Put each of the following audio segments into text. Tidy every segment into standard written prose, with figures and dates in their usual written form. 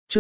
Chương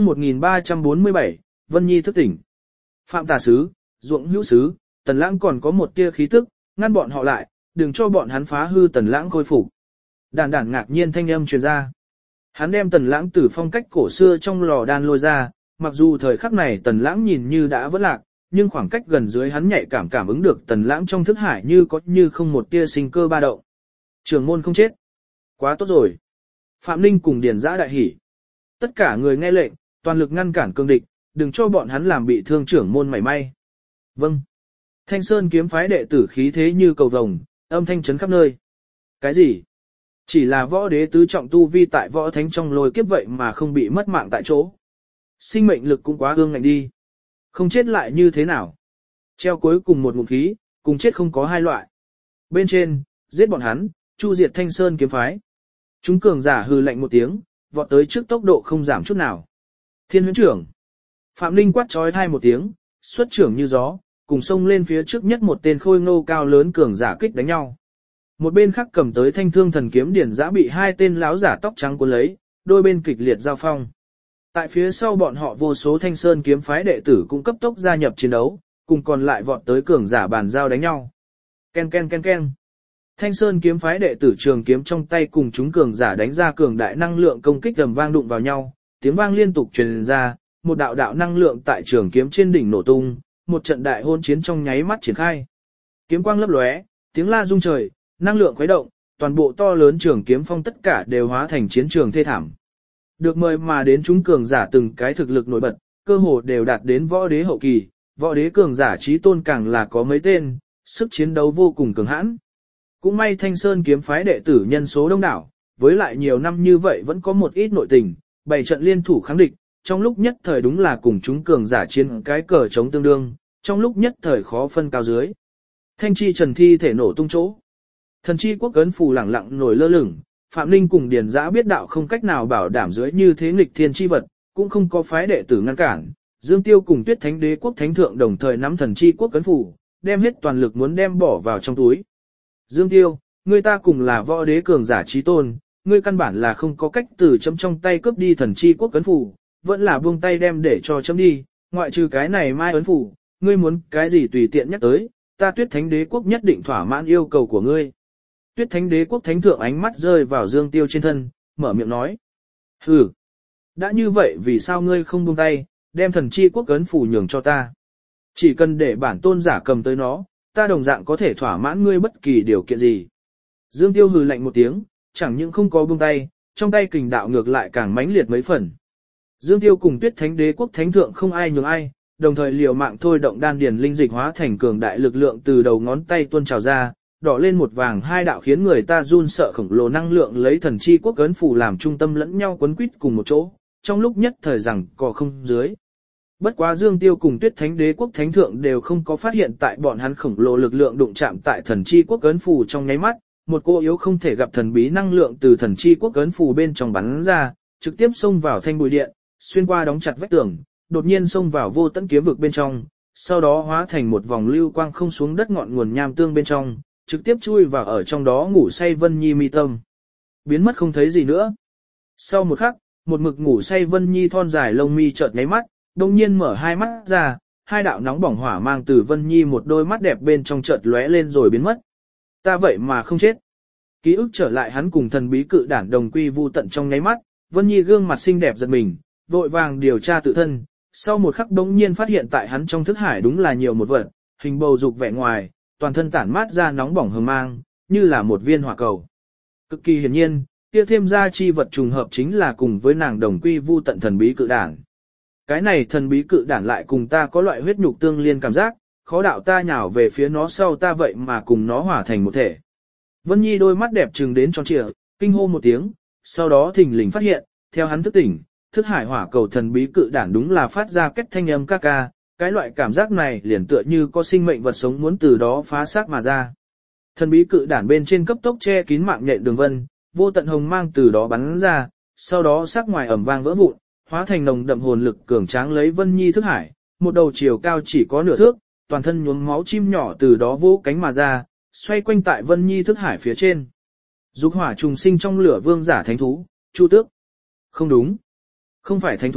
1347, Vân Nhi thức tỉnh. Phạm Tà Sứ, Ruộng Hữu Sứ, Tần Lãng còn có một tia khí tức, ngăn bọn họ lại, đừng cho bọn hắn phá hư Tần Lãng khôi phục. Đản đản ngạc nhiên thanh âm truyền ra. Hắn đem Tần Lãng từ phong cách cổ xưa trong lò đan lôi ra, mặc dù thời khắc này Tần Lãng nhìn như đã vỡ lạc, nhưng khoảng cách gần dưới hắn nhạy cảm ứng được Tần Lãng trong thức hải như có như không một tia sinh cơ ba động. Trường môn không chết. Quá tốt rồi. Phạm Ninh cùng Điền Giã đại hỉ. Tất cả người nghe lệnh, toàn lực ngăn cản cương địch, đừng cho bọn hắn làm bị thương trưởng môn mảy may. Vâng. Thanh Sơn kiếm phái đệ tử khí thế như cầu vồng, âm thanh chấn khắp nơi. Cái gì? Chỉ là võ đế tứ trọng tu vi tại võ thánh trong lôi kiếp vậy mà không bị mất mạng tại chỗ. Sinh mệnh lực cũng quá ương ngạnh đi. Không chết lại như thế nào? Treo cuối cùng một ngụm khí, cùng chết không có hai loại. Bên trên, giết bọn hắn, chu diệt Thanh Sơn kiếm phái. Chúng cường giả hừ lạnh một tiếng, vọt tới trước tốc độ không giảm chút nào. Thiên huyễn trưởng. Phạm Ninh quát trói thai một tiếng, xuất trưởng như gió, cùng xông lên phía trước nhất một tên khôi ngô cao lớn cường giả kích đánh nhau. Một bên khác cầm tới thanh thương thần kiếm Điển Giã bị hai tên láo giả tóc trắng cuốn lấy, đôi bên kịch liệt giao phong. Tại phía sau bọn họ vô số Thanh Sơn kiếm phái đệ tử cũng cấp tốc gia nhập chiến đấu, cùng còn lại vọt tới cường giả bàn giao đánh nhau. Ken ken ken ken. Thanh Sơn kiếm phái đệ tử trường kiếm trong tay cùng chúng cường giả đánh ra cường đại năng lượng công kích ầm vang đụng vào nhau, tiếng vang liên tục truyền ra, một đạo đạo năng lượng tại trường kiếm trên đỉnh nổ tung, một trận đại hôn chiến trong nháy mắt triển khai. Kiếm quang lấp lóe, tiếng la rung trời, năng lượng khuấy động, toàn bộ to lớn trường kiếm phong tất cả đều hóa thành chiến trường thê thảm. Được mời mà đến chúng cường giả từng cái thực lực nổi bật, cơ hồ đều đạt đến võ đế hậu kỳ, võ đế cường giả chí tôn càng là có mấy tên, sức chiến đấu vô cùng cường hãn. Cũng may Thanh Sơn kiếm phái đệ tử nhân số đông đảo, với lại nhiều năm như vậy vẫn có một ít nội tình, bày trận liên thủ kháng địch, trong lúc nhất thời đúng là cùng chúng cường giả chiến cái cờ chống tương đương, trong lúc nhất thời khó phân cao dưới. Thanh chi trần thi thể nổ tung chỗ. Thần chi quốc cấn phù lẳng lặng nổi lơ lửng, Phạm Ninh cùng Điền Giã biết đạo không cách nào bảo đảm dưới như thế nghịch thiên chi vật, cũng không có phái đệ tử ngăn cản. Dương Tiêu cùng Tuyết Thánh Đế quốc thánh thượng đồng thời nắm thần chi quốc cấn phù, đem hết toàn lực muốn đem bỏ vào trong túi. Dương Tiêu, ngươi ta cùng là võ đế cường giả chí tôn, ngươi căn bản là không có cách từ chấm trong tay cướp đi thần chi quốc cấn phù, vẫn là buông tay đem để cho chấm đi, ngoại trừ cái này mai ấn phù, ngươi muốn cái gì tùy tiện nhắc tới, ta Tuyết Thánh Đế quốc nhất định thỏa mãn yêu cầu của ngươi. Tuyết Thánh Đế quốc thánh thượng ánh mắt rơi vào Dương Tiêu trên thân, mở miệng nói: "Hừ, đã như vậy vì sao ngươi không buông tay, đem thần chi quốc ấn phù nhường cho ta? Chỉ cần để bản tôn giả cầm tới nó, ta đồng dạng có thể thỏa mãn ngươi bất kỳ điều kiện gì." Dương Tiêu hừ lạnh một tiếng, chẳng những không có buông tay, trong tay kình đạo ngược lại càng mãnh liệt mấy phần. Dương Tiêu cùng Tuyết Thánh Đế quốc thánh thượng không ai nhường ai, đồng thời liều mạng thôi động đan điền linh dịch hóa thành cường đại lực lượng từ đầu ngón tay tuôn trào ra, đỏ lên một vàng hai đạo khiến người ta run sợ khổng lồ năng lượng lấy thần chi quốc ấn phù làm trung tâm lẫn nhau quấn quýt cùng một chỗ, trong lúc nhất thời rằng cò không dưới. Bất quá Dương Tiêu cùng Tuyết Thánh Đế quốc thánh thượng đều không có phát hiện tại bọn hắn khổng lồ lực lượng đụng chạm tại thần chi quốc ấn phù trong nháy mắt, một cô yếu không thể gặp thần bí năng lượng từ thần chi quốc ấn phù bên trong bắn ra, trực tiếp xông vào thanh bùi điện, xuyên qua đóng chặt vách tường, đột nhiên xông vào vô tận kiếm vực bên trong, sau đó hóa thành một vòng lưu quang không xuống đất ngọn nguồn nham tương bên trong, trực tiếp chui vào ở trong đó ngủ say Vân Nhi mi tâm. Biến mất không thấy gì nữa. Sau một khắc, một mực ngủ say Vân Nhi thon dài lông mi chợt nháy mắt, đồng nhiên mở hai mắt ra, hai đạo nóng bỏng hỏa mang từ Vân Nhi một đôi mắt đẹp bên trong chợt lóe lên rồi biến mất. Ta vậy mà không chết. Ký ức trở lại hắn cùng thần bí cự đản đồng quy vu tận trong nháy mắt, Vân Nhi gương mặt xinh đẹp giật mình, vội vàng điều tra tự thân, sau một khắc đống nhiên phát hiện tại hắn trong thức hải đúng là nhiều một vật, hình bầu dục vẻ ngoài, toàn thân tản mát ra nóng bỏng hừng mang, như là một viên hỏa cầu. Cực kỳ hiển nhiên, kia thêm ra chi vật trùng hợp chính là cùng với nàng đồng quy vu tận thần bí cự đản. Cái này thần bí cự đản lại cùng ta có loại huyết nhục tương liên cảm giác, khó đạo ta nhào về phía nó sau ta vậy mà cùng nó hòa thành một thể. Vân Nhi đôi mắt đẹp trừng đến tròn trịa, kinh hô một tiếng, sau đó thình lình phát hiện, theo hắn thức tỉnh, thức hải hỏa cầu thần bí cự đản đúng là phát ra kết thanh âm ca ca, cái loại cảm giác này liền tựa như có sinh mệnh vật sống muốn từ đó phá xác mà ra. Thần bí cự đản bên trên cấp tốc che kín mạng nhện đường vân, vô tận hồng mang từ đó bắn ra, sau đó sắc ngoài ẩm vang vỡ vụn, hóa thành nồng đậm hồn lực cường tráng lấy Vân Nhi thức hải, một đầu chiều cao chỉ có nửa thước, toàn thân nhuốm máu chim nhỏ từ đó vỗ cánh mà ra, xoay quanh tại Vân Nhi thức hải phía trên. Dục hỏa trùng sinh trong lửa vương giả thánh thú, Chu Tước. Không đúng, không phải thánh thú,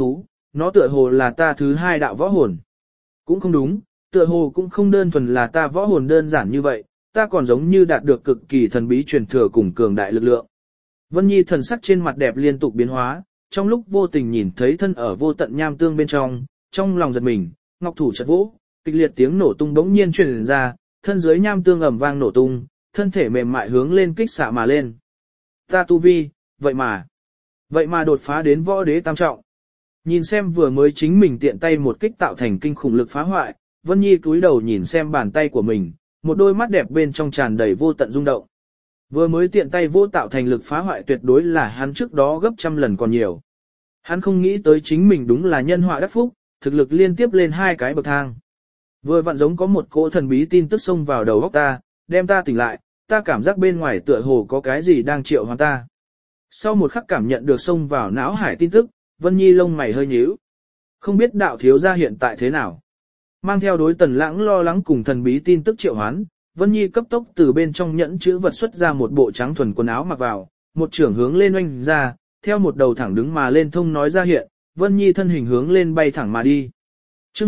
nó tựa hồ là ta thứ hai đạo võ hồn. Cũng không đúng, tựa hồ cũng không đơn thuần là ta võ hồn đơn giản như vậy, ta còn giống như đạt được cực kỳ thần bí truyền thừa cùng cường đại lực lượng. Vân Nhi thần sắc trên mặt đẹp liên tục biến hóa, trong lúc vô tình nhìn thấy thân ở vô tận nham tương bên trong lòng giật mình, ngọc thủ chật vỗ, kịch liệt tiếng nổ tung bỗng nhiên truyền ra, thân dưới nham tương ầm vang nổ tung, thân thể mềm mại hướng lên kích xạ mà lên. Ta tu vi, vậy mà đột phá đến võ đế tam trọng. Nhìn xem vừa mới chính mình tiện tay một kích tạo thành kinh khủng lực phá hoại, Vân Nhi cúi đầu nhìn xem bàn tay của mình, một đôi mắt đẹp bên trong tràn đầy vô tận rung động. Vừa mới tiện tay vô tạo thành lực phá hoại tuyệt đối là hắn trước đó gấp trăm lần còn nhiều. Hắn không nghĩ tới chính mình đúng là nhân họa đắc phúc, thực lực liên tiếp lên hai cái bậc thang. Vừa vặn giống có một cỗ thần bí tin tức xông vào đầu óc ta, đem ta tỉnh lại, ta cảm giác bên ngoài tựa hồ có cái gì đang triệu hoán ta. Sau một khắc cảm nhận được xông vào não hải tin tức, Vân Nhi lông mày hơi nhíu. Không biết đạo thiếu gia hiện tại thế nào. Mang theo đối Tần Lãng lo lắng cùng thần bí tin tức triệu hoán, Vân Nhi cấp tốc từ bên trong nhẫn chữ vật xuất ra một bộ trắng thuần quần áo mặc vào, một trưởng hướng lên oanh ra, theo một đầu thẳng đứng mà lên thông nói ra hiện, Vân Nhi thân hình hướng lên bay thẳng mà đi. Chương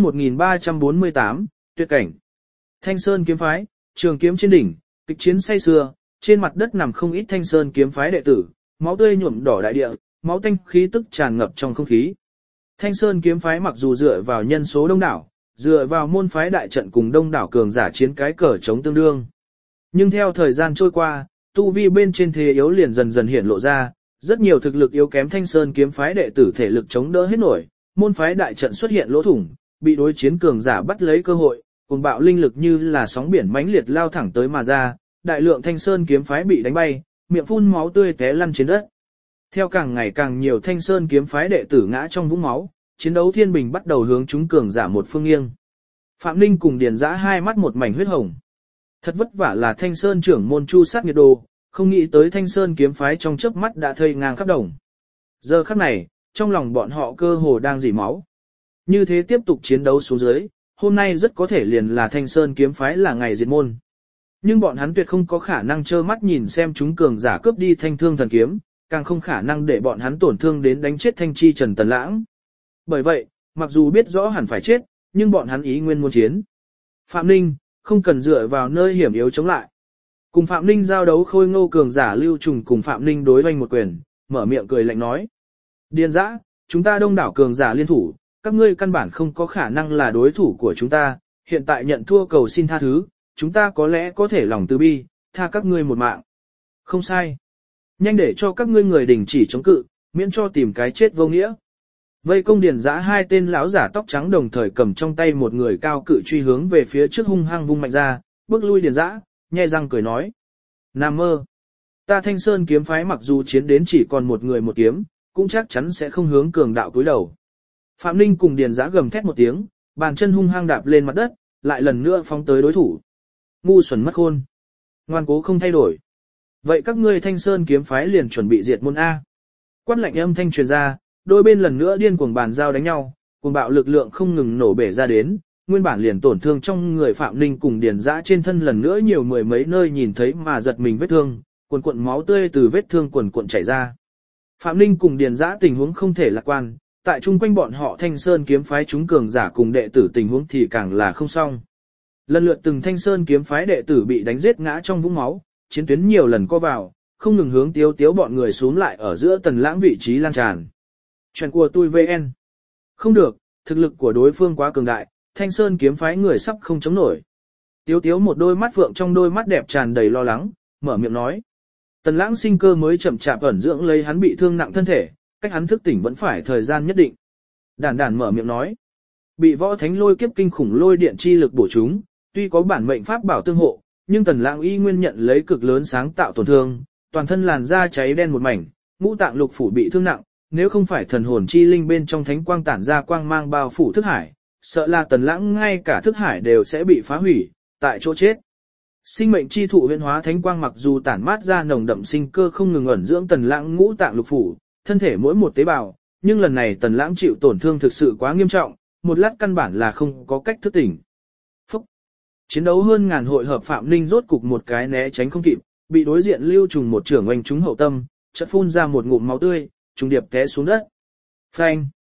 1348, tuyệt cảnh. Thanh Sơn kiếm phái, trường kiếm trên đỉnh, kịch chiến say xưa, trên mặt đất nằm không ít Thanh Sơn kiếm phái đệ tử, máu tươi nhuộm đỏ đại địa, máu tanh khí tức tràn ngập trong không khí. Thanh Sơn kiếm phái mặc dù dựa vào nhân số đông đảo, dựa vào môn phái đại trận cùng đông đảo cường giả chiến cái cờ chống tương đương. Nhưng theo thời gian trôi qua, tu vi bên trên thế yếu liền dần dần hiện lộ ra, rất nhiều thực lực yếu kém Thanh Sơn kiếm phái đệ tử thể lực chống đỡ hết nổi, môn phái đại trận xuất hiện lỗ thủng, bị đối chiến cường giả bắt lấy cơ hội, cùng bạo linh lực như là sóng biển mãnh liệt lao thẳng tới mà ra, đại lượng Thanh Sơn kiếm phái bị đánh bay, miệng phun máu tươi té lăn trên đất. Theo càng ngày càng nhiều Thanh Sơn kiếm phái đệ tử ngã trong vũng máu, chiến đấu thiên bình bắt đầu hướng chúng cường giả một phương nghiêng. Phạm Ninh cùng Điền Dã hai mắt một mảnh huyết hồng. Thật vất vả là Thanh Sơn trưởng môn Chu Sát Nghiệt Đồ, không nghĩ tới Thanh Sơn kiếm phái trong chớp mắt đã thây ngang khắp đồng. Giờ khắc này, trong lòng bọn họ cơ hồ đang rỉ máu. Như thế tiếp tục chiến đấu xuống dưới, hôm nay rất có thể liền là Thanh Sơn kiếm phái là ngày diệt môn. Nhưng bọn hắn tuyệt không có khả năng trơ mắt nhìn xem chúng cường giả cướp đi Thanh Thương thần kiếm, càng không khả năng để bọn hắn tổn thương đến đánh chết Thanh Chi Trần Tần Lãng. Bởi vậy, mặc dù biết rõ hẳn phải chết, nhưng bọn hắn ý nguyên muốn chiến. Phạm Ninh, không cần dựa vào nơi hiểm yếu chống lại. Cùng Phạm Ninh giao đấu Khôi Ngô cường giả Lưu Trùng cùng Phạm Ninh đối oanh một quyền, mở miệng cười lạnh nói. Điền Dã, chúng ta đông đảo cường giả liên thủ, các ngươi căn bản không có khả năng là đối thủ của chúng ta, hiện tại nhận thua cầu xin tha thứ, chúng ta có lẽ có thể lòng từ bi, tha các ngươi một mạng. Không sai. Nhanh để cho các ngươi người đình chỉ chống cự, miễn cho tìm cái chết vô nghĩa. Vây công Điền Dã hai tên lão giả tóc trắng đồng thời cầm trong tay một người cao cự truy hướng về phía trước hung hăng vung mạnh ra, bước lui Điền Dã, nhe răng cười nói. Nam mơ. Ta Thanh Sơn kiếm phái mặc dù chiến đến chỉ còn một người một kiếm, cũng chắc chắn sẽ không hướng cường đạo cúi đầu. Phạm Ninh cùng Điền Dã gầm thét một tiếng, bàn chân hung hăng đạp lên mặt đất, lại lần nữa phóng tới đối thủ. Ngu xuẩn mất khôn. Ngoan cố không thay đổi. Vậy các ngươi Thanh Sơn kiếm phái liền chuẩn bị diệt môn A. Quát lạnh âm thanh truyền ra, đôi bên lần nữa điên cuồng bàn giao đánh nhau, cuồng bạo lực lượng không ngừng nổ bể ra đến, nguyên bản liền tổn thương trong người Phạm Ninh cùng Điền Dã trên thân lần nữa nhiều mười mấy nơi nhìn thấy mà giật mình vết thương, cuồn cuộn máu tươi từ vết thương cuồn cuộn chảy ra. Phạm Ninh cùng Điền Dã tình huống không thể lạc quan, tại chung quanh bọn họ Thanh Sơn kiếm phái chúng cường giả cùng đệ tử tình huống thì càng là không xong. Lần lượt từng Thanh Sơn kiếm phái đệ tử bị đánh giết ngã trong vũng máu, chiến tuyến nhiều lần co vào, không ngừng hướng tiếu bọn người xuống lại ở giữa Tần Lãng vị trí lan tràn. Chuyện của tôi VN. Không được, thực lực của đối phương quá cường đại, Thanh Sơn kiếm phái người sắp không chống nổi. Tiếu một đôi mắt phượng trong đôi mắt đẹp tràn đầy lo lắng, mở miệng nói. Tần Lãng sinh cơ mới chậm chạp ẩn dưỡng lấy hắn bị thương nặng thân thể, cách hắn thức tỉnh vẫn phải thời gian nhất định. Đản mở miệng nói. Bị võ thánh lôi kiếp kinh khủng lôi điện chi lực bổ chúng, tuy có bản mệnh pháp bảo tương hộ, nhưng Tần Lãng y nguyên nhận lấy cực lớn sáng tạo tổn thương, toàn thân làn da cháy đen một mảnh, ngũ tạng lục phủ bị thương nặng, nếu không phải thần hồn chi linh bên trong thánh quang tản ra quang mang bao phủ thức hải, sợ là Tần Lãng ngay cả thức hải đều sẽ bị phá hủy, tại chỗ chết. Sinh mệnh chi thụ huyễn hóa thánh quang mặc dù tản mát ra nồng đậm sinh cơ không ngừng ẩn dưỡng Tần Lãng ngũ tạng lục phủ, thân thể mỗi một tế bào, nhưng lần này Tần Lãng chịu tổn thương thực sự quá nghiêm trọng, một lát căn bản là không có cách thức tỉnh. Phúc! Chiến đấu hơn ngàn hội hợp Phạm Ninh rốt cục một cái né tránh không kịp, bị đối diện Lưu Trùng một trưởng oanh trúng hậu tâm, chợt phun ra một ngụm máu tươi, trùng điệp té xuống đất. Phanh!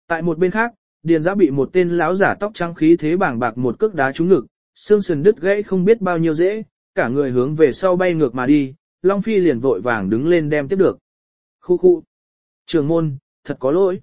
Tại một bên khác, Điền Giã bị một tên lão giả tóc trắng khí thế bảng bạc một cước đá trúng ngực, xương sườn đứt gãy không biết bao nhiêu dễ, cả người hướng về sau bay ngược mà đi, Long Phi liền vội vàng đứng lên đem tiếp được. Khu khu. Trưởng môn, thật có lỗi.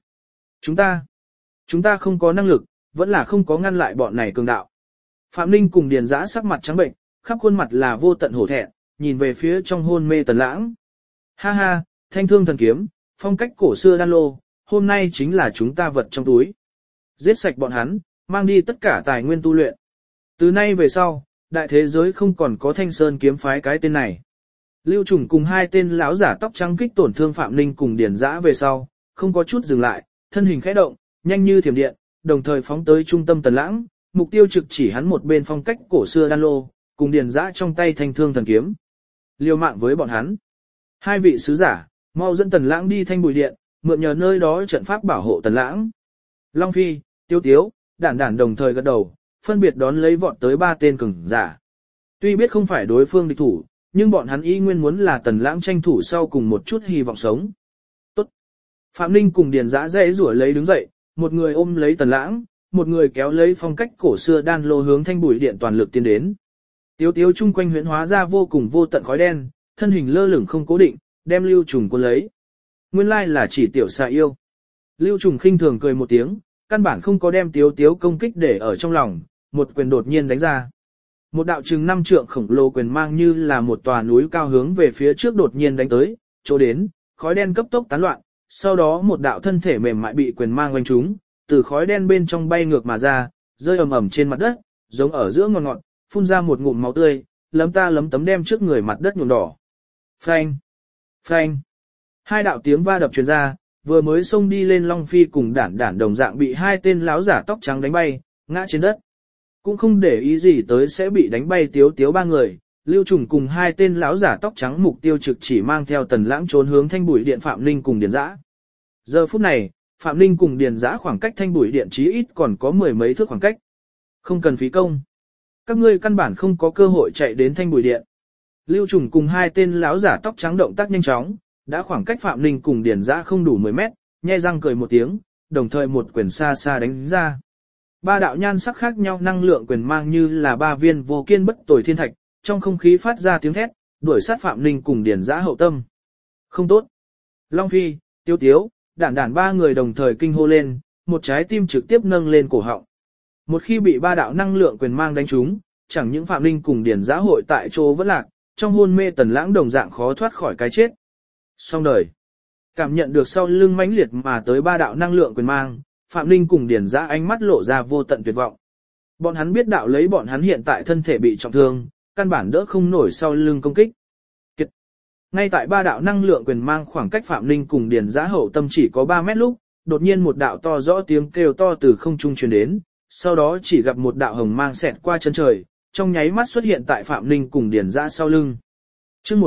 Chúng ta không có năng lực, vẫn là không có ngăn lại bọn này cường đạo. Phạm Ninh cùng Điền Giã sắc mặt trắng bệnh, khắp khuôn mặt là vô tận hổ thẹn, nhìn về phía trong hôn mê Tần Lãng. Ha ha, thanh thương thần kiếm, phong cách cổ xưa đan lô, hôm nay chính là chúng ta vật trong túi. Giết sạch bọn hắn, mang đi tất cả tài nguyên tu luyện. Từ nay về sau, đại thế giới không còn có Thanh Sơn kiếm phái cái tên này. Lưu Trùng cùng hai tên lão giả tóc trắng kích tổn thương Phạm Ninh cùng Điền Giã về sau, không có chút dừng lại, thân hình khẽ động, nhanh như thiểm điện, đồng thời phóng tới trung tâm Tần Lãng, mục tiêu trực chỉ hắn một bên phong cách cổ xưa đan lô, cùng Điền Giã trong tay thanh thương thần kiếm. Liều mạng với bọn hắn. Hai vị sứ giả, mau dẫn Tần Lãng đi Thanh Bùi Điện, mượn nhờ nơi đó trận pháp bảo hộ Tần Lãng. Long Phi, Tiêu Tiếu, Đản Đản đồng thời gật đầu, phân biệt đón lấy vọt tới ba tên cường giả. Tuy biết không phải đối phương địch thủ, nhưng bọn hắn ý nguyên muốn là Tần Lãng tranh thủ sau cùng một chút hy vọng sống. Tốt. Phạm Ninh cùng Điền Giã dễ rủa lấy đứng dậy, một người ôm lấy Tần Lãng, một người kéo lấy phong cách cổ xưa đan lô hướng Thanh Bùi Điện toàn lực tiến đến. Tiếu Tiếu chung quanh huyễn hóa ra vô cùng vô tận khói đen, thân hình lơ lửng không cố định, đem Lưu Trùng cuốn lấy. Nguyên lai là chỉ tiểu xà yêu. Lưu Trùng khinh thường cười một tiếng, căn bản không có đem Tiếu Tiếu công kích để ở trong lòng, một quyền đột nhiên đánh ra. Một đạo chừng 5 trượng khổng lồ quyền mang như là một tòa núi cao hướng về phía trước đột nhiên đánh tới, chỗ đến, khói đen cấp tốc tán loạn, sau đó một đạo thân thể mềm mại bị quyền mang oanh trúng, từ khói đen bên trong bay ngược mà ra, rơi ầm ầm trên mặt đất, giống ở giữa ngọn ngọn, phun ra một ngụm máu tươi, lấm ta lấm tấm đem trước người mặt đất nhuộm đỏ. Phanh! Phanh! Hai đạo tiếng va đập truyền ra, vừa mới xông đi lên Long Phi cùng Đản Đản đồng dạng bị hai tên láo giả tóc trắng đánh bay, ngã trên đất. Cũng không để ý gì tới sẽ bị đánh bay Tiếu Tiếu ba người, Lưu Trùng cùng hai tên láo giả tóc trắng mục tiêu trực chỉ mang theo Tần Lãng trốn hướng Thanh Bùi Điện Phạm Ninh cùng Điền Giã. Giờ phút này, Phạm Ninh cùng Điền Giã khoảng cách Thanh Bùi Điện chí ít còn có 10 mấy thước khoảng cách. Không cần phí công. Các ngươi căn bản không có cơ hội chạy đến Thanh Bùi Điện. Lưu Trùng cùng hai tên láo giả tóc trắng động tác nhanh chóng, đã khoảng cách Phạm Ninh cùng Điền Giã không đủ 10 mét, nhe răng cười một tiếng, đồng thời một quyền xa xa đánh ra. Ba đạo nhan sắc khác nhau năng lượng quyền mang như là ba viên vô kiên bất tồi thiên thạch, trong không khí phát ra tiếng thét, đuổi sát Phạm Ninh cùng Điền Giã hậu tâm. Không tốt. Long Phi, Tiếu Tiếu, Đản Đản ba người đồng thời kinh hô lên, một trái tim trực tiếp nâng lên cổ họng. Một khi bị ba đạo năng lượng quyền mang đánh trúng, chẳng những Phạm Ninh cùng Điền Giã hội tại chỗ vẫn lạc, trong hôn mê Tần Lãng đồng dạng khó thoát khỏi cái chết. Xong đời. Cảm nhận được sau lưng mãnh liệt mà tới ba đạo năng lượng quyền mang, Phạm Ninh cùng Điền Giã ánh mắt lộ ra vô tận tuyệt vọng. Bọn hắn biết đạo lấy bọn hắn hiện tại thân thể bị trọng thương, căn bản đỡ không nổi sau lưng công kích. Kiệt. Ngay tại ba đạo năng lượng quyền mang khoảng cách Phạm Ninh cùng Điền Giã hậu tâm chỉ có 3 mét lúc, đột nhiên một đạo to rõ tiếng kêu to từ không trung truyền đến, sau đó chỉ gặp một đạo hồng mang xẹt qua chân trời, trong nháy mắt xuất hiện tại Phạm Ninh cùng Điền Giã sau lưng. Chương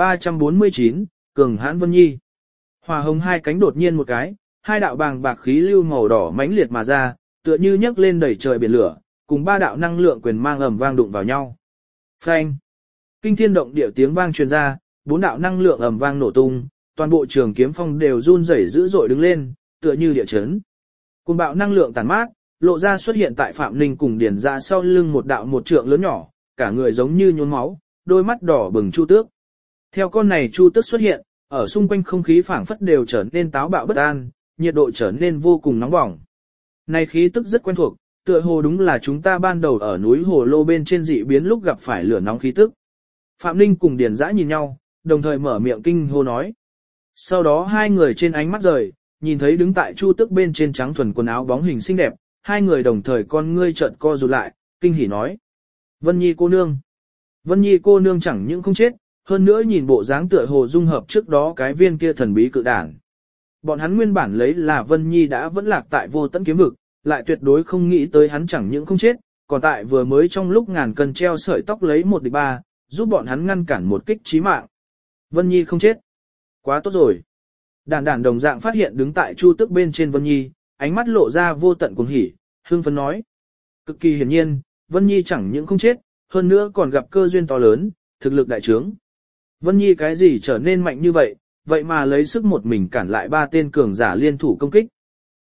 1349, Cường Hãn Vân Nhi. Hỏa hồng hai cánh đột nhiên một cái, hai đạo bàng bạc khí lưu màu đỏ mãnh liệt mà ra, tựa như nhấc lên đẩy trời biển lửa, cùng ba đạo năng lượng quyền mang ầm vang đụng vào nhau. Phanh! Kinh thiên động địa tiếng vang truyền ra, bốn đạo năng lượng ầm vang nổ tung, toàn bộ trường kiếm phong đều run rẩy dữ dội đứng lên, tựa như địa chấn. Cùng bạo năng lượng tàn mát, lộ ra xuất hiện tại Phạm Ninh cùng Điền Giã sau lưng một đạo một trượng lớn nhỏ, cả người giống như nhuốm máu, đôi mắt đỏ bừng chu tước. Theo con này chu tước xuất hiện, ở xung quanh không khí phảng phất đều trở nên táo bạo bất an, nhiệt độ trở nên vô cùng nóng bỏng. Này khí tức rất quen thuộc, tựa hồ đúng là chúng ta ban đầu ở núi Hồ Lô bên trên dị biến lúc gặp phải lửa nóng khí tức. Phạm Ninh cùng Điền Giã nhìn nhau, đồng thời mở miệng kinh hô nói. Sau đó hai người trên ánh mắt rời, nhìn thấy đứng tại chu tước bên trên trắng thuần quần áo bóng hình xinh đẹp, hai người đồng thời con ngươi trợn co rụt lại, kinh hỉ nói. Vân Nhi cô nương. Vân Nhi cô nương chẳng những không chết, hơn nữa nhìn bộ dáng tựa hồ dung hợp trước đó cái viên kia thần bí cự đản. Bọn hắn nguyên bản lấy là Vân Nhi đã vẫn lạc tại vô tận kiếm vực, lại tuyệt đối không nghĩ tới hắn chẳng những không chết, còn tại vừa mới trong lúc ngàn cân treo sợi tóc lấy 1-3, giúp bọn hắn ngăn cản một kích chí mạng. Vân Nhi không chết. Quá tốt rồi. Đản Đản đồng dạng phát hiện đứng tại chu tước bên trên Vân Nhi, ánh mắt lộ ra vô tận cuồng hỉ, hưng phấn nói. Cực kỳ hiển nhiên, Vân Nhi chẳng những không chết, hơn nữa còn gặp cơ duyên to lớn, thực lực đại trướng. Vân Nhi cái gì trở nên mạnh như vậy, vậy mà lấy sức một mình cản lại ba tên cường giả liên thủ công kích.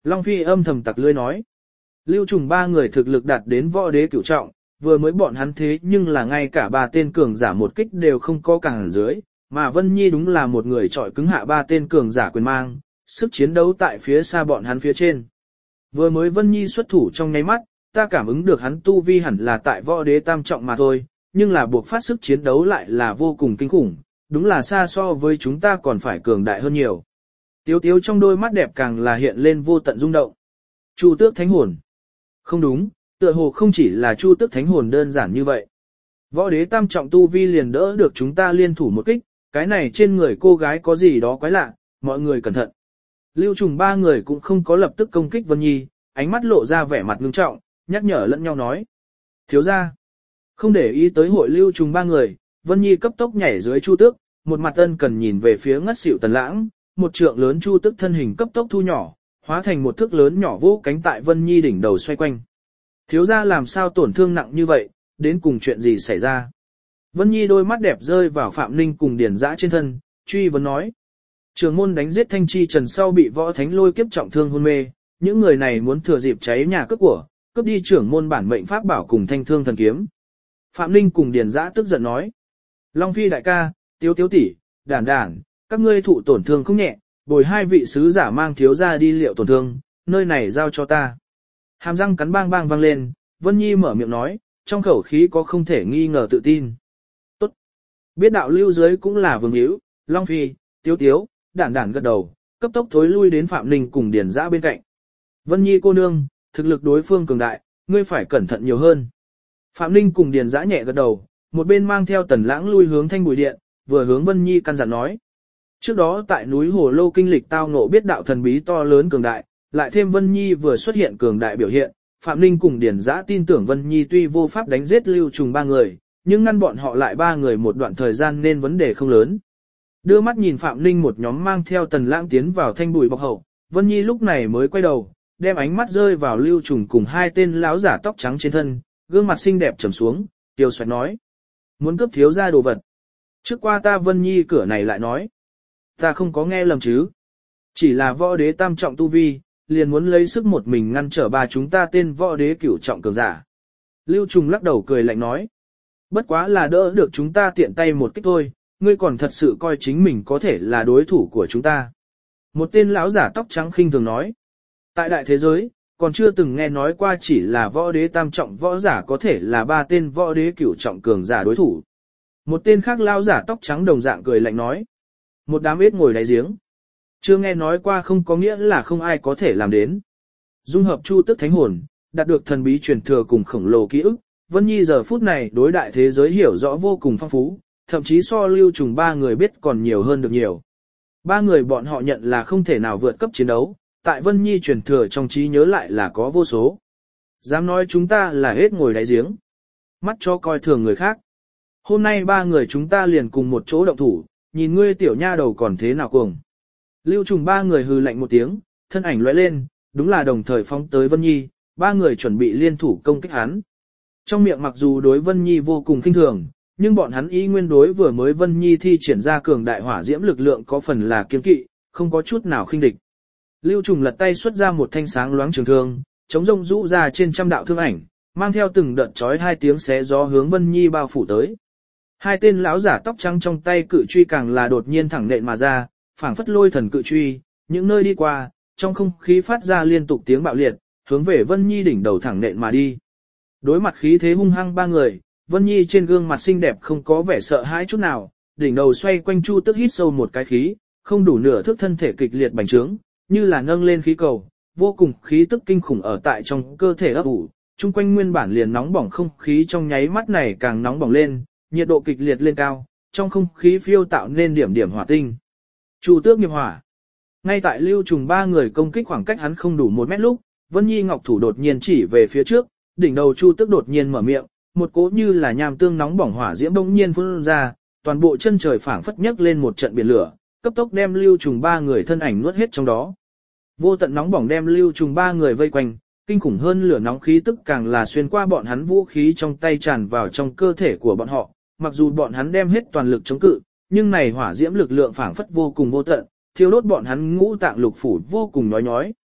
Long Phi âm thầm tặc lưỡi nói. Lưu Trùng ba người thực lực đạt đến võ đế cửu trọng, vừa mới bọn hắn thế nhưng là ngay cả ba tên cường giả một kích đều không có càng dưới, mà Vân Nhi đúng là một người trọi cứng hạ ba tên cường giả quyền mang, sức chiến đấu tại phía xa bọn hắn phía trên. Vừa mới Vân Nhi xuất thủ trong nháy mắt, ta cảm ứng được hắn tu vi hẳn là tại võ đế tam trọng mà thôi, nhưng là buộc phát sức chiến đấu lại là vô cùng kinh khủng, đúng là xa so với chúng ta còn phải cường đại hơn nhiều. Tiếu tiếu trong đôi mắt đẹp càng là hiện lên vô tận rung động. Chu tước thánh hồn. Không đúng, tựa hồ không chỉ là chu tước thánh hồn đơn giản như vậy. Võ đế tam trọng tu vi liền đỡ được chúng ta liên thủ một kích, cái này trên người cô gái có gì đó quái lạ, mọi người cẩn thận. Lưu Trùng ba người cũng không có lập tức công kích Vân Nhi, ánh mắt lộ ra vẻ mặt ngưng trọng, nhắc nhở lẫn nhau nói. Thiếu ra, không để ý tới hội Lưu Trùng ba người, Vân Nhi cấp tốc nhảy dưới chu tước, một mặt ân cần nhìn về phía ngất xỉu Tần Lãng, một trượng lớn chu tước thân hình cấp tốc thu nhỏ, hóa thành một thước lớn nhỏ vỗ cánh tại Vân Nhi đỉnh đầu xoay quanh. Thiếu ra làm sao tổn thương nặng như vậy, đến cùng chuyện gì xảy ra? Vân Nhi đôi mắt đẹp rơi vào Phạm Ninh cùng Điền Dã trên thân, truy vấn nói. Trường môn đánh giết Thanh Chi Trần sau bị võ thánh lôi kiếp trọng thương hôn mê, những người này muốn thừa dịp cháy nhà cướp của, cướp đi trưởng môn bản mệnh pháp bảo cùng thanh thương thần kiếm. Phạm Ninh cùng Điền Dã tức giận nói. Long Phi đại ca, Tiếu Tiếu tỷ, Đản Đản, các ngươi thụ tổn thương không nhẹ, bồi hai vị sứ giả mang thiếu gia đi liệu tổn thương, nơi này giao cho ta. Hàm răng cắn bang bang vang lên, Vân Nhi mở miệng nói, trong khẩu khí có không thể nghi ngờ tự tin. Tốt. Biết đạo lưu dưới cũng là vương hữu, Long Phi, Tiếu Tiếu, Đản Đản gật đầu, cấp tốc thối lui đến Phạm Ninh cùng Điền Dã bên cạnh. Vân Nhi cô nương, thực lực đối phương cường đại, ngươi phải cẩn thận nhiều hơn. Phạm Ninh cùng Điền Dã nhẹ gật đầu, một bên mang theo Tần Lãng lui hướng Thanh Bùi Điện, vừa hướng Vân Nhi căn dặn nói. Trước đó tại núi Hồ Lô kinh lịch tao ngộ biết đạo thần bí to lớn cường đại, lại thêm Vân Nhi vừa xuất hiện cường đại biểu hiện, Phạm Ninh cùng Điền Dã tin tưởng Vân Nhi tuy vô pháp đánh giết Lưu Trùng ba người, nhưng ngăn bọn họ lại ba người một đoạn thời gian nên vấn đề không lớn. Đưa mắt nhìn Phạm Ninh một nhóm mang theo Tần Lãng tiến vào Thanh Bùi bọc hậu, Vân Nhi lúc này mới quay đầu, đem ánh mắt rơi vào Lưu Trùng cùng hai tên lão giả tóc trắng trên thân, gương mặt xinh đẹp trầm xuống, tiêu xoẹt nói. Muốn cướp thiếu gia đồ vật. Trước qua ta Vân Nhi cửa này lại nói. Ta không có nghe lầm chứ. Chỉ là võ đế tam trọng tu vi, liền muốn lấy sức một mình ngăn trở ba chúng ta tên võ đế cửu trọng cường giả. Lưu Trùng lắc đầu cười lạnh nói. Bất quá là đỡ được chúng ta tiện tay một kích thôi, ngươi còn thật sự coi chính mình có thể là đối thủ của chúng ta. Một tên lão giả tóc trắng khinh thường nói. Tại đại thế giới, còn chưa từng nghe nói qua chỉ là võ đế tam trọng võ giả có thể là ba tên võ đế cửu trọng cường giả đối thủ. Một tên khác lão giả tóc trắng đồng dạng cười lạnh nói. Một đám ếch ngồi đáy giếng. Chưa nghe nói qua không có nghĩa là không ai có thể làm đến. Dung hợp chu tức thánh hồn, đạt được thần bí truyền thừa cùng khổng lồ ký ức, Vân Nhi giờ phút này đối đại thế giới hiểu rõ vô cùng phong phú, thậm chí so Lưu Trùng ba người biết còn nhiều hơn được nhiều. Ba người bọn họ nhận là không thể nào vượt cấp chiến đấu, tại Vân Nhi truyền thừa trong trí nhớ lại là có vô số. Dám nói chúng ta là hết ngồi đáy giếng. Mắt cho coi thường người khác. Hôm nay ba người chúng ta liền cùng một chỗ động thủ, nhìn ngươi tiểu nha đầu còn thế nào cuồng. Lưu Trùng ba người hừ lạnh một tiếng, thân ảnh lóe lên, đúng là đồng thời phóng tới Vân Nhi, ba người chuẩn bị liên thủ công kích hắn. Trong miệng mặc dù đối Vân Nhi vô cùng khinh thường, nhưng bọn hắn ý nguyên đối vừa mới Vân Nhi thi triển ra cường đại hỏa diễm lực lượng có phần là kiên kỵ, không có chút nào khinh địch. Lưu Trùng lật tay xuất ra một thanh sáng loáng trường thương, chống rông rũ ra trên trăm đạo thương ảnh, mang theo từng đợt chói hai tiếng xé gió hướng Vân Nhi bao phủ tới. Hai tên lão giả tóc trắng trong tay cự truy càng là đột nhiên thẳng nện mà ra, phảng phất lôi thần cự truy, những nơi đi qua, trong không khí phát ra liên tục tiếng bạo liệt, hướng về Vân Nhi đỉnh đầu thẳng nện mà đi. Đối mặt khí thế hung hăng ba người, Vân Nhi trên gương mặt xinh đẹp không có vẻ sợ hãi chút nào, đỉnh đầu xoay quanh chu tức hít sâu một cái khí, không đủ nửa thước thân thể kịch liệt bành trướng, như là nâng lên khí cầu, vô cùng khí tức kinh khủng ở tại trong cơ thể ấp ủ, chung quanh nguyên bản liền nóng bỏng không khí trong nháy mắt này càng nóng bỏng lên, nhiệt độ kịch liệt lên cao, trong không khí phiêu tạo nên điểm điểm hỏa tinh. Chu tước nghiệp hỏa. Ngay tại Lưu Trùng ba người công kích khoảng cách hắn không đủ 1 mét lúc, Vân Nhi ngọc thủ đột nhiên chỉ về phía trước, đỉnh đầu Chu tước đột nhiên mở miệng, một cỗ như là nham tương nóng bỏng hỏa diễm bỗng nhiên phun ra, toàn bộ chân trời phảng phất nhấc lên một trận biển lửa, cấp tốc đem Lưu Trùng ba người thân ảnh nuốt hết trong đó. Vô tận nóng bỏng đem Lưu Trùng ba người vây quanh, kinh khủng hơn lửa nóng khí tức càng là xuyên qua bọn hắn vũ khí trong tay tràn vào trong cơ thể của bọn họ, mặc dù bọn hắn đem hết toàn lực chống cự, nhưng này hỏa diễm lực lượng phảng phất vô cùng vô tận, thiêu đốt bọn hắn ngũ tạng lục phủ vô cùng nhói nhói.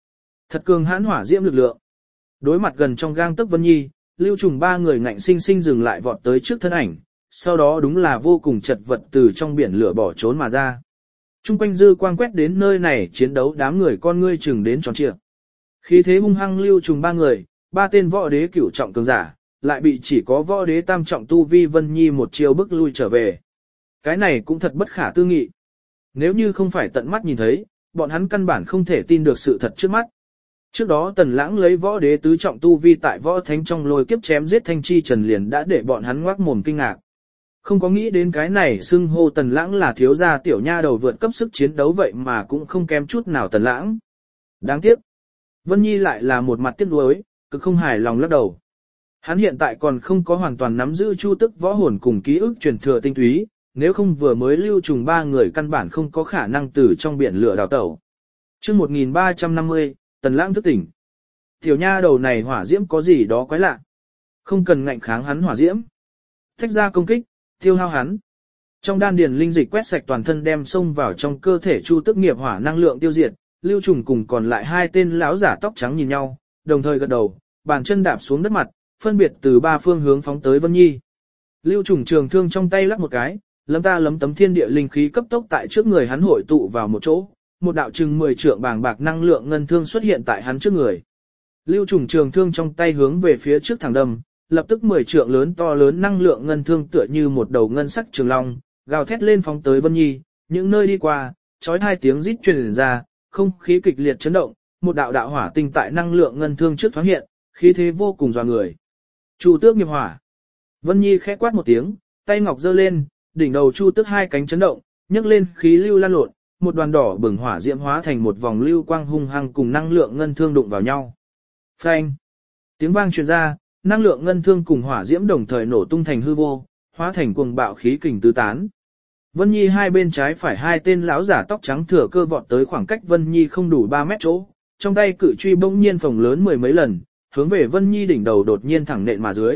Thật cường hãn hỏa diễm lực lượng. Đối mặt gần trong gang tấc Vân Nhi, Lưu Trùng ba người ngạnh sinh sinh dừng lại vọt tới trước thân ảnh, sau đó đúng là vô cùng chật vật từ trong biển lửa bỏ trốn mà ra. Trung quanh dư quang quét đến nơi này chiến đấu đám người con ngươi chừng đến tròn trịa. Khí thế hung hăng Lưu Trùng ba người, ba tên võ đế cửu trọng cường giả, lại bị chỉ có võ đế tam trọng tu vi Vân Nhi một chiêu bức lui trở về. Cái này cũng thật bất khả tư nghị. Nếu như không phải tận mắt nhìn thấy, bọn hắn căn bản không thể tin được sự thật trước mắt. Trước đó Tần Lãng lấy võ đế tứ trọng tu vi tại võ thánh trong lôi kiếp chém giết Thanh Chi Trần liền đã để bọn hắn ngoác mồm kinh ngạc. Không có nghĩ đến cái này xưng hô Tần Lãng là thiếu gia tiểu nha đầu vượt cấp sức chiến đấu vậy mà cũng không kém chút nào Tần Lãng. Đáng tiếc. Vân Nhi lại là một mặt tiếc nuối, cực không hài lòng lắc đầu. Hắn hiện tại còn không có hoàn toàn nắm giữ chu tức võ hồn cùng ký ức truyền thừa tinh túy, nếu không vừa mới Lưu Trùng ba người căn bản không có khả năng từ trong biển lửa đào tẩu. Chương 1350, Tần Lãng thức tỉnh. Tiểu nha đầu này hỏa diễm có gì đó quái lạ. Không cần ngạnh kháng hắn hỏa diễm. Thách ra công kích, tiêu hao hắn. Trong đan điền linh dịch quét sạch toàn thân đem xông vào trong cơ thể chu tức nghiệp hỏa năng lượng tiêu diệt, Lưu Trùng cùng còn lại hai tên lão giả tóc trắng nhìn nhau, đồng thời gật đầu, bàn chân đạp xuống đất mặt, phân biệt từ ba phương hướng phóng tới Vân Nhi. Lưu Trùng trường thương trong tay lắc một cái, lấm tấm thiên địa linh khí cấp tốc tại trước người hắn hội tụ vào một chỗ, một đạo chừng 10 trượng bàng bạc năng lượng ngân thương xuất hiện tại hắn trước người. Lưu Trùng trường thương trong tay hướng về phía trước thẳng đâm, lập tức 10 trượng lớn to lớn năng lượng ngân thương tựa như một đầu ngân sắc trường long, gào thét lên phóng tới Vân Nhi, những nơi đi qua, chói hai tiếng rít truyền ra, không khí kịch liệt chấn động, một đạo đạo hỏa tinh tại năng lượng ngân thương trước thoáng hiện, khí thế vô cùng dọa người. Chu tước nghiệp hỏa. Vân Nhi khẽ quát một tiếng, tay ngọc giơ lên, đỉnh đầu chu tước hai cánh chấn động, nhấc lên khí lưu lan lộn, một đoàn đỏ bừng hỏa diễm hóa thành một vòng lưu quang hung hăng cùng năng lượng ngân thương đụng vào nhau. Phanh! Tiếng vang truyền ra, năng lượng ngân thương cùng hỏa diễm đồng thời nổ tung thành hư vô, hóa thành cuồng bạo khí kình tứ tán. Vân Nhi hai bên trái phải hai tên lão giả tóc trắng thừa cơ vọt tới khoảng cách Vân Nhi không đủ 3 mét chỗ, trong tay cự truy bỗng nhiên phồng lớn mười mấy lần, hướng về Vân Nhi đỉnh đầu đột nhiên thẳng nện mà dưới.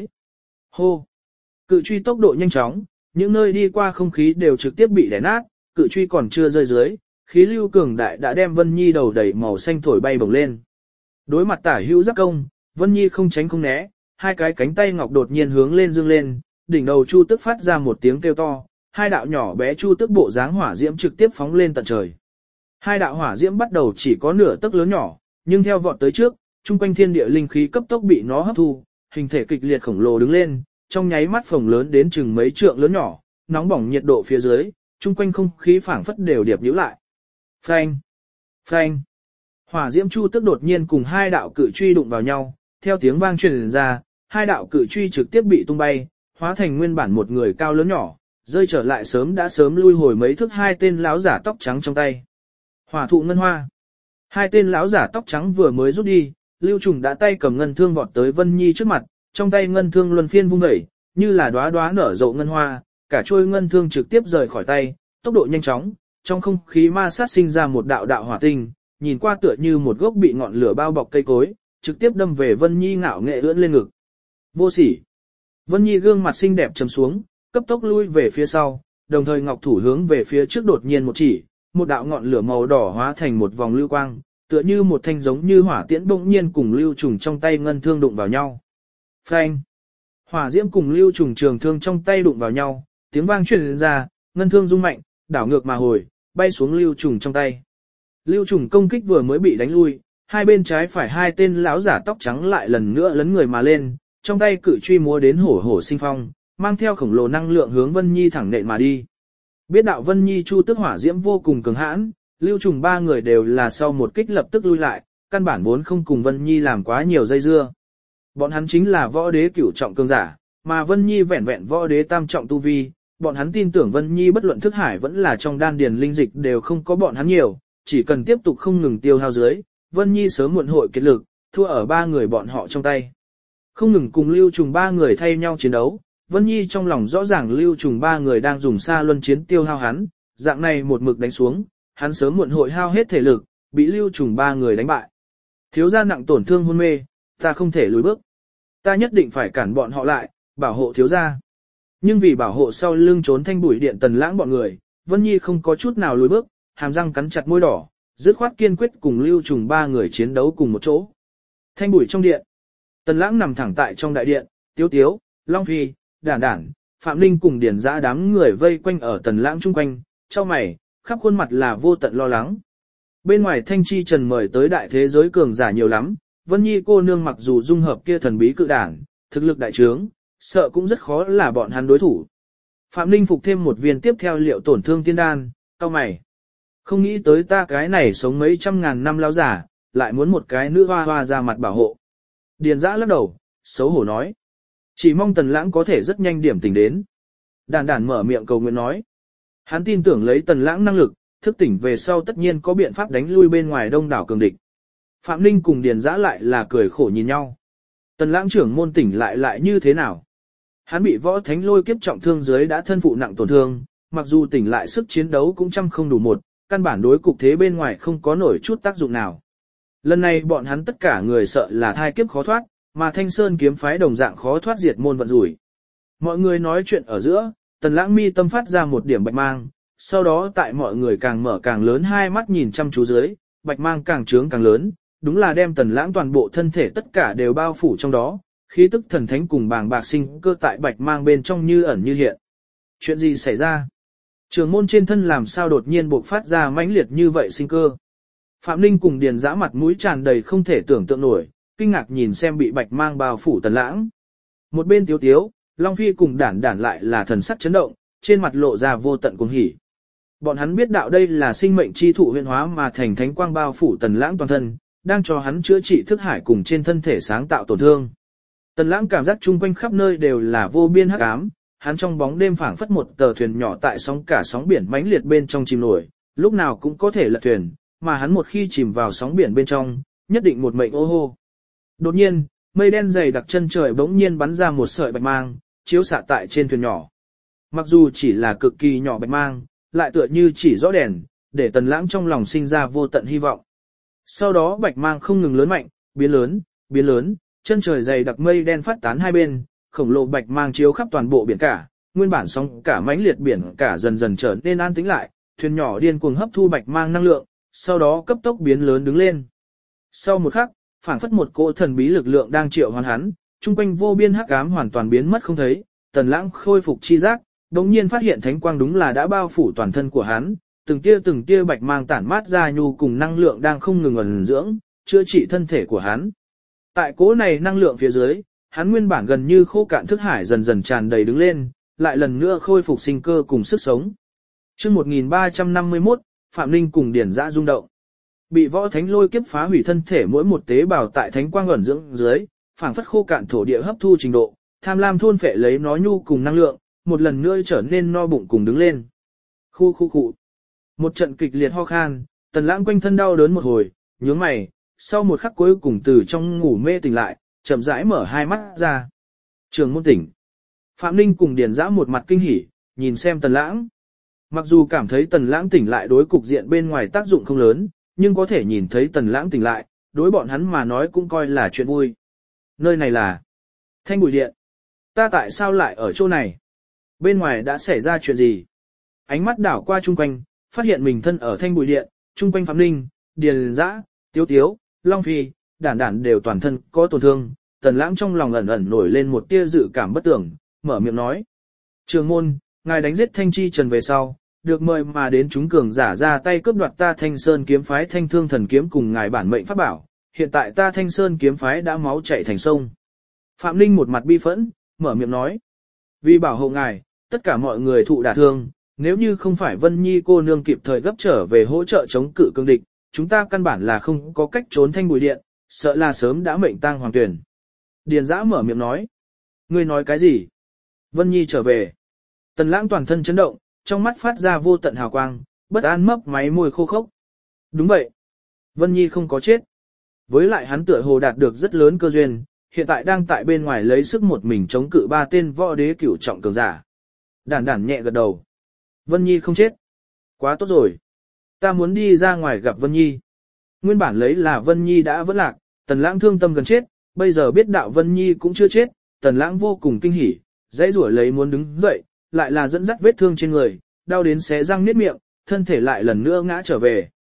Hô! Cự truy tốc độ nhanh chóng, những nơi đi qua không khí đều trực tiếp bị đè nát, cự truy còn chưa rơi dưới, khí lưu cường đại đã đem Vân Nhi đầu đầy màu xanh thổi bay bổng lên. Đối mặt tả hữu giáp công, Vân Nhi không tránh không né, hai cái cánh tay ngọc đột nhiên hướng lên dương lên, đỉnh đầu chu tức phát ra một tiếng kêu to, hai đạo nhỏ bé chu tức bộ dáng hỏa diễm trực tiếp phóng lên tận trời. Hai đạo hỏa diễm bắt đầu chỉ có nửa tấc lớn nhỏ, nhưng theo vọt tới trước, trung quanh thiên địa linh khí cấp tốc bị nó hấp thu, hình thể kịch liệt khổng lồ đứng lên, trong nháy mắt phồng lớn đến chừng mấy trượng lớn nhỏ, nóng bỏng nhiệt độ phía dưới, trung quanh không khí phảng phất đều điệp nhíu lại. Phanh! Phanh! Hỏa diễm chu tức đột nhiên cùng hai đạo cự truy đụng vào nhau, theo tiếng vang truyền ra, hai đạo cự truy trực tiếp bị tung bay, hóa thành nguyên bản một người cao lớn nhỏ, rơi trở lại sớm lui hồi mấy thước hai tên lão giả tóc trắng trong tay. Hỏa thụ ngân hoa. Hai tên lão giả tóc trắng vừa mới rút đi, Lưu Trùng đã tay cầm ngân thương vọt tới Vân Nhi trước mặt, trong tay ngân thương luân phiên vung dậy, như là đóa đóa nở rộ ngân hoa, cả chuôi ngân thương trực tiếp rời khỏi tay, tốc độ nhanh chóng, trong không khí ma sát sinh ra một đạo đạo hỏa tinh, nhìn qua tựa như một gốc bị ngọn lửa bao bọc cây cối, trực tiếp đâm về Vân Nhi ngạo nghệ ưỡn lên ngực. Vô sỉ. Vân Nhi gương mặt xinh đẹp trầm xuống, cấp tốc lui về phía sau, đồng thời ngọc thủ hướng về phía trước đột nhiên một chỉ, một đạo ngọn lửa màu đỏ hóa thành một vòng lưu quang, tựa như một thanh giống như hỏa tiễn bỗng nhiên cùng Lưu Trùng trong tay ngân thương đụng vào nhau. Phanh! Hỏa diễm cùng Lưu Trùng trường thương trong tay đụng vào nhau, tiếng vang truyền ra, ngân thương rung mạnh, đảo ngược mà hồi, bay xuống Lưu Trùng trong tay. Lưu Trùng công kích vừa mới bị đánh lui, hai bên trái phải hai tên lão giả tóc trắng lại lần nữa lấn người mà lên, trong tay cự truy múa đến hổ hổ sinh phong, mang theo khổng lồ năng lượng hướng Vân Nhi thẳng nện mà đi. Biết đạo Vân Nhi chu tức hỏa diễm vô cùng cường hãn, Lưu Trùng ba người đều là sau một kích lập tức lui lại, căn bản vốn không cùng Vân Nhi làm quá nhiều dây dưa. Bọn hắn chính là võ đế cửu trọng cường giả, mà Vân Nhi vẹn vẹn võ đế tam trọng tu vi, bọn hắn tin tưởng Vân Nhi bất luận thức hải vẫn là trong đan điền linh dịch đều không có bọn hắn nhiều, chỉ cần tiếp tục không ngừng tiêu hao dưới, Vân Nhi sớm muộn hội kết lực, thua ở ba người bọn họ trong tay. Không ngừng cùng Lưu Trùng ba người thay nhau chiến đấu, Vân Nhi trong lòng rõ ràng Lưu Trùng ba người đang dùng xa luân chiến tiêu hao hắn, dạng này một mực đánh xuống, hắn sớm muộn hội hao hết thể lực, bị Lưu Trùng ba người đánh bại. Thiếu gia nặng tổn thương hôn mê, ta không thể lùi bước. Ta nhất định phải cản bọn họ lại, bảo hộ thiếu gia. Nhưng vì bảo hộ sau lưng trốn thanh bụi điện Tần Lãng bọn người, Vân Nhi không có chút nào lùi bước, hàm răng cắn chặt môi đỏ, dứt khoát kiên quyết cùng Lưu Trùng ba người chiến đấu cùng một chỗ. Thanh bụi trong điện. Tần Lãng nằm thẳng tại trong đại điện, Tiếu Tiếu, Long Phi, Đản Đản, Phạm Linh cùng Điền Dã đám người vây quanh ở Tần Lãng chung quanh, chau mày, khắp khuôn mặt là vô tận lo lắng. Bên ngoài Thanh Chi Trần mời tới đại thế giới cường giả nhiều lắm, Vân Nhi cô nương mặc dù dung hợp kia thần bí cự đản, thực lực đại trướng, sợ cũng rất khó là bọn hắn đối thủ. Phạm Linh phục thêm một viên tiếp theo liệu tổn thương tiên đan, cau mày. Không nghĩ tới ta cái này sống mấy trăm ngàn năm lão giả, lại muốn một cái nữ hoa hoa ra mặt bảo hộ. Điền Dã lắc đầu, xấu hổ nói. Chỉ mong Tần Lãng có thể rất nhanh điểm tỉnh đến. Đản Đản mở miệng cầu nguyện nói. Hắn tin tưởng lấy Tần Lãng năng lực, thức tỉnh về sau tất nhiên có biện pháp đánh lui bên ngoài đông đảo cường địch. Phạm Linh cùng Điền Dã lại là cười khổ nhìn nhau. Tần Lãng trưởng môn tỉnh lại như thế nào? Hắn bị võ thánh lôi kiếp trọng thương dưới đã thân phụ nặng tổn thương, mặc dù tỉnh lại sức chiến đấu cũng trăm không đủ một, căn bản đối cục thế bên ngoài không có nổi chút tác dụng nào. Lần này bọn hắn tất cả người sợ là thai kiếp khó thoát, mà Thanh Sơn kiếm phái đồng dạng khó thoát diệt môn vận rủi. Mọi người nói chuyện ở giữa, Tần Lãng mi tâm phát ra một điểm bạch mang, sau đó tại mọi người càng mở càng lớn hai mắt nhìn chăm chú dưới, bạch mang càng trướng càng lớn, đúng là đem Tần Lãng toàn bộ thân thể tất cả đều bao phủ trong đó, khí tức thần thánh cùng bàng bạc sinh cơ tại bạch mang bên trong như ẩn như hiện. Chuyện gì xảy ra? Trường môn trên thân làm sao đột nhiên bộc phát ra mãnh liệt như vậy sinh cơ? Phạm Linh cùng Điền Dã mặt mũi tràn đầy không thể tưởng tượng nổi, kinh ngạc nhìn xem bị bạch mang bao phủ Tần Lãng. Một bên Tiếu Tiếu, Long Phi cùng Đản Đản lại là thần sắc chấn động, trên mặt lộ ra vô tận cuồng hỉ. Bọn hắn biết đạo đây là sinh mệnh chi thụ huyễn hóa mà thành thánh quang bao phủ Tần Lãng toàn thân, đang cho hắn chữa trị thức hải cùng trên thân thể sáng tạo tổn thương. Tần Lãng cảm giác chung quanh khắp nơi đều là vô biên hắc ám, hắn trong bóng đêm phảng phất một tờ thuyền nhỏ tại sóng cả sóng biển mãnh liệt bên trong chìm nổi, lúc nào cũng có thể lật thuyền, mà hắn một khi chìm vào sóng biển bên trong, nhất định một mệnh ô hô. Đột nhiên, mây đen dày đặc chân trời bỗng nhiên bắn ra một sợi bạch mang, chiếu xạ tại trên thuyền nhỏ. Mặc dù chỉ là cực kỳ nhỏ bạch mang, lại tựa như chỉ rõ đèn, để Tần Lãng trong lòng sinh ra vô tận hy vọng. Sau đó bạch mang không ngừng lớn mạnh, biến lớn, chân trời dày đặc mây đen phát tán hai bên, khổng lồ bạch mang chiếu khắp toàn bộ biển cả, nguyên bản sóng cả mãnh liệt biển cả dần dần trở nên an tĩnh lại, thuyền nhỏ điên cuồng hấp thu bạch mang năng lượng, sau đó cấp tốc biến lớn đứng lên. Sau một khắc, phảng phất một cỗ thần bí lực lượng đang triệu hoán hắn, trung quanh vô biên hắc ám hoàn toàn biến mất không thấy, Tần Lãng khôi phục chi giác, đột nhiên phát hiện thánh quang đúng là đã bao phủ toàn thân của hắn, từng tia bạch mang tản mát ra nhu cùng năng lượng đang không ngừng ẩn dưỡng, chữa trị thân thể của hắn. Tại cỗ này năng lượng phía dưới, hắn nguyên bản gần như khô cạn thức hải dần dần tràn đầy đứng lên, lại lần nữa khôi phục sinh cơ cùng sức sống. Chương 1351, Phạm Linh cùng Điền Dã rung động. Bị võ thánh lôi kiếp phá hủy thân thể mỗi một tế bào tại thánh quang ẩn dưỡng dưới, phảng phất khô cạn thổ địa hấp thu trình độ, tham lam thôn phệ lấy nó nhu cùng năng lượng, một lần nữa trở nên no bụng cùng đứng lên. Khu. Một trận kịch liệt ho khan, Tần Lãng quanh thân đau đớn một hồi, nhướng mày, sau một khắc cuối cùng từ trong ngủ mê tỉnh lại, chậm rãi mở hai mắt ra. Trường môn tỉnh. Phạm Linh cùng Điền Dã một mặt kinh hỉ, nhìn xem Tần Lãng. Mặc dù cảm thấy Tần Lãng tỉnh lại đối cục diện bên ngoài tác dụng không lớn, nhưng có thể nhìn thấy Tần Lãng tỉnh lại, đối bọn hắn mà nói cũng coi là chuyện vui. Nơi này là Thanh Bụi Điện. Ta tại sao lại ở chỗ này? Bên ngoài đã xảy ra chuyện gì? Ánh mắt đảo qua chung quanh, phát hiện mình thân ở Thanh Bụi Điện, chung quanh Phạm Linh, Điền Dã, Tiếu Tiếu, Long Phi, Đản Đản đều toàn thân có tổn thương. Tần Lãng trong lòng ẩn ẩn nổi lên một tia dự cảm bất tưởng, mở miệng nói. Trường môn, ngài đánh giết Thanh Chi Trần về sau, được mời mà đến chúng cường giả ra tay cướp đoạt ta Thanh Sơn kiếm phái Thanh Thương thần kiếm cùng ngài bản mệnh pháp bảo, hiện tại ta Thanh Sơn kiếm phái đã máu chảy thành sông. Phạm Linh một mặt bi phẫn, mở miệng nói. Vì bảo hộ ngài, tất cả mọi người thụ đả thương, nếu như không phải Vân Nhi cô nương kịp thời gấp trở về hỗ trợ chống cự cương địch, chúng ta căn bản là không có cách trốn Thanh Bụi Điện, sợ là sớm đã mệnh tang hoàng tuyển. Điền Dã mở miệng nói. Ngươi nói cái gì? Vân Nhi trở về. Tần Lãng toàn thân chấn động, trong mắt phát ra vô tận hào quang, bất an mấp máy môi khô khốc. Đúng vậy. Vân Nhi không có chết. Với lại hắn tựa hồ đạt được rất lớn cơ duyên, hiện tại đang tại bên ngoài lấy sức một mình chống cự 3 tên võ đế cửu trọng cường giả. Đản Đản nhẹ gật đầu. Vân Nhi không chết. Quá tốt rồi. Ta muốn đi ra ngoài gặp Vân Nhi. Nguyên bản lấy là Vân Nhi đã vẫn lạc, Tần Lãng thương tâm gần chết, bây giờ biết đạo Vân Nhi cũng chưa chết, Tần Lãng vô cùng kinh hỉ, dãy rủa lấy muốn đứng dậy, lại là dẫn dắt vết thương trên người, đau đến xé răng niết miệng, thân thể lại lần nữa ngã trở về.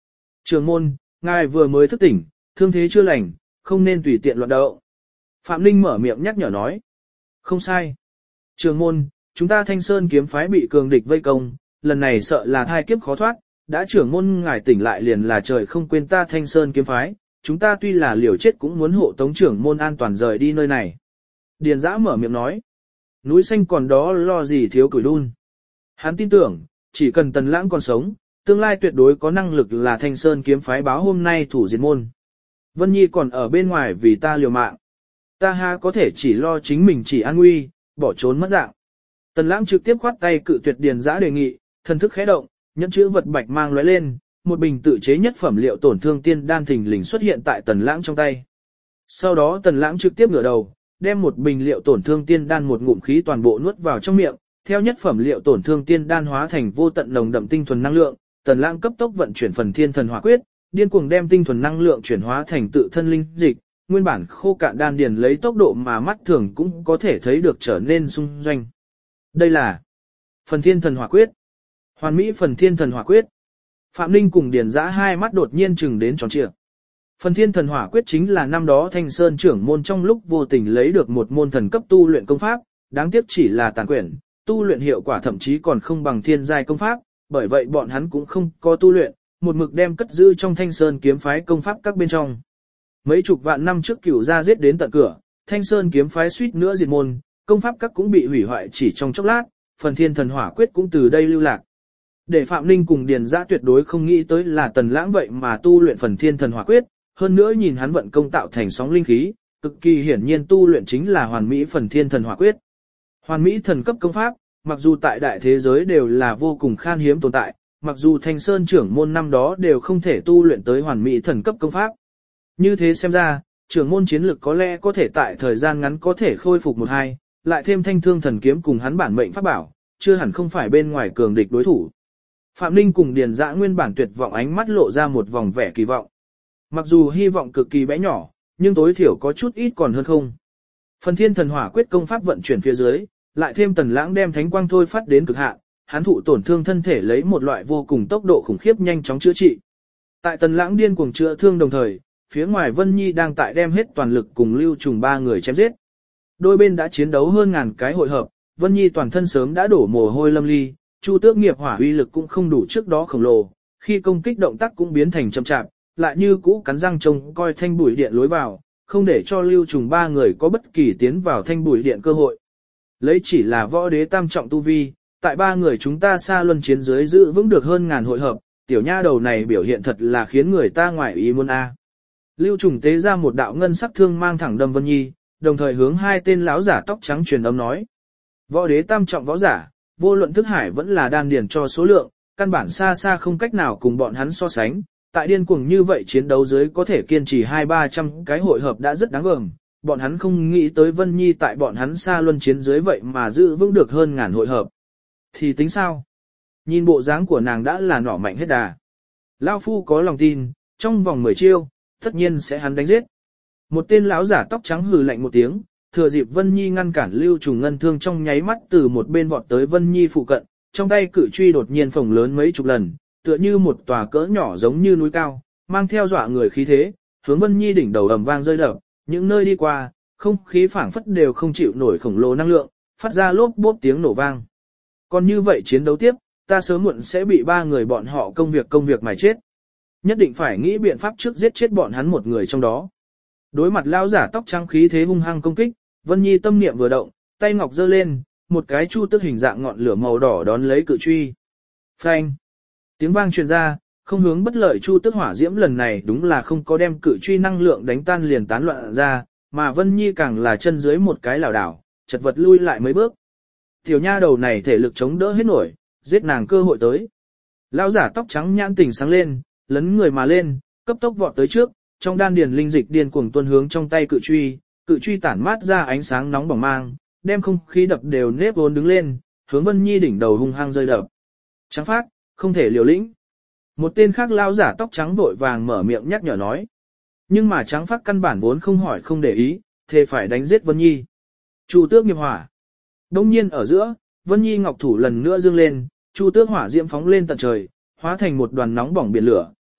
Trưởng môn, ngài vừa mới thức tỉnh, thương thế chưa lành, không nên tùy tiện loạn động. Phạm Linh mở miệng nhắc nhở nói. Không sai. Trưởng môn, chúng ta Thanh Sơn kiếm phái bị cường địch vây công, lần này sợ là thai kiếp khó thoát, đã trưởng môn ngài tỉnh lại liền là trời không quên ta Thanh Sơn kiếm phái, chúng ta tuy là liều chết cũng muốn hộ tống trưởng môn an toàn rời đi nơi này. Điền Dã mở miệng nói. Núi xanh còn đó lo gì thiếu củi đun. Hắn tin tưởng, chỉ cần Tần Lãng còn sống, tương lai tuyệt đối có năng lực là Thanh Sơn kiếm phái báo hôm nay thủ diệt môn. Vân Nhi còn ở bên ngoài vì ta liều mạng. Ta ha có thể chỉ lo chính mình chỉ an nguy, bỏ trốn mất dạng. Tần Lãng trực tiếp khoát tay cự tuyệt Điền Dã đề nghị, thần thức khẽ động, nhẫn chữ vật bạch mang lóe lên, một bình tự chế nhất phẩm liệu tổn thương tiên đan thình lình xuất hiện tại Tần Lãng trong tay. Sau đó Tần Lãng trực tiếp ngửa đầu, đem một bình liệu tổn thương tiên đan một ngụm khí toàn bộ nuốt vào trong miệng, theo nhất phẩm liệu tổn thương tiên đan hóa thành vô tận nồng đậm tinh thuần năng lượng, Tần Lãng cấp tốc vận chuyển phần thiên thần hỏa quyết, điên cuồng đem tinh thuần năng lượng chuyển hóa thành tự thân linh dịch, nguyên bản khô cạn đan điền lấy tốc độ mà mắt thường cũng có thể thấy được trở nên sung doanh. Đây là phần thiên thần hỏa quyết. Hoàn mỹ phần thiên thần hỏa quyết. Phạm Linh cùng Điền Dã hai mắt đột nhiên chừng đến tròn trịa. Phần thiên thần hỏa quyết chính là năm đó Thanh Sơn trưởng môn trong lúc vô tình lấy được một môn thần cấp tu luyện công pháp, đáng tiếc chỉ là tàn quyển, tu luyện hiệu quả thậm chí còn không bằng thiên giai công pháp, bởi vậy bọn hắn cũng không có tu luyện, một mực đem cất giữ trong Thanh Sơn kiếm phái công pháp các bên trong. Mấy chục vạn năm trước Cửu gia giết đến tận cửa, Thanh Sơn kiếm phái suýt nữa diệt môn, công pháp các cũng bị hủy hoại chỉ trong chốc lát, phần thiên thần hỏa quyết cũng từ đây lưu lạc. Để Phạm Linh cùng Điền Dã tuyệt đối không nghĩ tới là Tần Lãng vậy mà tu luyện phần thiên thần hỏa quyết, hơn nữa nhìn hắn vận công tạo thành sóng linh khí, cực kỳ hiển nhiên tu luyện chính là hoàn mỹ phần thiên thần hỏa quyết. Hoàn mỹ thần cấp công pháp, mặc dù tại đại thế giới đều là vô cùng khan hiếm tồn tại, mặc dù Thanh Sơn trưởng môn năm đó đều không thể tu luyện tới hoàn mỹ thần cấp công pháp. Như thế xem ra, trưởng môn chiến lực có lẽ có thể tại thời gian ngắn có thể khôi phục một hai, lại thêm thanh thương thần kiếm cùng hắn bản mệnh pháp bảo, chưa hẳn không phải bên ngoài cường địch đối thủ. Phạm Linh cùng Điền Dã nguyên bản tuyệt vọng ánh mắt lộ ra một vòng vẻ kỳ vọng. Mặc dù hy vọng cực kỳ bé nhỏ, nhưng tối thiểu có chút ít còn hơn không. Phần thiên thần hỏa quyết công pháp vận chuyển phía dưới, lại thêm Tần Lãng đem thánh quang thôi phát đến cực hạn, hắn thụ tổn thương thân thể lấy một loại vô cùng tốc độ khủng khiếp nhanh chóng chữa trị. Tại Tần Lãng điên cuồng chữa thương đồng thời, phía ngoài Vân Nhi đang tại đem hết toàn lực cùng Lưu Trùng ba người chém giết. Đôi bên đã chiến đấu hơn ngàn cái hội hợp, Vân Nhi toàn thân sớm đã đổ mồ hôi lâm ly, Chu Tước nghiệp hỏa uy lực cũng không đủ trước đó khổng lồ, khi công kích động tác cũng biến thành chậm chạp, lại như cũ cắn răng trông coi thanh bùi điện lối vào, không để cho Lưu Trùng ba người có bất kỳ tiến vào thanh bùi điện cơ hội. Lấy chỉ là võ đế tam trọng tu vi, tại ba người chúng ta xa luân chiến dưới giữ vững được hơn ngàn hội hợp, tiểu nha đầu này biểu hiện thật là khiến người ta ngoại ý muốn a. Lưu Trùng tế ra một đạo ngân sắc thương mang thẳng đâm Vân Nhi, đồng thời hướng hai tên lão giả tóc trắng truyền âm nói: võ đế tam trọng võ giả, vô luận thức hải vẫn là đan điền cho số lượng, căn bản xa xa không cách nào cùng bọn hắn so sánh. Tại điên cuồng như vậy chiến đấu dưới có thể kiên trì 200-300 cái hội hợp đã rất đáng gờm, bọn hắn không nghĩ tới Vân Nhi tại bọn hắn xa luân chiến dưới vậy mà giữ vững được hơn ngàn hội hợp. Thì tính sao? Nhìn bộ dáng của nàng đã là nỏ mạnh hết đà. Lão phu có lòng tin, trong vòng 10 chiêu, tất nhiên sẽ hắn đánh giết. Một tên lão giả tóc trắng hừ lạnh một tiếng, thừa dịp Vân Nhi ngăn cản Lưu Trùng ngân thương trong nháy mắt từ một bên vọt tới Vân Nhi phụ cận, trong tay cự truy đột nhiên phồng lớn mấy chục lần, tựa như một tòa cỡ nhỏ giống như núi cao, mang theo dọa người khí thế, hướng Vân Nhi đỉnh đầu ầm vang rơi đập, những nơi đi qua, không khí phảng phất đều không chịu nổi khổng lồ năng lượng, phát ra lốp bốp tiếng nổ vang. Còn như vậy chiến đấu tiếp, ta sớm muộn sẽ bị ba người bọn họ công việc mà chết. Nhất định phải nghĩ biện pháp trước giết chết bọn hắn một người trong đó. Đối mặt lão giả tóc trắng khí thế hung hăng công kích, Vân Nhi tâm niệm vừa động, tay ngọc giơ lên, một cái chu tước hình dạng ngọn lửa màu đỏ đón lấy cự truy. Phanh! Tiếng vang truyền ra, không hướng bất lợi chu tước hỏa diễm lần này đúng là không có đem cự truy năng lượng đánh tan liền tán loạn ra, mà Vân Nhi càng là chân dưới một cái lảo đảo, chật vật lui lại mấy bước. Tiểu nha đầu này thể lực chống đỡ hết nổi, giết nàng cơ hội tới. Lão giả tóc trắng nhãn tỉnh sáng lên, lấn người mà lên, cấp tốc vọt tới trước, trong đan điền linh dịch điên cuồng tuôn hướng trong tay cự truy tản mát ra ánh sáng nóng bỏng mang, đem không khí đập đều nếp vốn đứng lên, hướng Vân Nhi đỉnh đầu hung hăng rơi đập. Trắng phác, không thể liều lĩnh. Một tên khác lão giả tóc trắng vội vàng mở miệng nhắc nhở nói. Nhưng mà Trắng phác căn bản vốn không hỏi không để ý, thề phải đánh giết Vân Nhi. Chu tước nghiệp hỏa. Đông nhiên ở giữa, Vân Nhi ngọc thủ lần nữa dương lên, chu tước hỏa diễm phóng lên tận trời, hóa thành một đoàn nóng bỏng biển lửa,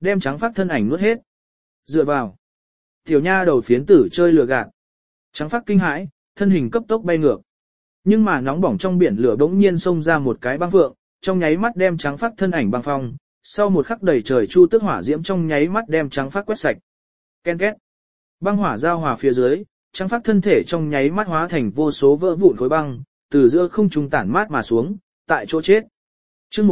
đem trắng phát thân ảnh nuốt hết. Dựa vào. Tiểu nha đầu phiến tử chơi lừa gạt. Trắng phát kinh hãi, thân hình cấp tốc bay ngược. Nhưng mà nóng bỏng trong biển lửa bỗng nhiên xông ra một cái băng vượng, trong nháy mắt đem trắng phát thân ảnh băng phong, sau một khắc đầy trời chu tước hỏa diễm trong nháy mắt đem trắng phát quét sạch. Ken két. Băng hỏa giao hòa phía dưới, trắng phát thân thể trong nháy mắt hóa thành vô số vỡ vụn khối băng, từ giữa không trung tản mát mà xuống, tại chỗ chết. Chương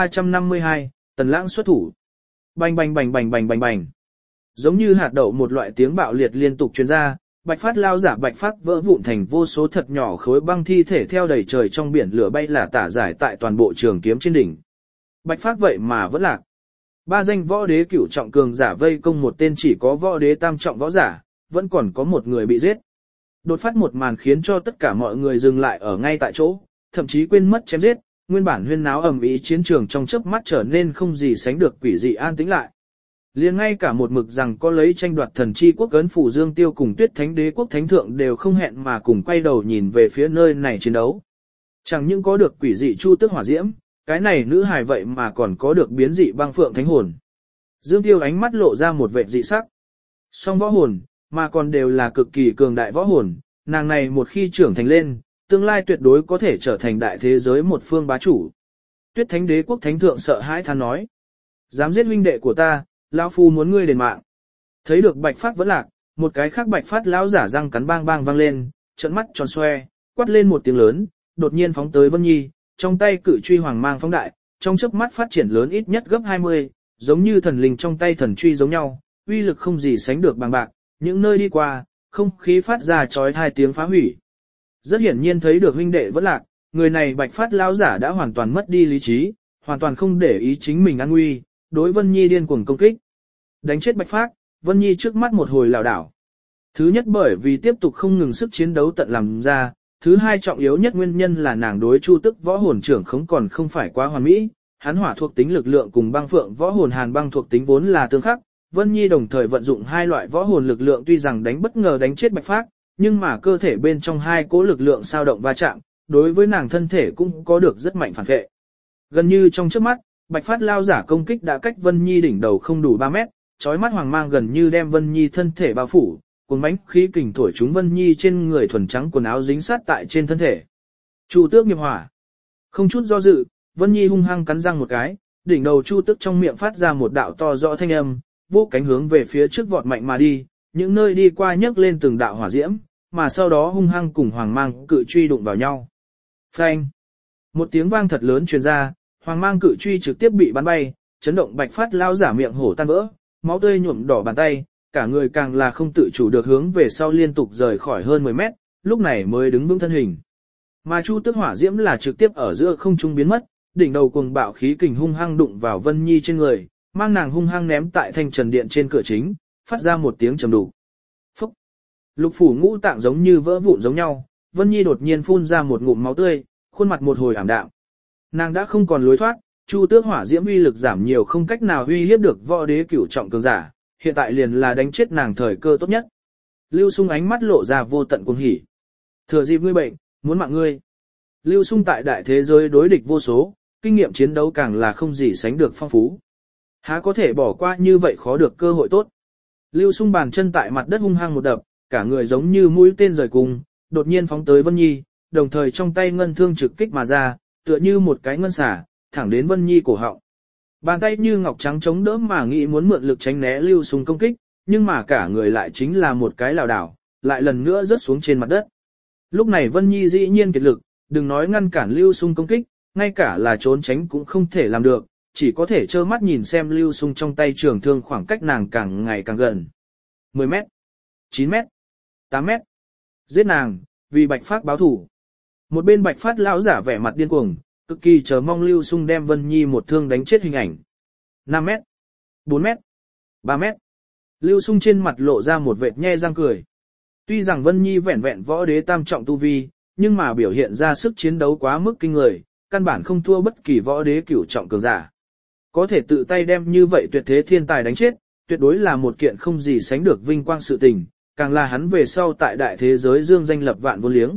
1352, Tần Lãng xuất thủ. Bành bành bành bành bành bành bành. Giống như hạt đậu một loại tiếng bạo liệt liên tục truyền ra, Bạch Phát lao giả Bạch Phát vỡ vụn thành vô số thật nhỏ khối băng thi thể theo đầy trời trong biển lửa bay là tả giải tại toàn bộ trường kiếm trên đỉnh. Bạch Phát vậy mà vẫn lạc. Ba danh võ đế cửu trọng cường giả vây công một tên chỉ có võ đế tam trọng võ giả, vẫn còn có một người bị giết. Đột phát một màn khiến cho tất cả mọi người dừng lại ở ngay tại chỗ, thậm chí quên mất chém giết, nguyên bản huyên náo ầm ĩ chiến trường trong chớp mắt trở nên không gì sánh được quỷ dị an tĩnh lại. Liền ngay cả một mực rằng có lấy tranh đoạt thần chi quốc ấn phủ Dương Tiêu cùng Tuyết Thánh Đế quốc thánh thượng đều không hẹn mà cùng quay đầu nhìn về phía nơi này chiến đấu. Chẳng những có được quỷ dị chu tước hỏa diễm, cái này nữ hài vậy mà còn có được biến dị băng phượng thánh hồn. Dương Tiêu ánh mắt lộ ra một vẻ dị sắc. Song võ hồn, mà còn đều là cực kỳ cường đại võ hồn, nàng này một khi trưởng thành lên, tương lai tuyệt đối có thể trở thành đại thế giới một phương bá chủ. Tuyết Thánh Đế quốc thánh thượng sợ hãi than nói: "Dám giết huynh đệ của ta, lão phu muốn ngươi đền mạng." Thấy được Bạch Phát vẫn lạc, một cái khác Bạch Phát lão giả răng cắn bang bang vang lên, trợn mắt tròn xoe, quát lên một tiếng lớn, đột nhiên phóng tới Vân Nhi, trong tay cự truy hoàng mang phóng đại, trong chớp mắt phát triển lớn ít nhất gấp 20, giống như thần linh trong tay thần truy giống nhau, uy lực không gì sánh được bằng bạc, những nơi đi qua, không khí phát ra chói tai tiếng phá hủy. Rất hiển nhiên thấy được huynh đệ vẫn lạc, người này Bạch Phát lão giả đã hoàn toàn mất đi lý trí, hoàn toàn không để ý chính mình an nguy, đối Vân Nhi điên cuồng công kích. Đánh chết Bạch Phát, Vân Nhi trước mắt một hồi lảo đảo. Thứ nhất bởi vì tiếp tục không ngừng sức chiến đấu tận làm ra, thứ hai trọng yếu nhất nguyên nhân là nàng đối Chu Tức võ hồn trưởng không còn không phải quá hoàn mỹ, hắn hỏa thuộc tính lực lượng cùng băng phượng võ hồn hàn băng thuộc tính vốn là tương khắc. Vân Nhi đồng thời vận dụng hai loại võ hồn lực lượng tuy rằng đánh bất ngờ đánh chết Bạch Phát, nhưng mà cơ thể bên trong hai cỗ lực lượng sao động va chạm, đối với nàng thân thể cũng có được rất mạnh phản vệ. Gần như trong chớp mắt, Bạch Phát lao giả công kích đã cách Vân Nhi đỉnh đầu không đủ 3 mét, chói mắt hoàng mang gần như đem Vân Nhi thân thể bao phủ, cuốn bánh khí kình thổi chúng Vân Nhi trên người thuần trắng quần áo dính sát tại trên thân thể. Chu Tước nghiệp hỏa. Không chút do dự, Vân Nhi hung hăng cắn răng một cái, đỉnh đầu Chu Tước trong miệng phát ra một đạo to rõ thanh âm, vỗ cánh hướng về phía trước vọt mạnh mà đi, những nơi đi qua nhấc lên từng đạo hỏa diễm, mà sau đó hung hăng cùng hoàng mang cự truy đụng vào nhau. Phanh! Một tiếng vang thật lớn truyền ra, hoàng mang cự truy trực tiếp bị bắn bay, chấn động Bạch Phát lao giả miệng hổ tan vỡ, máu tươi nhuộm đỏ bàn tay, cả người càng là không tự chủ được hướng về sau liên tục rời khỏi hơn 10 mét, lúc này mới đứng vững thân hình. Mà Chu Tước hỏa diễm là trực tiếp ở giữa không trung biến mất, đỉnh đầu cuồng bạo khí kình hung hăng đụng vào Vân Nhi trên người, mang nàng hung hăng ném tại thanh trần điện trên cửa chính, phát ra một tiếng trầm đục. Phúc! Lục phủ ngũ tạng giống như vỡ vụn giống nhau, Vân Nhi đột nhiên phun ra một ngụm máu tươi, khuôn mặt một hồi ảm đạm. Nàng đã không còn lối thoát, Chu Tước hỏa diễm uy lực giảm nhiều không cách nào uy hiếp được võ đế cửu trọng cường giả, hiện tại liền là đánh chết nàng thời cơ tốt nhất. Lưu Sung ánh mắt lộ ra vô tận cuồng hỉ. Thừa dịp ngươi bệnh, muốn mạng ngươi. Lưu Sung tại đại thế giới đối địch vô số, kinh nghiệm chiến đấu càng là không gì sánh được phong phú. Há có thể bỏ qua như vậy khó được cơ hội tốt. Lưu Sung bàn chân tại mặt đất hung hăng một đập, cả người giống như mũi tên rời cung, đột nhiên phóng tới Vân Nhi, đồng thời trong tay ngân thương trực kích mà ra, tựa như một cái ngân xả, thẳng đến Vân Nhi cổ họng. Bàn tay như ngọc trắng chống đỡ mà nghĩ muốn mượn lực tránh né Lưu Sung công kích, nhưng mà cả người lại chính là một cái lảo đảo, lại lần nữa rớt xuống trên mặt đất. Lúc này Vân Nhi dĩ nhiên kiệt lực, đừng nói ngăn cản Lưu Sung công kích, ngay cả là trốn tránh cũng không thể làm được, chỉ có thể trơ mắt nhìn xem Lưu Sung trong tay trường thương khoảng cách nàng càng ngày càng gần. 10 mét, 9 mét, 8 mét. Giết nàng, vì Bạch Phát báo thủ. Một bên Bạch Phát lão giả vẻ mặt điên cuồng, cực kỳ chờ mong Lưu Sung đem Vân Nhi một thương đánh chết hình ảnh. 5 mét, 4 mét, 3 mét. Lưu Sung trên mặt lộ ra một vệt nhe răng cười. Tuy rằng Vân Nhi vẹn vẹn võ đế tam trọng tu vi, nhưng mà biểu hiện ra sức chiến đấu quá mức kinh người, căn bản không thua bất kỳ võ đế cửu trọng cường giả. Có thể tự tay đem như vậy tuyệt thế thiên tài đánh chết, tuyệt đối là một kiện không gì sánh được vinh quang sự tình, càng là hắn về sau tại đại thế giới dương danh lập vạn vô liếng.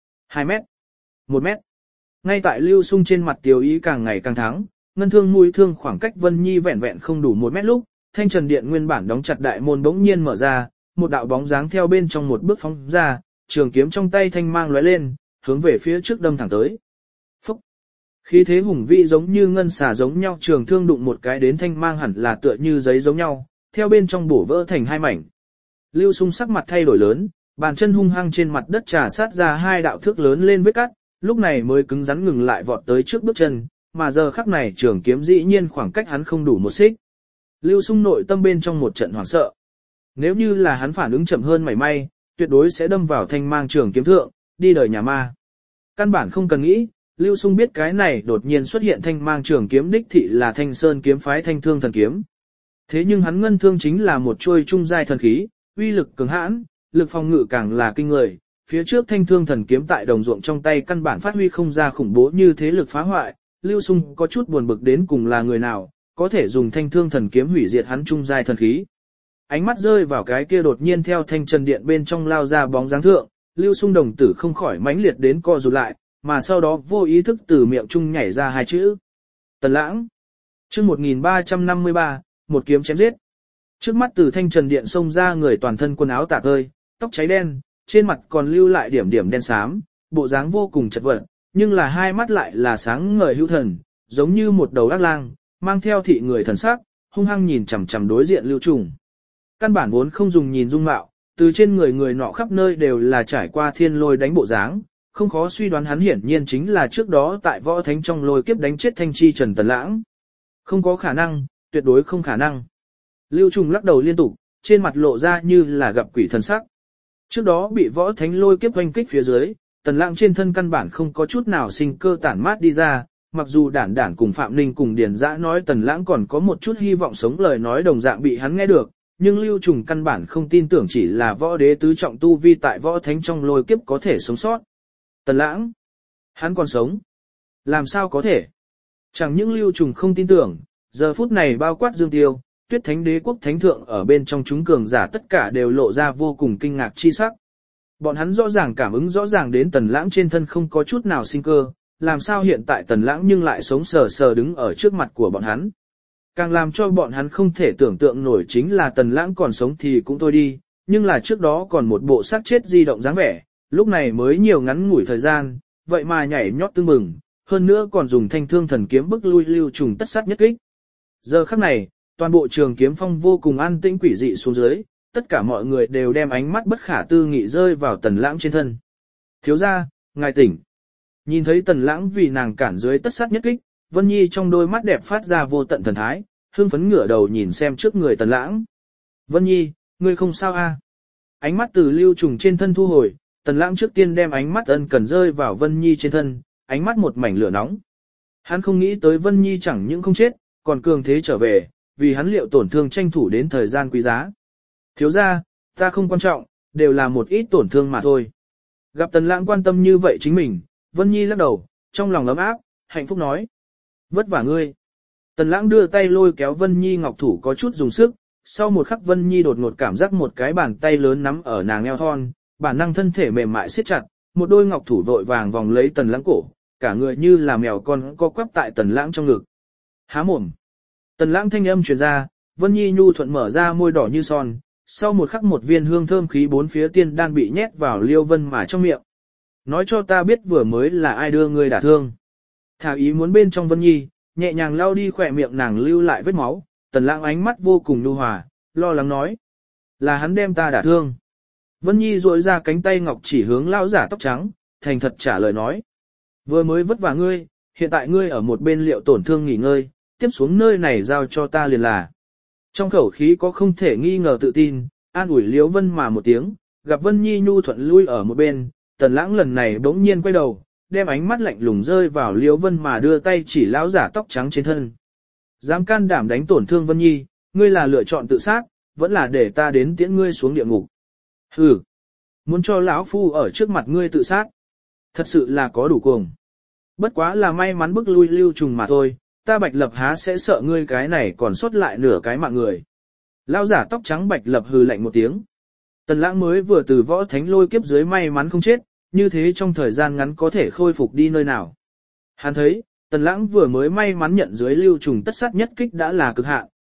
2 mét, 1 mét. Ngay tại Lưu Sung trên mặt tiêu ý càng ngày càng thắng, ngân thương mũi thương khoảng cách Vân Nhi vẹn vẹn không đủ 1 mét lúc, thanh trần điện nguyên bản đóng chặt đại môn bỗng nhiên mở ra, một đạo bóng dáng theo bên trong một bước phóng ra, trường kiếm trong tay thanh mang lóe lên, hướng về phía trước đâm thẳng tới. Phúc! Khí thế hùng vĩ giống như ngân xà giống nhau, trường thương đụng một cái đến thanh mang hẳn là tựa như giấy giống nhau, theo bên trong bổ vỡ thành hai mảnh. Lưu Sung sắc mặt thay đổi lớn, bàn chân hung hăng trên mặt đất trà sát ra hai đạo thước lớn lên vết cắt, lúc này mới cứng rắn ngừng lại vọt tới trước bước chân, mà giờ khắc này trường kiếm dĩ nhiên khoảng cách hắn không đủ một xích. Lưu Sung nội tâm bên trong một trận hoảng sợ. Nếu như là hắn phản ứng chậm hơn mảy may, tuyệt đối sẽ đâm vào thanh mang trường kiếm thượng, đi đời nhà ma. Căn bản không cần nghĩ, Lưu Sung biết cái này đột nhiên xuất hiện thanh mang trường kiếm đích thị là Thanh Sơn kiếm phái Thanh Thương thần kiếm. Thế nhưng hắn ngân thương chính là một chuôi trung giai thần khí, uy lực cường hãn, lực phòng ngự càng là kinh người. Phía trước Thanh Thương thần kiếm tại đồng ruộng trong tay căn bản phát huy không ra khủng bố như thế lực phá hoại, Lưu Sung có chút buồn bực đến cùng là người nào, có thể dùng Thanh Thương thần kiếm hủy diệt hắn trung giai thần khí. Ánh mắt rơi vào cái kia đột nhiên theo thanh trần điện bên trong lao ra bóng dáng thượng, Lưu Sung đồng tử không khỏi mãnh liệt đến co rụt lại, mà sau đó vô ý thức từ miệng trung nhảy ra hai chữ. Tần Lãng. Chương 1353, một kiếm chém giết. Trước mắt từ thanh trần điện xông ra người toàn thân quần áo tả tơi, tóc cháy đen, trên mặt còn lưu lại điểm điểm đen xám, bộ dáng vô cùng chật vật, nhưng là hai mắt lại là sáng ngời hữu thần, giống như một đầu ác lang, mang theo thị người thần sắc, hung hăng nhìn chằm chằm đối diện Lưu Trùng. Căn bản vốn không dùng nhìn dung mạo, từ trên người người nọ khắp nơi đều là trải qua thiên lôi đánh bộ dáng, không khó suy đoán hắn hiển nhiên chính là trước đó tại võ thánh trong lôi kiếp đánh chết Thanh Chi Trần Tần Lãng. Không có khả năng, tuyệt đối không khả năng. Lưu Trùng lắc đầu liên tục, trên mặt lộ ra như là gặp quỷ thần sắc. Trước đó bị võ thánh lôi kiếp oanh kích phía dưới, Tần Lãng trên thân căn bản không có chút nào sinh cơ tản mát đi ra, mặc dù Đản Đản cùng Phạm Ninh cùng Điền Dã nói Tần Lãng còn có một chút hy vọng sống, lời nói đồng dạng bị hắn nghe được, nhưng Lưu Trùng căn bản không tin tưởng chỉ là võ đế tứ trọng tu vi tại võ thánh trong lôi kiếp có thể sống sót. Tần Lãng, hắn còn sống. Làm sao có thể? Chẳng những Lưu Trùng không tin tưởng, giờ phút này bao quát Dương Tiêu, Tuyết Thánh Đế quốc thánh thượng ở bên trong chúng cường giả tất cả đều lộ ra vô cùng kinh ngạc chi sắc. Bọn hắn rõ ràng cảm ứng rõ ràng đến Tần Lãng trên thân không có chút nào sinh cơ, làm sao hiện tại Tần Lãng nhưng lại sống sờ sờ đứng ở trước mặt của bọn hắn. Càng làm cho bọn hắn không thể tưởng tượng nổi chính là Tần Lãng còn sống thì cũng thôi đi, nhưng là trước đó còn một bộ xác chết di động dáng vẻ, lúc này mới nhiều ngắn ngủi thời gian, vậy mà nhảy nhót tưng mừng, hơn nữa còn dùng Thanh Thương thần kiếm bức lui Lưu Trùng tất sát nhất kích. Giờ khắc này, toàn bộ trường kiếm phong vô cùng an tĩnh quỷ dị xuống dưới, tất cả mọi người đều đem ánh mắt bất khả tư nghị rơi vào Tần Lãng trên thân. Thiếu gia, ngài tỉnh. Nhìn thấy Tần Lãng vì nàng cản dưới tất sát nhất kích, Vân Nhi trong đôi mắt đẹp phát ra vô tận thần thái, hương phấn ngửa đầu nhìn xem trước người Tần Lãng. Vân Nhi, ngươi không sao a? Ánh mắt từ Lưu Trùng trên thân thu hồi, Tần Lãng trước tiên đem ánh mắt ân cần rơi vào Vân Nhi trên thân, ánh mắt một mảnh lửa nóng. Hắn không nghĩ tới Vân Nhi chẳng những không chết, còn cường thế trở về, vì hắn liệu tổn thương tranh thủ đến thời gian quý giá. Thiếu gia, ta không quan trọng, đều là một ít tổn thương mà thôi. Gặp Tần Lãng quan tâm như vậy chính mình, Vân Nhi lắc đầu, trong lòng ấm áp, hạnh phúc nói. Vất vả ngươi. Tần Lãng đưa tay lôi kéo Vân Nhi ngọc thủ có chút dùng sức, sau một khắc Vân Nhi đột ngột cảm giác một cái bàn tay lớn nắm ở nàng eo thon, bản năng thân thể mềm mại siết chặt, một đôi ngọc thủ vội vàng vòng lấy Tần Lãng cổ, cả người như là mèo con co quắp tại Tần Lãng trong ngực. Há mồm. Tần Lãng thanh âm truyền ra, Vân Nhi nhu thuận mở ra môi đỏ như son, sau một khắc một viên hương thơm khí bốn phía tiên đan bị nhét vào Liêu Vân mà trong miệng. Nói cho ta biết vừa mới là ai đưa ngươi đả thương. Thả ý muốn bên trong Vân Nhi, nhẹ nhàng lau đi khỏe miệng nàng lưu lại vết máu, Tần Lãng ánh mắt vô cùng nhu hòa, lo lắng nói. Là hắn đem ta đả thương. Vân Nhi duỗi ra cánh tay ngọc chỉ hướng lão giả tóc trắng, thành thật trả lời nói. Vừa mới vất vả ngươi, hiện tại ngươi ở một bên liệu tổn thương nghỉ ngơi, tiếp xuống nơi này giao cho ta liền là. Trong khẩu khí có không thể nghi ngờ tự tin, an ủi Liễu Vân mà một tiếng, gặp Vân Nhi nhu thuận lui ở một bên, Tần Lãng lần này bỗng nhiên quay đầu, đem ánh mắt lạnh lùng rơi vào Liễu Vân mà đưa tay chỉ lão giả tóc trắng trên thân. Dám can đảm đánh tổn thương Vân Nhi, ngươi là lựa chọn tự sát, vẫn là để ta đến tiễn ngươi xuống địa ngục. Hừ, muốn cho lão phu ở trước mặt ngươi tự sát, thật sự là có đủ cuồng. Bất quá là may mắn bức lui Lưu Trùng mà thôi, ta Bạch Lập há sẽ sợ ngươi cái này còn sót lại nửa cái mạng người. Lão giả tóc trắng Bạch Lập hừ lạnh một tiếng. Tần Lãng mới vừa từ võ thánh lôi kiếp dưới may mắn không chết, như thế trong thời gian ngắn có thể khôi phục đi nơi nào. Hắn thấy, Tần Lãng vừa mới may mắn nhận dưới Lưu Trùng tất sát nhất kích đã là cực hạn,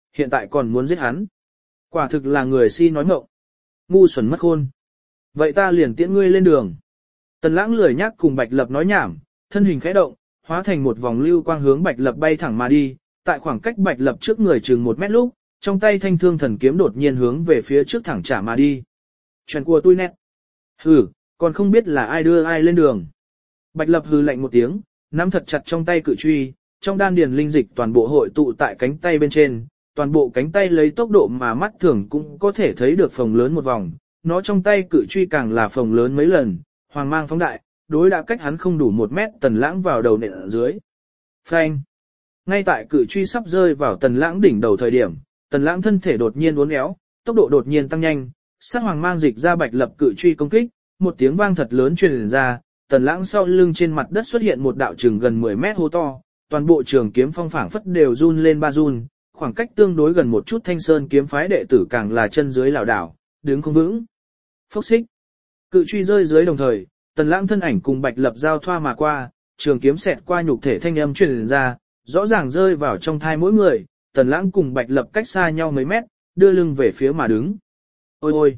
hiện tại còn muốn giết hắn. Quả thực là người si nói ngọng. Ngu xuẩn mất khôn. Vậy ta liền tiễn ngươi lên đường. Tần Lãng lười nhác cùng Bạch Lập nói nhảm, thân hình khẽ động, hóa thành một vòng lưu quang hướng Bạch Lập bay thẳng mà đi, tại khoảng cách Bạch Lập trước người chừng 1 mét lúc, trong tay thanh thương thần kiếm đột nhiên hướng về phía trước thẳng trả mà đi. Chuyện của tôi nét. Hừ, còn không biết là ai đưa ai lên đường. Bạch Lập hừ lạnh một tiếng, nắm thật chặt trong tay cự truy, trong đan điền linh dịch toàn bộ hội tụ tại cánh tay bên trên, toàn bộ cánh tay lấy tốc độ mà mắt thường cũng có thể thấy được phồng lớn một vòng, nó trong tay cự truy càng là phồng lớn mấy lần, hoàng mang phóng đại, đối đã cách hắn không đủ 1 mét Tần Lãng vào đầu nện ở dưới. Phanh! Ngay tại cự truy sắp rơi vào Tần Lãng đỉnh đầu thời điểm, Tần Lãng thân thể đột nhiên uốn éo, tốc độ đột nhiên tăng nhanh, sát hoàng mang dịch ra Bạch Lập cự truy công kích, một tiếng vang thật lớn truyền ra, Tần Lãng sau lưng trên mặt đất xuất hiện một đạo chừng gần 10 mét hố to, toàn bộ trường kiếm phong phảng phất đều run lên ba run, khoảng cách tương đối gần một chút Thanh Sơn kiếm phái đệ tử càng là chân dưới lảo đảo, đứng không vững. Phốc xích. Cự truy rơi dưới đồng thời, Tần Lãng thân ảnh cùng Bạch Lập giao thoa mà qua, trường kiếm xẹt qua nhục thể thanh âm truyền ra, rõ ràng rơi vào trong thai mỗi người, Tần Lãng cùng Bạch Lập cách xa nhau mấy mét, đưa lưng về phía mà đứng. Ôi ôi!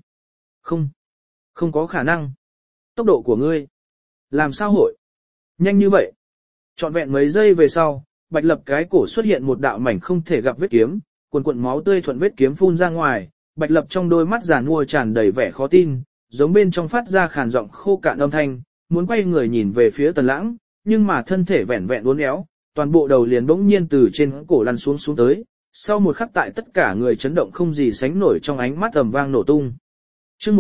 Không có khả năng. Tốc độ của ngươi. Làm sao hội? Nhanh như vậy. Trọn vẹn mấy giây về sau, Bạch Lập cái cổ xuất hiện một đạo mảnh không thể gặp vết kiếm, cuồn cuộn máu tươi thuận vết kiếm phun ra ngoài, Bạch Lập trong đôi mắt giàn mua tràn đầy vẻ khó tin, giống bên trong phát ra khàn giọng khô cạn âm thanh, muốn quay người nhìn về phía Tần Lãng, nhưng mà thân thể vẹn vẹn uốn éo, toàn bộ đầu liền bỗng nhiên từ trên cổ lăn xuống tới, sau một khắc tại tất cả người chấn động không gì sánh nổi trong ánh mắt ầm vang nổ tung. Chương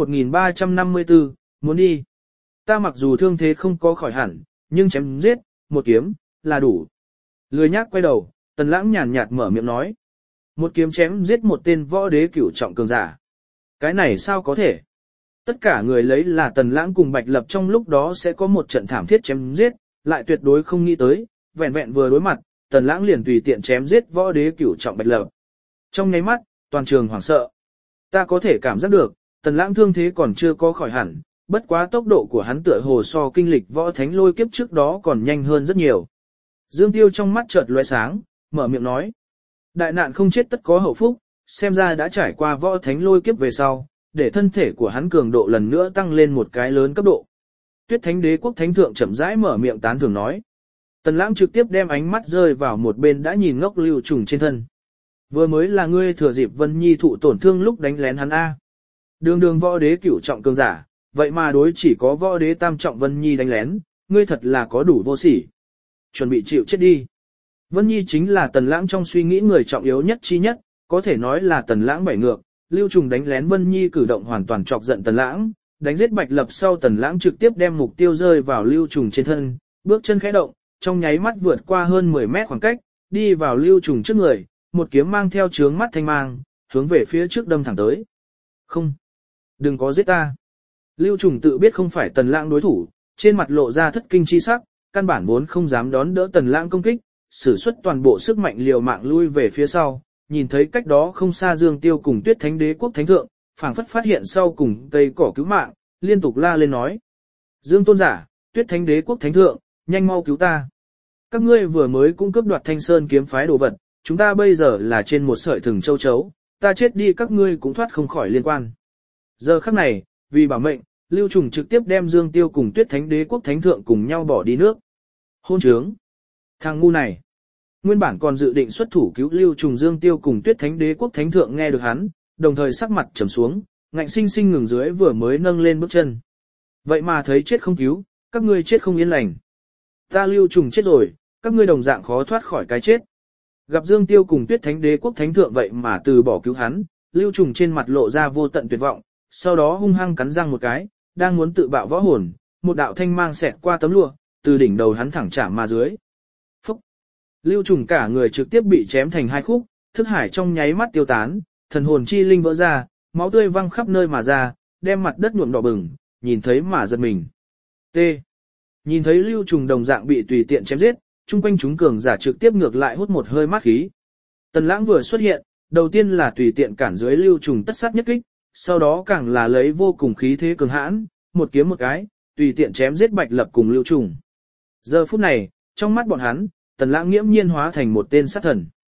1354, muốn đi. Ta mặc dù thương thế không có khỏi hẳn, nhưng chém giết, một kiếm, là đủ. Lười nhác quay đầu, Tần Lãng nhàn nhạt mở miệng nói. Một kiếm chém giết một tên võ đế cửu trọng cường giả. Cái này sao có thể? Tất cả người lấy là Tần Lãng cùng Bạch Lập trong lúc đó sẽ có một trận thảm thiết chém giết, lại tuyệt đối không nghĩ tới, vẹn vẹn vừa đối mặt, Tần Lãng liền tùy tiện chém giết võ đế cửu trọng Bạch Lập. Trong nháy mắt, toàn trường hoảng sợ. Ta có thể cảm giác được, Tần Lãng thương thế còn chưa có khỏi hẳn, bất quá tốc độ của hắn tựa hồ so kinh lịch võ thánh lôi kiếp trước đó còn nhanh hơn rất nhiều. Dương Tiêu trong mắt chợt lóe sáng, mở miệng nói. Đại nạn không chết tất có hậu phúc, xem ra đã trải qua võ thánh lôi kiếp về sau, để thân thể của hắn cường độ lần nữa tăng lên một cái lớn cấp độ. Tuyết Thánh Đế quốc thánh thượng chậm rãi mở miệng tán thưởng nói. Tần Lãng trực tiếp đem ánh mắt rơi vào một bên đã nhìn ngốc Lưu Trùng trên thân. Vừa mới là ngươi thừa dịp Vân Nhi thụ tổn thương lúc đánh lén hắn a. Đường võ đế cửu trọng cường giả, vậy mà đối chỉ có võ đế tam trọng Vân Nhi đánh lén, ngươi thật là có đủ vô sỉ. Chuẩn bị chịu chết đi. Vân Nhi chính là Tần Lãng trong suy nghĩ người trọng yếu nhất chi nhất, có thể nói là Tần Lãng bảy ngược, Lưu Trùng đánh lén Vân Nhi cử động hoàn toàn chọc giận Tần Lãng, đánh giết Bạch Lập sau Tần Lãng trực tiếp đem mục tiêu rơi vào Lưu Trùng trên thân, bước chân khẽ động, trong nháy mắt vượt qua hơn 10 mét khoảng cách, đi vào Lưu Trùng trước người, một kiếm mang theo chướng mắt thanh mang, hướng về phía trước đâm thẳng tới. Không, đừng có giết ta. Lưu Trùng tự biết không phải Tần Lãng đối thủ, trên mặt lộ ra thất kinh chi sắc, căn bản vốn không dám đón đỡ Tần Lãng công kích, sử xuất toàn bộ sức mạnh liều mạng lui về phía sau, nhìn thấy cách đó không xa Dương Tiêu cùng Tuyết Thánh Đế quốc thánh thượng, phảng phất phát hiện sau cùng cây cỏ cứu mạng, liên tục la lên nói: "Dương tôn giả, Tuyết Thánh Đế quốc thánh thượng, nhanh mau cứu ta! Các ngươi vừa mới cung cấp đoạt Thanh Sơn kiếm phái đồ vật, chúng ta bây giờ là trên một sợi thừng châu chấu, ta chết đi các ngươi cũng thoát không khỏi liên quan." Giờ khắc này, vì bảo mệnh, Lưu Trùng trực tiếp đem Dương Tiêu cùng Tuyết Thánh Đế quốc thánh thượng cùng nhau bỏ đi nước. Hôn trướng! Thằng ngu này! Nguyên bản còn dự định xuất thủ cứu Lưu Trùng Dương Tiêu cùng Tuyết Thánh Đế quốc thánh thượng nghe được hắn, đồng thời sắc mặt trầm xuống, ngạnh sinh sinh ngừng dưới vừa mới nâng lên bước chân. Vậy mà thấy chết không cứu, các ngươi chết không yên lành. Ta Lưu Trùng chết rồi, các ngươi đồng dạng khó thoát khỏi cái chết. Gặp Dương Tiêu cùng Tuyết Thánh Đế quốc thánh thượng vậy mà từ bỏ cứu hắn, Lưu Trùng trên mặt lộ ra vô tận tuyệt vọng, sau đó hung hăng cắn răng một cái, đang muốn tự bạo võ hồn, một đạo thanh mang xẹt qua tấm lụa, từ đỉnh đầu hắn thẳng chạm mà dưới. Phúc! Lưu Trùng cả người trực tiếp bị chém thành hai khúc, thức hải trong nháy mắt tiêu tán, thần hồn chi linh vỡ ra, máu tươi văng khắp nơi mà ra, đem mặt đất nhuộm đỏ bừng, nhìn thấy mà giật mình. T. Nhìn thấy Lưu Trùng đồng dạng bị tùy tiện chém giết, chung quanh chúng cường giả trực tiếp ngược lại hút một hơi mát khí. Tần Lãng vừa xuất hiện, đầu tiên là tùy tiện cản dưới Lưu Trùng tất sát nhất kích, sau đó càng là lấy vô cùng khí thế cường hãn, một kiếm một cái, tùy tiện chém giết Bạch Lập cùng Lưu Trùng. Giờ phút này, trong mắt bọn hắn, Tần Lãng nghiễm nhiên hóa thành một tên sát thần.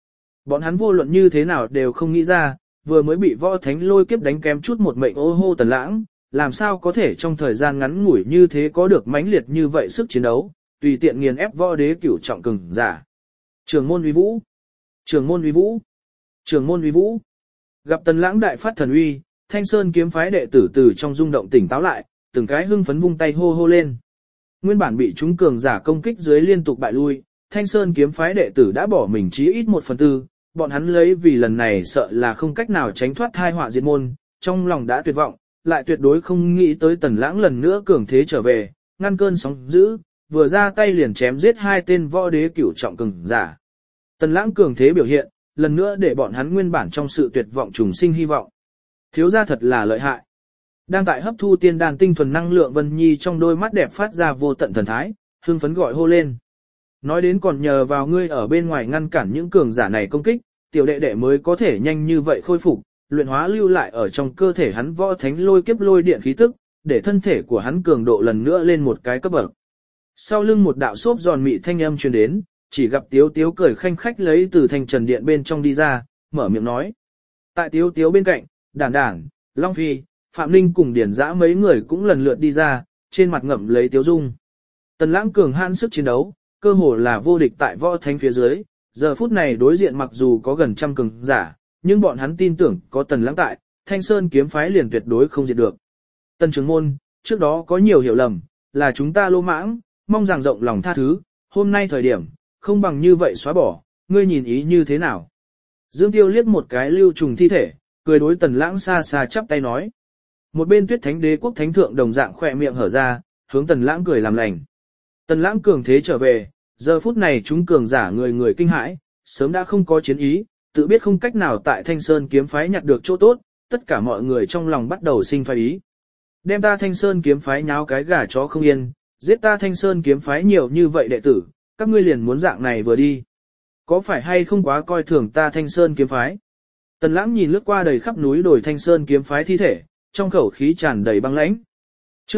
Bọn hắn vô luận như thế nào đều không nghĩ ra, vừa mới bị võ thánh lôi kiếp đánh kém chút một mệnh ô hô Tần Lãng, làm sao có thể trong thời gian ngắn ngủi như thế có được mãnh liệt như vậy sức chiến đấu, tùy tiện nghiền ép võ đế cửu trọng cường giả. Trường môn uy vũ, trường môn uy vũ, trường môn uy vũ. Gặp Tần Lãng đại phát thần uy, Thanh Sơn kiếm phái đệ tử từ trong rung động tỉnh táo lại, từng cái hưng phấn vung tay hô hô lên. Nguyên bản bị chúng cường giả công kích dưới liên tục bại lui, Thanh Sơn kiếm phái đệ tử đã bỏ mình chí ít 1/4, bọn hắn lấy vì lần này sợ là không cách nào tránh thoát tai họa diệt môn, trong lòng đã tuyệt vọng, lại tuyệt đối không nghĩ tới Tần Lãng lần nữa cường thế trở về, ngăn cơn sóng dữ, vừa ra tay liền chém giết 2 tên võ đế cửu trọng cường giả. Tần Lãng cường thế biểu hiện, lần nữa để bọn hắn nguyên bản trong sự tuyệt vọng trùng sinh hy vọng. Thiếu gia thật là lợi hại. Đang tại hấp thu tiên đan tinh thuần năng lượng Vân Nhi trong đôi mắt đẹp phát ra vô tận thần thái, hưng phấn gọi hô lên. Nói đến còn nhờ vào ngươi ở bên ngoài ngăn cản những cường giả này công kích, tiểu đệ đệ mới có thể nhanh như vậy khôi phục, luyện hóa lưu lại ở trong cơ thể hắn võ thánh lôi kiếp lôi điện khí tức, để thân thể của hắn cường độ lần nữa lên một cái cấp bậc. Sau lưng một đạo xốp giòn mị thanh âm truyền đến, chỉ gặp Tiếu Tiếu cười khanh khách lấy từ thành trần điện bên trong đi ra, mở miệng nói. Tại Tiếu Tiếu bên cạnh, Đản Đản, Long Phi, Phạm Ninh cùng Điển Dã mấy người cũng lần lượt đi ra, trên mặt ngậm lấy tiếu dung. Tần Lãng cường hãn sức chiến đấu, cơ hồ là vô địch tại võ thánh phía dưới, giờ phút này đối diện mặc dù có gần trăm cường giả, nhưng bọn hắn tin tưởng có Tần Lãng tại, Thanh Sơn kiếm phái liền tuyệt đối không diệt được. Tần trưởng môn, trước đó có nhiều hiểu lầm, là chúng ta lô mãng, mong rằng rộng lòng tha thứ, hôm nay thời điểm, không bằng như vậy xóa bỏ, ngươi nhìn ý như thế nào? Dương Tiêu liếc một cái lưu trùng thi thể, cười đối Tần Lãng xa xa chắp tay nói. Một bên Tuyết Thánh Đế quốc thánh thượng đồng dạng khỏe miệng hở ra, hướng Tần Lãng cười làm lành. Tần Lãng cường thế trở về, giờ phút này chúng cường giả người người kinh hãi, sớm đã không có chiến ý, tự biết không cách nào tại Thanh Sơn kiếm phái nhặt được chỗ tốt, tất cả mọi người trong lòng bắt đầu sinh phái ý. Đem ta Thanh Sơn kiếm phái nháo cái gà chó không yên, giết ta Thanh Sơn kiếm phái nhiều như vậy đệ tử, các ngươi liền muốn dạng này vừa đi. Có phải hay không quá coi thường ta Thanh Sơn kiếm phái? Tần Lãng nhìn lướt qua đầy khắp núi đồi Thanh Sơn kiếm phái thi thể, trong khẩu khí tràn đầy băng lãnh. Chương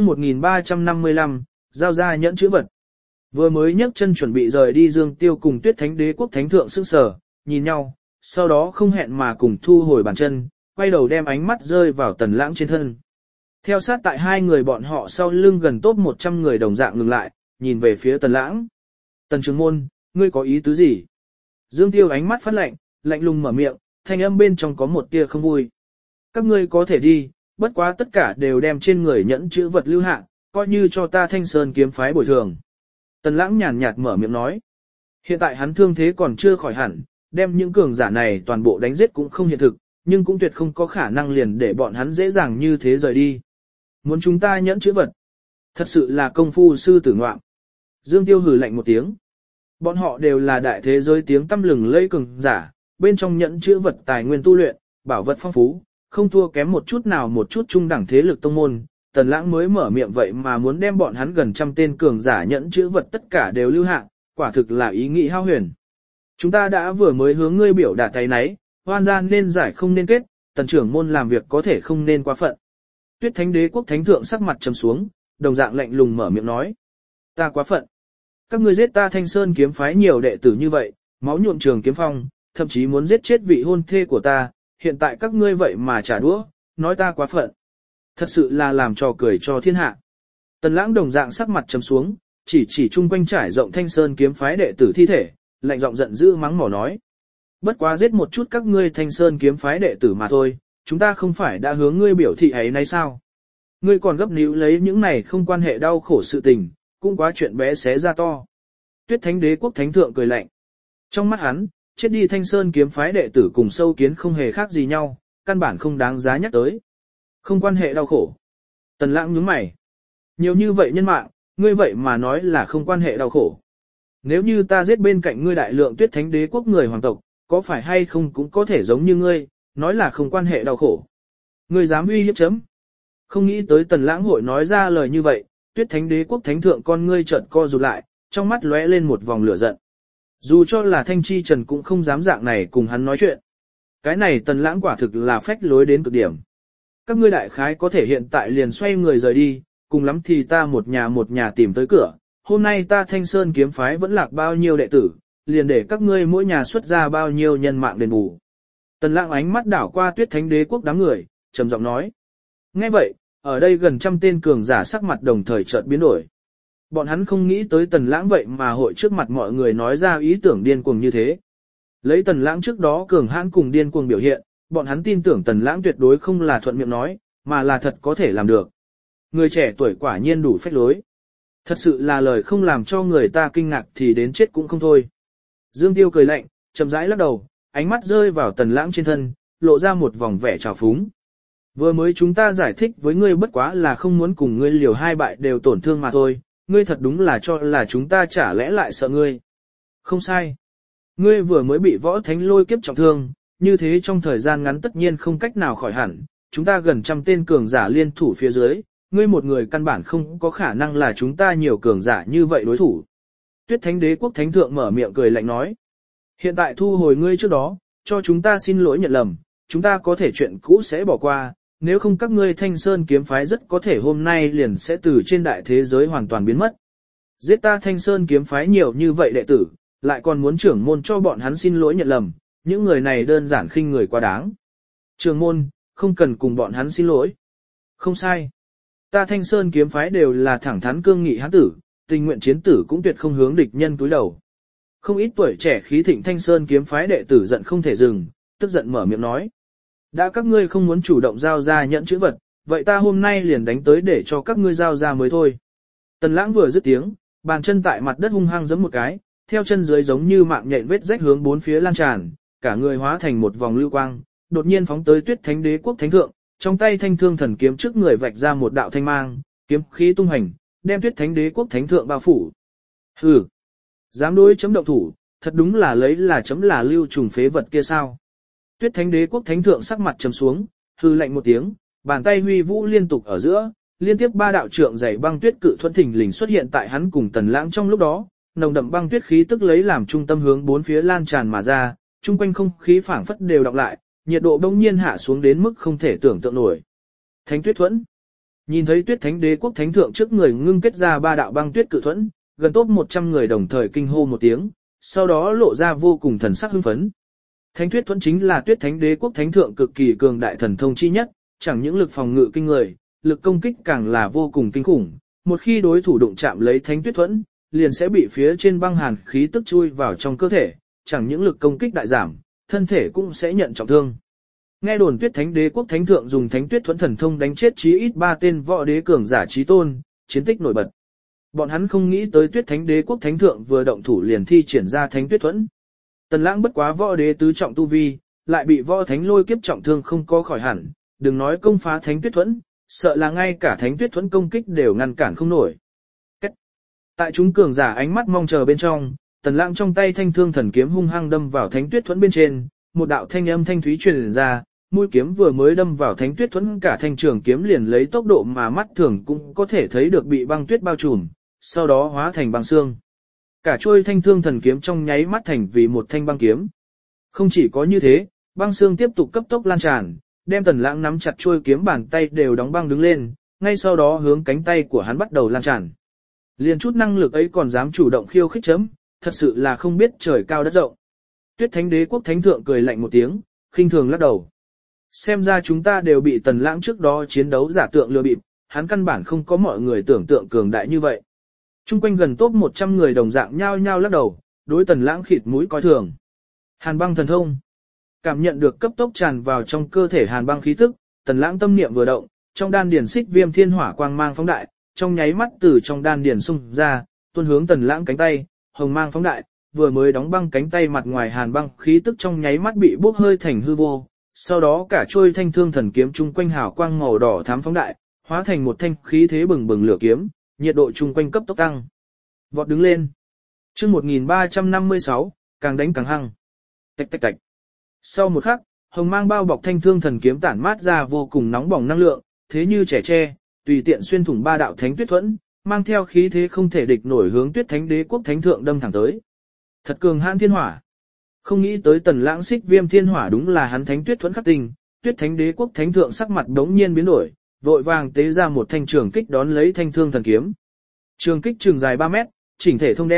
1355, giao ra nhẫn chữ vật. Vừa mới nhấc chân chuẩn bị rời đi Dương Tiêu cùng Tuyết Thánh Đế quốc thánh thượng sững sờ, nhìn nhau, sau đó không hẹn mà cùng thu hồi bàn chân, quay đầu đem ánh mắt rơi vào Tần Lãng trên thân. Theo sát tại hai người bọn họ sau lưng gần top 100 người đồng dạng ngừng lại, nhìn về phía Tần Lãng. Tần trưởng môn, ngươi có ý tứ gì? Dương Tiêu ánh mắt phát lạnh, lạnh lùng mở miệng, thanh âm bên trong có một tia không vui. Các ngươi có thể đi, bất quá tất cả đều đem trên người nhẫn chữ vật lưu hạ, coi như cho ta Thanh Sơn kiếm phái bồi thường. Tần Lãng nhàn nhạt mở miệng nói. Hiện tại hắn thương thế còn chưa khỏi hẳn, đem những cường giả này toàn bộ đánh giết cũng không hiện thực, nhưng cũng tuyệt không có khả năng liền để bọn hắn dễ dàng như thế rời đi. Muốn chúng ta nhẫn chữ vật, thật sự là công phu sư tử ngoạm. Dương Tiêu hừ lạnh một tiếng. Bọn họ đều là đại thế giới tiếng tăm lừng lẫy cường giả, bên trong nhẫn chữ vật tài nguyên tu luyện, bảo vật phong phú, không thua kém một chút nào một chút trung đẳng thế lực tông môn. Tần Lãng mới mở miệng vậy mà muốn đem bọn hắn gần trăm tên cường giả nhẫn chữ vật tất cả đều lưu hạ, quả thực là ý nghĩ hao huyền. Chúng ta đã vừa mới hướng ngươi biểu đạt tay nấy, hoan gian nên giải không nên kết, Tần trưởng môn làm việc có thể không nên quá phận. Tuyết Thánh Đế quốc thánh thượng sắc mặt trầm xuống, đồng dạng lạnh lùng mở miệng nói. Ta quá phận. Các ngươi giết ta Thanh Sơn kiếm phái nhiều đệ tử như vậy, máu nhuộm trường kiếm phong, thậm chí muốn giết chết vị hôn thê của ta, hiện tại các ngươi vậy mà trả đũa, nói ta quá phận. Thật sự là làm trò cười cho thiên hạ. Tần Lãng đồng dạng sắc mặt trầm xuống, chỉ chung quanh trải rộng Thanh Sơn kiếm phái đệ tử thi thể, lạnh giọng giận dữ mắng mỏ nói. Bất quá giết một chút các ngươi Thanh Sơn kiếm phái đệ tử mà thôi, chúng ta không phải đã hướng ngươi biểu thị ấy nay sao? Ngươi còn gấp níu lấy những này không quan hệ đau khổ sự tình, cũng quá chuyện bé xé ra to. Tuyết Thánh Đế quốc thánh thượng cười lạnh. Trong mắt hắn, chết đi Thanh Sơn kiếm phái đệ tử cùng sâu kiến không hề khác gì nhau, căn bản không đáng giá nhắc tới. Không quan hệ đau khổ. Tần Lãng nhướng mày. Nhiều như vậy nhân mạng, ngươi vậy mà nói là không quan hệ đau khổ. Nếu như ta giết bên cạnh ngươi đại lượng Tuyết Thánh Đế quốc người hoàng tộc, có phải hay không cũng có thể giống như ngươi, nói là không quan hệ đau khổ. Ngươi dám uy hiếp chấm. Không nghĩ tới Tần Lãng hội nói ra lời như vậy, Tuyết Thánh Đế quốc thánh thượng con ngươi chợt co rụt lại, trong mắt lóe lên một vòng lửa giận. Dù cho là Thanh Chi Trần cũng không dám dạng này cùng hắn nói chuyện. Cái này Tần Lãng quả thực là phách lối đến cực điểm. Các ngươi đại khái có thể hiện tại liền xoay người rời đi, cùng lắm thì ta một nhà tìm tới cửa. Hôm nay ta Thanh Sơn kiếm phái vẫn lạc bao nhiêu đệ tử, liền để các ngươi mỗi nhà xuất ra bao nhiêu nhân mạng đền bù. Tần Lãng ánh mắt đảo qua Tuyết Thánh Đế quốc đám người, trầm giọng nói. Nghe vậy, ở đây gần trăm tên cường giả sắc mặt đồng thời chợt biến đổi. Bọn hắn không nghĩ tới Tần Lãng vậy mà hội trước mặt mọi người nói ra ý tưởng điên cuồng như thế. Lấy Tần Lãng trước đó cường hãn cùng điên cuồng biểu hiện, bọn hắn tin tưởng Tần Lãng tuyệt đối không là thuận miệng nói, mà là thật có thể làm được. Người trẻ tuổi quả nhiên đủ phách lối. Thật sự là lời không làm cho người ta kinh ngạc thì đến chết cũng không thôi. Dương Tiêu cười lạnh, chậm rãi lắc đầu, ánh mắt rơi vào Tần Lãng trên thân, lộ ra một vòng vẻ trào phúng. Vừa mới chúng ta giải thích với ngươi bất quá là không muốn cùng ngươi liều hai bại đều tổn thương mà thôi, ngươi thật đúng là cho là chúng ta chả lẽ lại sợ ngươi. Không sai. Ngươi vừa mới bị võ thánh lôi kiếp trọng thương, như thế trong thời gian ngắn tất nhiên không cách nào khỏi hẳn, chúng ta gần trăm tên cường giả liên thủ phía dưới, ngươi một người căn bản không có khả năng là chúng ta nhiều cường giả như vậy đối thủ. Tuyết Thánh Đế quốc thánh thượng mở miệng cười lạnh nói. Hiện tại thu hồi ngươi trước đó, cho chúng ta xin lỗi nhận lầm, chúng ta có thể chuyện cũ sẽ bỏ qua, nếu không các ngươi Thanh Sơn kiếm phái rất có thể hôm nay liền sẽ từ trên đại thế giới hoàn toàn biến mất. Giết ta Thanh Sơn kiếm phái nhiều như vậy đệ tử, lại còn muốn trưởng môn cho bọn hắn xin lỗi nhận lầm, những người này đơn giản khinh người quá đáng. Trưởng môn, không cần cùng bọn hắn xin lỗi. Không sai. Ta Thanh Sơn kiếm phái đều là thẳng thắn cương nghị hán tử, tình nguyện chiến tử cũng tuyệt không hướng địch nhân cúi đầu. Không ít tuổi trẻ khí thịnh Thanh Sơn kiếm phái đệ tử giận không thể dừng, tức giận mở miệng nói. Đã các ngươi không muốn chủ động giao ra nhẫn chữ vật, vậy ta hôm nay liền đánh tới để cho các ngươi giao ra mới thôi. Tần Lãng vừa dứt tiếng, bàn chân tại mặt đất hung hăng giẫm một cái, theo chân dưới giống như mạng nhện vết rách hướng bốn phía lan tràn, cả người hóa thành một vòng lưu quang, đột nhiên phóng tới Tuyết Thánh Đế quốc thánh thượng, trong tay thanh thương thần kiếm trước người vạch ra một đạo thanh mang, kiếm khí tung hành, đem Tuyết Thánh Đế quốc thánh thượng bao phủ. Hừ, dám đối chấm động thủ, thật đúng là lấy là chấm là lưu trùng phế vật kia sao? Tuyết Thánh Đế quốc thánh thượng sắc mặt trầm xuống, hừ lạnh một tiếng, bàn tay huy vũ liên tục ở giữa, liên tiếp ba đạo trượng dày băng tuyết cự thuẫn thình lình xuất hiện tại hắn cùng Tần Lãng trong lúc đó, nồng đậm băng tuyết khí tức lấy làm trung tâm hướng bốn phía lan tràn mà ra, chung quanh không khí phảng phất đều đọng lại, nhiệt độ bỗng nhiên hạ xuống đến mức không thể tưởng tượng nổi. Thánh tuyết thuẫn. Nhìn thấy Tuyết Thánh Đế quốc thánh thượng trước người ngưng kết ra ba đạo băng tuyết cự thuẫn, gần top 100 người đồng thời kinh hô một tiếng, sau đó lộ ra vô cùng thần sắc hưng phấn. Thánh tuyết thuẫn chính là Tuyết Thánh Đế quốc thánh thượng cực kỳ cường đại thần thông chi nhất, chẳng những lực phòng ngự kinh người, lực công kích càng là vô cùng kinh khủng. Một khi đối thủ đụng chạm lấy thánh tuyết thuẫn, liền sẽ bị phía trên băng hàn khí tức chui vào trong cơ thể, chẳng những lực công kích đại giảm, thân thể cũng sẽ nhận trọng thương. Nghe đồn Tuyết Thánh Đế quốc thánh thượng dùng thánh tuyết thuẫn thần thông đánh chết chí ít 3 tên võ đế cường giả chí tôn, chiến tích nổi bật. Bọn hắn không nghĩ tới Tuyết Thánh Đế quốc thánh thượng vừa động thủ liền thi triển ra thánh tuyết thuẫn. Tần Lãng bất quá võ đế tứ trọng tu vi, lại bị võ thánh lôi kiếp trọng thương không có khỏi hẳn, đừng nói công phá thánh tuyết thuẫn, sợ là ngay cả thánh tuyết thuẫn công kích đều ngăn cản không nổi. Tại chúng cường giả ánh mắt mong chờ bên trong, Tần Lãng trong tay thanh thương thần kiếm hung hăng đâm vào thánh tuyết thuẫn bên trên, một đạo thanh âm thanh thúy truyền ra, mũi kiếm vừa mới đâm vào thánh tuyết thuẫn, cả thanh trường kiếm liền lấy tốc độ mà mắt thường cũng có thể thấy được bị băng tuyết bao trùm, sau đó hóa thành băng xương. Cả chuôi thanh thương thần kiếm trong nháy mắt thành vì một thanh băng kiếm. Không chỉ có như thế, băng xương tiếp tục cấp tốc lan tràn, đem Tần Lãng nắm chặt chuôi kiếm bàn tay đều đóng băng đứng lên, ngay sau đó hướng cánh tay của hắn bắt đầu lan tràn. Liền chút năng lực ấy còn dám chủ động khiêu khích chấm, thật sự là không biết trời cao đất rộng. Tuyết Thánh Đế quốc thánh thượng cười lạnh một tiếng, khinh thường lắc đầu. Xem ra chúng ta đều bị Tần Lãng trước đó chiến đấu giả tượng lừa bịp, hắn căn bản không có mọi người tưởng tượng cường đại như vậy. Trung quanh gần top 100 người đồng dạng nhao nhao lắc đầu, đối Tần Lãng khịt mũi coi thường. Hàn băng thần thông. Cảm nhận được cấp tốc tràn vào trong cơ thể hàn băng khí tức, Tần Lãng tâm niệm vừa động, trong đan điền xích viêm thiên hỏa quang mang phóng đại, trong nháy mắt từ trong đan điền xung ra, tuôn hướng Tần Lãng cánh tay, hồng mang phóng đại, vừa mới đóng băng cánh tay mặt ngoài hàn băng khí tức trong nháy mắt bị bốc hơi thành hư vô, sau đó cả chuôi thanh thương thần kiếm chung quanh hào quang màu đỏ thắm phóng đại, hóa thành một thanh khí thế bừng bừng lửa kiếm, nhiệt độ chung quanh cấp tốc tăng. Vọt đứng lên. Chương 1356, càng đánh càng hăng. Tạch tạch tạch. Sau một khắc, hồng mang bao bọc thanh thương thần kiếm tản mát ra vô cùng nóng bỏng năng lượng, thế như trẻ tre, tùy tiện xuyên thủng ba đạo thánh tuyết thuẫn, mang theo khí thế không thể địch nổi hướng Tuyết Thánh Đế quốc thánh thượng đâm thẳng tới. Thật cường hãn thiên hỏa. Không nghĩ tới Tần Lãng xích viêm thiên hỏa đúng là hắn thánh tuyết thuẫn khắc tinh, Tuyết Thánh Đế quốc thánh thượng sắc mặt đống nhiên biến đổi, vội vàng tế ra một thanh trường kích đón lấy thanh thương thần kiếm. Trường kích trường dài 3 mét, chỉnh thể thông đen,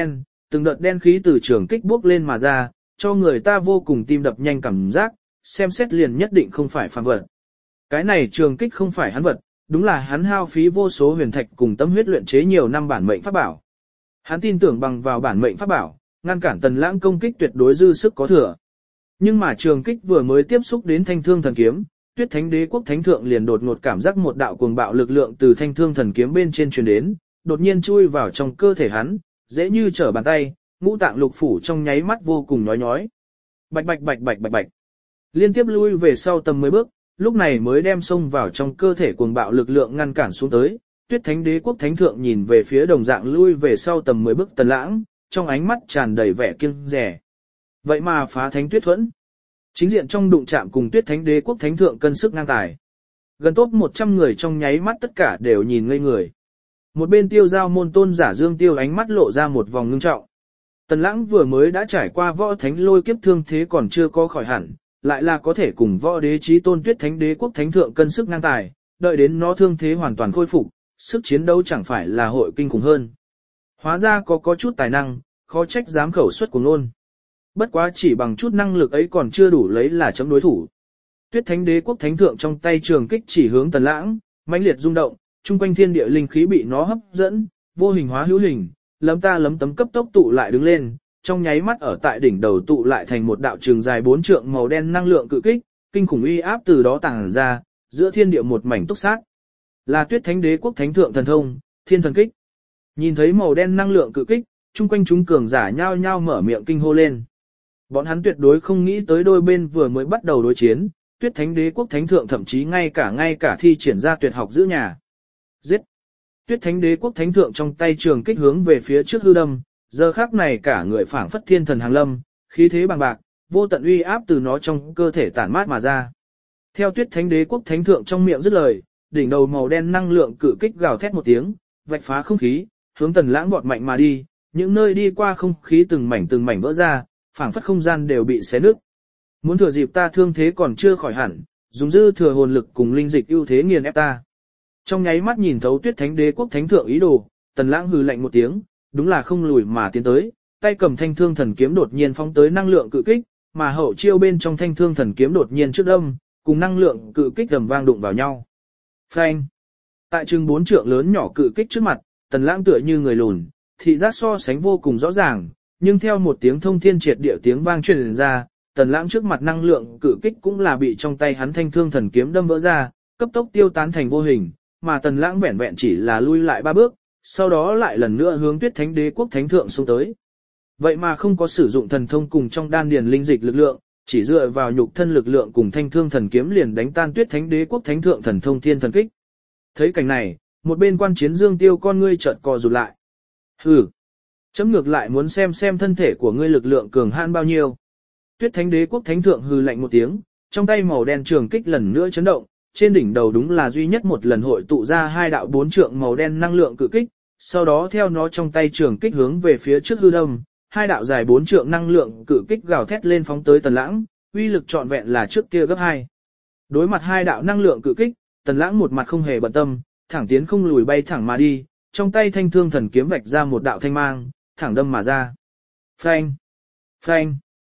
từng đợt đen khí từ trường kích bốc lên mà ra, cho người ta vô cùng tim đập nhanh cảm giác, xem xét liền nhất định không phải phàm vật. Cái này trường kích không phải hắn vật, đúng là hắn hao phí vô số huyền thạch cùng tâm huyết luyện chế nhiều năm bản mệnh pháp bảo. Hắn tin tưởng bằng vào bản mệnh pháp bảo, ngăn cản Tần Lãng công kích tuyệt đối dư sức có thừa. Nhưng mà trường kích vừa mới tiếp xúc đến thanh thương thần kiếm, Tuyết Thánh Đế quốc thánh thượng liền đột ngột cảm giác một đạo cuồng bạo lực lượng từ thanh thương thần kiếm bên trên truyền đến, đột nhiên chui vào trong cơ thể hắn, dễ như trở bàn tay, ngũ tạng lục phủ trong nháy mắt vô cùng nhói nhói. Bạch bạch bạch bạch bạch bạch. Liên tiếp lui về sau tầm 10 bước, lúc này mới đem xông vào trong cơ thể cuồng bạo lực lượng ngăn cản xuống tới. Tuyết Thánh Đế quốc thánh thượng nhìn về phía đồng dạng lui về sau tầm 10 bước Tần Lãng, trong ánh mắt tràn đầy vẻ kiêng dè. Vậy mà phá thánh tuyết thuẫn. Chính diện trong đụng chạm cùng Tuyết Thánh Đế quốc thánh thượng cân sức ngang tài. Gần top 100 người trong nháy mắt tất cả đều nhìn ngây người. Một bên Tiêu Giao môn tôn giả Dương Tiêu ánh mắt lộ ra một vòng ngưng trọng. Tần Lãng vừa mới đã trải qua võ thánh lôi kiếp thương thế còn chưa có khỏi hẳn, lại là có thể cùng võ đế chí tôn Tuyết Thánh Đế quốc thánh thượng cân sức ngang tài, đợi đến nó thương thế hoàn toàn khôi phục, sức chiến đấu chẳng phải là hội kinh khủng hơn. Hóa ra có chút tài năng, khó trách dám khẩu xuất của ngôn. Bất quá chỉ bằng chút năng lực ấy còn chưa đủ lấy là chấm đối thủ. Tuyết Thánh Đế quốc thánh thượng trong tay trường kích chỉ hướng Tần Lãng, mãnh liệt rung động, chung quanh thiên địa linh khí bị nó hấp dẫn, vô hình hóa hữu hình, lấm ta lấm tấm cấp tốc tụ lại đứng lên, trong nháy mắt ở tại đỉnh đầu tụ lại thành một đạo trường dài 4 trượng màu đen năng lượng cự kích, kinh khủng uy áp từ đó tàng ra, giữa thiên địa một mảnh túc sát. Là Tuyết Thánh Đế quốc thánh thượng thần thông, Thiên Thần Kích. Nhìn thấy màu đen năng lượng cự kích, chung quanh chúng cường giả nhao nhao mở miệng kinh hô lên. Bọn hắn tuyệt đối không nghĩ tới đôi bên vừa mới bắt đầu đối chiến, Tuyết Thánh Đế quốc thánh thượng thậm chí ngay cả thi triển ra tuyệt học giữ nhà. Giết! Tuyết Thánh Đế quốc thánh thượng trong tay trường kích hướng về phía trước hư đâm, giờ khắc này cả người phảng phất thiên thần hàng lâm, khí thế bằng bạc, vô tận uy áp từ nó trong cơ thể tản mát mà ra. Theo Tuyết Thánh Đế quốc thánh thượng trong miệng dứt lời, đỉnh đầu màu đen năng lượng cự kích gào thét một tiếng, vạch phá không khí, hướng Tần Lãng vọt mạnh mà đi, những nơi đi qua không khí từng mảnh vỡ ra, phảng phất không gian đều bị xé nứt. Muốn thừa dịp ta thương thế còn chưa khỏi hẳn, dùng dư thừa hồn lực cùng linh dịch ưu thế nghiền ép ta. Trong nháy mắt nhìn thấu Tuyết Thánh Đế quốc thánh thượng ý đồ, Tần Lãng hừ lạnh một tiếng, đúng là không lùi mà tiến tới, tay cầm thanh thương thần kiếm đột nhiên phóng tới năng lượng cự kích, mà hậu chiêu bên trong thanh thương thần kiếm đột nhiên trước đâm, cùng năng lượng cự kích rầm vang đụng vào nhau. Phanh! Tại chừng 4 trượng lớn nhỏ cự kích trước mặt, Tần Lãng tựa như người lùn, thị giác so sánh vô cùng rõ ràng, nhưng theo một tiếng thông thiên triệt địa tiếng vang truyền ra, Tần Lãng trước mặt năng lượng cự kích cũng là bị trong tay hắn thanh thương thần kiếm đâm vỡ ra, cấp tốc tiêu tán thành vô hình, mà Tần Lãng vẹn vẹn chỉ là lui lại 3 bước, sau đó lại lần nữa hướng Tuyết Thánh Đế quốc thánh thượng xông tới. Vậy mà không có sử dụng thần thông cùng trong đan điền linh dịch lực lượng, chỉ dựa vào nhục thân lực lượng cùng thanh thương thần kiếm liền đánh tan Tuyết Thánh Đế quốc thánh thượng thần thông Thiên Thần Kích. Thấy cảnh này, một bên quan chiến Dương Tiêu con ngươi chợt co rụt lại. Hừ, chấm ngược lại muốn xem thân thể của ngươi lực lượng cường hãn bao nhiêu. Tuyết Thánh Đế quốc thánh thượng hừ lạnh một tiếng, trong tay màu đen trường kích lần nữa chấn động, trên đỉnh đầu đúng là duy nhất một lần hội tụ ra 2 đạo 4 trượng màu đen năng lượng cự kích, sau đó theo nó trong tay trường kích hướng về phía trước hư đâm, 2 đạo dài 4 trượng năng lượng cự kích gào thét lên phóng tới Tần Lãng, uy lực trọn vẹn là trước kia gấp 2. Đối mặt 2 đạo năng lượng cự kích, Tần Lãng một mặt không hề bận tâm, thẳng tiến không lùi bay thẳng mà đi, trong tay thanh thương thần kiếm vạch ra một đạo thanh mang, thẳng đâm mà ra. Phanh! Phanh!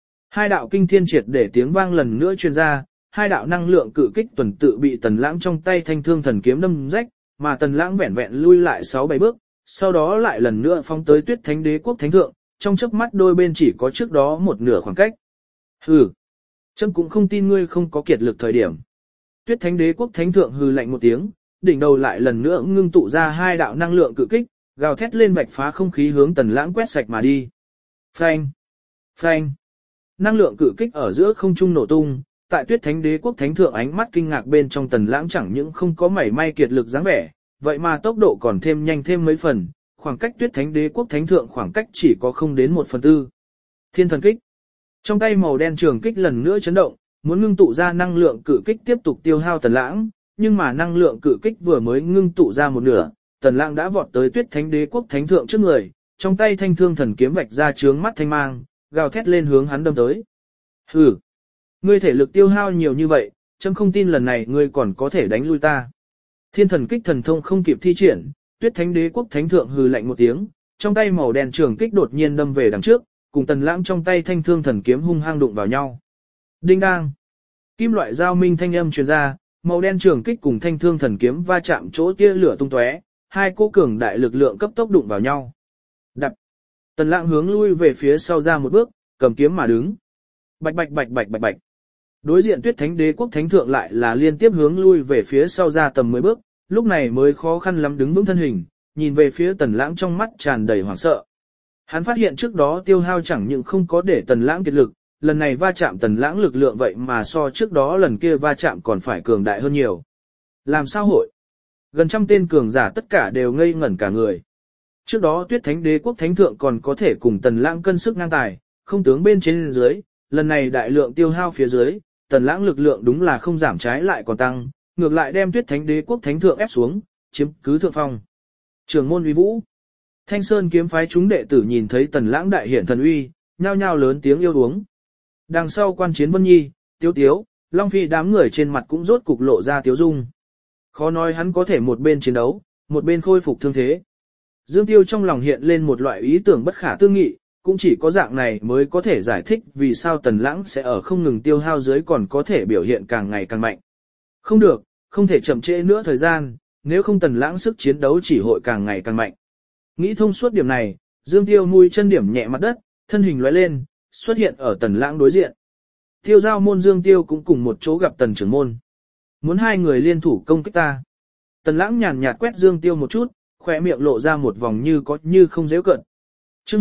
2 đạo kinh thiên triệt để tiếng vang lần nữa truyền ra, 2 đạo năng lượng cự kích tuần tự bị Tần Lãng trong tay thanh thương thần kiếm đâm rách, mà Tần Lãng vẹn vẹn lui lại 6-7 bước, sau đó lại lần nữa phóng tới Tuyết Thánh Đế quốc thánh thượng, trong chớp mắt đôi bên chỉ có trước đó một nửa khoảng cách. Hừ, chấm cũng không tin ngươi không có kiệt lực thời điểm. Tuyết Thánh Đế quốc thánh thượng hừ lạnh một tiếng, đỉnh đầu lại lần nữa ngưng tụ ra 2 đạo năng lượng cự kích, gào thét lên vạch phá không khí hướng Tần Lãng quét sạch mà đi. Phanh, phanh. Năng lượng cự kích ở giữa không trung nổ tung, tại Tuyết Thánh Đế quốc thánh thượng ánh mắt kinh ngạc bên trong Tần Lãng chẳng những không có mảy may kiệt lực dáng vẻ, vậy mà tốc độ còn thêm nhanh thêm mấy phần, khoảng cách Tuyết Thánh Đế quốc thánh thượng khoảng cách chỉ có không đến 1/4. Thiên Thần Kích. Trong tay màu đen trường kích lần nữa chấn động, muốn ngưng tụ ra năng lượng cự kích tiếp tục tiêu hao Tần Lãng, nhưng mà năng lượng cự kích vừa mới ngưng tụ ra một nửa, Tần Lãng đã vọt tới Tuyết Thánh Đế quốc thánh thượng trước người, trong tay thanh thương thần kiếm vạch ra chướng mắt thanh mang, gào thét lên hướng hắn đâm tới. Hừ, ngươi thể lực tiêu hao nhiều như vậy, chấm không tin lần này ngươi còn có thể đánh lui ta. Thiên Thần Kích thần thông không kịp thi triển, Tuyết Thánh Đế quốc thánh thượng hừ lạnh một tiếng, trong tay màu đen trường kích đột nhiên đâm về đằng trước, cùng Tần Lãng trong tay thanh thương thần kiếm hung hăng đụng vào nhau. Đinh đang. Kim loại giao minh thanh âm truyền ra, màu đen trường kích cùng thanh thương thần kiếm va chạm chỗ tia lửa tung tóe, hai cỗ cường đại lực lượng cấp tốc đụng vào nhau. Đập. Tần Lãng hướng lui về phía sau ra một bước, cầm kiếm mà đứng. Bạch bạch bạch bạch bạch bạch. Đối diện Tuyết Thánh Đế quốc thánh thượng lại là liên tiếp hướng lui về phía sau ra tầm 10 bước, lúc này mới khó khăn lắm đứng vững thân hình, nhìn về phía Tần Lãng trong mắt tràn đầy hoảng sợ. Hắn phát hiện trước đó tiêu hao chẳng những không có để Tần Lãng kiệt lực, lần này va chạm Tần Lãng lực lượng vậy mà so trước đó lần kia va chạm còn phải cường đại hơn nhiều. Làm sao hội? Gần trăm tên cường giả tất cả đều ngây ngẩn cả người. Trước đó Tuyết Thánh Đế quốc thánh thượng còn có thể cùng Tần Lãng cân sức ngang tài, không tướng bên trên dưới, lần này đại lượng tiêu hao phía dưới, Tần Lãng lực lượng đúng là không giảm trái lại còn tăng, ngược lại đem Tuyết Thánh Đế quốc thánh thượng ép xuống, chiếm cứ thượng phong. Trường môn uy vũ. Thanh Sơn kiếm phái chúng đệ tử nhìn thấy Tần Lãng đại hiển thần uy, nhao nhao lớn tiếng yêu uống. Đằng sau quan chiến Vân Nhi, Tiếu Tiếu, Long Phi đám người trên mặt cũng rốt cục lộ ra tiếu dung. Khó nói hắn có thể một bên chiến đấu, một bên khôi phục thương thế. Dương Tiêu trong lòng hiện lên một loại ý tưởng bất khả tư nghị, cũng chỉ có dạng này mới có thể giải thích vì sao Tần Lãng sẽ ở không ngừng tiêu hao dưới còn có thể biểu hiện càng ngày càng mạnh. Không được, không thể chậm trễ nữa thời gian, nếu không Tần Lãng sức chiến đấu chỉ hội càng ngày càng mạnh. Nghĩ thông suốt điểm này, Dương Tiêu mũi chân điểm nhẹ mặt đất, thân hình lóe lên, xuất hiện ở Tần Lãng đối diện. Tiêu giao môn Dương Tiêu cũng cùng một chỗ gặp Tần trưởng môn. Muốn hai người liên thủ công kích ta. Tần Lãng nhàn nhạt quét Dương Tiêu một chút, khỏe miệng lộ ra một vòng như có như không giễu cợt. Chương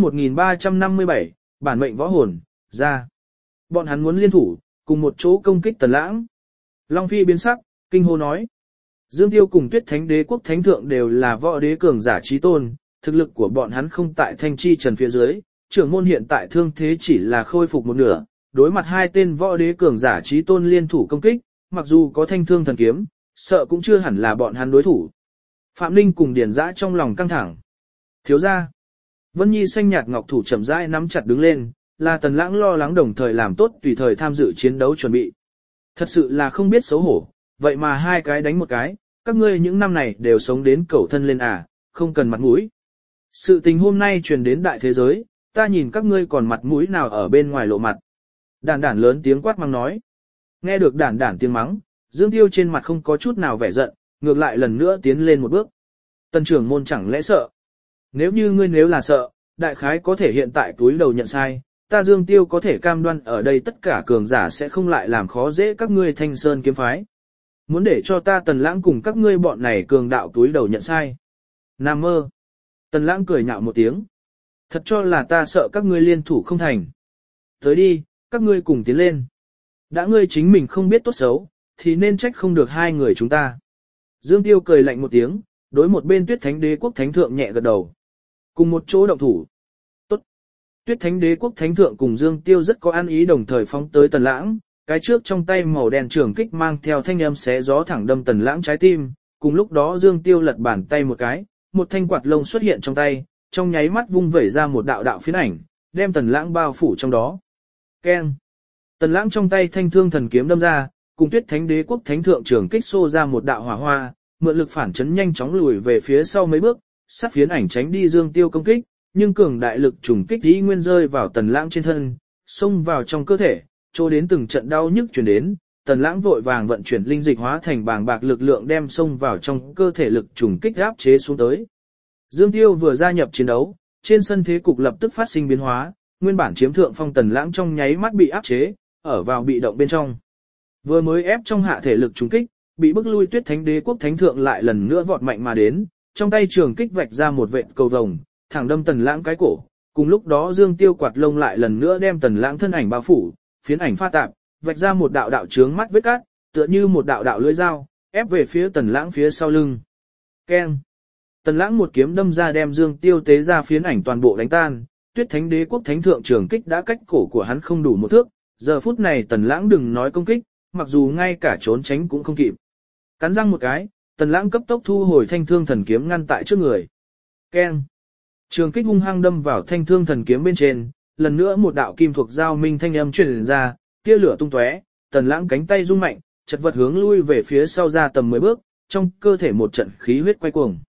1357, bản mệnh võ hồn, ra. Bọn hắn muốn liên thủ, cùng một chỗ công kích Tần Lãng. Long Phi biến sắc, kinh hô nói. Dương Tiêu cùng Tuyết Thánh Đế quốc thánh thượng đều là võ đế cường giả chí tôn, thực lực của bọn hắn không tại Thanh Chi Trần phía dưới, trưởng môn hiện tại thương thế chỉ là khôi phục một nửa, đối mặt hai tên võ đế cường giả chí tôn liên thủ công kích, mặc dù có thanh thương thần kiếm, sợ cũng chưa hẳn là bọn hắn đối thủ. Phạm Linh cùng Điền Dã trong lòng căng thẳng. Thiếu gia. Vân Nhi xanh nhạt ngọc thủ chậm rãi nắm chặt đứng lên, là Tần Lãng lo lắng đồng thời làm tốt tùy thời tham dự chiến đấu chuẩn bị. Thật sự là không biết xấu hổ, vậy mà hai cái đánh một cái, các ngươi những năm này đều sống đến cẩu thân lên à, không cần mặt mũi. Sự tình hôm nay truyền đến đại thế giới, ta nhìn các ngươi còn mặt mũi nào ở bên ngoài lộ mặt. Đản đản lớn tiếng quát mắng nói. Nghe được đản đản tiếng mắng, Dương Tiêu trên mặt không có chút nào vẻ giận, ngược lại lần nữa tiến lên một bước. Tần trưởng môn chẳng lẽ sợ? Nếu như ngươi nếu là sợ, đại khái có thể hiện tại túi đầu nhận sai, ta Dương Tiêu có thể cam đoan ở đây tất cả cường giả sẽ không lại làm khó dễ các ngươi Thanh Sơn kiếm phái. Muốn để cho ta Tần Lãng cùng các ngươi bọn này cường đạo túi đầu nhận sai. Nam mơ. Tần Lãng cười nhạo một tiếng. Thật cho là ta sợ các ngươi liên thủ không thành. Tới đi, các ngươi cùng tiến lên. Đã ngươi chính mình không biết tốt xấu, thì nên trách không được hai người chúng ta. Dương Tiêu cười lạnh một tiếng, đối một bên Tuyết Thánh Đế quốc thánh thượng nhẹ gật đầu. Cùng một chỗ động thủ. Tốt. Tuyết Thánh Đế quốc thánh thượng cùng Dương Tiêu rất có ăn ý đồng thời phóng tới Tần Lãng, cái trước trong tay màu đen trường kích mang theo thanh âm xé gió thẳng đâm Tần Lãng trái tim, cùng lúc đó Dương Tiêu lật bàn tay một cái, một thanh quạt lông xuất hiện trong tay, trong nháy mắt vung vẩy ra một đạo đạo phiến ảnh, đem Tần Lãng bao phủ trong đó. Keng. Tần Lãng trong tay thanh thương thần kiếm đâm ra, cùng Tuyết Thánh Đế quốc thánh thượng trường kích xô ra một đạo hỏa hoa, mượn lực phản chấn nhanh chóng lùi về phía sau mấy bước, sát phiến ảnh tránh đi Dương Tiêu công kích, nhưng cường đại lực trùng kích ý nguyên rơi vào Tần Lãng trên thân, xông vào trong cơ thể, chỗ đến từng trận đau nhức truyền đến, Tần Lãng vội vàng vận chuyển linh dịch hóa thành bàng bạc lực lượng đem xông vào trong cơ thể lực trùng kích áp chế xuống tới. Dương Tiêu vừa gia nhập chiến đấu, trên sân thế cục lập tức phát sinh biến hóa, nguyên bản chiếm thượng phong Tần Lãng trong nháy mắt bị áp chế, ở vào bị động bên trong. Vừa mới ép trong hạ thể lực trùng kích, bị bức lui Tuyết Thánh Đế quốc thánh thượng lại lần nữa vọt mạnh mà đến, trong tay trường kích vạch ra một vệt cầu vồng, thẳng đâm Tần Lãng cái cổ. Cùng lúc đó Dương Tiêu quạt lông lại lần nữa đem Tần Lãng thân ảnh bao phủ, phiến ảnh pha tạp, vạch ra một đạo đạo chướng mắt vết cắt, tựa như một đạo đạo lưỡi dao, ép về phía Tần Lãng phía sau lưng. Keng. Tần Lãng một kiếm đâm ra đem Dương Tiêu tế ra phiến ảnh toàn bộ đánh tan, Tuyết Thánh Đế quốc thánh thượng trường kích đã cách cổ của hắn không đủ một thước, giờ phút này Tần Lãng đừng nói công kích, mặc dù ngay cả trốn tránh cũng không kịp. Cắn răng một cái, Tần Lãng cấp tốc thu hồi thanh thương thần kiếm ngăn tại trước người. Keng. Trường kích hung hăng đâm vào thanh thương thần kiếm bên trên, lần nữa một đạo kim thuộc giao minh thanh âm truyền ra, tia lửa tung tóe, Tần Lãng cánh tay rung mạnh, chật vật hướng lui về phía sau ra tầm 10 bước, trong cơ thể một trận khí huyết quay cuồng.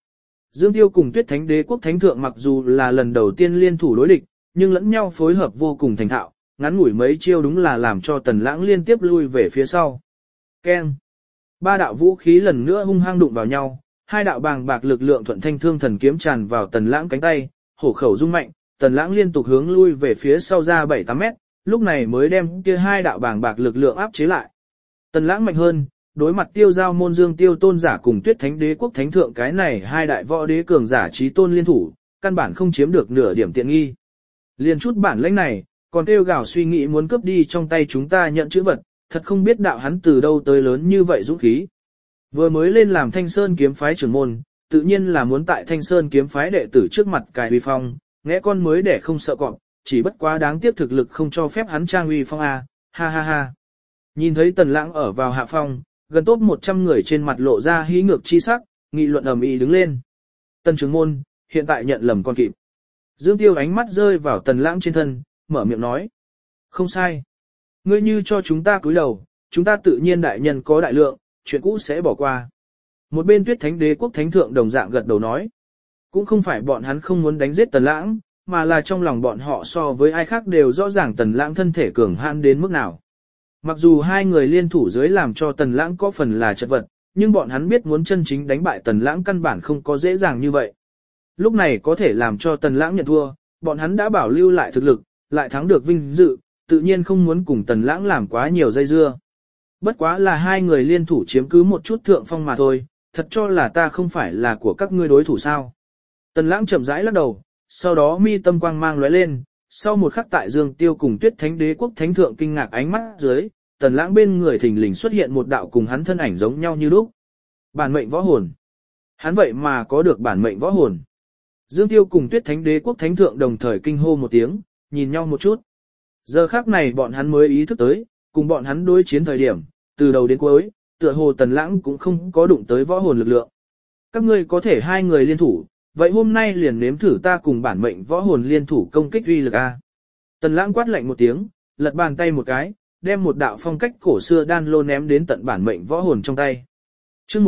Dương Tiêu cùng Tuyết Thánh Đế quốc thánh thượng mặc dù là lần đầu tiên liên thủ đối địch, nhưng lẫn nhau phối hợp vô cùng thành thạo, ngắn ngủi mấy chiêu đúng là làm cho Tần Lãng liên tiếp lui về phía sau. Keng. Ba đạo vũ khí lần nữa hung hăng đụng vào nhau, hai đạo bàng bạc lực lượng thuận thanh thương thần kiếm tràn vào Tần Lãng cánh tay, hổ khẩu rung mạnh, Tần Lãng liên tục hướng lui về phía sau ra 7-8 mét, lúc này mới đem kia hai đạo bàng bạc lực lượng áp chế lại. Tần Lãng mạnh hơn, đối mặt Tiêu Giao môn Dương Tiêu tôn giả cùng Tuyết Thánh Đế quốc thánh thượng cái này hai đại võ đế cường giả chí tôn liên thủ, căn bản không chiếm được nửa điểm tiện nghi. Liên chút bản lĩnh này, còn kêu gào suy nghĩ muốn cướp đi trong tay chúng ta nhận chữ vật, thật không biết đạo hắn từ đâu tới lớn như vậy dũng khí. Vừa mới lên làm Thanh Sơn kiếm phái trưởng môn, tự nhiên là muốn tại Thanh Sơn kiếm phái đệ tử trước mặt cài uy phong, ngẽ con mới để không sợ cọp, chỉ bất quá đáng tiếc thực lực không cho phép hắn trang uy phong a, ha ha ha. Nhìn thấy Tần Lãng ở vào hạ phong, gần top 100 người trên mặt lộ ra hí ngược chi sắc, nghị luận ầm ĩ đứng lên. Tần trưởng môn, hiện tại nhận lầm con kịp. Dương Tiêu ánh mắt rơi vào Tần Lãng trên thân, mở miệng nói. Không sai. Ngươi như cho chúng ta cúi đầu, chúng ta tự nhiên đại nhân có đại lượng, chuyện cũ sẽ bỏ qua. Một bên Tuyết Thánh Đế quốc thánh thượng đồng dạng gật đầu nói. Cũng không phải bọn hắn không muốn đánh giết Tần Lãng, mà là trong lòng bọn họ so với ai khác đều rõ ràng Tần Lãng thân thể cường hãn đến mức nào. Mặc dù hai người liên thủ dưới làm cho Tần Lãng có phần là chật vật, nhưng bọn hắn biết muốn chân chính đánh bại Tần Lãng căn bản không có dễ dàng như vậy. Lúc này có thể làm cho Tần Lãng nhận thua, bọn hắn đã bảo lưu lại thực lực, lại thắng được vinh dự, tự nhiên không muốn cùng Tần Lãng làm quá nhiều dây dưa. Bất quá là hai người liên thủ chiếm cứ một chút thượng phong mà thôi, thật cho là ta không phải là của các ngươi đối thủ sao. Tần Lãng chậm rãi lắc đầu, sau đó mi tâm quang mang lóe lên, sau một khắc tại Dương Tiêu cùng Tuyết Thánh Đế quốc thánh thượng kinh ngạc ánh mắt dưới, Tần Lãng bên người thình lình xuất hiện một đạo cùng hắn thân ảnh giống nhau như lúc. Bản mệnh võ hồn. Hắn vậy mà có được bản mệnh võ hồn. Dương Tiêu cùng Tuyết Thánh Đế quốc thánh thượng đồng thời kinh hô một tiếng, nhìn nhau một chút. Giờ khắc này bọn hắn mới ý thức tới, cùng bọn hắn đối chiến thời điểm, từ đầu đến cuối, tựa hồ Tần Lãng cũng không có đụng tới võ hồn lực lượng. Các ngươi có thể hai người liên thủ, vậy hôm nay liền nếm thử ta cùng bản mệnh võ hồn liên thủ công kích uy lực a. Tần Lãng quát lạnh một tiếng, lật bàn tay một cái, đem một đạo phong cách cổ xưa đan lô ném đến tận bản mệnh võ hồn trong tay. Chương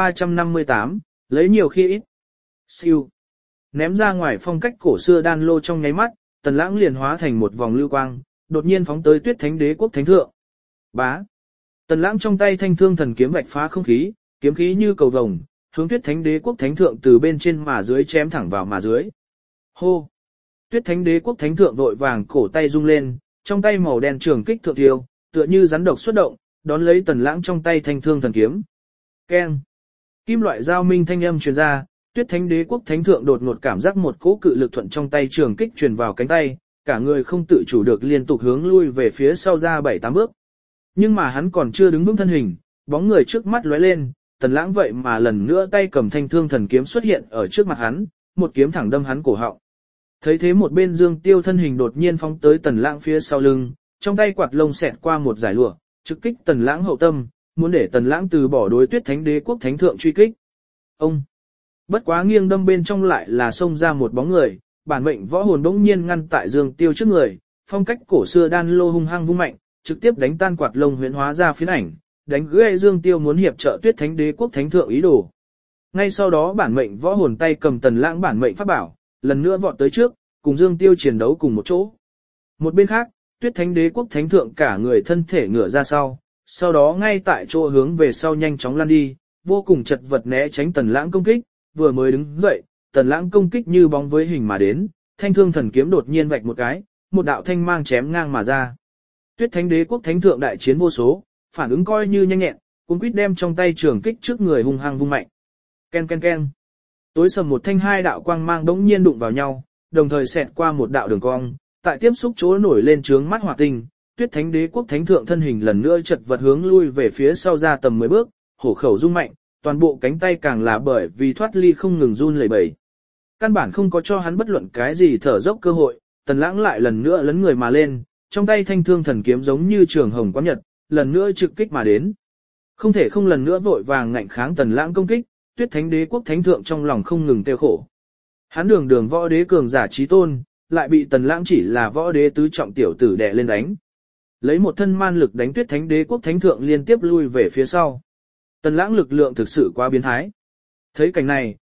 1358, lấy nhiều khi ít. Siêu. Ném ra ngoài phong cách cổ xưa đan lô trong nháy mắt, Tần Lãng liền hóa thành một vòng lưu quang, đột nhiên phóng tới Tuyết Thánh Đế quốc thánh thượng. Bá. Tần Lãng trong tay thanh thương thần kiếm vạch phá không khí, kiếm khí như cầu vồng, hướng Tuyết Thánh Đế quốc thánh thượng từ bên trên mà dưới chém thẳng vào mà dưới. Hô. Tuyết Thánh Đế quốc thánh thượng vội vàng cổ tay rung lên, trong tay màu đen trường kích thượng thiêu, tựa như rắn độc xuất động, đón lấy Tần Lãng trong tay thanh thương thần kiếm. Keng. Kim loại giao minh thanh âm truyền ra, Tuyết Thánh Đế quốc thánh thượng đột ngột cảm giác một cỗ cự lực thuận trong tay trường kích truyền vào cánh tay, cả người không tự chủ được liên tục hướng lui về phía sau ra 7-8 bước. Nhưng mà hắn còn chưa đứng vững thân hình, bóng người trước mắt lóe lên, Tần Lãng vậy mà lần nữa tay cầm thanh thương thần kiếm xuất hiện ở trước mặt hắn, một kiếm thẳng đâm hắn cổ họng. Thấy thế một bên Dương Tiêu thân hình đột nhiên phóng tới Tần Lãng phía sau lưng, trong tay quạt lông xẹt qua một giải lụa, trực kích Tần Lãng hậu tâm, muốn để Tần Lãng từ bỏ đối Tuyết Thánh Đế quốc thánh thượng truy kích. Ông. Bất quá nghiêng đâm bên trong lại là xông ra một bóng người, bản mệnh võ hồn bỗng nhiên ngăn tại Dương Tiêu trước người, phong cách cổ xưa đan lô hung hăng vung mạnh, trực tiếp đánh tan quạt lông huyễn hóa ra phiến ảnh, đánh gãy Dương Tiêu muốn hiệp trợ Tuyết Thánh Đế quốc thánh thượng ý đồ. Ngay sau đó bản mệnh võ hồn tay cầm Tần Lãng bản mệnh pháp bảo, lần nữa vọt tới trước, cùng Dương Tiêu chiến đấu cùng một chỗ. Một bên khác, Tuyết Thánh Đế quốc thánh thượng cả người thân thể ngửa ra sau đó ngay tại chỗ hướng về sau nhanh chóng lăn đi, vô cùng chật vật né tránh Tần Lãng công kích, vừa mới đứng dậy, Tần Lãng công kích như bóng với hình mà đến, thanh thương thần kiếm đột nhiên vạch một cái, một đạo thanh mang chém ngang mà ra. Tuyết Thánh Đế quốc thánh thượng đại chiến vô số, phản ứng coi như nhanh nhẹn, cuống quýt đem trong tay trường kích trước người hung hăng vung mạnh. Ken ken ken. Tối sầm một thanh hai đạo quang mang đống nhiên đụng vào nhau, đồng thời xẹt qua một đạo đường cong, tại tiếp xúc chỗ nổi lên trướng mắt hỏa tinh, Tuyết Thánh Đế quốc thánh thượng thân hình lần nữa chật vật hướng lui về phía sau ra tầm 10 bước, hổ khẩu rung mạnh, toàn bộ cánh tay càng là bởi vì thoát ly không ngừng run lẩy bẩy. Căn bản không có cho hắn bất luận cái gì thở dốc cơ hội, Tần Lãng lại lần nữa lấn người mà lên, trong tay thanh thương thần kiếm giống như trường hồng quán nhật, lần nữa trực kích mà đến. Không thể không lần nữa vội vàng ngạnh kháng Tần Lãng công kích, Tuyết Thánh Đế quốc thánh thượng trong lòng không ngừng tiêu khổ. Hắn đường võ đế cường giả chí tôn, lại bị Tần Lãng chỉ là võ đế tứ trọng tiểu tử đè lên đánh. Lấy một thân man lực đánh Tuyết Thánh Đế quốc thánh thượng liên tiếp lui về phía sau. Tần Lãng lực lượng thực sự quá biến thái. Thấy cảnh này,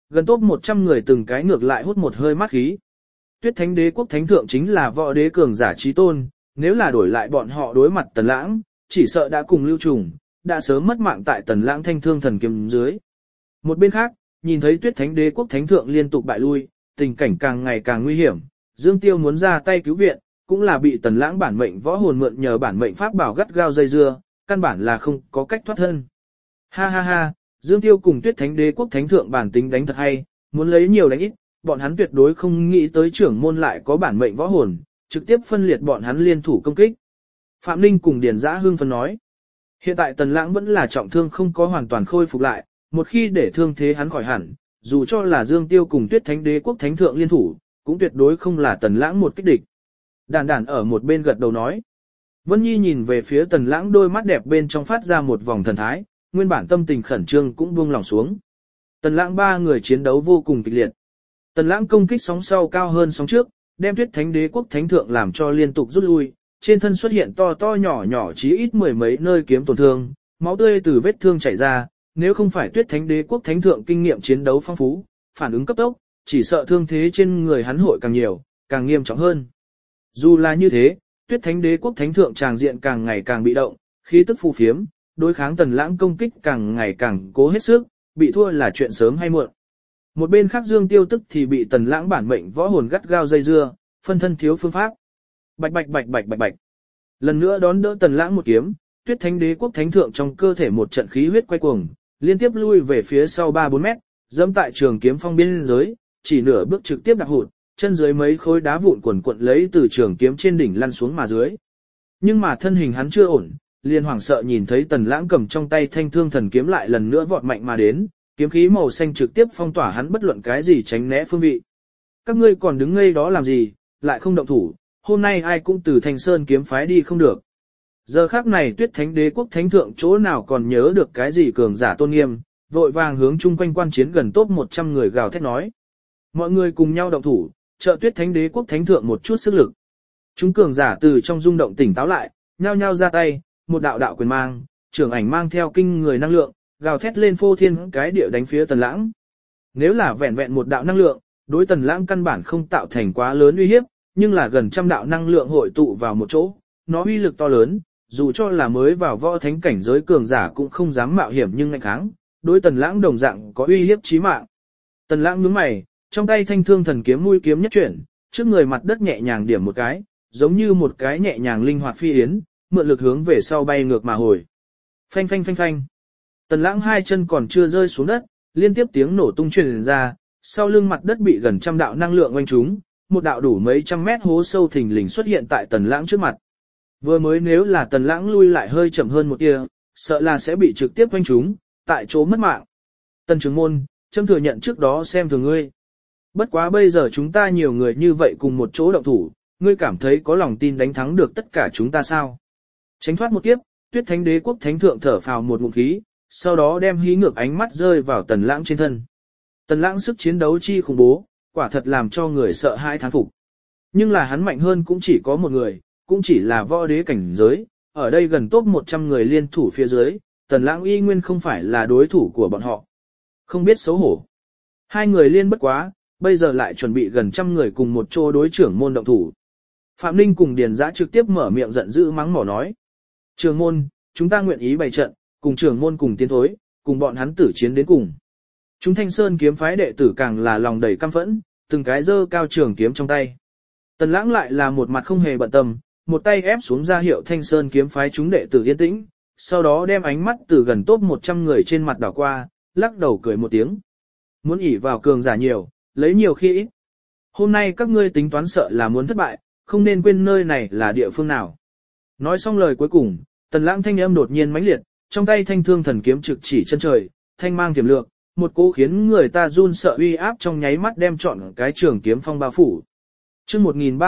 gần top 100 người từng cái ngược lại hút một hơi mắt khí. Tuyết Thánh Đế quốc thánh thượng chính là võ đế cường giả chí tôn, nếu là đổi lại bọn họ đối mặt Tần Lãng, chỉ sợ đã cùng lưu trùng, đã sớm mất mạng tại Tần Lãng thanh thương thần kiếm dưới. Một bên khác, nhìn thấy Tuyết Thánh Đế quốc thánh thượng liên tục bại lui, tình cảnh càng ngày càng nguy hiểm, Dương Tiêu muốn ra tay cứu viện, cũng là bị Tần Lãng bản mệnh võ hồn mượn nhờ bản mệnh pháp bảo gắt gao dây dưa, căn bản là không có cách thoát thân. Ha ha ha, Dương Tiêu cùng Tuyết Thánh Đế quốc thánh thượng bản tính đánh thật hay, muốn lấy nhiều đánh ít, bọn hắn tuyệt đối không nghĩ tới trưởng môn lại có bản mệnh võ hồn, trực tiếp phân liệt bọn hắn liên thủ công kích. Phạm Ninh cùng Điền Giã hưng phấn nói, hiện tại Tần Lãng vẫn là trọng thương không có hoàn toàn khôi phục lại, một khi để thương thế hắn khỏi hẳn, dù cho là Dương Tiêu cùng Tuyết Thánh Đế quốc thánh thượng liên thủ, cũng tuyệt đối không là Tần Lãng một kích địch. Đàn đàn ở một bên gật đầu nói. Vân Nhi nhìn về phía Tần Lãng, đôi mắt đẹp bên trong phát ra một vòng thần thái, nguyên bản tâm tình khẩn trương cũng buông lòng xuống. Tần Lãng ba người chiến đấu vô cùng kịch liệt. Tần Lãng công kích sóng sau cao hơn sóng trước, đem Tuyết Thánh Đế quốc thánh thượng làm cho liên tục rút lui, trên thân xuất hiện to to nhỏ nhỏ chí ít mười mấy nơi kiếm tổn thương, máu tươi từ vết thương chảy ra, nếu không phải Tuyết Thánh Đế quốc thánh thượng kinh nghiệm chiến đấu phong phú, phản ứng cấp tốc, chỉ sợ thương thế trên người hắn hội càng nhiều, càng nghiêm trọng hơn. Dù là như thế, Tuyết Thánh Đế quốc thánh thượng tràng diện càng ngày càng bị động, khí tức phù phiếm, đối kháng Tần Lãng công kích càng ngày càng cố hết sức, bị thua là chuyện sớm hay muộn. Một bên khác Dương Tiêu tức thì bị Tần Lãng bản mệnh võ hồn gắt gao dây dưa, phân thân thiếu phương pháp. Bạch bạch bạch bạch bạch bạch. Lần nữa đón đỡ Tần Lãng một kiếm, Tuyết Thánh Đế quốc thánh thượng trong cơ thể một trận khí huyết quay cuồng, liên tiếp lui về phía sau 3-4 mét, dẫm tại trường kiếm phong biên giới, chỉ nửa bước trực tiếp đạp hụt, chân dưới mấy khối đá vụn quần quật lấy từ trường kiếm trên đỉnh lăn xuống mà dưới. Nhưng mà thân hình hắn chưa ổn, liền hoảng sợ nhìn thấy Tần Lãng cầm trong tay thanh thương thần kiếm lại lần nữa vọt mạnh mà đến, kiếm khí màu xanh trực tiếp phong tỏa hắn bất luận cái gì tránh né phương vị. Các ngươi còn đứng ngây đó làm gì, lại không động thủ, hôm nay ai cũng từ Thanh Sơn kiếm phái đi không được. Giờ khắc này Tuyết Thánh Đế quốc thánh thượng chỗ nào còn nhớ được cái gì cường giả tôn nghiêm, vội vàng hướng chung quanh quan chiến gần top 100 người gào thét nói. Mọi người cùng nhau động thủ, trợ Tuyết Thánh Đế quốc thánh thượng một chút sức lực. Chúng cường giả từ trong rung động tỉnh táo lại, nhao nhao ra tay, một đạo đạo quyền mang, trưởng ảnh mang theo kinh người năng lượng, gào thét lên phô thiên cái địa đánh phía Tần Lãng. Nếu là vẹn vẹn một đạo năng lượng, đối Tần Lãng căn bản không tạo thành quá lớn uy hiếp, nhưng là gần trăm đạo năng lượng hội tụ vào một chỗ, nó uy lực to lớn, dù cho là mới vào võ thánh cảnh giới cường giả cũng không dám mạo hiểm nhưng ngạnh kháng, đối Tần Lãng đồng dạng có uy hiếp chí mạng. Tần Lãng nhướng mày, trong tay thanh thương thần kiếm mũi kiếm nhất chuyển, trước người mặt đất nhẹ nhàng điểm một cái, giống như một cái nhẹ nhàng linh hoạt phi yến, mượn lực hướng về sau bay ngược mà hồi. Phanh phanh phanh phanh. Tần Lãng hai chân còn chưa rơi xuống đất, liên tiếp tiếng nổ tung truyền ra, sau lưng mặt đất bị gần trăm đạo năng lượng oanh trúng, một đạo đủ mấy trăm mét hố sâu thình lình xuất hiện tại Tần Lãng trước mặt. Vừa mới nếu là Tần Lãng lui lại hơi chậm hơn một tia, sợ là sẽ bị trực tiếp oanh trúng, tại chỗ mất mạng. Tần trưởng môn, trẫm thừa nhận trước đó xem thường ngươi. Bất quá bây giờ chúng ta nhiều người như vậy cùng một chỗ động thủ, ngươi cảm thấy có lòng tin đánh thắng được tất cả chúng ta sao? Tránh thoát một kiếp, Tuyết Thánh Đế quốc thánh thượng thở phào một ngụm khí, sau đó đem hí ngược ánh mắt rơi vào Tần Lãng trên thân. Tần Lãng sức chiến đấu chi khủng bố, quả thật làm cho người sợ hãi thán phục. Nhưng là hắn mạnh hơn cũng chỉ có một người, cũng chỉ là võ đế cảnh giới, ở đây gần top 100 người liên thủ phía dưới, Tần Lãng y nguyên không phải là đối thủ của bọn họ. Không biết xấu hổ. Hai người liên bất quá, bây giờ lại chuẩn bị gần trăm người cùng một chỗ đối trưởng môn động thủ. Phạm Ninh cùng Điền Giã trực tiếp mở miệng giận dữ mắng mỏ nói. Trưởng môn, chúng ta nguyện ý bày trận, cùng trưởng môn cùng tiến thối, cùng bọn hắn tử chiến đến cùng. Chúng Thanh Sơn kiếm phái đệ tử càng là lòng đầy căm phẫn, từng cái giơ cao trường kiếm trong tay. Tần Lãng lại là một mặt không hề bận tâm, một tay ép xuống ra hiệu Thanh Sơn kiếm phái chúng đệ tử yên tĩnh, sau đó đem ánh mắt từ gần top 100 người trên mặt đảo qua, lắc đầu cười một tiếng. Muốn ỷ vào cường giả nhiều, lấy nhiều khi ít. Hôm nay các ngươi tính toán sợ là muốn thất bại, không nên quên nơi này là địa phương nào. Nói xong lời cuối cùng, Tần Lãng thanh âm đột nhiên mãnh liệt, trong tay thanh thương thần kiếm trực chỉ chân trời, thanh mang tiềm lược, một cỗ khiến người ta run sợ uy áp trong nháy mắt đem trọn cái trường kiếm phong bao phủ. Chương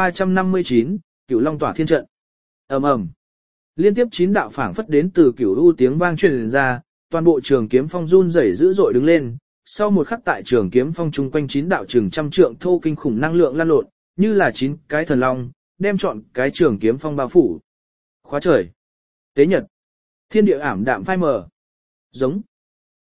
1359, Cửu Long tỏa thiên trận. Ầm ầm. Liên tiếp 9 đạo phảng phất đến từ Cửu U tiếng vang truyền ra, toàn bộ trường kiếm phong run rẩy dữ dội đứng lên. Sau một khắc tại trường kiếm phong chung quanh 9 đạo trường trăm trượng thô kinh khủng năng lượng lan lộn, như là 9 cái thần long, đem trọn cái trường kiếm phong bao phủ. Khóa trời. Tế nhật. Thiên địa ảm đạm phai mờ. Giống.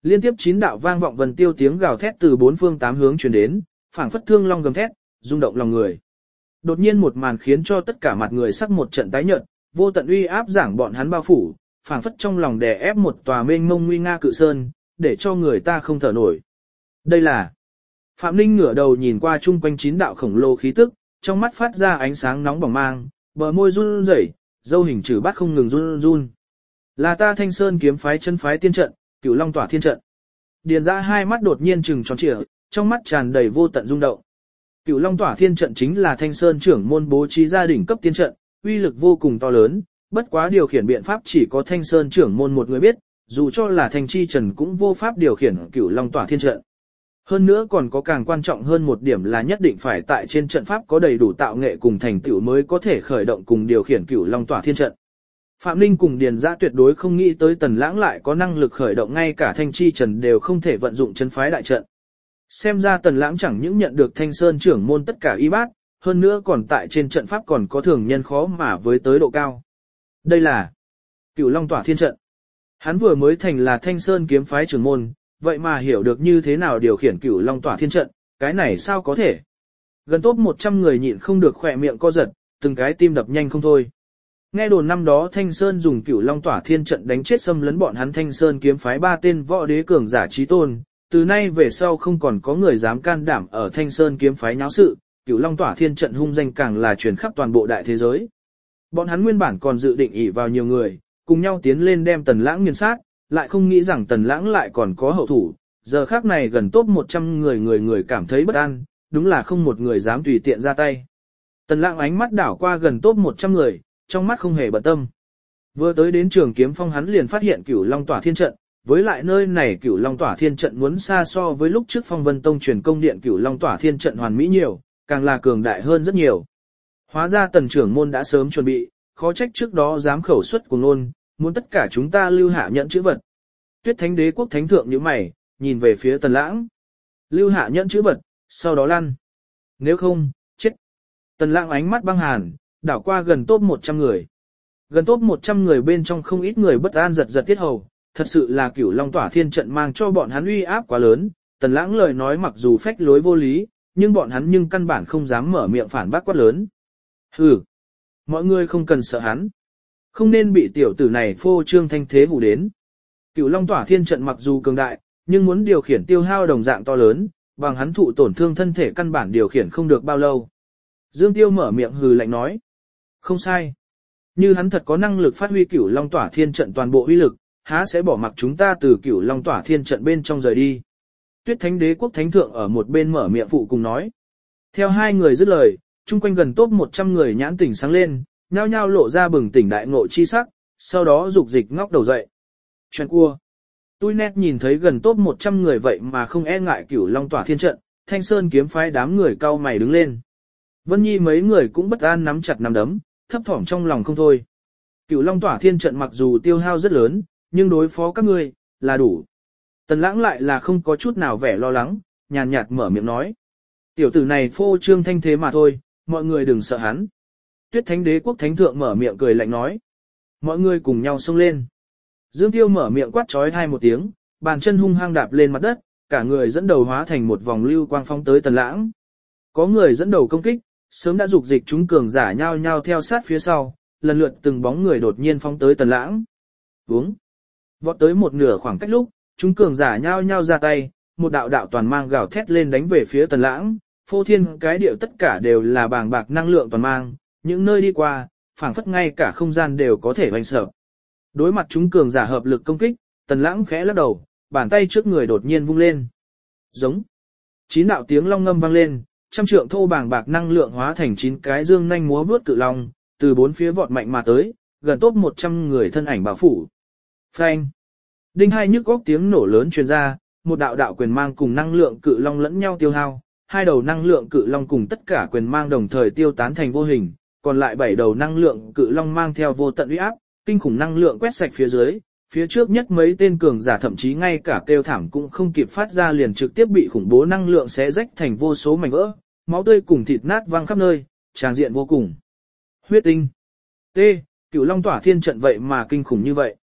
Liên tiếp 9 đạo vang vọng vần tiêu tiếng gào thét từ bốn phương tám hướng truyền đến, phảng phất thương long gầm thét, rung động lòng người. Đột nhiên một màn khiến cho tất cả mặt người sắc một trận tái nhợt, vô tận uy áp giảng bọn hắn bao phủ, phảng phất trong lòng đè ép một tòa mênh mông nguy nga cự sơn, để cho người ta không thở nổi. Đây là Phạm Ninh ngửa đầu nhìn qua chung quanh 9 đạo khổng lồ khí tức, trong mắt phát ra ánh sáng nóng bỏng mang, bờ môi run rẩy, dâu hình chữ bát không ngừng run run. Là ta Thanh Sơn kiếm phái chân phái tiên trận, Cửu Long Tỏa Thiên trận. Điền ra hai mắt đột nhiên trừng tròn trịa, trong mắt tràn đầy vô tận rung động. Cửu Long Tỏa Thiên trận chính là Thanh Sơn trưởng môn bố trí gia đình cấp tiên trận, uy lực vô cùng to lớn, bất quá điều khiển biện pháp chỉ có Thanh Sơn trưởng môn một người biết, dù cho là Thanh Chi Trần cũng vô pháp điều khiển Cửu Long Tỏa Thiên trận. Hơn nữa còn có càng quan trọng hơn một điểm là nhất định phải tại trên trận pháp có đầy đủ tạo nghệ cùng thành tựu mới có thể khởi động cùng điều khiển Cửu Long Tỏa Thiên trận. Phạm Ninh cùng Điền Giã tuyệt đối không nghĩ tới Tần Lãng lại có năng lực khởi động ngay cả Thanh Chi Trần đều không thể vận dụng chân phái đại trận. Xem ra Tần Lãng chẳng những nhận được Thanh Sơn trưởng môn tất cả y bát, hơn nữa còn tại trên trận pháp còn có thường nhân khó mà với tới độ cao. Đây là Cửu Long Tỏa Thiên trận. Hắn vừa mới thành là Thanh Sơn kiếm phái trưởng môn, vậy mà hiểu được như thế nào điều khiển Cửu Long Tỏa Thiên trận, cái này sao có thể? Gần top 100 người nhịn không được khỏe miệng co giật, từng cái tim đập nhanh không thôi. Nghe đồn năm đó Thanh Sơn dùng Cửu Long Tỏa Thiên trận đánh chết xâm lấn bọn hắn Thanh Sơn kiếm phái 3 tên võ đế cường giả chí tôn, từ nay về sau không còn có người dám can đảm ở Thanh Sơn kiếm phái nháo sự, Cửu Long Tỏa Thiên trận hung danh càng là truyền khắp toàn bộ đại thế giới. Bọn hắn nguyên bản còn dự định ỷ vào nhiều người, cùng nhau tiến lên đem Tần Lãng nghiền sát, lại không nghĩ rằng Tần Lãng lại còn có hậu thủ, giờ khắc này gần top 100 người cảm thấy bất an, đúng là không một người dám tùy tiện ra tay. Tần Lãng ánh mắt đảo qua gần top 100 người, trong mắt không hề bận tâm. Vừa tới đến Trường Kiếm Phong hắn liền phát hiện Cửu Long Tỏa Thiên trận, với lại nơi này Cửu Long Tỏa Thiên trận muốn xa so với lúc trước Phong Vân Tông truyền công điện Cửu Long Tỏa Thiên trận hoàn mỹ nhiều, càng là cường đại hơn rất nhiều. Hóa ra Tần trưởng môn đã sớm chuẩn bị, khó trách trước đó dám khẩu xuất cùng nôn, muốn tất cả chúng ta lưu hạ nhận chữ vật. Tuyết Thánh Đế quốc thánh thượng nhíu mày, nhìn về phía Tần Lãng. Lưu hạ nhận chữ vật, sau đó lăn. Nếu không, chết. Tần Lãng ánh mắt băng hàn, đảo qua gần top 100 người. Gần top 100 người bên trong không ít người bất an giật giật tiết hầu, thật sự là Cửu Long Tỏa Thiên trận mang cho bọn hắn uy áp quá lớn, Tần Lãng lời nói mặc dù phách lối vô lý, nhưng bọn hắn nhưng căn bản không dám mở miệng phản bác quát lớn. Hừ, mọi người không cần sợ hắn, không nên bị tiểu tử này phô trương thanh thế hù đến. Cửu Long Tỏa Thiên trận mặc dù cường đại, nhưng muốn điều khiển tiêu hao đồng dạng to lớn, bằng hắn thụ tổn thương thân thể căn bản điều khiển không được bao lâu. Dương Tiêu mở miệng hừ lạnh nói. Không sai. Như hắn thật có năng lực phát huy Cửu Long Tỏa Thiên trận toàn bộ uy lực, há sẽ bỏ mặc chúng ta từ Cửu Long Tỏa Thiên trận bên trong rời đi. Tuyết Thánh Đế quốc thánh thượng ở một bên mở miệng phụ cùng nói. Theo hai người dứt lời, chung quanh gần top 100 người nhãn tỉnh sáng lên, nhao nhao lộ ra bừng tỉnh đại ngộ chi sắc, sau đó dục dịch ngóc đầu dậy. Chuyện cua. Tui nét nhìn thấy gần top 100 người vậy mà không e ngại Cửu Long Tỏa Thiên trận, Thanh Sơn kiếm phái đám người cau mày đứng lên. Vân Nhi mấy người cũng bất an nắm chặt nắm đấm, thấp thỏm trong lòng không thôi. Cửu Long Tỏa Thiên trận mặc dù tiêu hao rất lớn, nhưng đối phó các ngươi là đủ. Tần Lãng lại là không có chút nào vẻ lo lắng, nhàn nhạt mở miệng nói. Tiểu tử này phô trương thanh thế mà thôi, mọi người đừng sợ hắn. Tuyết Thánh Đế quốc thánh thượng mở miệng cười lạnh nói. Mọi người cùng nhau xông lên. Dương Tiêu mở miệng quát trói hai một tiếng, bàn chân hung hăng đạp lên mặt đất, cả người dẫn đầu hóa thành một vòng lưu quang phóng tới Tần Lãng. Có người dẫn đầu công kích, sớm đã dục dịch chúng cường giả nhao nhao theo sát phía sau, lần lượt từng bóng người đột nhiên phóng tới Tần Lãng. Vúng. Vọt tới một nửa khoảng cách lúc, chúng cường giả nhao nhao ra tay, một đạo đạo toàn mang gào thét lên đánh về phía Tần Lãng, phô thiên cái điệu tất cả đều là bàng bạc năng lượng toàn mang, những nơi đi qua, phảng phất ngay cả không gian đều có thể hoành sợ. Đối mặt chúng cường giả hợp lực công kích, Tần Lãng khẽ lắc đầu, bàn tay trước người đột nhiên vung lên. Giống. 9 đạo tiếng long ngâm vang lên, trăm trượng thô bàng bạc năng lượng hóa thành 9 cái dương nhanh múa vướt cự long, từ bốn phía vọt mạnh mà tới, gần top 100 người thân ảnh bảo phủ. Phanh. Đinh hai nhức góc tiếng nổ lớn truyền ra, một đạo đạo quyền mang cùng năng lượng cự long lẫn nhau tiêu hao, hai đầu năng lượng cự long cùng tất cả quyền mang đồng thời tiêu tán thành vô hình, còn lại 7 đầu năng lượng cự long mang theo vô tận uy áp, kinh khủng năng lượng quét sạch phía dưới, phía trước nhất mấy tên cường giả thậm chí ngay cả kêu thảm cũng không kịp phát ra liền trực tiếp bị khủng bố năng lượng xé rách thành vô số mảnh vỡ, máu tươi cùng thịt nát văng khắp nơi, tràng diện vô cùng. Huyết tinh. T. Cửu Long Tỏa Thiên trận vậy mà kinh khủng như vậy.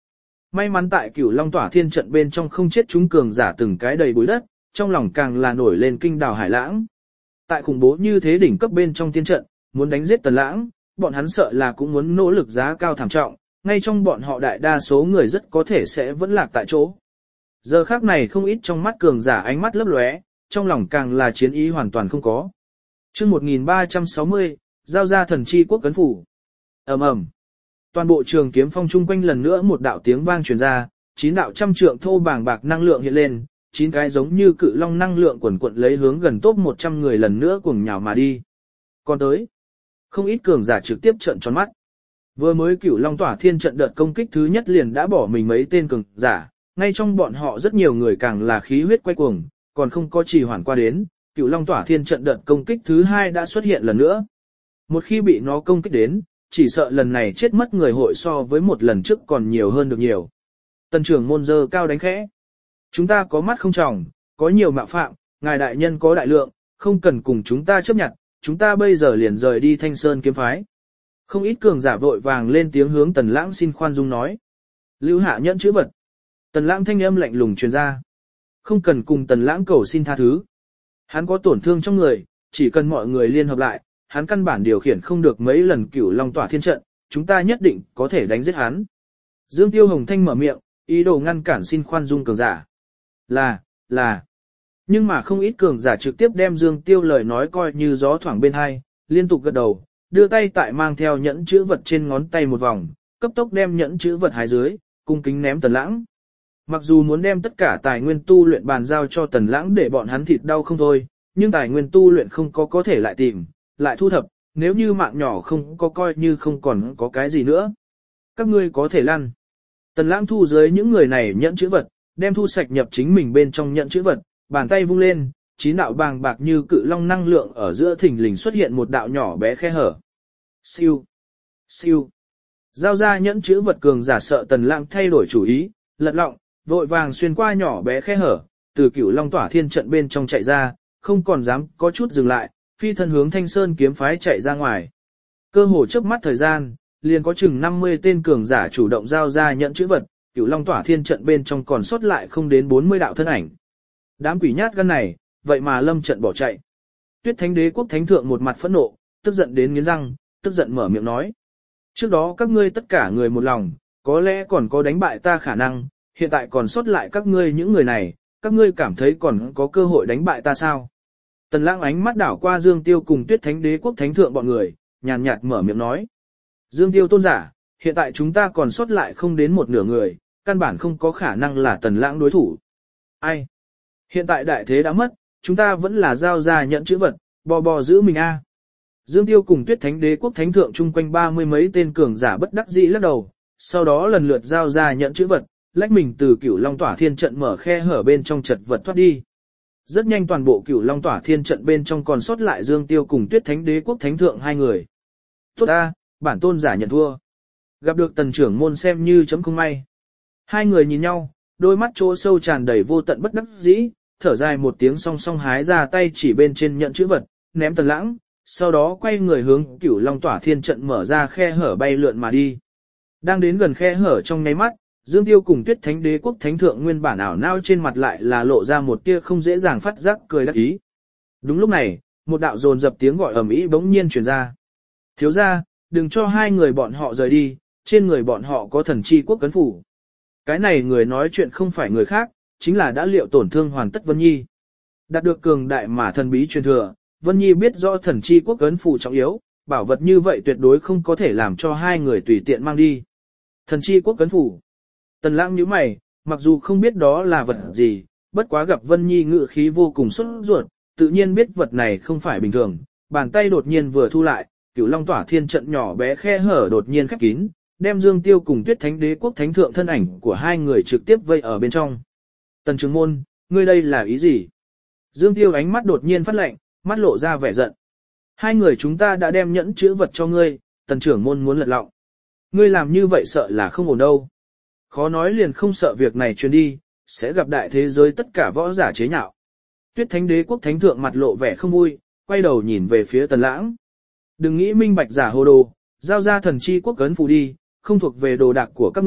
may mắn tại Cửu Long Tỏa Thiên trận bên trong không chết chúng cường giả từng cái đầy bụi đất, trong lòng càng là nổi lên kinh đào hải lãng. Tại khủng bố như thế đỉnh cấp bên trong thiên trận, muốn đánh giết Tần Lãng, bọn hắn sợ là cũng muốn nỗ lực giá cao thảm trọng, ngay trong bọn họ đại đa số người rất có thể sẽ vẫn lạc tại chỗ. Giờ khác này không ít trong mắt cường giả ánh mắt lấp lóe, trong lòng càng là chiến ý hoàn toàn không có. Chương 1360, giao ra thần chi quốc cấn phủ. Ầm ầm. Toàn bộ trường kiếm phong chung quanh lần nữa một đạo tiếng vang truyền ra, 9 đạo trăm trượng thô bàng bạc năng lượng hiện lên, 9 cái giống như cự long năng lượng quần quận lấy hướng gần top 100 người lần nữa cuồng nhào mà đi. Còn tới, không ít cường giả trực tiếp trợn tròn mắt. Vừa mới Cửu Long Tỏa Thiên trận đợt công kích thứ nhất liền đã bỏ mình mấy tên cường giả, ngay trong bọn họ rất nhiều người càng là khí huyết quay cuồng, còn không có trì hoãn qua đến, Cửu Long Tỏa Thiên trận đợt công kích thứ hai đã xuất hiện lần nữa. Một khi bị nó công kích đến, chỉ sợ lần này chết mất người hội so với một lần trước còn nhiều hơn được nhiều. Tần trưởng môn dơ cao đánh khẽ. Chúng ta có mắt không tròng, có nhiều mạo phạm, ngài đại nhân có đại lượng, không cần cùng chúng ta chấp nhận, chúng ta bây giờ liền rời đi Thanh Sơn kiếm phái. Không ít cường giả vội vàng lên tiếng hướng Tần Lãng xin khoan dung nói. Lưu hạ nhẫn chữ vật. Tần Lãng thanh âm lạnh lùng truyền ra. Không cần cùng Tần Lãng cầu xin tha thứ. Hắn có tổn thương trong người, chỉ cần mọi người liên hợp lại, hắn căn bản điều khiển không được mấy lần Cửu Long Tỏa Thiên trận, chúng ta nhất định có thể đánh giết hắn. Dương Tiêu Hồng Thanh mở miệng, ý đồ ngăn cản xin khoan dung cường giả. Là. Nhưng mà không ít cường giả trực tiếp đem Dương Tiêu lời nói coi như gió thoảng bên hai, liên tục gật đầu, đưa tay tại mang theo nhẫn chữ vật trên ngón tay một vòng, cấp tốc đem nhẫn chữ vật hái dưới, cung kính ném Tần Lãng. Mặc dù muốn đem tất cả tài nguyên tu luyện bàn giao cho Tần Lãng để bọn hắn thịt đau không thôi, nhưng tài nguyên tu luyện không có thể lại tìm, lại thu thập, nếu như mạng nhỏ không có coi như không còn có cái gì nữa. Các ngươi có thể lăn. Tần Lãng thu dưới những người này nhẫn chữ vật, đem thu sạch nhập chính mình bên trong nhẫn chữ vật, bàn tay vung lên, 9 đạo bàng bạc như cự long năng lượng ở giữa thình lình xuất hiện một đạo nhỏ bé khe hở. Siêu. Giao ra nhẫn chữ vật cường giả sợ Tần Lãng thay đổi chủ ý, lật lọng, vội vàng xuyên qua nhỏ bé khe hở, từ Cửu Long Tỏa Thiên trận bên trong chạy ra, không còn dám có chút dừng lại, phi thân hướng Thanh Sơn kiếm phái chạy ra ngoài. Cơ hồ chớp mắt thời gian, liền có chừng 50 tên cường giả chủ động giao ra nhẫn chữ vật, Cửu Long Tỏa Thiên trận bên trong còn sót lại không đến 40 đạo thân ảnh. Đám quỷ nhát gan này, vậy mà lâm trận bỏ chạy. Tuyết Thánh Đế quốc thánh thượng một mặt phẫn nộ, tức giận đến nghiến răng, tức giận mở miệng nói: "Trước đó các ngươi tất cả người một lòng, có lẽ còn có đánh bại ta khả năng, hiện tại còn sót lại các ngươi những người này, các ngươi cảm thấy còn có cơ hội đánh bại ta sao?" Tần Lãng ánh mắt đảo qua Dương Tiêu cùng Tuyết Thánh Đế quốc thánh thượng bọn người, nhàn nhạt mở miệng nói: "Dương Tiêu tôn giả, hiện tại chúng ta còn sót lại không đến một nửa người, căn bản không có khả năng là Tần Lãng đối thủ." Ai? Hiện tại đại thế đã mất, chúng ta vẫn là giao ra nhận chữ vật, bò giữ mình a. Dương Tiêu cùng Tuyết Thánh Đế quốc thánh thượng chung quanh 30 mấy tên cường giả bất đắc dĩ lắc đầu, sau đó lần lượt giao ra nhận chữ vật, lách mình từ Cửu Long Tỏa Thiên trận mở khe hở bên trong chật vật thoát đi. Rất nhanh toàn bộ Cửu Long Tỏa Thiên trận bên trong còn sót lại Dương Tiêu cùng Tuyết Thánh Đế quốc thánh thượng hai người. Tốt a, bản tôn giả nhận thua. Gặp được Tần trưởng môn xem như chấm không may. Hai người nhìn nhau, đôi mắt chỗ sâu tràn đầy vô tận bất đắc dĩ, thở dài một tiếng song song hái ra tay chỉ bên trên nhận chữ vật, ném Tần Lãng, sau đó quay người hướng Cửu Long Tỏa Thiên trận mở ra khe hở bay lượn mà đi. Đang đến gần khe hở trong nháy mắt, Dương Tiêu cùng Tuyết Thánh Đế quốc thánh thượng nguyên bản ảo nao trên mặt lại là lộ ra một tia không dễ dàng phát giác cười đắc ý. Đúng lúc này, một đạo dồn dập tiếng gọi ầm ĩ bỗng nhiên truyền ra. "Thiếu gia, đừng cho hai người bọn họ rời đi, trên người bọn họ có thần chi quốc cấn phủ." Cái này người nói chuyện không phải người khác, chính là đã liệu tổn thương hoàn tất Vân Nhi. Đạt được cường đại mà thần bí truyền thừa, Vân Nhi biết rõ thần chi quốc cấn phủ trọng yếu, bảo vật như vậy tuyệt đối không có thể làm cho hai người tùy tiện mang đi. Thần chi quốc cấn phủ. Tần Lãng nhíu mày, mặc dù không biết đó là vật gì, bất quá gặp Vân Nhi ngự khí vô cùng sốt ruột, tự nhiên biết vật này không phải bình thường, bàn tay đột nhiên vừa thu lại, Cửu Long Tỏa Thiên trận nhỏ bé khe hở đột nhiên khép kín, đem Dương Tiêu cùng Tuyết Thánh Đế quốc thánh thượng thân ảnh của hai người trực tiếp vây ở bên trong. "Tần trưởng môn, ngươi đây là ý gì?" Dương Tiêu ánh mắt đột nhiên phát lạnh, mắt lộ ra vẻ giận. "Hai người chúng ta đã đem nhẫn chữ vật cho ngươi, Tần trưởng môn muốn lật lọng. Ngươi làm như vậy sợ là không ổn đâu. Khó nói liền không sợ việc này truyền đi, sẽ gặp đại thế giới tất cả võ giả chế nhạo." Tuyết Thánh Đế quốc thánh thượng mặt lộ vẻ không vui, quay đầu nhìn về phía Tần Lãng. "Đừng nghĩ minh bạch giả hồ đồ, giao ra thần chi quốc cấn phù đi, không thuộc về đồ đạc của các ngươi,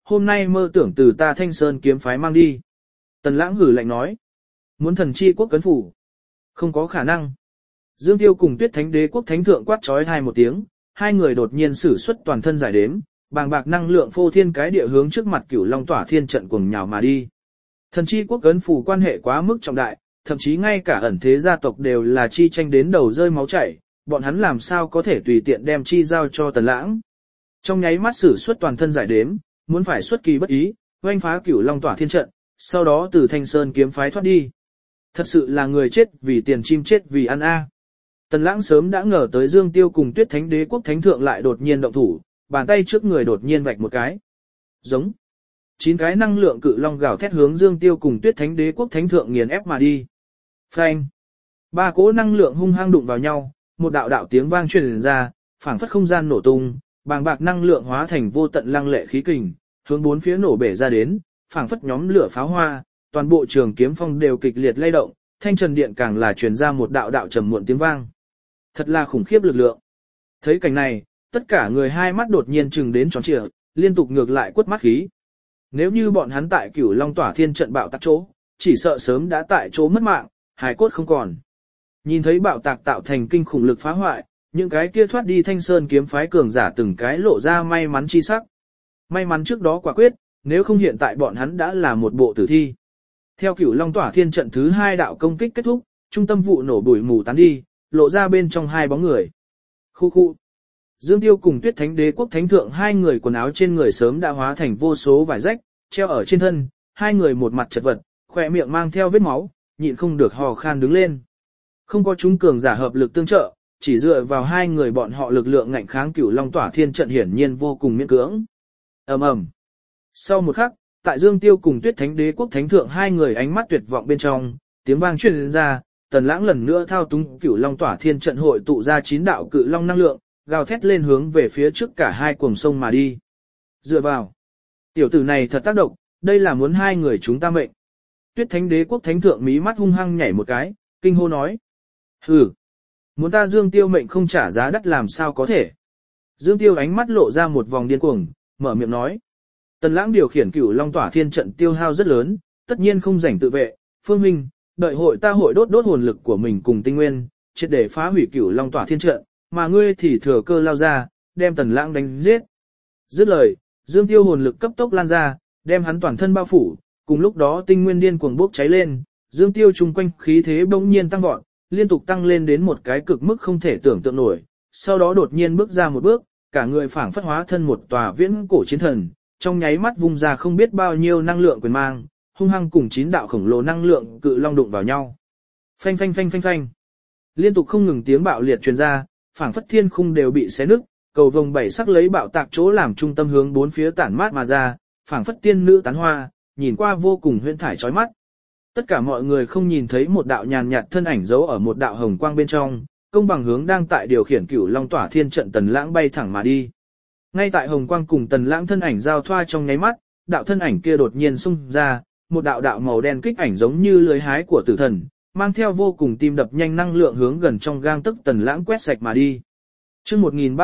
hôm nay mơ tưởng từ ta Thanh Sơn kiếm phái mang đi. Tần Lãng hử lạnh nói, muốn thần chi quốc cấn phủ. Không có khả năng. Dương Tiêu cùng Tuyết Thánh Đế quốc thánh thượng quát trói hai một tiếng, hai người đột nhiên sử xuất toàn thân giải đếm, bàng bạc năng lượng phô thiên cái địa hướng trước mặt Cửu Long Tỏa Thiên trận cuồng nhào mà đi. Thần chi quốc cấn phủ quan hệ quá mức trọng đại, thậm chí ngay cả ẩn thế gia tộc đều là chi tranh đến đầu rơi máu chảy, bọn hắn làm sao có thể tùy tiện đem chi giao cho Tần Lãng. Trong nháy mắt sử xuất toàn thân giải đếm, muốn phải xuất kỳ bất ý, oanh phá Cửu Long Tỏa Thiên trận, sau đó từ Thanh Sơn kiếm phái thoát đi. Thật sự là người chết vì tiền chim chết vì ăn a. Tần Lãng sớm đã ngờ tới Dương Tiêu cùng Tuyết Thánh Đế quốc thánh thượng lại đột nhiên động thủ, bàn tay trước người đột nhiên vạch một cái. Giống. 9 cái năng lượng cự long gào thét hướng Dương Tiêu cùng Tuyết Thánh Đế quốc thánh thượng nghiền ép mà đi. Phanh. 3 cỗ năng lượng hung hăng đụng vào nhau, một đạo đạo tiếng vang truyền ra, phảng phất không gian nổ tung, bàng bạc năng lượng hóa thành vô tận lăng lệ khí kình, hướng bốn phía nổ bể ra đến, phảng phất nhóm lửa pháo hoa, toàn bộ trường kiếm phong đều kịch liệt lay động, thanh trần điện càng là truyền ra một đạo đạo trầm muộn tiếng vang. Thật là khủng khiếp lực lượng. Thấy cảnh này, tất cả người hai mắt đột nhiên trừng đến tròn trịa, liên tục ngược lại quất mắt khí. Nếu như bọn hắn tại Cửu Long Tỏa Thiên trận bạo tạc chỗ, chỉ sợ sớm đã tại chỗ mất mạng, hài cốt không còn. Nhìn thấy bạo tạc tạo thành kinh khủng lực phá hoại, những cái kia thoát đi Thanh Sơn kiếm phái cường giả từng cái lộ ra may mắn chi sắc. May mắn trước đó quả quyết, nếu không hiện tại bọn hắn đã là một bộ tử thi. Theo Cửu Long Tỏa Thiên trận thứ 2 đạo công kích kết thúc, trung tâm vụ nổ bụi mù tán đi, lộ ra bên trong 2 bóng người. Khu khu. Dương Tiêu cùng Tuyết Thánh Đế quốc thánh thượng hai người quần áo trên người sớm đã hóa thành vô số vải rách, treo ở trên thân, hai người một mặt chật vật, khỏe miệng mang theo vết máu, nhịn không được hò khan đứng lên. Không có chúng cường giả hợp lực tương trợ, chỉ dựa vào hai người bọn họ lực lượng ngạnh kháng Cửu Long Tỏa Thiên trận hiển nhiên vô cùng miễn cưỡng. Ầm ầm. Sau một khắc, tại Dương Tiêu cùng Tuyết Thánh Đế quốc thánh thượng hai người ánh mắt tuyệt vọng bên trong, tiếng vang truyền ra, Tần Lãng lần nữa thao túng Cửu Long Tỏa Thiên trận hội tụ ra 9 đạo cự long năng lượng, gào thét lên hướng về phía trước cả hai cuồng sông mà đi. Dựa vào, tiểu tử này thật tác động, đây là muốn hai người chúng ta mệnh. Tuyết Thánh Đế quốc thánh thượng mí mắt hung hăng nhảy một cái, kinh hô nói: "Hừ, muốn ta Dương Tiêu mệnh không trả giá đắt làm sao có thể?" Dương Tiêu ánh mắt lộ ra một vòng điên cuồng, mở miệng nói: "Tần Lãng điều khiển Cửu Long Tỏa Thiên trận tiêu hao rất lớn, tất nhiên không rảnh tự vệ, Phương huynh, đợi hội ta hội đốt hồn lực của mình cùng tinh nguyên, triệt để phá hủy Cửu Long Tỏa Thiên trận, mà ngươi thì thừa cơ lao ra, đem Tần Lãng đánh giết." Dứt lời, Dương Tiêu hồn lực cấp tốc lan ra, đem hắn toàn thân bao phủ, cùng lúc đó tinh nguyên điên cuồng bốc cháy lên, Dương Tiêu chung quanh khí thế bỗng nhiên tăng vọt, liên tục tăng lên đến một cái cực mức không thể tưởng tượng nổi, sau đó đột nhiên bước ra một bước, cả người phảng phất hóa thân một tòa viễn cổ chiến thần, trong nháy mắt vung ra không biết bao nhiêu năng lượng quyền mang, hung hăng cùng 9 đạo khổng lồ năng lượng cự long đụng vào nhau. Phanh phanh phanh phanh phanh. Liên tục không ngừng tiếng bạo liệt truyền ra, phảng phất thiên khung đều bị xé nứt, cầu vồng bảy sắc lấy bạo tạc chỗ làm trung tâm hướng bốn phía tản mát mà ra, phảng phất tiên nữ tán hoa, nhìn qua vô cùng huyễn thải chói mắt. Tất cả mọi người không nhìn thấy một đạo nhàn nhạt thân ảnh giấu ở một đạo hồng quang bên trong, công bằng hướng đang tại điều khiển Cửu Long Tỏa Thiên trận Tần Lãng bay thẳng mà đi. Ngay tại hồng quang cùng Tần Lãng thân ảnh giao thoa trong nháy mắt, đạo thân ảnh kia đột nhiên xung ra, một đạo đạo màu đen kích ảnh giống như lưới hái của tử thần, mang theo vô cùng tim đập nhanh năng lượng hướng gần trong gang tấc Tần Lãng quét sạch mà đi. Chương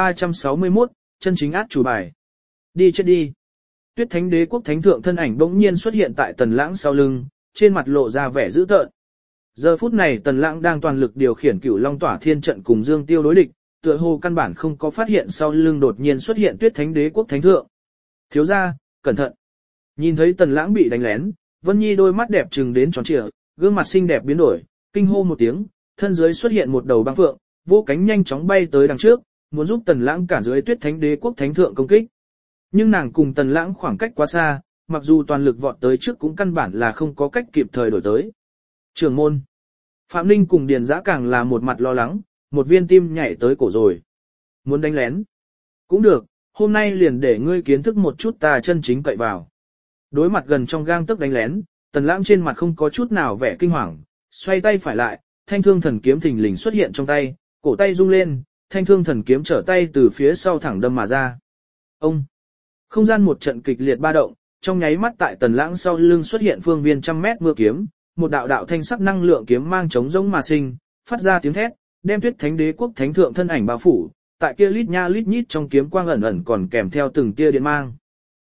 1361, chân chính át chủ bài. Đi chết đi. Tuyết Thánh Đế quốc thánh thượng thân ảnh bỗng nhiên xuất hiện tại Tần Lãng sau lưng, trên mặt lộ ra vẻ dữ tợn. Giờ phút này Tần Lãng đang toàn lực điều khiển Cửu Long Tỏa Thiên trận cùng Dương Tiêu đối địch, tựa hồ căn bản không có phát hiện sau lưng đột nhiên xuất hiện Tuyết Thánh Đế quốc thánh thượng. Thiếu gia, cẩn thận. Nhìn thấy Tần Lãng bị đánh lén, Vân Nhi đôi mắt đẹp trừng đến tròn trịa, gương mặt xinh đẹp biến đổi, kinh hô một tiếng, thân dưới xuất hiện một đầu băng phượng, vỗ cánh nhanh chóng bay tới đằng trước, muốn giúp Tần Lãng cản dưới Tuyết Thánh Đế quốc thánh thượng công kích. Nhưng nàng cùng Tần Lãng khoảng cách quá xa, mặc dù toàn lực vọt tới trước cũng căn bản là không có cách kịp thời đổi tới. Trưởng môn. Phạm Ninh cùng Điền Dã càng là một mặt lo lắng, một viên tim nhảy tới cổ rồi. Muốn đánh lén. Cũng được, hôm nay liền để ngươi kiến thức một chút ta chân chính cậy vào. Đối mặt gần trong gang tấc đánh lén, Tần Lãng trên mặt không có chút nào vẻ kinh hoàng, xoay tay phải lại, thanh thương thần kiếm thình lình xuất hiện trong tay, cổ tay rung lên, thanh thương thần kiếm trở tay từ phía sau thẳng đâm mà ra. Ông! Không gian một trận kịch liệt ba động, trong nháy mắt tại Tần Lãng sau lưng xuất hiện phương viên 100 mét mưa kiếm, một đạo đạo thanh sắc năng lượng kiếm mang chống rỗng mà sinh, phát ra tiếng thét, đem Tuyết Thánh Đế quốc thánh thượng thân ảnh bao phủ, tại kia lít nha lít nhít trong kiếm quang ẩn ẩn còn kèm theo từng tia điện mang.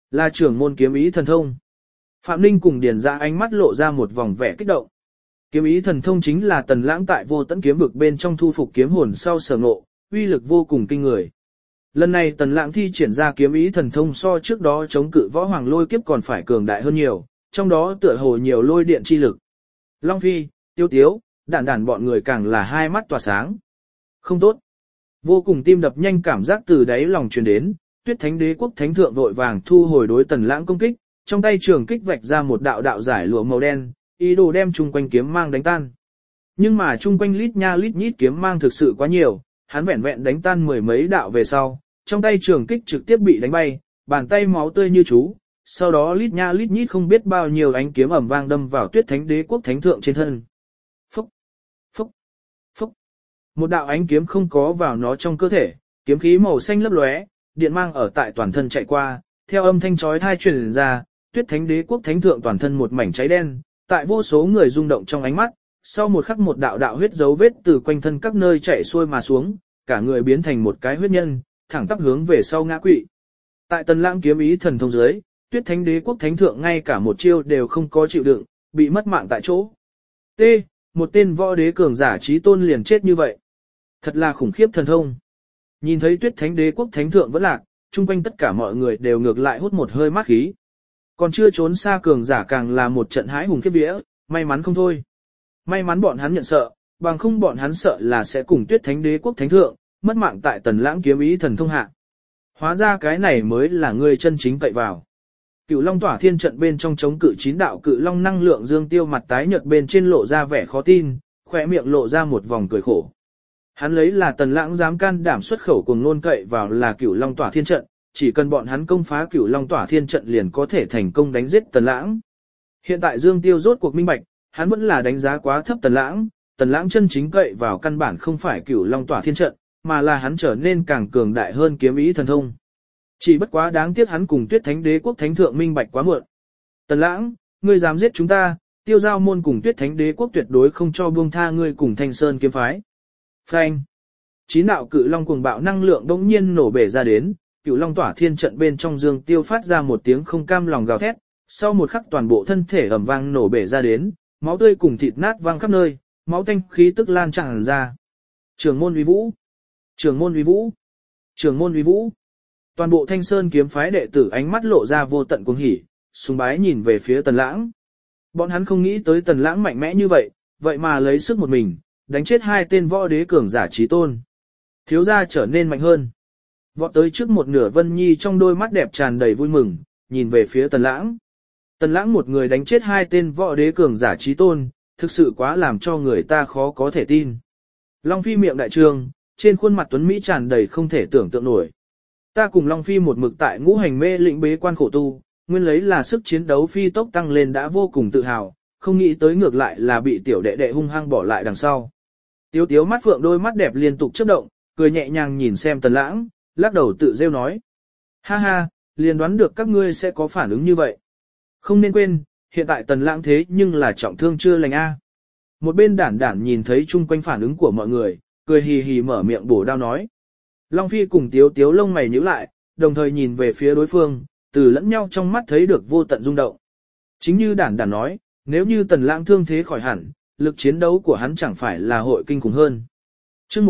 Là trưởng môn kiếm ý thần thông. Phạm Ninh cùng Điền Dã ánh mắt lộ ra một vòng vẻ kích động. Kiếm ý thần thông chính là Tần Lãng tại Vô Tẫn kiếm vực bên trong thu phục kiếm hồn sau sở ngộ, uy lực vô cùng kinh người. Lần này Tần Lãng thi triển ra kiếm ý thần thông so trước đó chống cự võ hoàng lôi kiếp còn phải cường đại hơn nhiều, trong đó tựa hồ nhiều lôi điện chi lực. Long Phi, Tiêu Tiếu, Đản Đản bọn người càng là hai mắt tỏa sáng. Không tốt. Vô cùng tim đập nhanh cảm giác từ đáy lòng truyền đến, Tuyết Thánh Đế quốc thánh thượng vội vàng thu hồi đối Tần Lãng công kích, trong tay trường kích vạch ra một đạo đạo giải lụa màu đen, ý đồ đem chung quanh kiếm mang đánh tan. Nhưng mà chung quanh lít nha lít nhít kiếm mang thực sự quá nhiều, hắn vẹn vẹn đánh tan mười mấy đạo về sau, trong tay trường kích trực tiếp bị đánh bay, bàn tay máu tươi như chú, sau đó lít nha lít nhít không biết bao nhiêu ánh kiếm ầm vang đâm vào Tuyết Thánh Đế quốc thánh thượng trên thân. Phúc, phúc, phúc. Một đạo ánh kiếm không có vào nó trong cơ thể, kiếm khí màu xanh lấp lóe, điện mang ở tại toàn thân chạy qua, theo âm thanh chói tai truyền ra, Tuyết Thánh Đế quốc thánh thượng toàn thân một mảnh cháy đen, tại vô số người rung động trong ánh mắt, sau một khắc một đạo đạo huyết dấu vết từ quanh thân các nơi chảy xuôi mà xuống, cả người biến thành một cái huyết nhân, thẳng tắp hướng về sau ngã quỵ. Tại Tần Lãng kiếm ý thần thông dưới, Tuyết Thánh Đế quốc thánh thượng ngay cả một chiêu đều không có chịu đựng, bị mất mạng tại chỗ. T. Một tên võ đế cường giả chí tôn liền chết như vậy. Thật là khủng khiếp thần thông. Nhìn thấy Tuyết Thánh Đế quốc thánh thượng vẫn lạc, chung quanh tất cả mọi người đều ngược lại hút một hơi mát khí. Còn chưa trốn xa cường giả càng là một trận hãi hùng khiếp vía, may mắn không thôi. May mắn bọn hắn nhận sợ, bằng không bọn hắn sợ là sẽ cùng Tuyết Thánh Đế quốc thánh thượng, mất mạng tại Tần Lãng kiếm ý thần thông hạ. Hóa ra cái này mới là người chân chính cậy vào. Cửu Long Tỏa Thiên trận bên trong chống cự 9 đạo cự long năng lượng Dương Tiêu mặt tái nhợt bên trên lộ ra vẻ khó tin, khóe miệng lộ ra một vòng cười khổ. Hắn lấy là Tần Lãng dám can đảm xuất khẩu cùng nôn cậy vào là Cửu Long Tỏa Thiên trận, chỉ cần bọn hắn công phá Cửu Long Tỏa Thiên trận liền có thể thành công đánh giết Tần Lãng. Hiện tại Dương Tiêu rốt cuộc minh bạch, hắn vẫn là đánh giá quá thấp Tần Lãng chân chính cậy vào căn bản không phải Cửu Long Tỏa Thiên trận, mà là hắn trở nên càng cường đại hơn kiếm ý thần thông. Chỉ bất quá đáng tiếc hắn cùng Tuyết Thánh Đế quốc thánh thượng minh bạch quá muộn. Tần Lãng, ngươi dám giết chúng ta, Tiêu Giao môn cùng Tuyết Thánh Đế quốc tuyệt đối không cho buông tha ngươi cùng Thanh Sơn kiếm phái. Phanh. 9 đạo cự long cuồng bạo năng lượng đống nhiên nổ bể ra đến, Cửu Long Tỏa Thiên trận bên trong Dương Tiêu phát ra một tiếng không cam lòng gào thét, sau một khắc toàn bộ thân thể ầm vang nổ bể ra đến, máu tươi cùng thịt nát văng khắp nơi, máu tanh khí tức lan tràn ra. Trưởng môn uy vũ, trưởng môn uy vũ, trưởng môn uy vũ. Toàn bộ Thanh Sơn kiếm phái đệ tử ánh mắt lộ ra vô tận cuồng hỉ, sùng bái nhìn về phía Tần Lãng. Bọn hắn không nghĩ tới Tần Lãng mạnh mẽ như vậy, vậy mà lấy sức một mình, đánh chết 2 tên võ đế cường giả chí tôn. Thiếu gia trở nên mạnh hơn. Vọt tới trước một nửa Vân Nhi trong đôi mắt đẹp tràn đầy vui mừng, nhìn về phía Tần Lãng. Tần Lãng một người đánh chết 2 tên võ đế cường giả chí tôn, thực sự quá làm cho người ta khó có thể tin. Long Phi miệng đại trương, trên khuôn mặt tuấn mỹ tràn đầy không thể tưởng tượng nổi. Ta cùng Long Phi một mực tại ngũ hành mê lĩnh bế quan khổ tu, nguyên lấy là sức chiến đấu phi tốc tăng lên đã vô cùng tự hào, không nghĩ tới ngược lại là bị tiểu đệ đệ hung hăng bỏ lại đằng sau. Tiếu tiếu mắt phượng đôi mắt đẹp liên tục chớp động, cười nhẹ nhàng nhìn xem Tần Lãng, lắc đầu tự rêu nói. Ha ha, liền đoán được các ngươi sẽ có phản ứng như vậy. Không nên quên, hiện tại Tần Lãng thế nhưng là trọng thương chưa lành a. Một bên Đản Đản nhìn thấy chung quanh phản ứng của mọi người, cười hì hì mở miệng bổ đao nói. Long Phi cùng Tiếu Tiếu lông mày nhíu lại, đồng thời nhìn về phía đối phương, từ lẫn nhau trong mắt thấy được vô tận rung động. Chính như Đản Đản nói, nếu như Tần Lãng thương thế khỏi hẳn, lực chiến đấu của hắn chẳng phải là hội kinh khủng hơn. Chương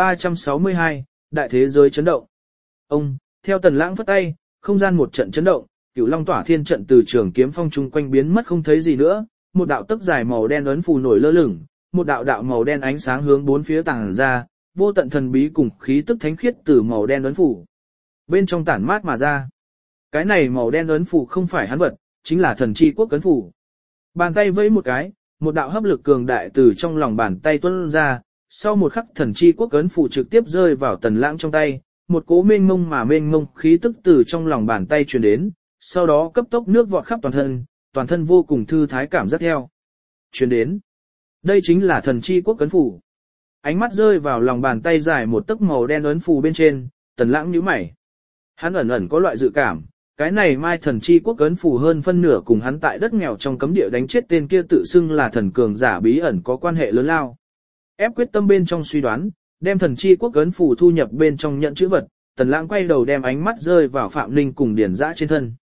1362, đại thế giới chấn động. Ông, theo Tần Lãng phất tay, không gian một trận chấn động, Cửu Long Tỏa Thiên trận từ trường kiếm phong chung quanh biến mất không thấy gì nữa, một đạo tấc dài màu đen ấn phù nổi lơ lửng, một đạo đạo màu đen ánh sáng hướng bốn phía tàng ra, vô tận thần bí cùng khí tức thánh khiết từ màu đen ấn phù bên trong tản mát mà ra. Cái này màu đen ấn phù không phải hắn vật, chính là thần chi quốc ấn phù. Bàn tay vẫy một cái, một đạo hấp lực cường đại từ trong lòng bàn tay tuôn ra, sau một khắc thần chi quốc ấn phù trực tiếp rơi vào Tần Lãng trong tay, một cỗ mênh mông khí tức từ trong lòng bàn tay truyền đến, sau đó cấp tốc nước vọt khắp toàn thân vô cùng thư thái cảm giác theo truyền đến. Đây chính là thần chi quốc ấn phù. Ánh mắt rơi vào lòng bàn tay dài một tấc màu đen ấn phù bên trên, Tần Lãng nhíu mày. Hắn ẩn ẩn có loại dự cảm, cái này mai thần chi quốc ấn phù hơn phân nửa cùng hắn tại đất nghèo trong cấm địa đánh chết tên kia tự xưng là thần cường giả bí ẩn có quan hệ lớn lao. Ép quyết tâm bên trong suy đoán, đem thần chi quốc ấn phù thu nhập bên trong nhận chữ vật, Tần Lãng quay đầu đem ánh mắt rơi vào Phạm Ninh cùng Điền Dã trên thân.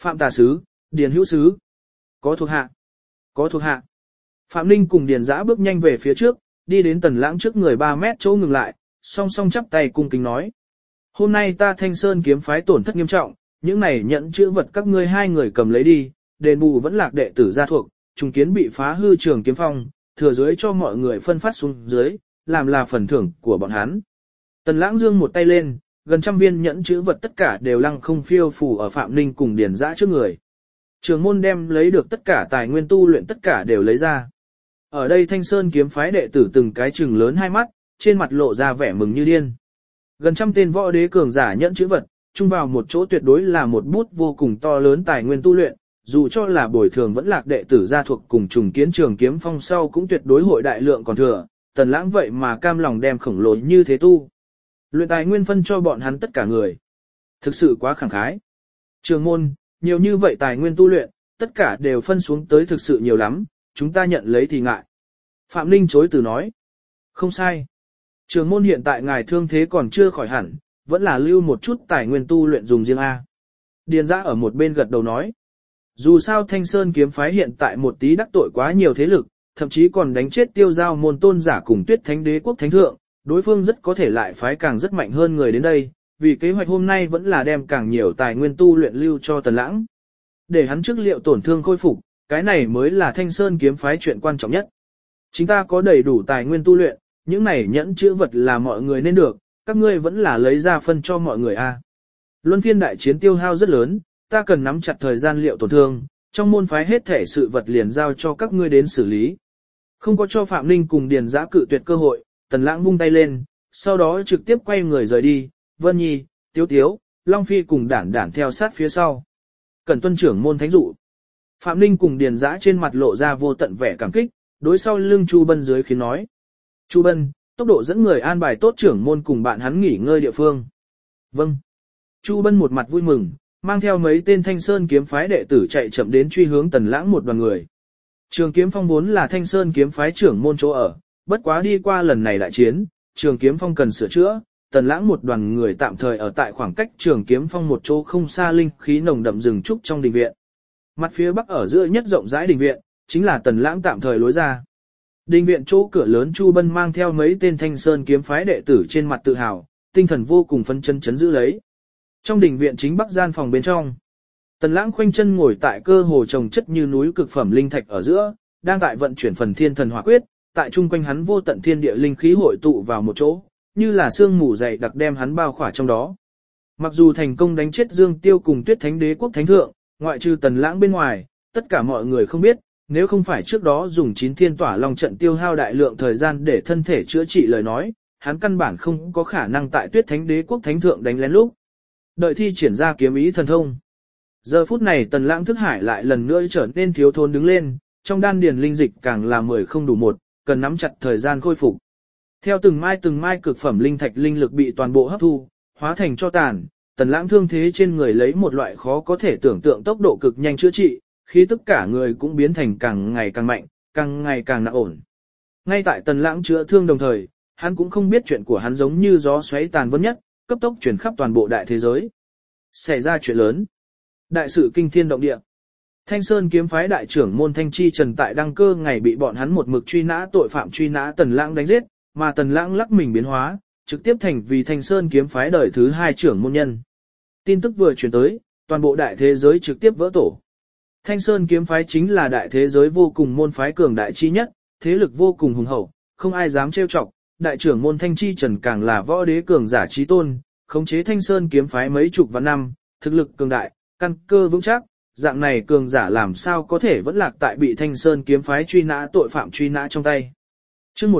Phạm Tà Sứ, Điền Hữu Sứ. Có thuộc hạ. Có thuộc hạ. Phạm Ninh cùng Điền Dã bước nhanh về phía trước, đi đến Tần Lãng trước người 3 mét chỗ ngừng lại, song song chắp tay cung kính nói. Hôm nay ta Thanh Sơn kiếm phái tổn thất nghiêm trọng, những này nhận chữ vật các ngươi 2 người cầm lấy đi, đền bù vẫn lạc đệ tử gia thuộc, trùng kiến bị phá hư trường kiếm phong, thừa dưới cho mọi người phân phát xuống dưới, làm là phần thưởng của bọn hắn. Tần Lãng giương một tay lên, gần trăm viên nhẫn chữ vật tất cả đều lăng không phiêu phù ở Phạm Ninh cùng Điền Dã trước người. Trường môn đem lấy được tất cả tài nguyên tu luyện tất cả đều lấy ra. Ở đây Thanh Sơn kiếm phái đệ tử từng cái trừng lớn hai mắt, trên mặt lộ ra vẻ mừng như điên. Gần trăm tên võ đế cường giả nhẫn chữ vật, chung vào một chỗ tuyệt đối là một bút vô cùng to lớn tài nguyên tu luyện, dù cho là bồi thường vẫn lạc đệ tử gia thuộc cùng trùng kiến trường kiếm phong sau cũng tuyệt đối hội đại lượng còn thừa, Tần Lãng vậy mà cam lòng đem khổng lồ như thế tu. Luyện tài nguyên phân cho bọn hắn tất cả người. Thực sự quá khẳng khái. Trường môn, nhiều như vậy tài nguyên tu luyện, tất cả đều phân xuống tới thực sự nhiều lắm, chúng ta nhận lấy thì ngại. Phạm Ninh chối từ nói. Không sai. Trường môn hiện tại ngài thương thế còn chưa khỏi hẳn, vẫn là lưu một chút tài nguyên tu luyện dùng riêng A. Điền Dã ở một bên gật đầu nói. Dù sao Thanh Sơn kiếm phái hiện tại một tí đắc tội quá nhiều thế lực, thậm chí còn đánh chết Tiêu Giao môn tôn giả cùng Tuyết Thánh Đế quốc thánh thượng, đối phương rất có thể lại phái càng rất mạnh hơn người đến đây, vì kế hoạch hôm nay vẫn là đem càng nhiều tài nguyên tu luyện lưu cho Tần Lãng. Để hắn trước liệu tổn thương khôi phục, cái này mới là Thanh Sơn kiếm phái chuyện quan trọng nhất. Chúng ta có đầy đủ tài nguyên tu luyện, những này nhẫn chữ vật là mọi người nên được, các ngươi vẫn là lấy ra phân cho mọi người a. Luân phiên đại chiến tiêu hao rất lớn, ta cần nắm chặt thời gian liệu tổn thương, trong môn phái hết thể sự vật liền giao cho các ngươi đến xử lý. Không có cho Phạm Ninh cùng Điền Dã cự tuyệt cơ hội, Tần Lãng vung tay lên, sau đó trực tiếp quay người rời đi, Vân Nhi, Tiếu Tiếu, Long Phi cùng Đản Đản theo sát phía sau. Cần tuân trưởng môn thánh dụ. Phạm Ninh cùng Điền Dã trên mặt lộ ra vô tận vẻ cảm kích, đối sau lưng Chu Bân dưới khiến nói. Chu Bân, tốc độ dẫn người an bài tốt trưởng môn cùng bạn hắn nghỉ ngơi địa phương. Vâng. Chu Bân một mặt vui mừng, mang theo mấy tên Thanh Sơn kiếm phái đệ tử chạy chậm đến truy hướng Tần Lãng một đoàn người. Trường kiếm phong vốn là Thanh Sơn kiếm phái trưởng môn chỗ ở, bất quá đi qua lần này đại chiến, trường kiếm phong cần sửa chữa, Tần Lãng một đoàn người tạm thời ở tại khoảng cách trường kiếm phong một chỗ không xa linh khí nồng đậm rừng trúc trong đình viện. Mặt phía bắc ở giữa nhất rộng rãi đình viện, chính là Tần Lãng tạm thời lối ra. Đình viện chỗ cửa lớn Chu Bân mang theo mấy tên Thanh Sơn kiếm phái đệ tử trên mặt tự hào, tinh thần vô cùng phấn chấn chấn giữ lấy. Trong đình viện chính bắc gian phòng bên trong, Tần Lãng khoanh chân ngồi tại cơ hồ trồng chất như núi cực phẩm linh thạch ở giữa, đang tại vận chuyển phần thiên thần hỏa quyết, tại trung quanh hắn vô tận thiên địa linh khí hội tụ vào một chỗ, như là sương mù dày đặc đem hắn bao khỏa trong đó. Mặc dù thành công đánh chết Dương Tiêu cùng Tuyết Thánh Đế quốc thánh thượng, ngoại trừ Tần Lãng bên ngoài, tất cả mọi người không biết, nếu không phải trước đó dùng 9 thiên tỏa long trận tiêu hao đại lượng thời gian để thân thể chữa trị lời nói, hắn căn bản không có khả năng tại Tuyết Thánh Đế quốc thánh thượng đánh lén lúc. Đợi thi triển ra kiếm ý thần thông. Giờ phút này Tần Lãng thức hải lại lần nữa trở nên thiếu thốn đứng lên, trong đan điền linh dịch càng là 10 không đủ 1, cần nắm chặt thời gian khôi phục. Theo từng mai cực phẩm linh thạch linh lực bị toàn bộ hấp thu, hóa thành cho tàn, Tần Lãng thương thế trên người lấy một loại khó có thể tưởng tượng tốc độ cực nhanh chữa trị, khi tất cả người cũng biến thành càng ngày càng mạnh, càng ngày càng nặng ổn. Ngay tại Tần Lãng chữa thương đồng thời, hắn cũng không biết chuyện của hắn giống như gió xoáy tàn vân nhất, cấp tốc truyền khắp toàn bộ đại thế giới. Xảy ra chuyện lớn. Đại sự kinh thiên động địa. Thanh Sơn kiếm phái đại trưởng môn Thanh Chi Trần tại đăng cơ ngày bị bọn hắn một mực truy nã tội phạm truy nã Tần Lãng đánh giết, mà Tần Lãng lắc mình biến hóa, trực tiếp thành vì Thanh Sơn kiếm phái đời thứ 2 trưởng môn nhân. Tin tức vừa truyền tới, toàn bộ đại thế giới trực tiếp vỡ tổ. Thanh Sơn kiếm phái chính là đại thế giới vô cùng môn phái cường đại chi nhất, thế lực vô cùng hùng hậu, không ai dám trêu chọc, đại trưởng môn Thanh Chi Trần càng là võ đế cường giả chí tôn, khống chế Thanh Sơn kiếm phái mấy chục vạn năm, thực lực cường đại, căn cơ vững chắc, dạng này cường giả làm sao có thể vẫn lạc tại bị Thanh Sơn kiếm phái truy nã tội phạm truy nã trong tay. Chương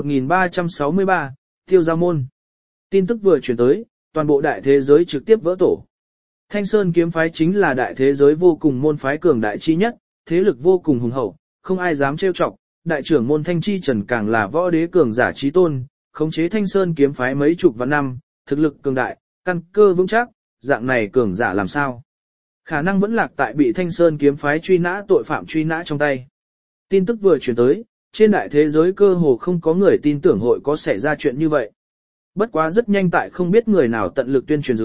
1363, Tiêu Giao môn. Tin tức vừa truyền tới, toàn bộ đại thế giới trực tiếp vỡ tổ. Thanh Sơn kiếm phái chính là đại thế giới vô cùng môn phái cường đại chi nhất, thế lực vô cùng hùng hậu, không ai dám trêu chọc, đại trưởng môn Thanh Chi Trần càng là võ đế cường giả chí tôn, khống chế Thanh Sơn kiếm phái mấy chục vạn năm, thực lực cường đại, căn cơ vững chắc, dạng này cường giả làm sao? Khả năng vẫn lạc tại bị Thanh Sơn kiếm phái truy nã tội phạm truy nã trong tay. Tin tức vừa truyền tới, trên đại thế giới cơ hồ không có người tin tưởng hội có xảy ra chuyện như vậy. Bất quá rất nhanh tại không biết người nào tận lực tuyên truyền dưới,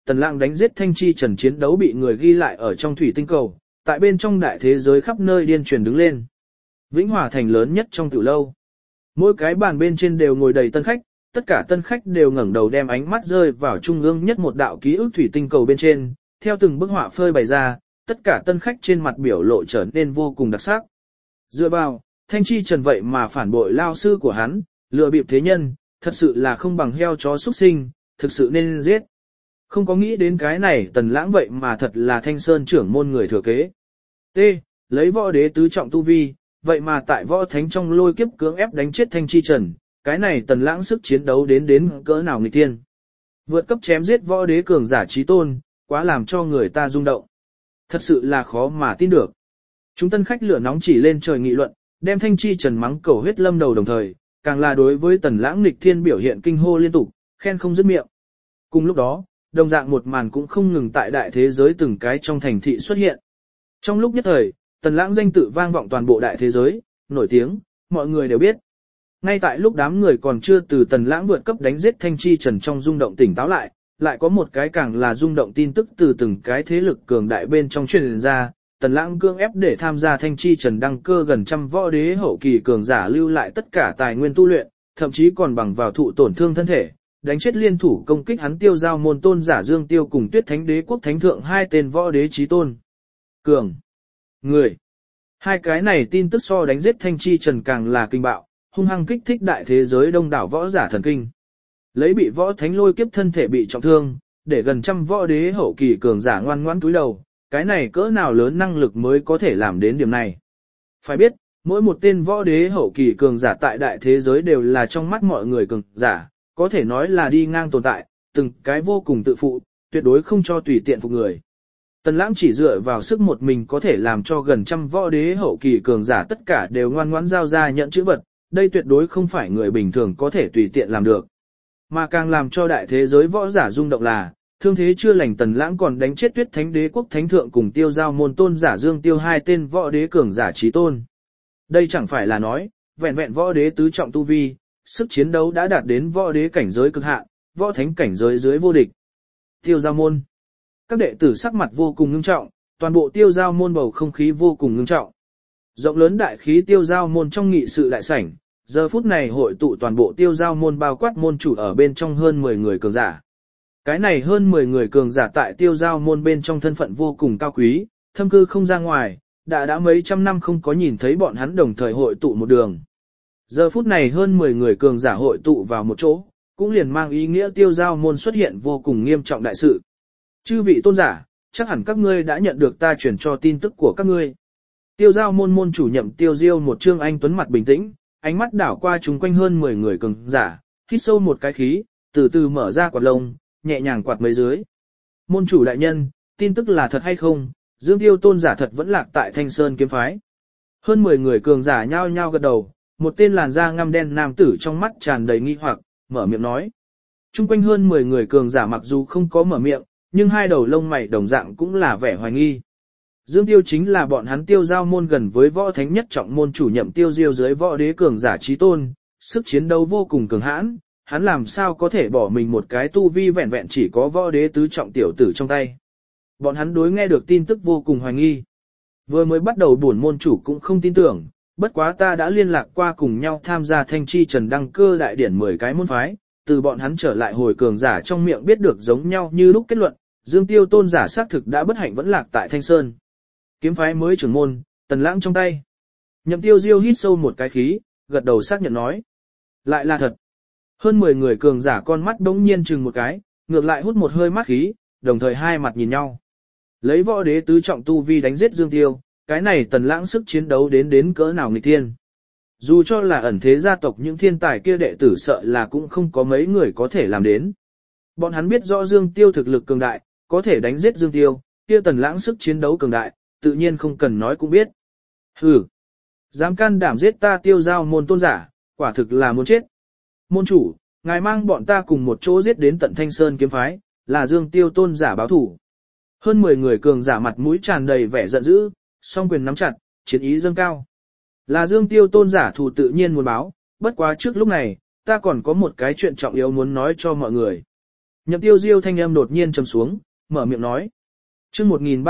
Tần Lãng đánh giết Thanh Chi Trần chiến đấu bị người ghi lại ở trong thủy tinh cầu, tại bên trong đại thế giới khắp nơi điên truyền đứng lên. Vĩnh Hòa thành lớn nhất trong tiểu lâu. Mỗi cái bàn bên trên đều ngồi đầy tân khách, tất cả tân khách đều ngẩng đầu đem ánh mắt rơi vào trung ương nhất một đạo ký ức thủy tinh cầu bên trên, theo từng bức họa phơi bày ra, tất cả tân khách trên mặt biểu lộ trở nên vô cùng đặc sắc. Dựa vào, Thanh Chi Trần vậy mà phản bội lao sư của hắn, lừa bịp thế nhân, thật sự là không bằng heo chó xuất sinh, thực sự nên giết. Không có nghĩ đến cái này Tần Lãng vậy mà thật là Thanh Sơn trưởng môn người thừa kế. T. Lấy võ đế tứ trọng tu vi, vậy mà tại võ thánh trong lôi kiếp cưỡng ép đánh chết Thanh Chi Trần, cái này Tần Lãng sức chiến đấu đến cỡ nào nghịch tiên. Vượt cấp chém giết võ đế cường giả chí tôn, quá làm cho người ta rung động. Thật sự là khó mà tin được. Chúng tân khách lửa nóng chỉ lên trời nghị luận, đem Thanh Chi Trần mắng cầu huyết lâm đầu đồng thời, càng là đối với Tần Lãng nghịch thiên biểu hiện kinh hô liên tục, khen không dứt miệng. Cùng lúc đó, đồng dạng một màn cũng không ngừng tại đại thế giới từng cái trong thành thị xuất hiện. Trong lúc nhất thời, Tần Lãng danh tự vang vọng toàn bộ đại thế giới, nổi tiếng, mọi người đều biết. Ngay tại lúc đám người còn chưa từ Tần Lãng vượt cấp đánh giết Thanh Chi Trần trong rung động tỉnh táo lại có một cái càng là rung động tin tức từ từng cái thế lực cường đại bên trong truyền ra, Tần Lãng cưỡng ép để tham gia Thanh Chi Trần đăng cơ gần trăm võ đế hậu kỳ cường giả lưu lại tất cả tài nguyên tu luyện, thậm chí còn bằng vào thụ tổn thương thân thể, đánh chết liên thủ công kích hắn Tiêu Giao môn tôn giả Dương Tiêu cùng Tuyết Thánh Đế quốc thánh thượng hai tên võ đế chí tôn. Cường người. Hai cái này tin tức so đánh giết Thanh Chi Trần càng là kinh bạo, hung hăng kích thích đại thế giới đông đảo võ giả thần kinh. Lấy bị võ thánh lôi kiếp thân thể bị trọng thương, để gần trăm võ đế hậu kỳ cường giả ngoan ngoãn cúi đầu, cái này cỡ nào lớn năng lực mới có thể làm đến điểm này. Phải biết, mỗi một tên võ đế hậu kỳ cường giả tại đại thế giới đều là trong mắt mọi người cường giả, có thể nói là đi ngang tồn tại, từng cái vô cùng tự phụ, tuyệt đối không cho tùy tiện phục người. Tần Lãng chỉ dựa vào sức một mình có thể làm cho gần trăm võ đế hậu kỳ cường giả tất cả đều ngoan ngoãn giao ra nhận chữ vật, đây tuyệt đối không phải người bình thường có thể tùy tiện làm được. Mà càng làm cho đại thế giới võ giả rung động là, thương thế chưa lành Tần Lãng còn đánh chết Tuyết Thánh Đế quốc thánh thượng cùng Tiêu Giao môn tôn giả Dương Tiêu hai tên võ đế cường giả chí tôn. Đây chẳng phải là nói, vẹn vẹn võ đế tứ trọng tu vi, sức chiến đấu đã đạt đến võ đế cảnh giới cực hạn, võ thánh cảnh giới dưới vô địch. Tiêu Giao môn. Các đệ tử sắc mặt vô cùng ngưng trọng, toàn bộ Tiêu Giao môn bầu không khí vô cùng ngưng trọng. Rộng lớn đại khí Tiêu Giao môn trong nghị sự đại sảnh, giờ phút này hội tụ toàn bộ Tiêu Giao môn bao quát môn chủ ở bên trong hơn 10 người cường giả. Cái này hơn 10 người cường giả tại Tiêu Giao môn bên trong thân phận vô cùng cao quý, thâm cư không ra ngoài, đã mấy trăm năm không có nhìn thấy bọn hắn đồng thời hội tụ một đường. Giờ phút này hơn 10 người cường giả hội tụ vào một chỗ, cũng liền mang ý nghĩa Tiêu Giao môn xuất hiện vô cùng nghiêm trọng đại sự. Chư vị tôn giả, chắc hẳn các ngươi đã nhận được ta truyền cho tin tức của các ngươi. Tiêu Giao môn môn chủ nhậm Tiêu Diêu một trương anh tuấn mặt bình tĩnh, ánh mắt đảo qua chúng quanh hơn 10 người cường giả, hít sâu một cái khí, từ từ mở ra quạt lông, nhẹ nhàng quạt mấy dưới. Môn chủ đại nhân, tin tức là thật hay không, Dương Tiêu tôn giả thật vẫn lạc tại Thanh Sơn kiếm phái. Hơn 10 người cường giả nhao nhao gật đầu, một tên làn da ngăm đen nam tử trong mắt tràn đầy nghi hoặc, mở miệng nói. Trung quanh hơn 10 người cường giả mặc dù không có mở miệng, nhưng hai đầu lông mày đồng dạng cũng là vẻ hoài nghi. Dương Tiêu chính là bọn hắn Tiêu Giao môn gần với võ thánh nhất trọng môn chủ nhậm Tiêu Diêu dưới võ đế cường giả chí tôn, sức chiến đấu vô cùng cường hãn, hắn làm sao có thể bỏ mình một cái tu vi vẹn vẹn chỉ có võ đế tứ trọng tiểu tử trong tay. Bọn hắn đối nghe được tin tức vô cùng hoài nghi. Vừa mới bắt đầu bổn môn chủ cũng không tin tưởng, bất quá ta đã liên lạc qua cùng nhau tham gia Thanh Chi Trần đăng cơ đại điển 10 cái môn phái, từ bọn hắn trở lại hồi cường giả trong miệng biết được giống nhau như lúc kết luận, Dương Tiêu tôn giả xác thực đã bất hạnh vẫn lạc tại Thanh Sơn. Kiếm phái mới trưởng môn, Tần Lãng trong tay. Nhậm Tiêu Diêu hít sâu một cái khí, gật đầu xác nhận nói. Lại là thật. Hơn 10 người cường giả con mắt đống nhiên chừng một cái, ngược lại hút một hơi mắt khí, đồng thời hai mặt nhìn nhau. Lấy võ đế tứ trọng tu vi đánh giết Dương Tiêu, cái này Tần Lãng sức chiến đấu đến cỡ nào nghịch thiên. Dù cho là ẩn thế gia tộc những thiên tài kia đệ tử sợ là cũng không có mấy người có thể làm đến. Bọn hắn biết rõ Dương Tiêu thực lực cường đại, có thể đánh giết Dương Tiêu, kia Tần Lãng sức chiến đấu cường đại, tự nhiên không cần nói cũng biết. Hừ, dám can đảm giết ta Tiêu Giao môn tôn giả, quả thực là muốn chết. Môn chủ, ngài mang bọn ta cùng một chỗ giết đến tận Thanh Sơn kiếm phái, là Dương Tiêu tôn giả báo thủ. Hơn 10 người cường giả mặt mũi tràn đầy vẻ giận dữ, song quyền nắm chặt, chiến ý dâng cao. Là Dương Tiêu tôn giả thù tự nhiên muốn báo, bất quá trước lúc này, ta còn có một cái chuyện trọng yếu muốn nói cho mọi người. Nhậm Tiêu Diêu thanh âm đột nhiên trầm xuống, mở miệng nói. Chương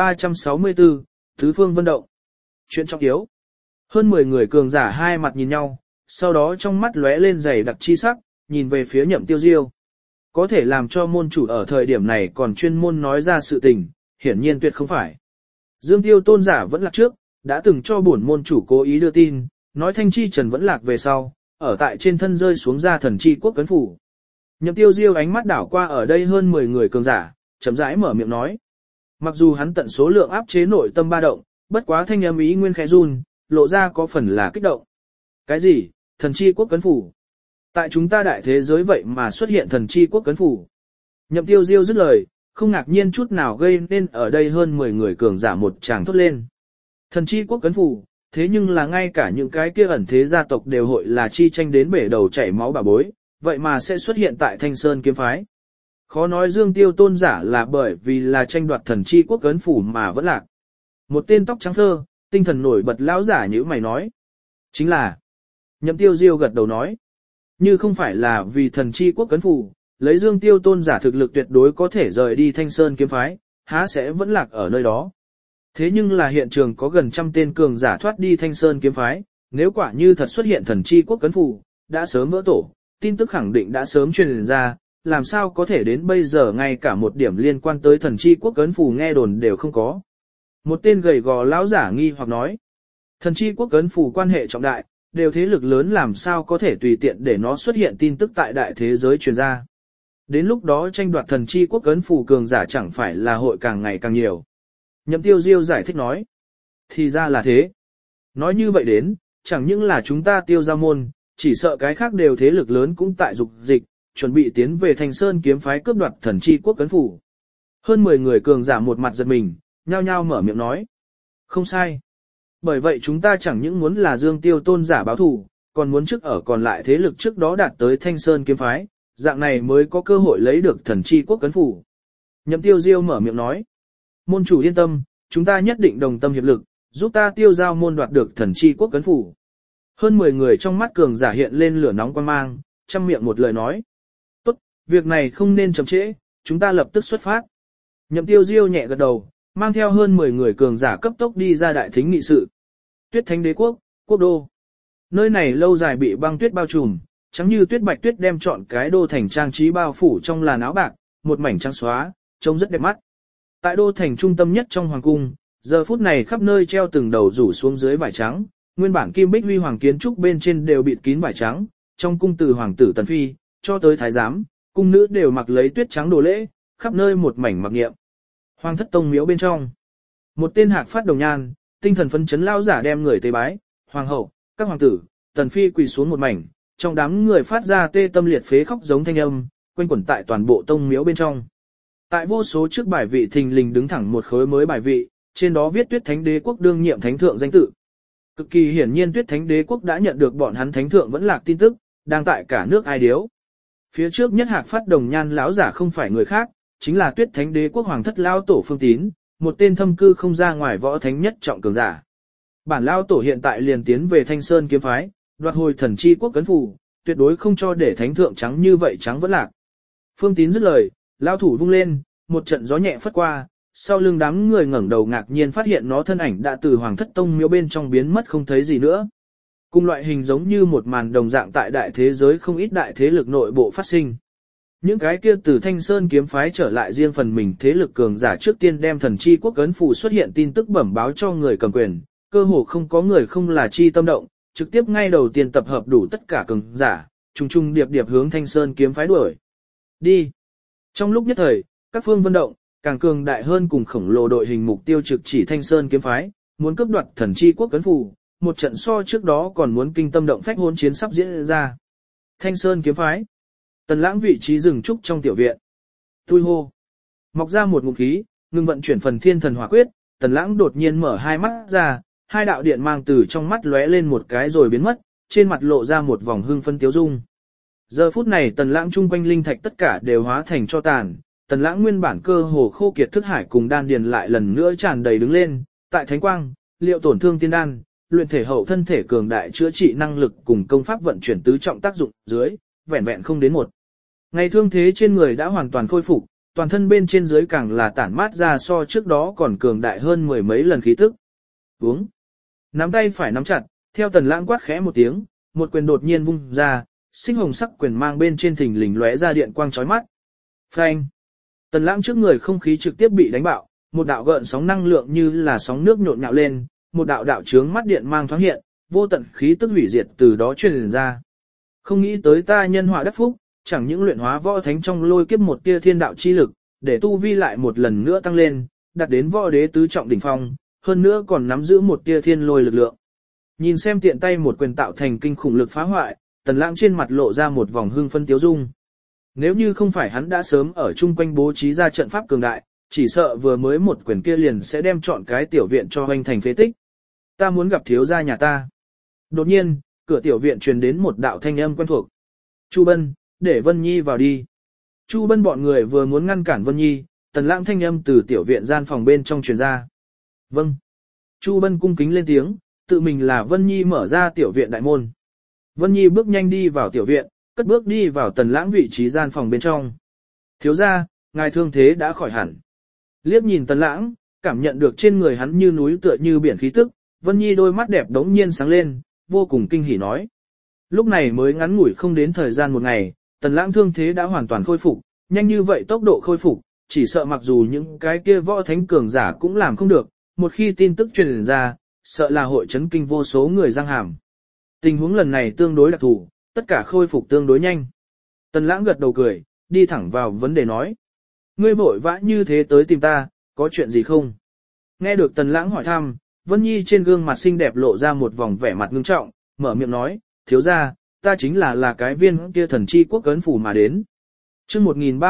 1364, Tứ phương vận động. Chuyện trọng yếu. Hơn 10 người cường giả hai mặt nhìn nhau, sau đó trong mắt lóe lên dày đặc chi sắc, nhìn về phía Nhậm Tiêu Diêu. Có thể làm cho môn chủ ở thời điểm này còn chuyên môn nói ra sự tình, hiển nhiên tuyệt không phải. Dương Tiêu tôn giả vẫn lạc trước, đã từng cho bổn môn chủ cố ý đưa tin, nói Thanh Chi Trần vẫn lạc về sau, ở tại trên thân rơi xuống ra thần chi quốc cấn phủ. Nhậm Tiêu Diêu ánh mắt đảo qua ở đây hơn 10 người cường giả, chậm rãi mở miệng nói. Mặc dù hắn tận số lượng áp chế nội tâm ba động, bất quá thanh âm ý nguyên khẽ run, lộ ra có phần là kích động. Cái gì? Thần chi quốc cấn phủ? Tại chúng ta đại thế giới vậy mà xuất hiện thần chi quốc cấn phủ? Nhậm Tiêu Diêu dứt lời, không ngạc nhiên chút nào gây nên ở đây hơn 10 người cường giả một tràng thốt lên. Thần chi quốc cấn phủ, thế nhưng là ngay cả những cái kia ẩn thế gia tộc đều hội là chi tranh đến bể đầu chảy máu bà bối, vậy mà sẽ xuất hiện tại Thanh Sơn kiếm phái. Khó nói Dương Tiêu tôn giả là bởi vì là tranh đoạt thần chi quốc cấn phủ mà vẫn lạc. Một tên tóc trắng phơ, tinh thần nổi bật lão giả như mày nói. Chính là. Nhậm Tiêu Diêu gật đầu nói. Như không phải là vì thần chi quốc cấn phủ, lấy Dương Tiêu tôn giả thực lực tuyệt đối có thể rời đi Thanh Sơn kiếm phái, há sẽ vẫn lạc ở nơi đó. Thế nhưng là hiện trường có gần trăm tên cường giả thoát đi Thanh Sơn kiếm phái, nếu quả như thật xuất hiện thần chi quốc cấn phủ, đã sớm vỡ tổ, tin tức khẳng định đã sớm truyền ra, làm sao có thể đến bây giờ ngay cả một điểm liên quan tới thần chi quốc cấn phủ nghe đồn đều không có. Một tên gầy gò lão giả nghi hoặc nói, thần chi quốc cấn phủ quan hệ trọng đại, đều thế lực lớn làm sao có thể tùy tiện để nó xuất hiện tin tức tại đại thế giới truyền ra. Đến lúc đó tranh đoạt thần chi quốc cấn phủ cường giả chẳng phải là hội càng ngày càng nhiều. Nhậm Tiêu Diêu giải thích nói, thì ra là thế. Nói như vậy đến, chẳng những là chúng ta Tiêu gia môn, chỉ sợ cái khác đều thế lực lớn cũng tại dục dịch, chuẩn bị tiến về Thanh Sơn kiếm phái cướp đoạt thần chi quốc cấn phủ. Hơn 10 người cường giả một mặt giật mình, nhao nhao mở miệng nói. Không sai. Bởi vậy chúng ta chẳng những muốn là Dương Tiêu tôn giả báo thù, còn muốn trước ở còn lại thế lực trước đó đạt tới Thanh Sơn kiếm phái, dạng này mới có cơ hội lấy được thần chi quốc cấn phủ. Nhậm Tiêu Diêu mở miệng nói. Môn chủ yên tâm, chúng ta nhất định đồng tâm hiệp lực, giúp ta Tiêu giao môn đoạt được thần chi quốc cấn phủ. Hơn 10 người trong mắt cường giả hiện lên lửa nóng quan mang, trăm miệng một lời nói. Tốt, việc này không nên chậm trễ, chúng ta lập tức xuất phát. Nhậm Tiêu Diêu nhẹ gật đầu, mang theo hơn 10 người cường giả cấp tốc đi ra đại thính nghị sự. Tuyết Thánh Đế quốc, quốc đô. Nơi này lâu dài bị băng tuyết bao trùm, trắng như tuyết bạch tuyết đem trọn cái đô thành trang trí bao phủ trong làn áo bạc, một mảnh trắng xóa, trông rất đẹp mắt. Tại đô thành trung tâm nhất trong hoàng cung, giờ phút này khắp nơi treo từng đầu rủ xuống dưới vải trắng, nguyên bản kim bích huy hoàng kiến trúc bên trên đều bịt kín vải trắng, trong cung từ hoàng tử tần phi cho tới thái giám, cung nữ đều mặc lấy tuyết trắng đồ lễ, khắp nơi một mảnh mặc niệm. Hoàng thất tông miếu bên trong, một tên hạc phát đồng nhan, tinh thần phấn chấn lao giả đem người tế bái, hoàng hậu, các hoàng tử, tần phi quỳ xuống một mảnh, trong đám người phát ra tê tâm liệt phế khóc giống thanh âm, quanh quẩn tại toàn bộ tông miếu bên trong. Tại vô số trước bài vị thình lình đứng thẳng một khối mới bài vị, trên đó viết Tuyết Thánh Đế quốc đương nhiệm thánh thượng danh tự. Cực kỳ hiển nhiên Tuyết Thánh Đế quốc đã nhận được bọn hắn thánh thượng vẫn lạc tin tức, đang tại cả nước ai điếu. Phía trước nhất hạc phát đồng nhan lão giả không phải người khác, chính là Tuyết Thánh Đế quốc hoàng thất lao tổ Phương Tín, một tên thâm cư không ra ngoài võ thánh nhất trọng cường giả. Bản lao tổ hiện tại liền tiến về Thanh Sơn kiếm phái, đoạt hồi thần chi quốc cấn phủ, tuyệt đối không cho để thánh thượng trắng như vậy trắng vẫn lạc. Phương Tín dứt lời, lao thủ vung lên, một trận gió nhẹ phất qua, sau lưng đám người ngẩng đầu ngạc nhiên phát hiện nó thân ảnh đã từ hoàng thất tông miếu bên trong biến mất không thấy gì nữa. Cùng loại hình giống như một màn đồng dạng tại đại thế giới không ít đại thế lực nội bộ phát sinh. Những cái kia từ Thanh Sơn kiếm phái trở lại riêng phần mình thế lực cường giả trước tiên đem thần chi quốc cấn phủ xuất hiện tin tức bẩm báo cho người cầm quyền, cơ hồ không có người không là chi tâm động, trực tiếp ngay đầu tiên tập hợp đủ tất cả cường giả, trùng trùng điệp điệp hướng Thanh Sơn kiếm phái đuổi. Đi. Trong lúc nhất thời, các phương vận động, càng cường đại hơn cùng khổng lồ đội hình mục tiêu trực chỉ Thanh Sơn kiếm phái, muốn cướp đoạt thần chi quốc cấn phủ, một trận so trước đó còn muốn kinh tâm động phách hôn chiến sắp diễn ra. Thanh Sơn kiếm phái. Tần Lãng vị trí dừng trúc trong tiểu viện. Tui hô. Mọc ra một ngụm khí, ngừng vận chuyển phần thiên thần hỏa quyết, Tần Lãng đột nhiên mở hai mắt ra, hai đạo điện mang từ trong mắt lóe lên một cái rồi biến mất, trên mặt lộ ra một vòng hưng phân tiếu dung. Giờ phút này Tần Lãng chung quanh linh thạch tất cả đều hóa thành cho tàn, Tần Lãng nguyên bản cơ hồ khô kiệt thức hải cùng đan điền lại lần nữa tràn đầy đứng lên, tại thánh quang, liệu tổn thương tiên đan, luyện thể hậu thân thể cường đại chữa trị năng lực cùng công pháp vận chuyển tứ trọng tác dụng dưới, vẹn vẹn không đến một Ngày thương thế trên người đã hoàn toàn khôi phục, toàn thân bên trên dưới càng là tản mát ra so trước đó còn cường đại hơn mười mấy lần khí tức. Uống. Nắm tay phải nắm chặt, theo Tần Lãng quát khẽ một tiếng, một quyền đột nhiên vung ra, sinh hồng sắc quyền mang bên trên thình lình lóe ra điện quang chói mắt. Phanh. Tần Lãng trước người không khí trực tiếp bị đánh bạo, một đạo gợn sóng năng lượng như là sóng nước nhộn nhạo lên, một đạo đạo chướng mắt điện mang thoáng hiện, vô tận khí tức hủy diệt từ đó truyền ra. Không nghĩ tới ta nhân họa đắc phúc, chẳng những luyện hóa võ thánh trong lôi kiếp một tia thiên đạo chi lực, để tu vi lại một lần nữa tăng lên, đạt đến võ đế tứ trọng đỉnh phong, hơn nữa còn nắm giữ một tia thiên lôi lực lượng. Nhìn xem tiện tay một quyền tạo thành kinh khủng lực phá hoại, Tần Lãng trên mặt lộ ra một vòng hưng phân tiếu dung. Nếu như không phải hắn đã sớm ở chung quanh bố trí ra trận pháp cường đại, chỉ sợ vừa mới một quyền kia liền sẽ đem chọn cái tiểu viện cho hoành thành phế tích. Ta muốn gặp thiếu gia nhà ta. Đột nhiên, cửa tiểu viện truyền đến một đạo thanh âm quen thuộc. Chu Bân, để Vân Nhi vào đi. Chu Bân bọn người vừa muốn ngăn cản Vân Nhi, Tần Lãng thanh âm từ tiểu viện gian phòng bên trong truyền ra. Vâng. Chu Bân cung kính lên tiếng, tự mình là Vân Nhi mở ra tiểu viện đại môn. Vân Nhi bước nhanh đi vào tiểu viện, cất bước đi vào Tần Lãng vị trí gian phòng bên trong. Thiếu gia, ngài thương thế đã khỏi hẳn. Liếc nhìn Tần Lãng, cảm nhận được trên người hắn như núi tựa như biển khí tức, Vân Nhi đôi mắt đẹp đống nhiên sáng lên, vô cùng kinh hỉ nói. Lúc này mới ngắn ngủi không đến thời gian một ngày, Tần Lãng thương thế đã hoàn toàn khôi phục, nhanh như vậy tốc độ khôi phục, chỉ sợ mặc dù những cái kia võ thánh cường giả cũng làm không được, một khi tin tức truyền ra, sợ là hội chấn kinh vô số người răng hàm. Tình huống lần này tương đối đặc thù, tất cả khôi phục tương đối nhanh. Tần Lãng gật đầu cười, đi thẳng vào vấn đề nói. Ngươi vội vã như thế tới tìm ta, có chuyện gì không? Nghe được Tần Lãng hỏi thăm, Vân Nhi trên gương mặt xinh đẹp lộ ra một vòng vẻ mặt ngưng trọng, mở miệng nói, thiếu gia, ta chính là cái viên kia thần chi quốc ấn phủ mà đến. Chương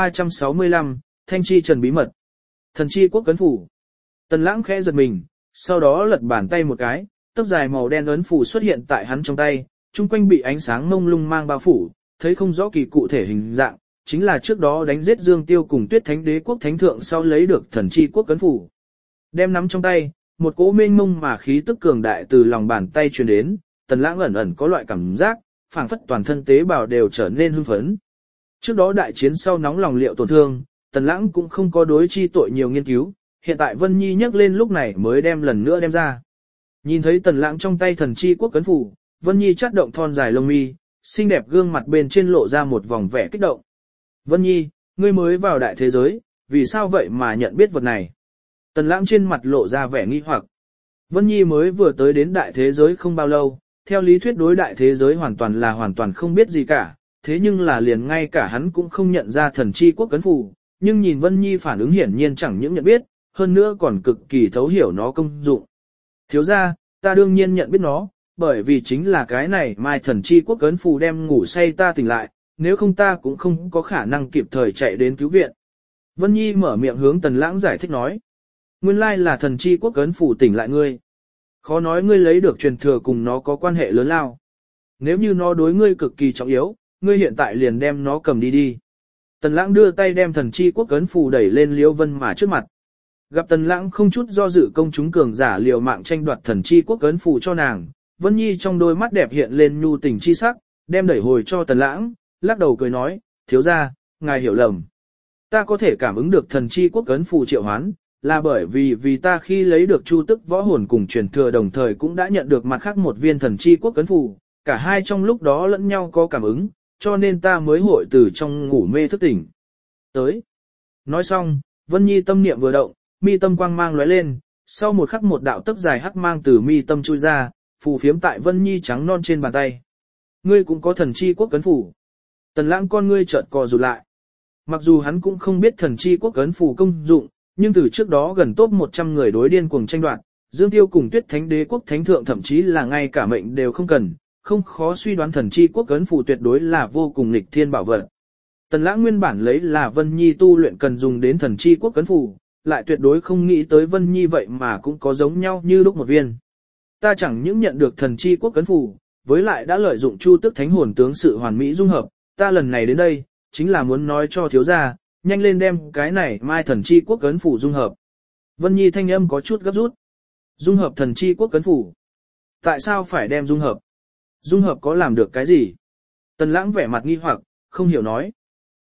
1365, Thanh chi trần bí mật. Thần chi quốc ấn phủ. Tần Lãng khẽ giật mình, sau đó lật bàn tay một cái, tóc dài màu đen ấn phủ xuất hiện tại hắn trong tay, chung quanh bị ánh sáng mông lung mang bao phủ, thấy không rõ kỳ cụ thể hình dạng, chính là trước đó đánh giết Dương Tiêu cùng Tuyết Thánh Đế quốc thánh thượng sau lấy được thần chi quốc ấn phủ. Đem nắm trong tay, một cỗ mênh mông mà khí tức cường đại từ lòng bàn tay truyền đến, Tần Lãng ẩn ẩn có loại cảm giác, phảng phất toàn thân tế bào đều trở nên hưng phấn. Trước đó đại chiến sau nóng lòng liệu tổn thương, Tần Lãng cũng không có đối chi tội nhiều nghiên cứu, hiện tại Vân Nhi nhắc lên lúc này mới đem lần nữa đem ra. Nhìn thấy Tần Lãng trong tay thần chi quốc ấn phủ, Vân Nhi chát động thon dài lông mi, xinh đẹp gương mặt bên trên lộ ra một vòng vẻ kích động. Vân Nhi, ngươi mới vào đại thế giới, vì sao vậy mà nhận biết vật này? Tần Lãng trên mặt lộ ra vẻ nghi hoặc. Vân Nhi mới vừa tới đến đại thế giới không bao lâu, theo lý thuyết đối đại thế giới hoàn toàn không biết gì cả, thế nhưng là liền ngay cả hắn cũng không nhận ra thần chi quốc ấn phủ, nhưng nhìn Vân Nhi phản ứng hiển nhiên chẳng những nhận biết, hơn nữa còn cực kỳ thấu hiểu nó công dụng. Thiếu gia, ta đương nhiên nhận biết nó, bởi vì chính là cái này mai thần chi quốc ấn phù đem ngủ say ta tỉnh lại, nếu không ta cũng không có khả năng kịp thời chạy đến cứu viện. Vân Nhi mở miệng hướng Tần Lãng giải thích nói. Nguyên lai là thần chi quốc ấn phù tỉnh lại ngươi. Khó nói ngươi lấy được truyền thừa cùng nó có quan hệ lớn lao. Nếu như nó đối ngươi cực kỳ trọng yếu, ngươi hiện tại liền đem nó cầm đi đi. Tần Lãng đưa tay đem thần chi quốc ấn phù đẩy lên Liễu Vân mà trước mặt. Gặp Tần Lãng không chút do dự công chúng cường giả liều mạng tranh đoạt thần chi quốc ấn phù cho nàng, Vân Nhi trong đôi mắt đẹp hiện lên nhu tình chi sắc, đem đẩy hồi cho Tần Lãng, lắc đầu cười nói, thiếu gia, ngài hiểu lầm. Ta có thể cảm ứng được thần chi quốc ấn phù triệu hoán, là bởi vì ta khi lấy được chu tức võ hồn cùng truyền thừa đồng thời cũng đã nhận được mặt khác một viên thần chi quốc ấn phù, cả hai trong lúc đó lẫn nhau có cảm ứng, cho nên ta mới hội từ trong ngủ mê thức tỉnh. Tới. Nói xong, Vân Nhi tâm niệm vừa động, mi tâm quang mang lóe lên, sau một khắc một đạo tấc dài hắc mang từ mi tâm chui ra, phù phiếm tại Vân Nhi trắng non trên bàn tay. Ngươi cũng có thần chi quốc ấn phù. Tần Lãng con ngươi chợt co rụt lại. Mặc dù hắn cũng không biết thần chi quốc ấn phù công dụng, nhưng từ trước đó gần top 100 người đối điên cuồng tranh đoạt, Dương Tiêu cùng Tuyết Thánh Đế quốc thánh thượng thậm chí là ngay cả mệnh đều không cần, không khó suy đoán thần chi quốc ấn phù tuyệt đối là vô cùng nghịch thiên bảo vật. Tần Lãng nguyên bản lấy là Vân Nhi tu luyện cần dùng đến thần chi quốc ấn phù, lại tuyệt đối không nghĩ tới Vân Nhi vậy mà cũng có giống nhau như lúc một viên. Ta chẳng những nhận được thần chi quốc ấn phù, với lại đã lợi dụng Chu Tức Thánh hồn tướng sự hoàn mỹ dung hợp, ta lần này đến đây, chính là muốn nói cho thiếu gia, nhanh lên đem cái này mai thần chi quốc ấn phù dung hợp. Vân Nhi thanh âm có chút gấp rút. Dung hợp thần chi quốc ấn phù. Tại sao phải đem dung hợp? Dung hợp có làm được cái gì? Tần Lãng vẻ mặt nghi hoặc, không hiểu nói.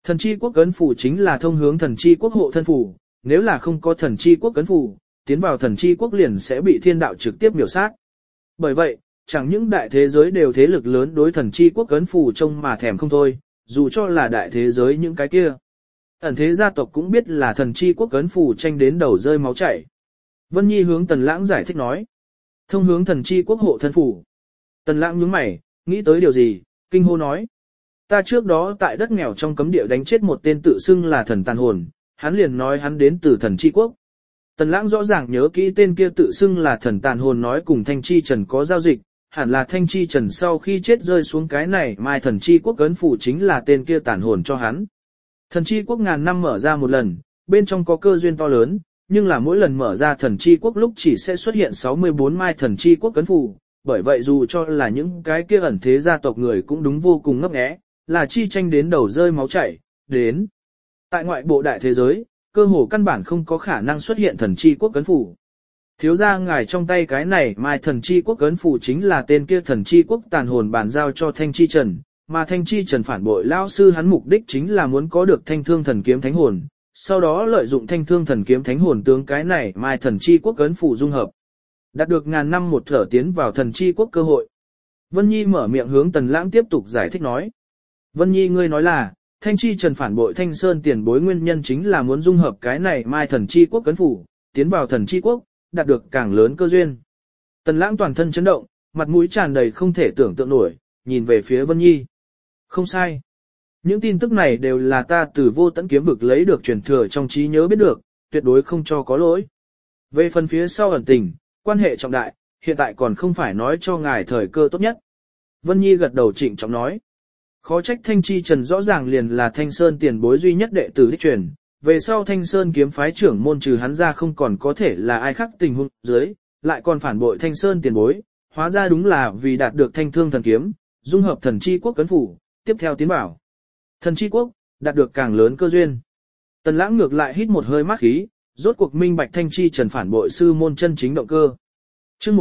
Thần chi quốc ấn phủ chính là thông hướng thần chi quốc hộ thân phủ, nếu là không có thần chi quốc ấn phủ, tiến vào thần chi quốc liền sẽ bị thiên đạo trực tiếp miểu sát. Bởi vậy, chẳng những đại thế giới đều thế lực lớn đối thần chi quốc ấn phủ trông mà thèm không thôi, dù cho là đại thế giới những cái kia. Ẩn thế gia tộc cũng biết là thần chi quốc ấn phủ tranh đến đầu rơi máu chảy. Vân Nhi hướng Tần Lãng giải thích nói. Thông hướng thần chi quốc hộ thân phủ. Tần Lãng nhướng mày, nghĩ tới điều gì, kinh hô nói. Ta trước đó tại đất nghèo trong cấm địa đánh chết một tên tự xưng là thần tàn hồn, hắn liền nói hắn đến từ thần chi quốc. Tần Lãng rõ ràng nhớ kỹ tên kia tự xưng là thần tàn hồn nói cùng Thanh Chi Trần có giao dịch, hẳn là Thanh Chi Trần sau khi chết rơi xuống cái này mai thần chi quốc ấn phủ chính là tên kia tàn hồn cho hắn. Thần chi quốc ngàn năm mở ra một lần, bên trong có cơ duyên to lớn, nhưng là mỗi lần mở ra thần chi quốc lúc chỉ sẽ xuất hiện 64 mai thần chi quốc ấn phủ, bởi vậy dù cho là những cái kia ẩn thế gia tộc người cũng đúng vô cùng ngấp nghé, là chi tranh đến đầu rơi máu chảy, đến. Tại ngoại bộ đại thế giới, cơ hồ căn bản không có khả năng xuất hiện thần chi quốc ấn phủ. Thiếu gia ngài trong tay cái này mai thần chi quốc ấn phủ chính là tên kia thần chi quốc tàn hồn bàn giao cho Thanh Chi Trần, mà Thanh Chi Trần phản bội lão sư hắn mục đích chính là muốn có được thanh thương thần kiếm thánh hồn, sau đó lợi dụng thanh thương thần kiếm thánh hồn tướng cái này mai thần chi quốc ấn phủ dung hợp. Đạt được ngàn năm một thở tiến vào thần chi quốc cơ hội. Vân Nhi mở miệng hướng Tần Lãng tiếp tục giải thích nói. Vân Nhi ngươi nói là, Thanh Chi Trần phản bội Thanh Sơn tiền bối nguyên nhân chính là muốn dung hợp cái này mai thần chi quốc ấn phủ, tiến vào thần chi quốc, đạt được càng lớn cơ duyên. Tần Lãng toàn thân chấn động, mặt mũi tràn đầy không thể tưởng tượng nổi, nhìn về phía Vân Nhi. Không sai. Những tin tức này đều là ta từ vô tận kiếm vực lấy được truyền thừa trong trí nhớ biết được, tuyệt đối không cho có lỗi. Về phần phía sau ẩn tình, quan hệ trọng đại, hiện tại còn không phải nói cho ngài thời cơ tốt nhất. Vân Nhi gật đầu trịnh trọng nói. Khó trách Thanh Chi Trần rõ ràng liền là Thanh Sơn tiền bối duy nhất đệ tử đích truyền, về sau Thanh Sơn kiếm phái trưởng môn trừ hắn ra không còn có thể là ai khác tình huống dưới, lại còn phản bội Thanh Sơn tiền bối, hóa ra đúng là vì đạt được Thanh Thương thần kiếm, dung hợp thần chi quốc cấn phủ, tiếp theo tiến bảo. Thần chi quốc, đạt được càng lớn cơ duyên. Tần Lãng ngược lại hít một hơi mát khí, rốt cuộc minh bạch Thanh Chi Trần phản bội sư môn chân chính động cơ. Chương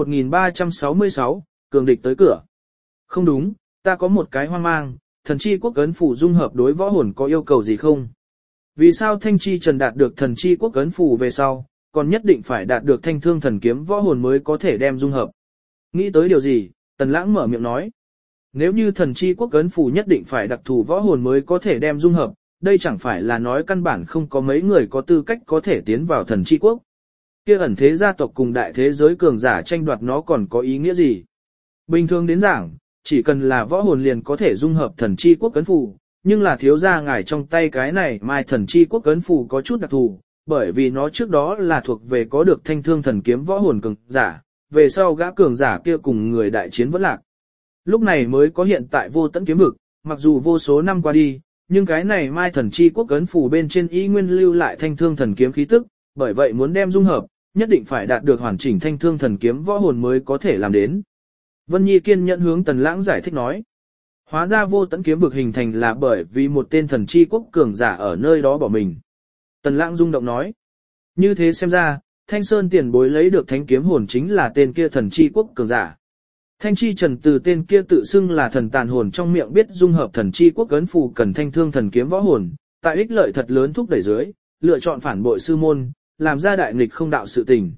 1366, cường địch tới cửa. Không đúng, ta có một cái hoang mang, thần chi quốc ấn phủ dung hợp đối võ hồn có yêu cầu gì không? Vì sao Thanh Chi Trần đạt được thần chi quốc ấn phủ về sau, còn nhất định phải đạt được Thanh Thương thần kiếm võ hồn mới có thể đem dung hợp? Nghĩ tới điều gì, Tần Lãng mở miệng nói. Nếu như thần chi quốc ấn phủ nhất định phải đặc thù võ hồn mới có thể đem dung hợp, đây chẳng phải là nói căn bản không có mấy người có tư cách có thể tiến vào thần chi quốc. Kia ẩn thế gia tộc cùng đại thế giới cường giả tranh đoạt nó còn có ý nghĩa gì? Bình thường đến giảng, chỉ cần là võ hồn liền có thể dung hợp thần chi quốc ấn phù, nhưng là thiếu gia ngài trong tay cái này mai thần chi quốc ấn phù có chút đặc thù, bởi vì nó trước đó là thuộc về có được thanh thương thần kiếm võ hồn cường giả, về sau gã cường giả kia cùng người đại chiến vẫn lạc. Lúc này mới có hiện tại vô tận kiếm vực, mặc dù vô số năm qua đi, nhưng cái này mai thần chi quốc ấn phù bên trên y nguyên lưu lại thanh thương thần kiếm khí tức, bởi vậy muốn đem dung hợp, nhất định phải đạt được hoàn chỉnh thanh thương thần kiếm võ hồn mới có thể làm đến. Vân Nhi kiên nhẫn hướng Tần Lãng giải thích nói. Hóa ra vô tận kiếm vực hình thành là bởi vì một tên thần chi quốc cường giả ở nơi đó bỏ mình. Tần Lãng rung động nói. Như thế xem ra, Thanh Sơn tiền bối lấy được thánh kiếm hồn chính là tên kia thần chi quốc cường giả. Thanh Chi Trần từ tên kia tự xưng là thần tàn hồn trong miệng biết dung hợp thần chi quốc ấn phù cần thanh thương thần kiếm võ hồn, tại ích lợi thật lớn thúc đẩy dưới, lựa chọn phản bội sư môn, làm ra đại nghịch không đạo sự tình.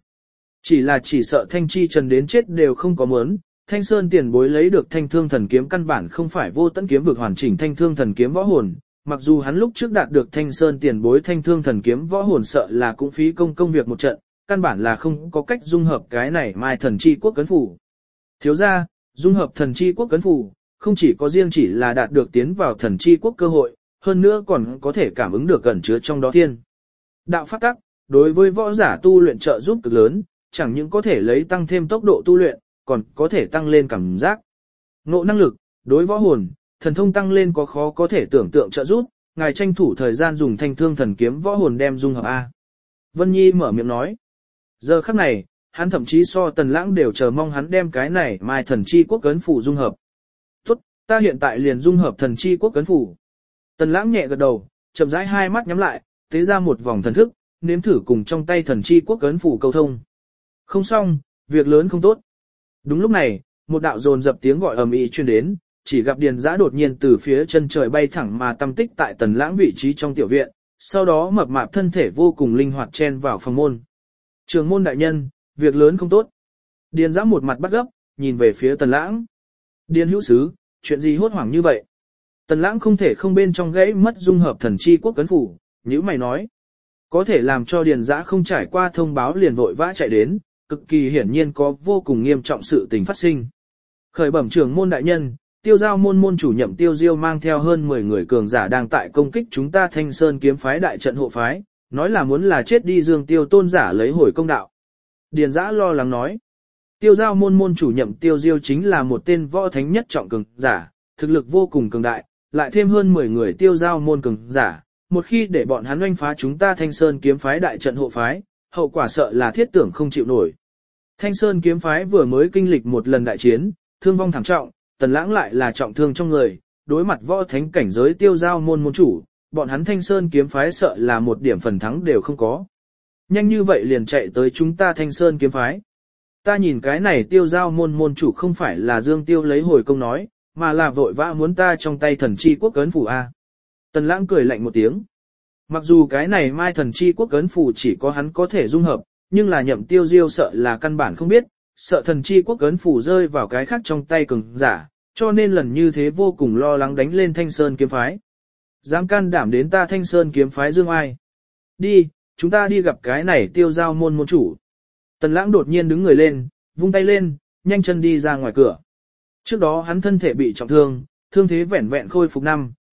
Chỉ sợ Thanh Chi Trần đến chết đều không có muốn, Thanh Sơn tiền bối lấy được thanh thương thần kiếm căn bản không phải vô tận kiếm vực hoàn chỉnh thanh thương thần kiếm võ hồn, mặc dù hắn lúc trước đạt được Thanh Sơn tiền bối thanh thương thần kiếm võ hồn sợ là cũng phí công việc một trận, căn bản là không có cách dung hợp cái này mai thần chi quốc ấn phủ. Thiếu gia, dung hợp thần chi quốc ấn phủ, không chỉ có riêng chỉ là đạt được tiến vào thần chi quốc cơ hội, hơn nữa còn có thể cảm ứng được ẩn chứa trong đó thiên đạo pháp tắc, đối với võ giả tu luyện trợ giúp cực lớn, chẳng những có thể lấy tăng thêm tốc độ tu luyện, còn có thể tăng lên cảm giác, ngộ năng lực, đối võ hồn, thần thông tăng lên có khó có thể tưởng tượng trợ giúp, ngài tranh thủ thời gian dùng thanh thương thần kiếm võ hồn đem dung hợp A. Vân Nhi mở miệng nói. Giờ khắc này, hắn thậm chí so Tần Lãng đều chờ mong hắn đem cái này mai thần chi quốc ấn phủ dung hợp. Tốt, ta hiện tại liền dung hợp thần chi quốc ấn phủ. Tần Lãng nhẹ gật đầu, chậm rãi hai mắt nhắm lại, tế ra một vòng thần thức, nếm thử cùng trong tay thần chi quốc ấn phủ câu thông. Không xong, việc lớn không tốt. Đúng lúc này, một đạo dồn dập tiếng gọi ầm ĩ truyền đến, chỉ gặp Điền Dã đột nhiên từ phía chân trời bay thẳng mà tâm tích tại Tần Lãng vị trí trong tiểu viện, sau đó mập mạp thân thể vô cùng linh hoạt chen vào phòng môn. Trường môn đại nhân, việc lớn không tốt. Điền Dã một mặt bắt gấp, nhìn về phía Tần Lãng. Điền hữu sứ, chuyện gì hốt hoảng như vậy? Tần Lãng không thể không bên trong gãy mất dung hợp thần chi quốc cấn phủ, nhíu mày nói. Có thể làm cho Điền Dã không trải qua thông báo liền vội vã chạy đến, cực kỳ hiển nhiên có vô cùng nghiêm trọng sự tình phát sinh. Khởi bẩm trưởng môn đại nhân, Tiêu Giao môn môn chủ Nhậm Tiêu Diêu mang theo hơn 10 người cường giả đang tại công kích chúng ta Thanh Sơn kiếm phái đại trận hộ phái, nói là muốn là chết đi Dương Tiêu tôn giả lấy hồi công đạo. Điền Dã lo lắng nói. Tiêu Giao môn môn chủ Nhậm Tiêu Diêu chính là một tên võ thánh nhất trọng cường giả, thực lực vô cùng cường đại, lại thêm hơn 10 người Tiêu Giao môn cường giả, một khi để bọn hắn oanh phá chúng ta Thanh Sơn kiếm phái đại trận hộ phái, hậu quả sợ là thiết tưởng không chịu nổi. Thanh Sơn kiếm phái vừa mới kinh lịch một lần đại chiến, thương vong thảm trọng, Tần Lãng lại là trọng thương trong người, đối mặt võ thánh cảnh giới Tiêu Giao môn môn chủ, bọn hắn Thanh Sơn kiếm phái sợ là một điểm phần thắng đều không có. Nhanh như vậy liền chạy tới chúng ta Thanh Sơn kiếm phái. Ta nhìn cái này Tiêu Giao môn môn chủ không phải là Dương Tiêu lấy hồi công nói, mà là vội vã muốn ta trong tay thần chi quốc cấn phủ a. Tần Lãng cười lạnh một tiếng. Mặc dù cái này mai thần chi quốc cấn phủ chỉ có hắn có thể dung hợp, nhưng là Nhậm Tiêu Diêu sợ là căn bản không biết, sợ thần chi quốc cấn phủ rơi vào cái khác trong tay cường giả, cho nên lần như thế vô cùng lo lắng đánh lên Thanh Sơn kiếm phái. Dám can đảm đến ta Thanh Sơn kiếm phái dương ai? Đi, chúng ta đi gặp cái này Tiêu Giao môn môn chủ. Tần Lãng đột nhiên đứng người lên, vung tay lên, nhanh chân đi ra ngoài cửa. Trước đó hắn thân thể bị trọng thương, thương thế vẻn vẹn khôi phục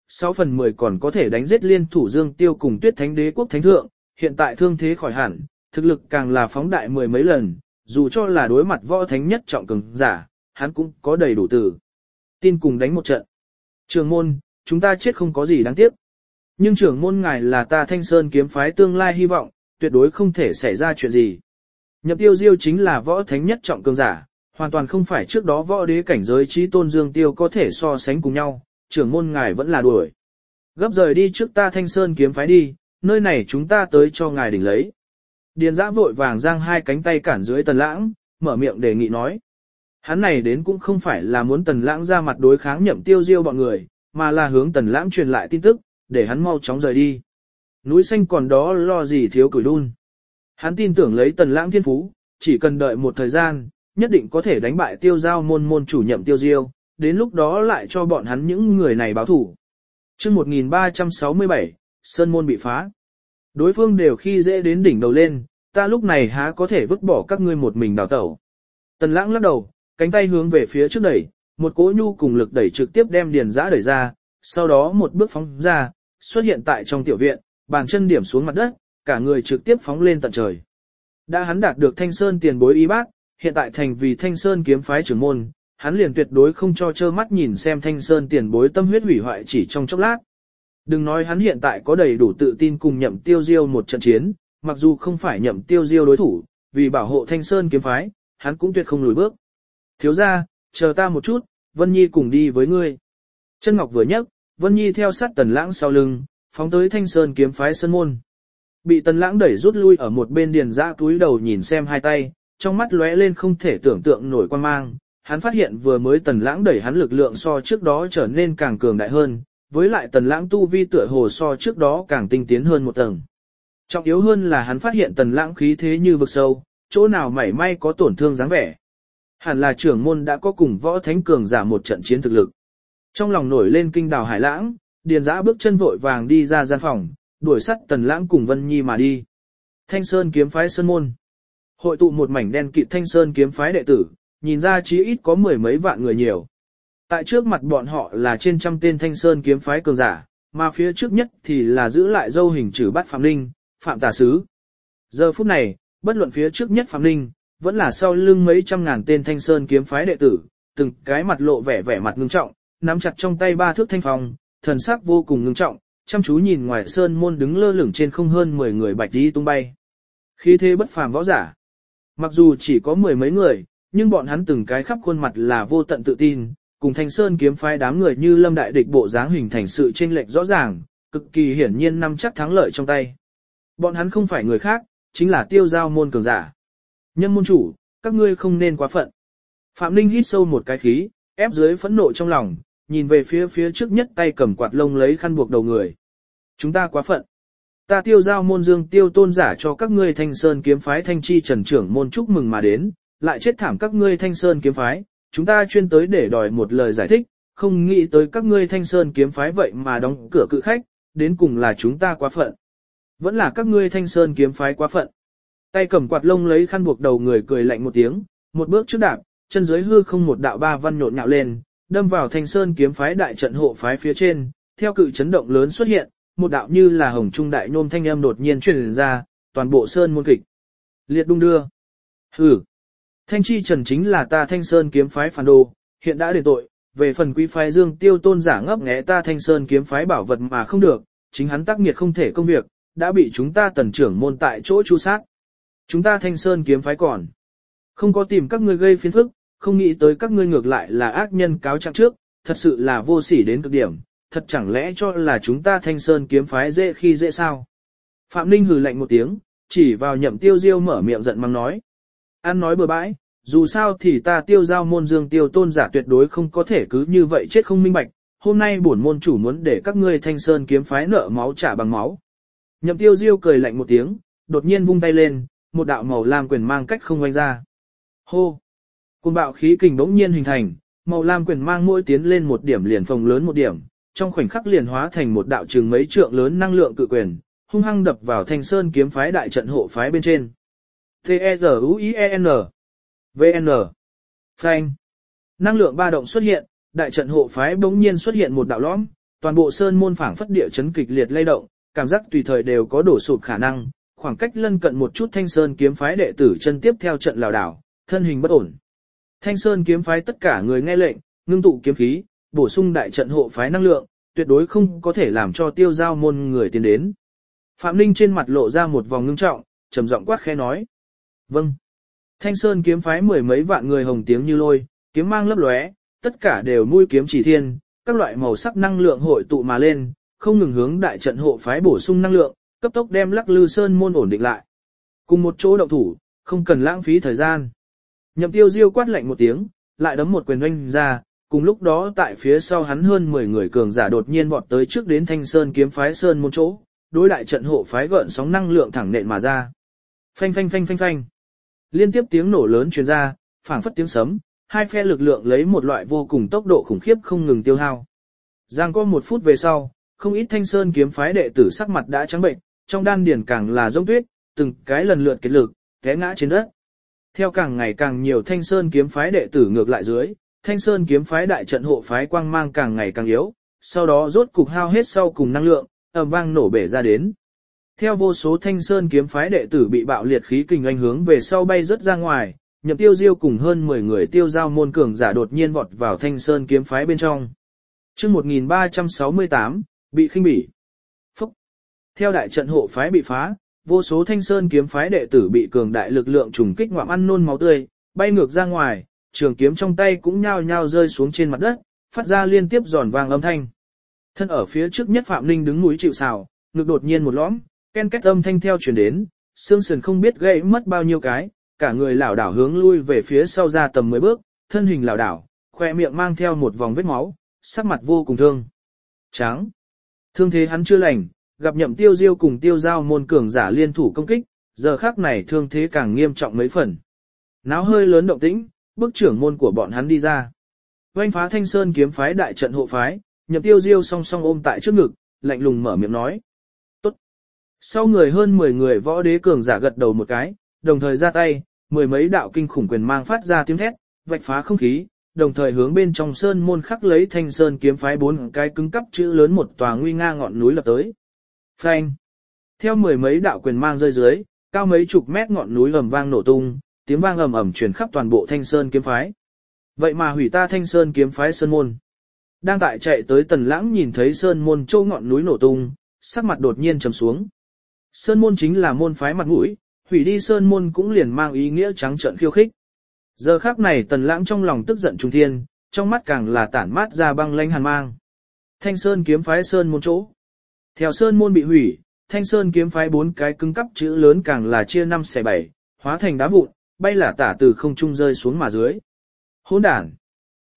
6/10 còn có thể đánh giết liên thủ Dương Tiêu cùng Tuyết Thánh Đế quốc thánh thượng, hiện tại thương thế khỏi hẳn, thực lực càng là phóng đại 10 mấy lần, dù cho là đối mặt võ thánh nhất trọng cường giả, hắn cũng có đầy đủ tử tin cùng đánh một trận. Trưởng môn, chúng ta chết không có gì đáng tiếc. Nhưng trưởng môn ngài là ta Thanh Sơn kiếm phái tương lai hy vọng, tuyệt đối không thể xảy ra chuyện gì. Nhậm Tiêu Diêu chính là võ thánh nhất trọng cường giả, hoàn toàn không phải trước đó võ đế cảnh giới chí tôn Dương Tiêu có thể so sánh cùng nhau, trưởng môn ngài vẫn là đuổi. Gấp rời đi trước ta Thanh Sơn kiếm phái đi, nơi này chúng ta tới cho ngài đỉnh lấy. Điền Dã vội vàng giang hai cánh tay cản dưới Tần Lãng, mở miệng đề nghị nói. Hắn này đến cũng không phải là muốn Tần Lãng ra mặt đối kháng Nhậm Tiêu Diêu bọn người, mà là hướng Tần Lãng truyền lại tin tức, để hắn mau chóng rời đi. Núi xanh còn đó lo gì thiếu củi đun. Hắn tin tưởng lấy Tần Lãng thiên phú, chỉ cần đợi một thời gian, nhất định có thể đánh bại Tiêu Giao môn môn chủ Nhậm Tiêu Diêu, đến lúc đó lại cho bọn hắn những người này báo thủ. Chương 1367, Sơn môn bị phá. Đối phương đều khi dễ đến đỉnh đầu lên, ta lúc này há có thể vứt bỏ các ngươi một mình đào tẩu. Tần Lãng lắc đầu, cánh tay hướng về phía trước đẩy, một cỗ nhu cùng lực đẩy trực tiếp đem Điền Dã đẩy ra, sau đó một bước phóng ra, xuất hiện tại trong tiểu viện, bàn chân điểm xuống mặt đất, cả người trực tiếp phóng lên tận trời. Đã hắn đạt được Thanh Sơn tiền bối y bác, hiện tại thành vì Thanh Sơn kiếm phái trưởng môn, hắn liền tuyệt đối không cho trơ mắt nhìn xem Thanh Sơn tiền bối tâm huyết hủy hoại chỉ trong chốc lát. Đừng nói hắn hiện tại có đầy đủ tự tin cùng Nhậm Tiêu Diêu một trận chiến, mặc dù không phải Nhậm Tiêu Diêu đối thủ, vì bảo hộ Thanh Sơn kiếm phái, hắn cũng tuyệt không lùi bước. Thiếu gia, chờ ta một chút, Vân Nhi cùng đi với ngươi. Chân ngọc vừa nhấc, Vân Nhi theo sát Tần Lãng sau lưng, phóng tới Thanh Sơn kiếm phái sân môn. Bị Tần Lãng đẩy rút lui ở một bên Điền Dã túi đầu nhìn xem hai tay, trong mắt lóe lên không thể tưởng tượng nổi quan mang. Hắn phát hiện vừa mới Tần Lãng đẩy hắn lực lượng so trước đó trở nên càng cường đại hơn, với lại Tần Lãng tu vi tựa hồ so trước đó càng tinh tiến hơn một tầng. Trọng yếu hơn là hắn phát hiện Tần Lãng khí thế như vực sâu, chỗ nào mảy may có tổn thương dáng vẻ. Hẳn là trưởng môn đã có cùng võ thánh cường giả một trận chiến thực lực. Trong lòng nổi lên kinh đào hải lãng, Điền Dã bước chân vội vàng đi ra gian phòng, đuổi sát Tần Lãng cùng Vân Nhi mà đi. Thanh Sơn kiếm phái sơn môn. Hội tụ một mảnh đen kịt Thanh Sơn kiếm phái đệ tử, nhìn ra chí ít có mười mấy vạn người nhiều. Tại trước mặt bọn họ là trên trăm tên Thanh Sơn kiếm phái cường giả, mà phía trước nhất thì là giữ lại dâu hình chữ bát Phạm Ninh, Phạm Tà Sứ. Giờ phút này, bất luận phía trước nhất Phạm Ninh, vẫn là sau lưng mấy trăm ngàn tên Thanh Sơn kiếm phái đệ tử, từng cái mặt lộ vẻ mặt ngưng trọng, nắm chặt trong tay ba thước thanh phong, thần sắc vô cùng ngưng trọng, chăm chú nhìn ngoài sơn môn đứng lơ lửng trên không hơn 10 người bạch đi tung bay. Khí thế bất phàm võ giả. Mặc dù chỉ có mười mấy người, nhưng bọn hắn từng cái khắp khuôn mặt là vô tận tự tin, cùng Thanh Sơn kiếm phái đám người như lâm đại địch bộ dáng hình thành sự chênh lệch rõ ràng, cực kỳ hiển nhiên nắm chắc thắng lợi trong tay. Bọn hắn không phải người khác, chính là Tiêu Giao môn cường giả. Nhân môn chủ, các ngươi không nên quá phận. Phạm Linh hít sâu một cái khí, ép dưới phẫn nộ trong lòng, nhìn về phía trước nhất tay cầm quạt lông lấy khăn buộc đầu người. Chúng ta quá phận. Ta Tiêu Giao môn Dương Tiêu tôn giả cho các ngươi Thanh Sơn kiếm phái Thanh Chi Trần trưởng môn chúc mừng mà đến, lại chết thảm các ngươi Thanh Sơn kiếm phái, chúng ta chuyên tới để đòi một lời giải thích, không nghĩ tới các ngươi Thanh Sơn kiếm phái vậy mà đóng cửa cự khách, đến cùng là chúng ta quá phận. Vẫn là các ngươi Thanh Sơn kiếm phái quá phận. Tay cầm quạt lông lấy khăn buộc đầu người cười lạnh một tiếng, một bước trước đạp, chân dưới hư không một đạo ba văn nhộn nhạo lên, đâm vào Thanh Sơn kiếm phái đại trận hộ phái phía trên, theo cự chấn động lớn xuất hiện, một đạo như là hồng trung đại nhôm thanh âm đột nhiên truyền ra, toàn bộ sơn môn kịch liệt đung đưa. Hừ, Thanh Chi Trần chính là ta Thanh Sơn kiếm phái phản đồ, hiện đã đền tội, về phần quý phái Dương Tiêu tôn giả ngấp nghé ta Thanh Sơn kiếm phái bảo vật mà không được, chính hắn tác nghiệt không thể công việc, đã bị chúng ta tần trưởng môn tại chỗ tru sát. Chúng ta Thanh Sơn kiếm phái còn không có tìm các ngươi gây phiền phức, không nghĩ tới các ngươi ngược lại là ác nhân cáo trạng trước, thật sự là vô sỉ đến cực điểm, thật chẳng lẽ cho là chúng ta Thanh Sơn kiếm phái dễ khi dễ sao? Phạm Ninh hừ lạnh một tiếng, chỉ vào Nhậm Tiêu Diêu mở miệng giận mắng nói. Ăn nói bừa bãi, dù sao thì ta Tiêu Giao môn Dương Tiêu tôn giả tuyệt đối không có thể cứ như vậy chết không minh bạch, hôm nay bổn môn chủ muốn để các ngươi Thanh Sơn kiếm phái nợ máu trả bằng máu. Nhậm Tiêu Diêu cười lạnh một tiếng, đột nhiên vung tay lên, một đạo màu lam quyền mang cách không vung ra. Hô! Cuồng bạo khí kình bỗng nhiên hình thành, màu lam quyền mang mỗi tiến lên một điểm liền phồng lớn một điểm, trong khoảnh khắc liền hóa thành một đạo trường mấy trượng lớn năng lượng cự quyền, hung hăng đập vào Thanh Sơn kiếm phái đại trận hộ phái bên trên. T-E-Z-U-I-E-N V-N Phanh. Năng lượng ba động xuất hiện, đại trận hộ phái bỗng nhiên xuất hiện một đạo lõm, toàn bộ sơn môn phảng phất địa chấn kịch liệt lay động, cảm giác tùy thời đều có đổ sụp khả năng, khoảng cách lân cận một chút Thanh Sơn kiếm phái đệ tử chân tiếp theo trận lảo đảo, thân hình bất ổn. Thanh Sơn kiếm phái tất cả người nghe lệnh, ngưng tụ kiếm khí, bổ sung đại trận hộ phái năng lượng, tuyệt đối không có thể làm cho Tiêu Giao môn người tiến đến. Phạm Ninh trên mặt lộ ra một vòng ngưng trọng, trầm giọng quát khẽ nói. Vâng. Thanh Sơn kiếm phái mười mấy vạn người hồng tiếng như lôi, kiếm mang lấp lóe, tất cả đều mũi kiếm chỉ thiên, các loại màu sắc năng lượng hội tụ mà lên, không ngừng hướng đại trận hộ phái bổ sung năng lượng, cấp tốc đem Lắc Lư Sơn môn ổn định lại. Cùng một chỗ động thủ, không cần lãng phí thời gian. Nhậm Tiêu Diêu quát lạnh một tiếng, lại đấm một quyền oanh ra, cùng lúc đó tại phía sau hắn hơn 10 người cường giả đột nhiên vọt tới trước đến Thanh Sơn kiếm phái sơn môn chỗ, đối đại trận hộ phái gợn sóng năng lượng thẳng nện mà ra. Phanh phanh phanh phanh phanh. Liên tiếp tiếng nổ lớn truyền ra, phảng phất tiếng sấm, hai phe lực lượng lấy một loại vô cùng tốc độ khủng khiếp không ngừng tiêu hao. Giang có 1 phút về sau, không ít Thanh Sơn kiếm phái đệ tử sắc mặt đã trắng bệnh, trong đan điền càng là giống tuyết, từng cái lần lượt kiệt lực, té ngã trên đất. Theo càng ngày càng nhiều Thanh Sơn kiếm phái đệ tử ngược lại dưới, Thanh Sơn kiếm phái đại trận hộ phái quang mang càng ngày càng yếu, sau đó rốt cục hao hết sau cùng năng lượng, ầm vang nổ bể ra đến. Theo vô số Thanh Sơn kiếm phái đệ tử bị bạo liệt khí kình ảnh hướng về sau bay rất ra ngoài, Nhậm Tiêu Diêu cùng hơn 10 người Tiêu Giao môn cường giả đột nhiên vọt vào Thanh Sơn kiếm phái bên trong. Chương 1368, bị khinh bỉ. Phúc. Theo đại trận hộ phái bị phá, vô số Thanh Sơn kiếm phái đệ tử bị cường đại lực lượng trùng kích ngoạm ăn nôn máu tươi, bay ngược ra ngoài, trường kiếm trong tay cũng nhao nhao rơi xuống trên mặt đất, phát ra liên tiếp giòn vang âm thanh. Thân ở phía trước nhất Phạm Ninh đứng núi chịu sào, ngực đột nhiên một lõm, ken két âm thanh theo truyền đến, xương sườn không biết gãy mất bao nhiêu cái, cả người lảo đảo hướng lui về phía sau ra tầm 10 bước, thân hình lảo đảo, khoe miệng mang theo một vòng vết máu, sắc mặt vô cùng thương. Tráng. Thương thế hắn chưa lành, gặp Nhậm Tiêu Diêu cùng Tiêu Giao môn cường giả liên thủ công kích, giờ khắc này thương thế càng nghiêm trọng mấy phần. Náo hơi lớn động tĩnh, bức trưởng môn của bọn hắn đi ra. Oanh phá Thanh Sơn kiếm phái đại trận hộ phái, Nhậm Tiêu Diêu song song ôm tại trước ngực, lạnh lùng mở miệng nói. Tốt. Sau người hơn 10 người võ đế cường giả gật đầu một cái, đồng thời ra tay, mười mấy đạo kinh khủng quyền mang phát ra tiếng thét, vạch phá không khí, đồng thời hướng bên trong sơn môn khắc lấy Thanh Sơn kiếm phái 4 cái cứng cắp chữ lớn một tòa nguy nga ngọn núi lập tới. Phanh. Theo mười mấy đạo quyền mang rơi dưới, cao mấy chục mét ngọn núi ầm vang nổ tung, tiếng vang ầm ầm truyền khắp toàn bộ Thanh Sơn kiếm phái. Vậy mà hủy ta Thanh Sơn kiếm phái sơn môn. Đang tại chạy tới Tần Lãng nhìn thấy sơn môn châu ngọn núi nổ tung, sắc mặt đột nhiên trầm xuống. Sơn môn chính là môn phái mặt mũi, hủy đi sơn môn cũng liền mang ý nghĩa trắng trợn khiêu khích. Giờ khắc này Tần Lãng trong lòng tức giận trùng thiên, trong mắt càng là tản mát ra băng lãnh hàn mang. Thanh Sơn kiếm phái sơn môn chỗ. Theo sơn môn bị hủy, Thanh Sơn kiếm phái 4 cái cứng cắp chữ lớn càng là chia 5 xẻ 7, hóa thành đá vụn, bay lả tả từ không trung rơi xuống mà dưới. Hỗn đản.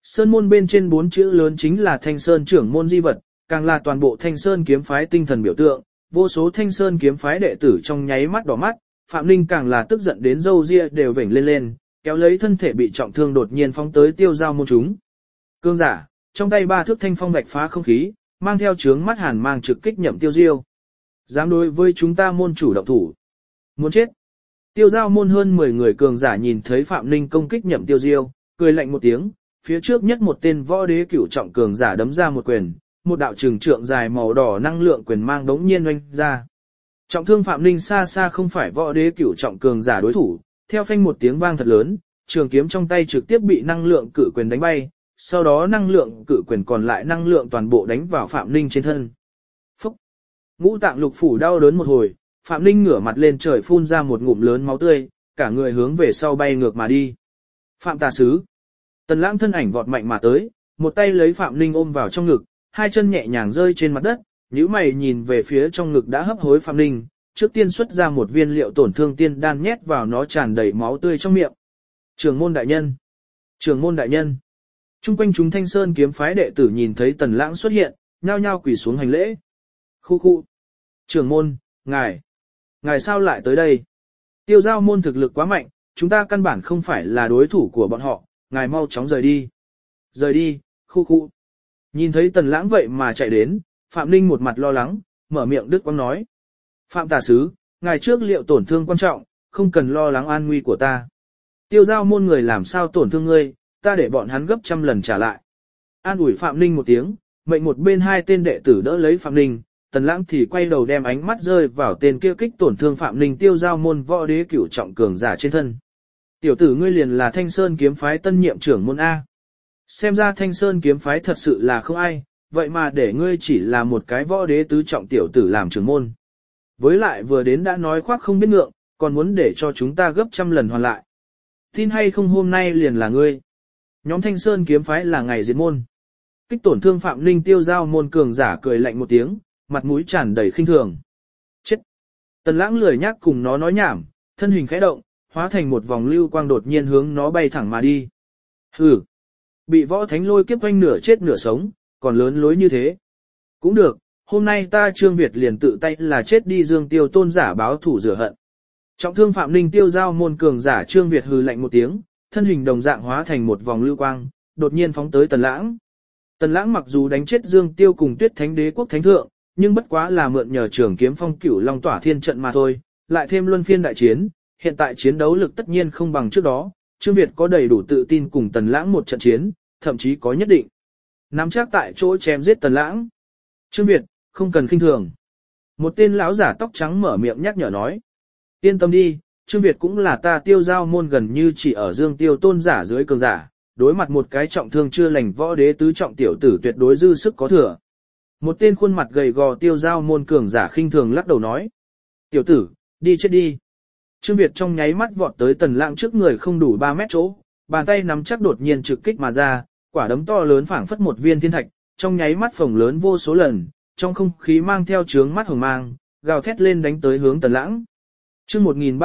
Sơn môn bên trên 4 chữ lớn chính là Thanh Sơn trưởng môn di vật, càng là toàn bộ Thanh Sơn kiếm phái tinh thần biểu tượng, vô số Thanh Sơn kiếm phái đệ tử trong nháy mắt đỏ mắt, Phạm Ninh càng là tức giận đến râu ria đều vểnh lên lên, kéo lấy thân thể bị trọng thương đột nhiên phóng tới Tiêu Giao môn chúng. Cương giả, trong tay 3 thước thanh phong bạch phá không khí, mang theo chướng mắt hàn mang trực kích Nhậm Tiêu Diêu. Dám đối với chúng ta môn chủ động thủ. Muốn chết. Tiêu Giao môn hơn 10 người cường giả nhìn thấy Phạm Ninh công kích Nhậm Tiêu Diêu, cười lạnh một tiếng, phía trước nhất một tên võ đế cửu trọng cường giả đấm ra một quyền, một đạo trường trượng dài màu đỏ năng lượng quyền mang đống nhiên oanh ra. Trọng thương Phạm Ninh xa xa không phải võ đế cửu trọng cường giả đối thủ, theo phanh một tiếng vang thật lớn, trường kiếm trong tay trực tiếp bị năng lượng cự quyền đánh bay, sau đó năng lượng cự quyền còn lại năng lượng toàn bộ đánh vào Phạm Ninh trên thân. Phúc! Ngũ tạng lục phủ đau đớn một hồi, Phạm Ninh ngửa mặt lên trời phun ra một ngụm lớn máu tươi, cả người hướng về sau bay ngược mà đi. Phạm tà sứ! Tần Lãng thân ảnh vọt mạnh mà tới, một tay lấy Phạm Ninh ôm vào trong ngực, hai chân nhẹ nhàng rơi trên mặt đất, nhíu mày nhìn về phía trong ngực đã hấp hối Phạm Ninh, trước tiên xuất ra một viên liệu tổn thương tiên đan nhét vào nó tràn đầy máu tươi trong miệng. Trưởng môn đại nhân! Trưởng môn đại nhân! Trung quanh chúng Thanh Sơn kiếm phái đệ tử nhìn thấy Tần Lãng xuất hiện, nhao nhao quỳ xuống hành lễ. Khu khu! Trưởng môn, ngài sao lại tới đây? Tiêu Giao môn thực lực quá mạnh, chúng ta căn bản không phải là đối thủ của bọn họ, ngài mau chóng rời đi. Rời đi, khu khu. Nhìn thấy Tần Lãng vậy mà chạy đến, Phạm Ninh một mặt lo lắng, mở miệng đứt quãng nói. Phạm tà sứ, ngài trước liệu tổn thương quan trọng, không cần lo lắng an nguy của ta. Tiêu Giao môn người làm sao tổn thương ngươi, ta để bọn hắn gấp trăm lần trả lại. An ủi Phạm Ninh một tiếng, mệnh một bên hai tên đệ tử đỡ lấy Phạm Ninh, Tần Lãng thì quay đầu đem ánh mắt rơi vào tên kia kích tổn thương Phạm Ninh Tiêu Giao môn võ đế cửu trọng cường giả trên thân. Tiểu tử ngươi liền là Thanh Sơn kiếm phái tân nhiệm trưởng môn A. Xem ra Thanh Sơn kiếm phái thật sự là không ai, vậy mà để ngươi chỉ là một cái võ đế tứ trọng tiểu tử làm trưởng môn. Với lại vừa đến đã nói khoác không biết ngượng, còn muốn để cho chúng ta gấp trăm lần hoàn lại. Tin hay không hôm nay liền là ngươi. Nhóm Thanh Sơn kiếm phái là ngày diệt môn. Kích tổn thương Phạm Ninh Tiêu Giao môn cường giả cười lạnh một tiếng, mặt mũi tràn đầy khinh thường. Chết! Tần Lãng lười nhác cùng nó nói nhảm, thân hình khẽ động, hóa thành một vòng lưu quang đột nhiên hướng nó bay thẳng mà đi. Hừ! Bị võ thánh lôi kiếp quanh nửa chết nửa sống, còn lớn lối như thế. Cũng được, hôm nay ta Trương Việt liền tự tay là chết đi Dương Tiêu tôn giả báo thủ rửa hận. Trọng thương Phạm Ninh Tiêu Giao môn cường giả Trương Việt hừ lạnh một tiếng, thân hình đồng dạng hóa thành một vòng lưu quang, đột nhiên phóng tới Tần Lãng. Tần Lãng mặc dù đánh chết Dương Tiêu cùng Tuyết Thánh Đế quốc thánh thượng, nhưng bất quá là mượn nhờ Trường Kiếm Phong Cửu Long Tỏa Thiên trận mà thôi, lại thêm luân phiên đại chiến, hiện tại chiến đấu lực tất nhiên không bằng trước đó, Trương Việt có đầy đủ tự tin cùng Tần Lãng một trận chiến, thậm chí có nhất định nắm chắc tại chỗ chém giết Tần Lãng. Trương Việt, không cần khinh thường. Một tên lão giả tóc trắng mở miệng nhắc nhở nói. Yên tâm đi, Trương Việt cũng là ta Tiêu Giao môn gần như chỉ ở Dương Tiêu tôn giả dưới cường giả, đối mặt một cái trọng thương chưa lành võ đế tứ trọng tiểu tử tuyệt đối dư sức có thừa. Một tên khuôn mặt gầy gò Tiêu Giao môn cường giả khinh thường lắc đầu nói. Tiểu tử, đi chết đi. Trương Việt trong nháy mắt vọt tới Tần Lãng trước người không đủ 3 mét chỗ, bàn tay nắm chắc đột nhiên trực kích mà ra, quả đấm to lớn phảng phất một viên thiên thạch, trong nháy mắt phồng lớn vô số lần, trong không khí mang theo chướng mắt hồng mang, gào thét lên đánh tới hướng Tần Lãng. Chương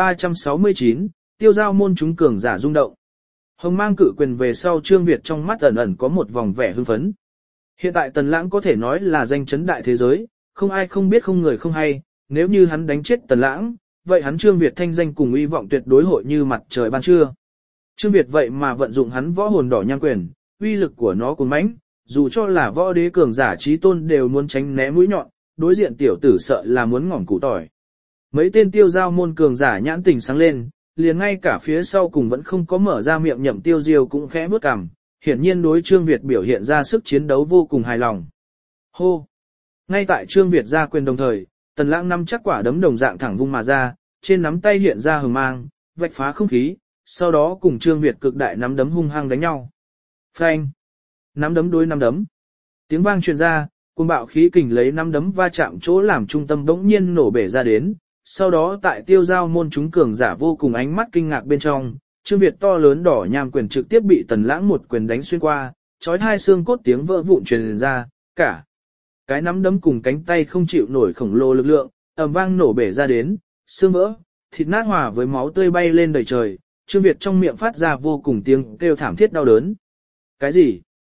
1369, Tiêu Giao môn chúng cường giả rung động. Hồng mang cự quyền về sau Trương Việt trong mắt ẩn ẩn có một vòng vẻ hưng phấn. Hiện tại Tần Lãng có thể nói là danh chấn đại thế giới, không ai không biết không người không hay, nếu như hắn đánh chết Tần Lãng, vậy hắn Trương Việt thanh danh cùng uy vọng tuyệt đối hội như mặt trời ban trưa. Trương Việt vậy mà vận dụng hắn võ hồn đỏ nham quyền, uy lực của nó cuồng mãnh, dù cho là võ đế cường giả chí tôn đều muốn tránh né mũi nhọn, đối diện tiểu tử sợ là muốn ngỏm củ tỏi. Mấy tên Tiêu Giao môn cường giả nhãn tình sáng lên, liền ngay cả phía sau cùng vẫn không có mở ra miệng Nhậm Tiêu Diêu cũng khẽ bước cằm, hiển nhiên đối Trương Việt biểu hiện ra sức chiến đấu vô cùng hài lòng. Hô! Ngay tại Trương Việt ra quyền đồng thời, Tần Lãng nắm chắc quả đấm đồng dạng thẳng vung mà ra, trên nắm tay hiện ra hừng mang, vạch phá không khí, sau đó cùng Trương Việt cực đại nắm đấm hung hăng đánh nhau. Phanh! Nắm đấm đối nắm đấm. Tiếng vang truyền ra, cuồng bạo khí kình lấy nắm đấm va chạm chỗ làm trung tâm bỗng nhiên nổ bể ra đến. Sau đó tại Tiêu Giao môn chúng cường giả vô cùng ánh mắt kinh ngạc bên trong, Trương Việt to lớn đỏ nham quyền trực tiếp bị Tần Lãng một quyền đánh xuyên qua, chói hai xương cốt tiếng vỡ vụn truyền ra, cả cái nắm đấm cùng cánh tay không chịu nổi khổng lồ lực lượng, ầm vang nổ bể ra đến, xương vỡ, thịt nát hòa với máu tươi bay lên đầy trời, Trương Việt trong miệng phát ra vô cùng tiếng kêu thảm thiết đau đớn. Cái gì?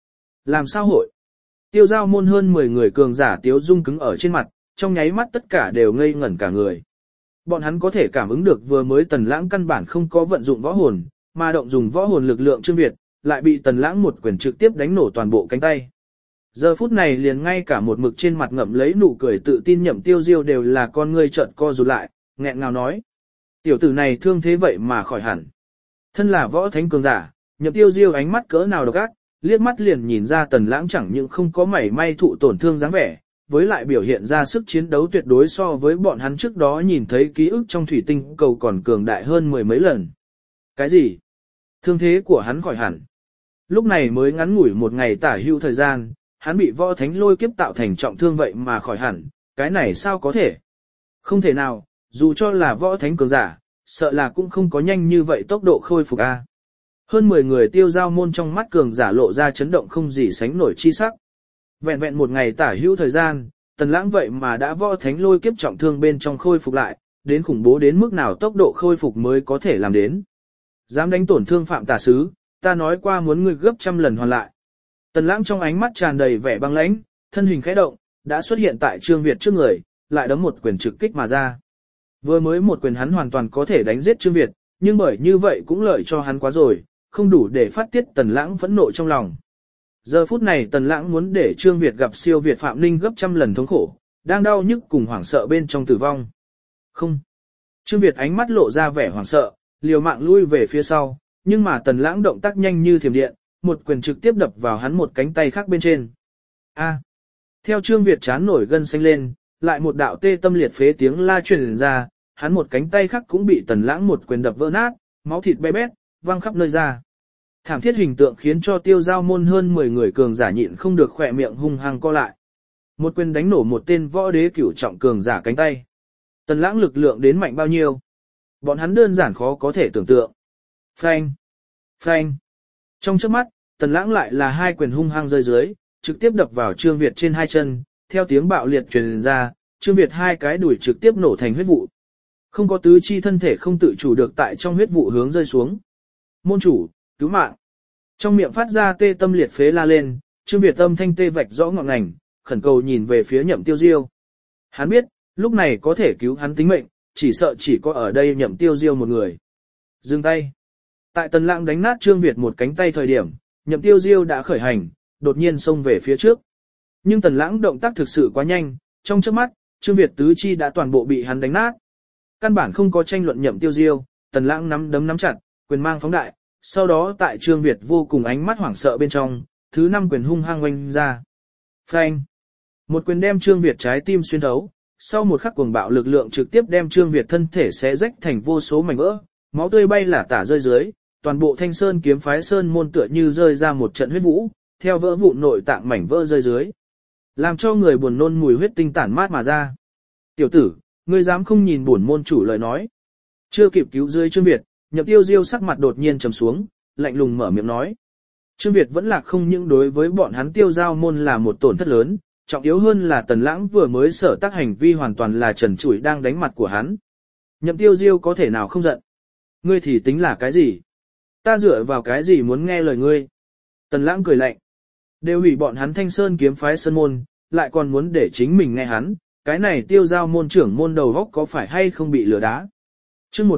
Làm sao hội? Tiêu giao môn hơn 10 người cường giả tiếu dung cứng ở trên mặt, trong nháy mắt tất cả đều ngây ngẩn cả người. Bọn hắn có thể cảm ứng được vừa mới Tần Lãng căn bản không có vận dụng võ hồn, mà động dùng võ hồn lực lượng Trương Việt, lại bị Tần Lãng một quyền trực tiếp đánh nổ toàn bộ cánh tay. Giờ phút này liền ngay cả một mực trên mặt ngậm lấy nụ cười tự tin Nhậm Tiêu Diêu đều là con ngươi trợn co rụt lại, nghẹn ngào nói. Tiểu tử này thương thế vậy mà khỏi hẳn. Thân là võ thánh cường giả, Nhậm Tiêu Diêu ánh mắt cỡ nào độc ác, liếc mắt liền nhìn ra Tần Lãng chẳng những không có mảy may thụ tổn thương dáng vẻ, với lại biểu hiện ra sức chiến đấu tuyệt đối so với bọn hắn trước đó nhìn thấy ký ức trong thủy tinh cầu còn cường đại hơn mười mấy lần. Cái gì? Thương thế của hắn khỏi hẳn. Lúc này mới ngắn ngủi một ngày tả hữu thời gian, hắn bị võ thánh lôi kiếp tạo thành trọng thương vậy mà khỏi hẳn, cái này sao có thể? Không thể nào, dù cho là võ thánh cường giả, sợ là cũng không có nhanh như vậy tốc độ khôi phục a. Hơn 10 người tiêu giao môn trong mắt cường giả lộ ra chấn động không gì sánh nổi chi sắc. Vẹn vẹn một ngày tả hữu thời gian, Tần Lãng vậy mà đã võ thánh lôi kiếp trọng thương bên trong khôi phục lại, đến khủng bố đến mức nào tốc độ khôi phục mới có thể làm đến. Dám đánh tổn thương Phạm Tà Sứ, ta nói qua muốn ngươi gấp trăm lần hoàn lại. Tần Lãng trong ánh mắt tràn đầy vẻ băng lãnh, thân hình khẽ động, đã xuất hiện tại Trương Việt trước người, lại đấm một quyền trực kích mà ra. Vừa mới một quyền hắn hoàn toàn có thể đánh giết Trương Việt, nhưng bởi như vậy cũng lợi cho hắn quá rồi, không đủ để phát tiết Tần Lãng phẫn nộ trong lòng. Giờ phút này Tần Lãng muốn để Trương Việt gặp siêu Việt Phạm Ninh gấp trăm lần thống khổ, đang đau nhức cùng hoảng sợ bên trong tử vong. Không. Trương Việt ánh mắt lộ ra vẻ hoảng sợ, liều mạng lui về phía sau, nhưng mà Tần Lãng động tác nhanh như thiểm điện, một quyền trực tiếp đập vào hắn một cánh tay khác bên trên. A. Theo Trương Việt chán nổi gân xanh lên, lại một đạo tê tâm liệt phế tiếng la truyền ra, hắn một cánh tay khác cũng bị Tần Lãng một quyền đập vỡ nát, máu thịt bé bét, văng khắp nơi ra. Thảm thiết hình tượng khiến cho tiêu giao môn hơn 10 người cường giả nhịn không được khỏe miệng hung hăng co lại. Một quyền đánh nổ một tên võ đế cửu trọng cường giả cánh tay. Tần Lãng lực lượng đến mạnh bao nhiêu? Bọn hắn đơn giản khó có thể tưởng tượng. Phanh! Phanh! Trong chớp mắt, Tần Lãng lại là hai quyền hung hăng rơi dưới, trực tiếp đập vào Trương Việt trên hai chân, theo tiếng bạo liệt truyền ra, Trương Việt hai cái đùi trực tiếp nổ thành huyết vụ. Không có tứ chi thân thể không tự chủ được tại trong huyết vụ hướng rơi xuống. Môn chủ, cứu mạng. Trong miệng phát ra tê tâm liệt phế la lên, Trương Việt âm thanh tê vạch rõ ngọn ngành, khẩn cầu nhìn về phía Nhậm Tiêu Diêu. Hắn biết, lúc này có thể cứu hắn tính mệnh, chỉ sợ chỉ có ở đây Nhậm Tiêu Diêu một người. Dừng tay. Tại Tần Lãng đánh nát Trương Việt một cánh tay thời điểm, Nhậm Tiêu Diêu đã khởi hành, đột nhiên xông về phía trước. Nhưng Tần Lãng động tác thực sự quá nhanh, trong chớp mắt, Trương Việt tứ chi đã toàn bộ bị hắn đánh nát. Căn bản không có tranh luận Nhậm Tiêu Diêu, Tần Lãng nắm đấm nắm chặt, quyền mang phóng đại, sau đó tại Trương Việt vô cùng ánh mắt hoảng sợ bên trong, thứ 5 quyền hung hăng oanh ra. Phanh! Một quyền đem Trương Việt trái tim xuyên thấu, sau một khắc cuồng bạo lực lượng trực tiếp đem Trương Việt thân thể xé rách thành vô số mảnh vỡ, máu tươi bay lả tả rơi dưới, toàn bộ Thanh Sơn kiếm phái sơn môn tựa như rơi ra một trận huyết vũ, theo vỡ vụn nội tạng mảnh vỡ rơi dưới, làm cho người buồn nôn mùi huyết tinh tản mát mà ra. Tiểu tử, ngươi dám không nhìn bổn môn chủ lời nói? Chưa kịp cứu dưới Trương Việt, Nhậm Tiêu Diêu sắc mặt đột nhiên trầm xuống, lạnh lùng mở miệng nói. Trương Việt vẫn là không những đối với bọn hắn tiêu giao môn là một tổn thất lớn, trọng yếu hơn là Tần Lãng vừa mới sở tác hành vi hoàn toàn là trần trụi đang đánh mặt của hắn. Nhậm Tiêu Diêu có thể nào không giận? Ngươi thì tính là cái gì? Ta dựa vào cái gì muốn nghe lời ngươi? Tần Lãng cười lạnh. Đều hủy bọn hắn Thanh Sơn kiếm phái sơn môn, lại còn muốn để chính mình nghe hắn, cái này tiêu giao môn trưởng môn đầu góc có phải hay không bị lừa đá? Chương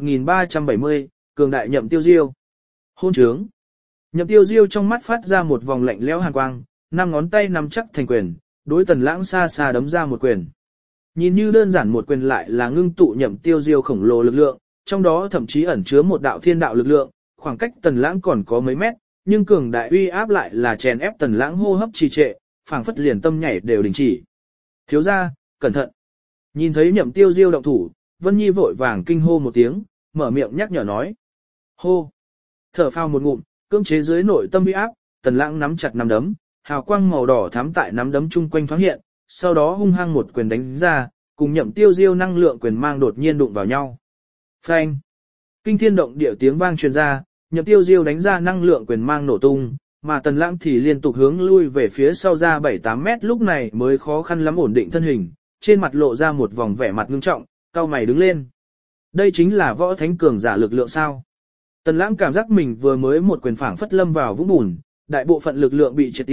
1370, cường đại Nhậm Tiêu Diêu. Hôn trướng. Nhậm Tiêu Diêu trong mắt phát ra một vòng lạnh lẽo hàn quang, 5 ngón tay nắm chắc thành quyền, đối Tần Lãng xa xa đấm ra một quyền. Nhìn như đơn giản một quyền lại là ngưng tụ Nhậm Tiêu Diêu khổng lồ lực lượng, trong đó thậm chí ẩn chứa một đạo thiên đạo lực lượng, khoảng cách Tần Lãng còn có mấy mét, nhưng cường đại uy áp lại là chèn ép Tần Lãng hô hấp trì trệ, phảng phất liền tâm nhảy đều đình chỉ. Thiếu gia, cẩn thận. Nhìn thấy Nhậm Tiêu Diêu động thủ, Vân Nhi vội vàng kinh hô một tiếng, mở miệng nhắc nhở nói. Hô. Thở phào một ngụm, cưỡng chế dưới nội tâm uy áp, Tần Lãng nắm chặt nắm đấm, hào quang màu đỏ thắm tại nắm đấm chung quanh thoáng hiện, sau đó hung hăng một quyền đánh ra, cùng Nhậm Tiêu Diêu năng lượng quyền mang đột nhiên đụng vào nhau. Phanh. Kinh thiên động địa tiếng vang truyền ra, Nhậm Tiêu Diêu đánh ra năng lượng quyền mang nổ tung, mà Tần Lãng thì liên tục hướng lui về phía sau ra 7-8 mét, lúc này mới khó khăn lắm ổn định thân hình, trên mặt lộ ra một vòng vẻ mặt ngưng trọng, cau mày đứng lên. Đây chính là võ thánh cường giả lực lượng sao? Tần Lãng cảm giác mình vừa mới một quyền phảng phất lâm vào vũng bùn, đại bộ phận lực lượng bị triệt tiêu,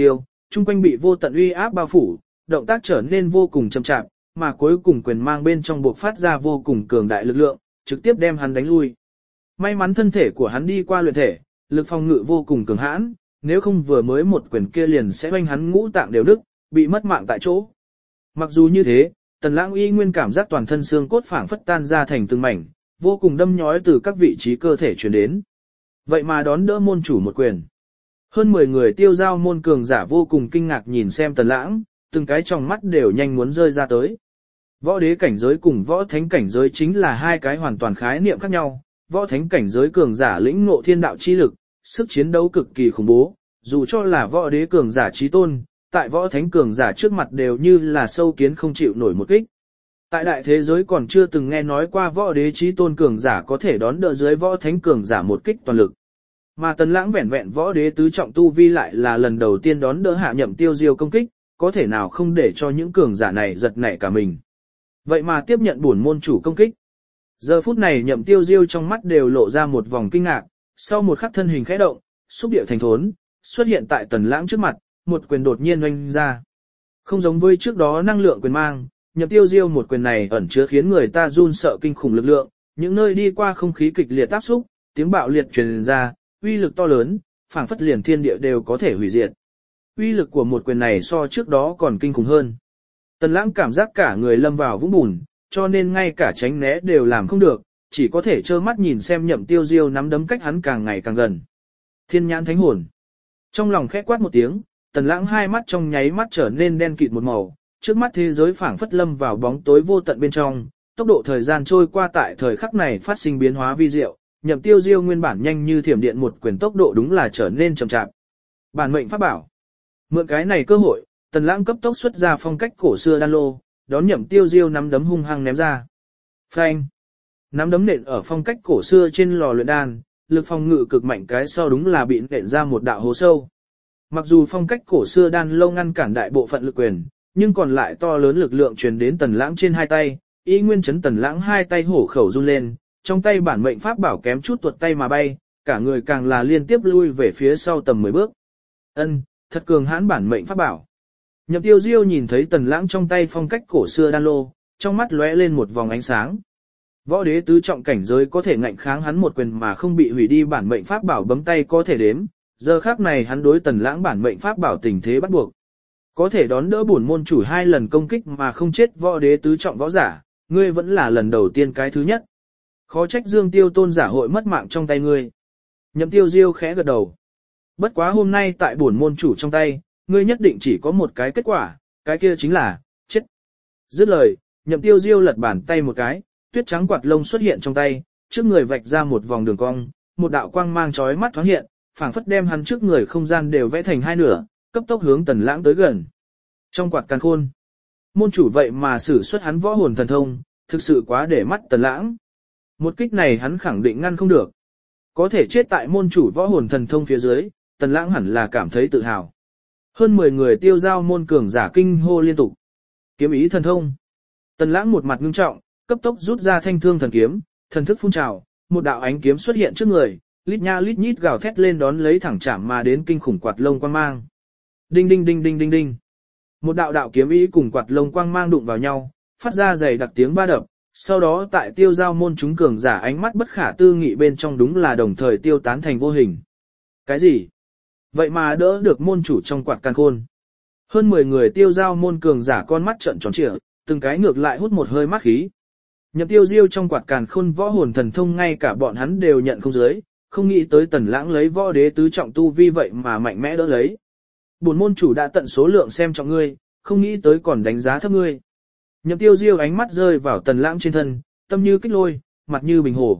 chung quanh bị vô tận uy áp bao phủ, động tác trở nên vô cùng chậm chạp, mà cuối cùng quyền mang bên trong buộc phát ra vô cùng cường đại lực lượng, trực tiếp đem hắn đánh lui. May mắn thân thể của hắn đi qua luyện thể, lực phòng ngự vô cùng cường hãn, nếu không vừa mới một quyền kia liền sẽ oanh hắn ngũ tạng đều đứt, bị mất mạng tại chỗ. Mặc dù như thế, Tần Lãng y nguyên cảm giác toàn thân xương cốt phảng phất tan ra thành từng mảnh, vô cùng đâm nhói từ các vị trí cơ thể truyền đến. Vậy mà đón đỡ môn chủ một quyền. Hơn 10 người tiêu giao môn cường giả vô cùng kinh ngạc nhìn xem Tần Lãng, từng cái trong mắt đều nhanh muốn rơi ra tới. Võ đế cảnh giới cùng võ thánh cảnh giới chính là hai cái hoàn toàn khái niệm khác nhau. Võ thánh cảnh giới cường giả lĩnh ngộ thiên đạo chi lực, sức chiến đấu cực kỳ khủng bố, dù cho là võ đế cường giả chí tôn, tại võ thánh cường giả trước mặt đều như là sâu kiến không chịu nổi một kích. Tại đại thế giới còn chưa từng nghe nói qua võ đế chí tôn cường giả có thể đón đỡ dưới võ thánh cường giả một kích toàn lực. Mà Tần Lãng vẹn vẹn võ đế tứ trọng tu vi lại là lần đầu tiên đón đỡ Hạ Nhậm Tiêu Diêu công kích, có thể nào không để cho những cường giả này giật nảy cả mình. Vậy mà tiếp nhận bổn môn chủ công kích. Giờ phút này Nhậm Tiêu Diêu trong mắt đều lộ ra một vòng kinh ngạc, sau một khắc thân hình khẽ động, xúc địa thành thốn, xuất hiện tại Tần Lãng trước mặt, một quyền đột nhiên oanh ra. Không giống với trước đó năng lượng quyền mang, Nhậm Tiêu Diêu một quyền này ẩn chứa khiến người ta run sợ kinh khủng lực lượng, những nơi đi qua không khí kịch liệt áp xúc, tiếng bạo liệt truyền ra, uy lực to lớn, phảng phất liền thiên địa đều có thể hủy diệt. Uy lực của một quyền này so trước đó còn kinh khủng hơn. Tần Lãng cảm giác cả người lâm vào vũng bùn, cho nên ngay cả tránh né đều làm không được, chỉ có thể trơ mắt nhìn xem Nhậm Tiêu Diêu nắm đấm cách hắn càng ngày càng gần. Thiên nhãn thánh hồn. Trong lòng khẽ quát một tiếng, Tần Lãng hai mắt trong nháy mắt trở nên đen kịt một màu, trước mắt thế giới phảng phất lâm vào bóng tối vô tận bên trong, tốc độ thời gian trôi qua tại thời khắc này phát sinh biến hóa vi diệu, Nhậm Tiêu Diêu nguyên bản nhanh như thiểm điện một quyền tốc độ đúng là trở nên chậm chạp. Bản mệnh pháp bảo. Mượn cái này cơ hội, Tần Lãng cấp tốc xuất ra phong cách cổ xưa đan lô, đón Nhậm Tiêu Diêu nắm đấm hung hăng ném ra. Phanh! Nắm đấm nện ở phong cách cổ xưa trên lò luyện đan, lực phòng ngự cực mạnh cái sau đúng là bị nện ra một đạo hố sâu. Mặc dù phong cách cổ xưa đan lô ngăn cản đại bộ phận lực quyền, nhưng còn lại to lớn lực lượng truyền đến Tần Lãng trên hai tay, y nguyên chấn Tần Lãng hai tay hổ khẩu run lên, trong tay bản mệnh pháp bảo kém chút tuột tay mà bay, cả người càng là liên tiếp lui về phía sau tầm 10 bước. Ân, thật cường hãn bản mệnh pháp bảo. Nhậm Tiêu Diêu nhìn thấy Tần Lãng trong tay phong cách cổ xưa đan lô, trong mắt lóe lên một vòng ánh sáng. Võ đế tứ trọng cảnh giới có thể ngạnh kháng hắn một quyền mà không bị hủy đi bản mệnh pháp bảo bấm tay có thể đếm, giờ khắc này hắn đối Tần Lãng bản mệnh pháp bảo tình thế bắt buộc. Có thể đón đỡ bổn môn chủ 2 lần công kích mà không chết võ đế tứ trọng võ giả, ngươi vẫn là lần đầu tiên cái thứ nhất. Khó trách Dương Tiêu tôn giả hội mất mạng trong tay ngươi. Nhậm Tiêu Diêu khẽ gật đầu. Bất quá hôm nay tại bổn môn chủ trong tay, ngươi nhất định chỉ có một cái kết quả, cái kia chính là, chết. Dứt lời, Nhậm Tiêu Diêu lật bàn tay một cái, tuyết trắng quạt lông xuất hiện trong tay, trước người vạch ra một vòng đường cong, một đạo quang mang chói mắt thoáng hiện, phảng phất đem hắn trước người không gian đều vẽ thành hai nửa, cấp tốc hướng Tần Lãng tới gần. Trong quạt càn khôn, môn chủ vậy mà sử xuất hắn võ hồn thần thông, thực sự quá để mắt Tần Lãng. Một kích này hắn khẳng định ngăn không được. Có thể chết tại môn chủ võ hồn thần thông phía dưới, Tần Lãng hẳn là cảm thấy tự hào. Hơn 10 người tiêu giao môn cường giả kinh hô liên tục. Kiếm ý thần thông. Tần Lãng một mặt ngưng trọng, cấp tốc rút ra thanh thương thần kiếm, thần thức phun trào, một đạo ánh kiếm xuất hiện trước người, lít nha lít nhít gào thét lên đón lấy thẳng chạm mà đến kinh khủng quạt lông quang mang. Đinh đinh đinh đinh đinh đinh. Một đạo đạo kiếm ý cùng quạt lông quang mang đụng vào nhau, phát ra dày đặc tiếng ba đập, sau đó tại tiêu giao môn chúng cường giả ánh mắt bất khả tư nghị bên trong đúng là đồng thời tiêu tán thành vô hình. Cái gì? Vậy mà đỡ được môn chủ trong quạt càn khôn. Hơn 10 người tiêu giao môn cường giả con mắt trợn tròn trịa, từng cái ngược lại hút một hơi mắt khí. Nhậm Tiêu Diêu trong quạt càn khôn võ hồn thần thông ngay cả bọn hắn đều nhận không dưới, không nghĩ tới Tần Lãng lấy võ đế tứ trọng tu vi vậy mà mạnh mẽ đỡ lấy. Bổn môn chủ đã tận số lượng xem trọng ngươi, không nghĩ tới còn đánh giá thấp ngươi. Nhậm Tiêu Diêu ánh mắt rơi vào Tần Lãng trên thân, tâm như kích lôi, mặt như bình hồ.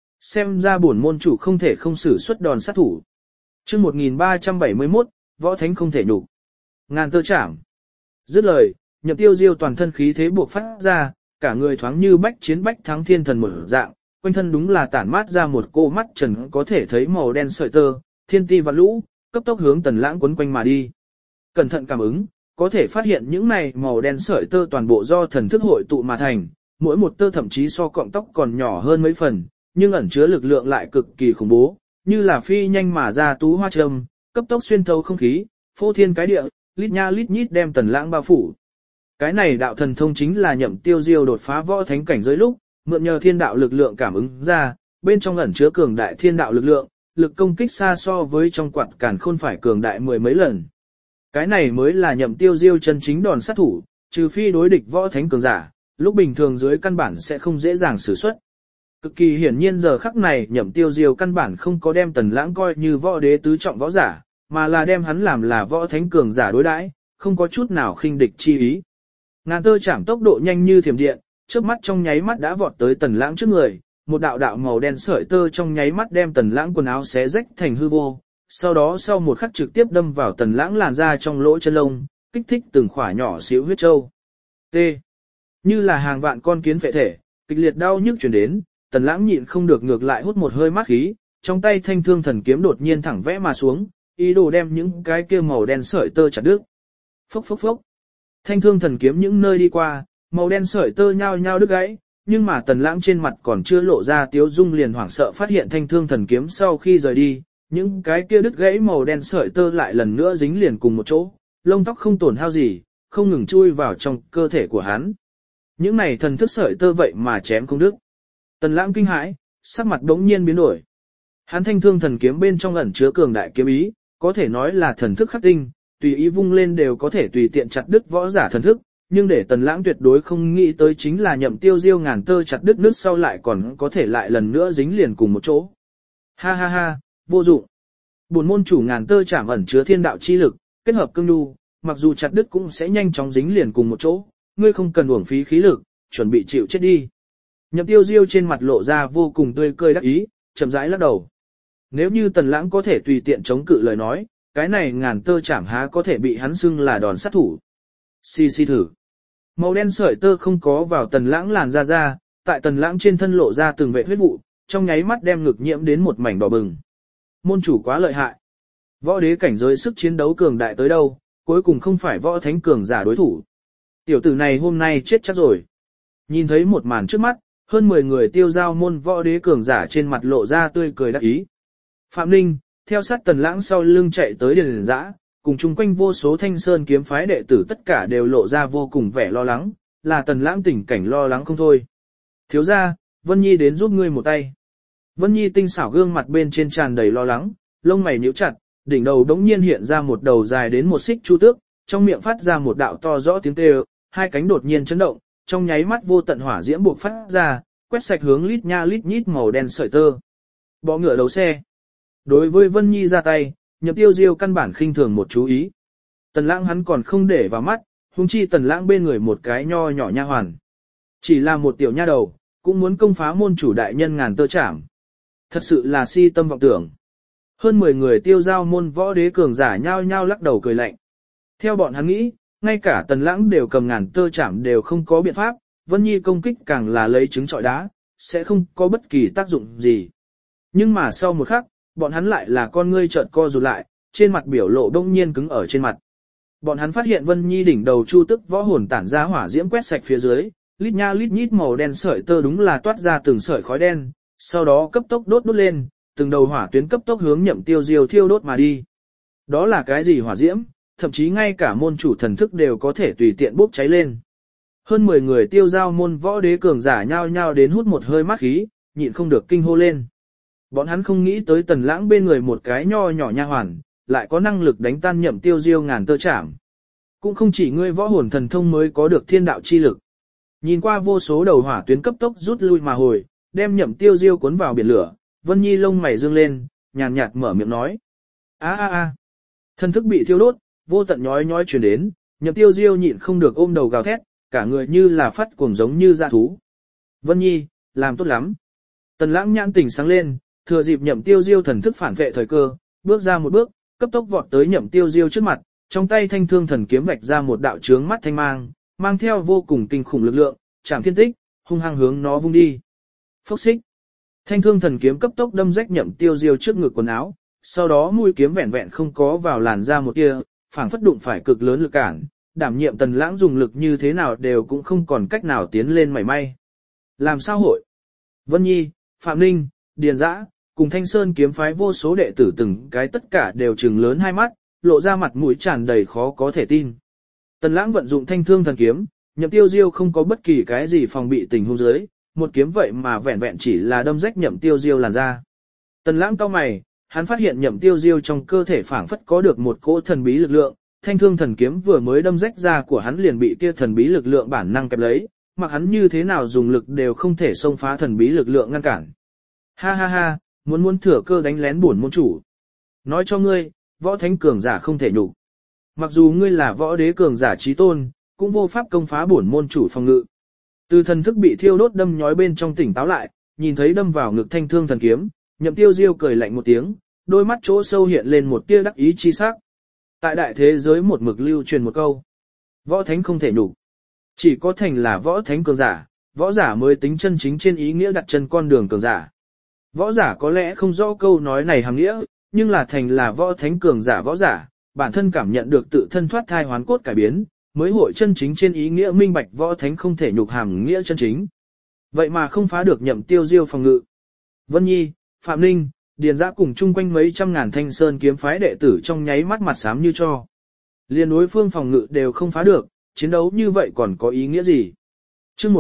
Xem ra bổn môn chủ không thể không sử xuất đòn sát thủ. Chương 1371, võ thánh không thể nhục. Ngàn tơ chạm. Dứt lời, Nhậm Tiêu Diêu toàn thân khí thế buộc phát ra, cả người thoáng như bách chiến bách thắng thiên thần một dạng, quanh thân đúng là tản mát ra một cô mắt trần có thể thấy màu đen sợi tơ, thiên ti vạn lũ, cấp tốc hướng Tần Lãng quấn quanh mà đi. Cẩn thận cảm ứng, có thể phát hiện những này màu đen sợi tơ toàn bộ do thần thức hội tụ mà thành, mỗi một tơ thậm chí so cọng tóc còn nhỏ hơn mấy phần, nhưng ẩn chứa lực lượng lại cực kỳ khủng bố, như là phi nhanh mà ra tú hoa châm, cấp tốc xuyên thấu không khí, phô thiên cái địa, lít nha lít nhít đem Tần Lãng bao phủ. Cái này đạo thần thông chính là Nhậm Tiêu Diêu đột phá võ thánh cảnh giới lúc, mượn nhờ thiên đạo lực lượng cảm ứng ra, bên trong ẩn chứa cường đại thiên đạo lực lượng, lực công kích xa so với trong quạt càn khôn phải cường đại mười mấy lần. Cái này mới là Nhậm Tiêu Diêu chân chính đòn sát thủ, trừ phi đối địch võ thánh cường giả, lúc bình thường dưới căn bản sẽ không dễ dàng sử xuất. Cực kỳ hiển nhiên giờ khắc này Nhậm Tiêu Diêu căn bản không có đem Tần Lãng coi như võ đế tứ trọng võ giả, mà là đem hắn làm là võ thánh cường giả đối đãi, không có chút nào khinh địch chi ý. Ngàn tơ chạm tốc độ nhanh như thiểm điện, chớp mắt trong nháy mắt đã vọt tới Tần Lãng trước người, một đạo đạo màu đen sợi tơ trong nháy mắt đem Tần Lãng quần áo xé rách thành hư vô, sau đó sau một khắc trực tiếp đâm vào Tần Lãng làn da trong lỗ chân lông, kích thích từng khỏa nhỏ xíu huyết châu. T. Như là hàng vạn con kiến phệ thể, kịch liệt đau nhức truyền đến, Tần Lãng nhịn không được ngược lại hút một hơi mát khí, trong tay thanh thương thần kiếm đột nhiên thẳng vẽ mà xuống, ý đồ đem những cái kia màu đen sợi tơ chặt đứt. Phốc phốc phốc. Thanh thương thần kiếm những nơi đi qua, màu đen sợi tơ nhao nhao đứt gãy, nhưng mà Tần Lãng trên mặt còn chưa lộ ra tiếu dung liền hoảng sợ phát hiện thanh thương thần kiếm sau khi rời đi, những cái kia đứt gãy màu đen sợi tơ lại lần nữa dính liền cùng một chỗ, lông tóc không tổn hao gì, không ngừng chui vào trong cơ thể của hắn. Những này thần thức sợi tơ vậy mà chém không đứt. Tần Lãng kinh hãi, sắc mặt đống nhiên biến đổi. Hắn thanh thương thần kiếm bên trong ẩn chứa cường đại kiếm ý, có thể nói là thần thức khắc tinh, tùy ý vung lên đều có thể tùy tiện chặt đứt võ giả thần thức, nhưng để Tần Lãng tuyệt đối không nghĩ tới chính là Nhậm Tiêu Diêu ngàn tơ chặt đứt nước sau lại còn có thể lại lần nữa dính liền cùng một chỗ. Ha ha ha, vô dụng. Bổn môn chủ ngàn tơ chạm ẩn chứa thiên đạo chi lực, kết hợp cương nhu, mặc dù chặt đứt cũng sẽ nhanh chóng dính liền cùng một chỗ, ngươi không cần uổng phí khí lực, chuẩn bị chịu chết đi. Nhậm Tiêu Diêu trên mặt lộ ra vô cùng tươi cười đắc ý, chậm rãi lắc đầu. Nếu như Tần Lãng có thể tùy tiện chống cự lời nói, cái này ngàn tơ chạm há có thể bị hắn xưng là đòn sát thủ. Xì thử. Màu đen sợi tơ không có vào Tần Lãng làn da ra, tại Tần Lãng trên thân lộ ra từng vệt huyết vụ, trong nháy mắt đem ngực nhiễm đến một mảnh đỏ bừng. Môn chủ quá lợi hại. Võ đế cảnh giới sức chiến đấu cường đại tới đâu, cuối cùng không phải võ thánh cường giả đối thủ. Tiểu tử này hôm nay chết chắc rồi. Nhìn thấy một màn trước mắt, hơn 10 người tiêu giao môn võ đế cường giả trên mặt lộ ra tươi cười đắc ý. Phạm Ninh, theo sát Tần Lãng sau lưng chạy tới Điền Dã, cùng chung quanh vô số Thanh Sơn kiếm phái đệ tử tất cả đều lộ ra vô cùng vẻ lo lắng, là Tần Lãng tình cảnh lo lắng không thôi. Thiếu gia, Vân Nhi đến giúp ngươi một tay. Vân Nhi tinh xảo gương mặt bên trên tràn đầy lo lắng, lông mày nhíu chặt, đỉnh đầu đống nhiên hiện ra một đầu dài đến một xích chu tước, trong miệng phát ra một đạo to rõ tiếng kêu, hai cánh đột nhiên chấn động, trong nháy mắt vô tận hỏa diễm buộc phát ra, quét sạch hướng lít nha lít nhít màu đen sợi tơ. Bọ ngựa đấu xe. Đối với Vân Nhi ra tay, Nhậm Tiêu Diêu căn bản khinh thường một chú ý. Tần Lãng hắn còn không để vào mắt, huống chi Tần Lãng bên người một cái nho nhỏ nha hoàn. Chỉ là một tiểu nha đầu, cũng muốn công phá môn chủ đại nhân ngàn tơ chảm. Thật sự là si tâm vọng tưởng. Hơn 10 người tiêu giao môn võ đế cường giả nhao nhao lắc đầu cười lạnh. Theo bọn hắn nghĩ, ngay cả Tần Lãng đều cầm ngàn tơ chảm đều không có biện pháp, Vân Nhi công kích càng là lấy trứng trọi đá, sẽ không có bất kỳ tác dụng gì. Nhưng mà sau một khắc, bọn hắn lại là con ngươi trợn co rụt lại, trên mặt biểu lộ đông nhiên cứng ở trên mặt. Bọn hắn phát hiện Vân Nhi đỉnh đầu chu tức võ hồn tản ra hỏa diễm quét sạch phía dưới, lít nha lít nhít màu đen sợi tơ đúng là toát ra từng sợi khói đen, sau đó cấp tốc đốt lên, từng đầu hỏa tuyến cấp tốc hướng Nhậm Tiêu Diêu thiêu đốt mà đi. Đó là cái gì hỏa diễm, thậm chí ngay cả môn chủ thần thức đều có thể tùy tiện bốc cháy lên. Hơn 10 người tiêu giao môn võ đế cường giả nhao nhao đến hút một hơi mát khí, nhịn không được kinh hô lên. Bọn hắn không nghĩ tới Tần Lãng bên người một cái nho nhỏ nha hoàn, lại có năng lực đánh tan Nhậm Tiêu Diêu ngàn tơ chảm. Cũng không chỉ ngươi võ hồn thần thông mới có được thiên đạo chi lực. Nhìn qua vô số đầu hỏa tuyến cấp tốc rút lui mà hồi, đem Nhậm Tiêu Diêu cuốn vào biển lửa, Vân Nhi lông mày dương lên, nhàn nhạt mở miệng nói: "A. Thần thức bị thiêu đốt, vô tận nhói nhói truyền đến, Nhậm Tiêu Diêu nhịn không được ôm đầu gào thét, cả người như là phát cuồng giống như dã thú. Vân Nhi, làm tốt lắm." Tần Lãng nhãn tỉnh sáng lên, thừa dịp Nhậm Tiêu Diêu thần thức phản vệ thời cơ, bước ra một bước, cấp tốc vọt tới Nhậm Tiêu Diêu trước mặt, trong tay thanh thương thần kiếm vạch ra một đạo chướng mắt thanh mang, mang theo vô cùng kinh khủng lực lượng, chạm thiên tích, hung hăng hướng nó vung đi. Phốc xích. Thanh thương thần kiếm cấp tốc đâm rách Nhậm Tiêu Diêu trước ngực quần áo, sau đó mũi kiếm vẹn vẹn không có vào làn da một tia, phảng phất đụng phải cực lớn lực cản, đảm nhiệm Tần Lãng dùng lực như thế nào đều cũng không còn cách nào tiến lên mảy may. Làm sao hội? Vân Nhi, Phạm Ninh, Điền Dã, cùng Thanh Sơn kiếm phái vô số đệ tử từng cái tất cả đều trừng lớn hai mắt, lộ ra mặt mũi tràn đầy khó có thể tin. Tần Lãng vận dụng thanh thương thần kiếm, Nhậm Tiêu Diêu không có bất kỳ cái gì phòng bị tình huống dưới, một kiếm vậy mà vẹn vẹn chỉ là đâm rách Nhậm Tiêu Diêu làn da. Tần Lãng cau mày, hắn phát hiện Nhậm Tiêu Diêu trong cơ thể phảng phất có được một cỗ thần bí lực lượng, thanh thương thần kiếm vừa mới đâm rách da của hắn liền bị kia thần bí lực lượng bản năng kẹp lấy, mặc hắn như thế nào dùng lực đều không thể xông phá thần bí lực lượng ngăn cản. Ha ha ha, muốn thừa cơ đánh lén bổn môn chủ. Nói cho ngươi, võ thánh cường giả không thể nhục. Mặc dù ngươi là võ đế cường giả chí tôn, cũng vô pháp công phá bổn môn chủ phòng ngự. Từ thần thức bị thiêu đốt đâm nhói bên trong tỉnh táo lại, nhìn thấy đâm vào ngực thanh thương thần kiếm, Nhậm Tiêu Diêu cười lạnh một tiếng, đôi mắt chỗ sâu hiện lên một tia đắc ý chi sắc. Tại đại thế giới một mực lưu truyền một câu, võ thánh không thể nhục. Chỉ có thành là võ thánh cường giả, võ giả mới tính chân chính trên ý nghĩa đặt chân con đường cường giả. Võ giả có lẽ không rõ câu nói này hàm nghĩa, nhưng là thành là võ thánh cường giả võ giả, bản thân cảm nhận được tự thân thoát thai hoán cốt cải biến, mới hội chân chính trên ý nghĩa minh bạch võ thánh không thể nhục hàm nghĩa chân chính. Vậy mà không phá được Nhậm Tiêu Diêu phòng ngự. Vân Nhi, Phạm Ninh, Điền Dã cùng chung quanh mấy trăm ngàn thanh sơn kiếm phái đệ tử trong nháy mắt mặt xám như cho. Liên đối phương phòng ngự đều không phá được, chiến đấu như vậy còn có ý nghĩa gì? Chương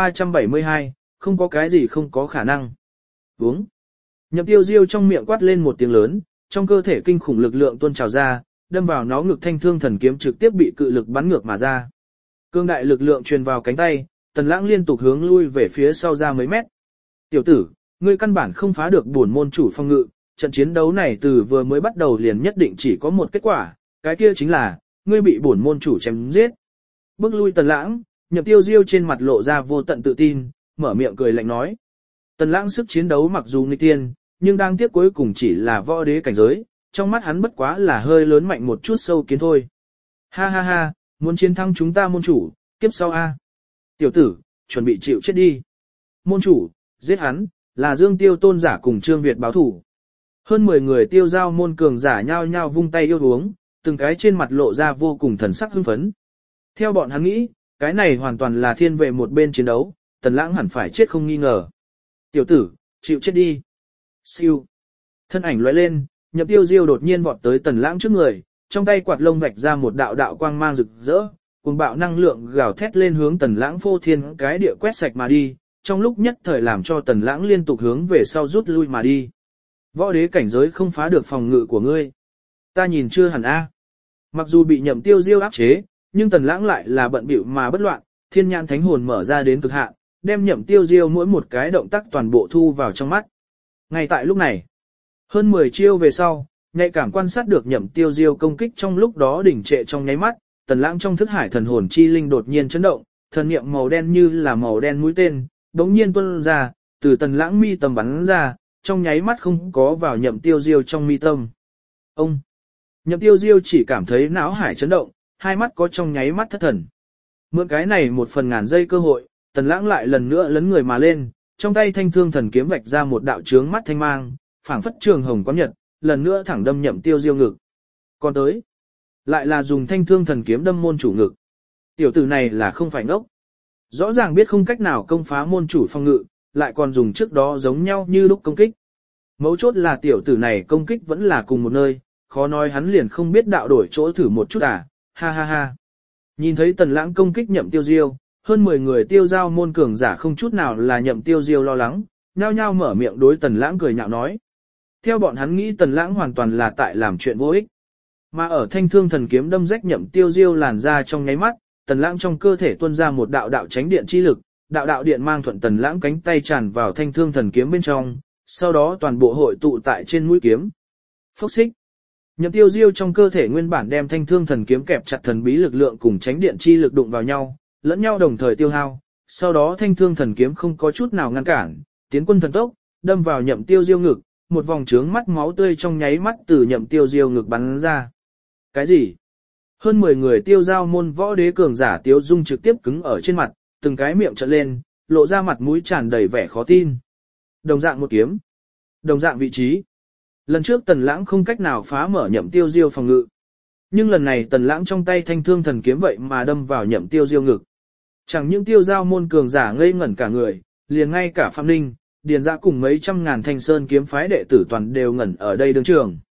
1372, không có cái gì không có khả năng. Uống. Nhậm Tiêu Diêu trong miệng quát lên một tiếng lớn, trong cơ thể kinh khủng lực lượng tuôn trào ra, đâm vào nó ngực thanh thương thần kiếm trực tiếp bị cự lực bắn ngược mà ra. Cương đại lực lượng truyền vào cánh tay, Tần Lãng liên tục hướng lui về phía sau ra mấy mét. Tiểu tử, ngươi căn bản không phá được bổn môn chủ phòng ngự, trận chiến đấu này từ vừa mới bắt đầu liền nhất định chỉ có một kết quả, cái kia chính là, ngươi bị bổn môn chủ chém giết. Bước lui Tần Lãng, Nhậm Tiêu Diêu trên mặt lộ ra vô tận tự tin, mở miệng cười lạnh nói. Tần Lãng sức chiến đấu mặc dù nghịch tiên, nhưng đang tiếc cuối cùng chỉ là võ đế cảnh giới, trong mắt hắn bất quá là hơi lớn mạnh một chút sâu kiến thôi. Ha ha ha, muốn chiến thắng chúng ta môn chủ, kiếp sau a. Tiểu tử, chuẩn bị chịu chết đi. Môn chủ, giết hắn, là Dương Tiêu tôn giả cùng Trương Việt báo thủ. Hơn 10 người tiêu giao môn cường giả nhao nhao vung tay yêu uống, từng cái trên mặt lộ ra vô cùng thần sắc hưng phấn. Theo bọn hắn nghĩ, cái này hoàn toàn là thiên về một bên chiến đấu, Tần Lãng hẳn phải chết không nghi ngờ. Tiểu tử, chịu chết đi. Siêu. Thân ảnh lóe lên, Nhậm Tiêu Diêu đột nhiên vọt tới Tần Lãng trước người, trong tay quạt lông vạch ra một đạo đạo quang mang rực rỡ, cuồng bạo năng lượng gào thét lên hướng Tần Lãng phô thiên cái địa quét sạch mà đi, trong lúc nhất thời làm cho Tần Lãng liên tục hướng về sau rút lui mà đi. Võ đế cảnh giới không phá được phòng ngự của ngươi. Ta nhìn chưa hẳn a. Mặc dù bị Nhậm Tiêu Diêu áp chế, nhưng Tần Lãng lại là bận bịu mà bất loạn, thiên nhãn thánh hồn mở ra đến cực hạn, đem Nhậm Tiêu Diêu mỗi một cái động tác toàn bộ thu vào trong mắt. Ngay tại lúc này, hơn 10 chiêu về sau, nhạy cảm quan sát được Nhậm Tiêu Diêu công kích trong lúc đó đỉnh trệ trong nháy mắt, Tần Lãng trong thức hải thần hồn chi linh đột nhiên chấn động, thần niệm màu đen như là màu đen mũi tên, đống nhiên tuôn ra, từ Tần Lãng mi tâm bắn ra, trong nháy mắt không có vào Nhậm Tiêu Diêu trong mi tâm. Ông! Nhậm Tiêu Diêu chỉ cảm thấy não hải chấn động, hai mắt có trong nháy mắt thất thần. Mượn cái này một phần ngàn giây cơ hội, Tần Lãng lại lần nữa lấn người mà lên, trong tay thanh thương thần kiếm vạch ra một đạo chướng mắt thanh mang, phảng phất trường hồng quán nhật, lần nữa thẳng đâm Nhậm Tiêu Diêu ngực. Còn tới, lại là dùng thanh thương thần kiếm đâm môn chủ ngực. Tiểu tử này là không phải ngốc. Rõ ràng biết không cách nào công phá môn chủ phòng ngự, lại còn dùng trước đó giống nhau như lúc công kích. Mấu chốt là tiểu tử này công kích vẫn là cùng một nơi, khó nói hắn liền không biết đạo đổi chỗ thử một chút à, ha ha ha. Nhìn thấy Tần Lãng công kích Nhậm Tiêu Diêu, hơn 10 người tiêu giao môn cường giả không chút nào là Nhậm Tiêu Diêu lo lắng, nhao nhao mở miệng đối Tần Lãng cười nhạo nói. Theo bọn hắn nghĩ Tần Lãng hoàn toàn là tại làm chuyện vô ích. Mà ở thanh thương thần kiếm đâm rách Nhậm Tiêu Diêu làn ra trong nháy mắt, Tần Lãng trong cơ thể tuôn ra một đạo đạo chánh điện chi lực, đạo điện mang thuận Tần Lãng cánh tay tràn vào thanh thương thần kiếm bên trong, sau đó toàn bộ hội tụ tại trên mũi kiếm. Phốc xích. Nhậm Tiêu Diêu trong cơ thể nguyên bản đem thanh thương thần kiếm kẹp chặt thần bí lực lượng cùng chánh điện chi lực đụng vào nhau, lẫn nhau đồng thời tiêu hao, sau đó thanh thương thần kiếm không có chút nào ngăn cản, tiến quân thần tốc, đâm vào Nhậm Tiêu Diêu ngực, một vòng trướng mắt máu tươi trong nháy mắt từ Nhậm Tiêu Diêu ngực bắn ra. Cái gì? Hơn 10 người tiêu giao môn võ đế cường giả Tiêu Dung trực tiếp cứng ở trên mặt, từng cái miệng trợn lên, lộ ra mặt mũi tràn đầy vẻ khó tin. Đồng dạng một kiếm, đồng dạng vị trí. Lần trước Tần Lãng không cách nào phá mở Nhậm Tiêu Diêu phòng ngự. Nhưng lần này Tần Lãng trong tay thanh thương thần kiếm vậy mà đâm vào Nhậm Tiêu Diêu ngực. Chẳng những tiêu giao môn cường giả ngây ngẩn cả người, liền ngay cả Phạm Ninh, Điền Dã cùng mấy trăm ngàn thanh sơn kiếm phái đệ tử toàn đều ngẩn ở đây đứng trường.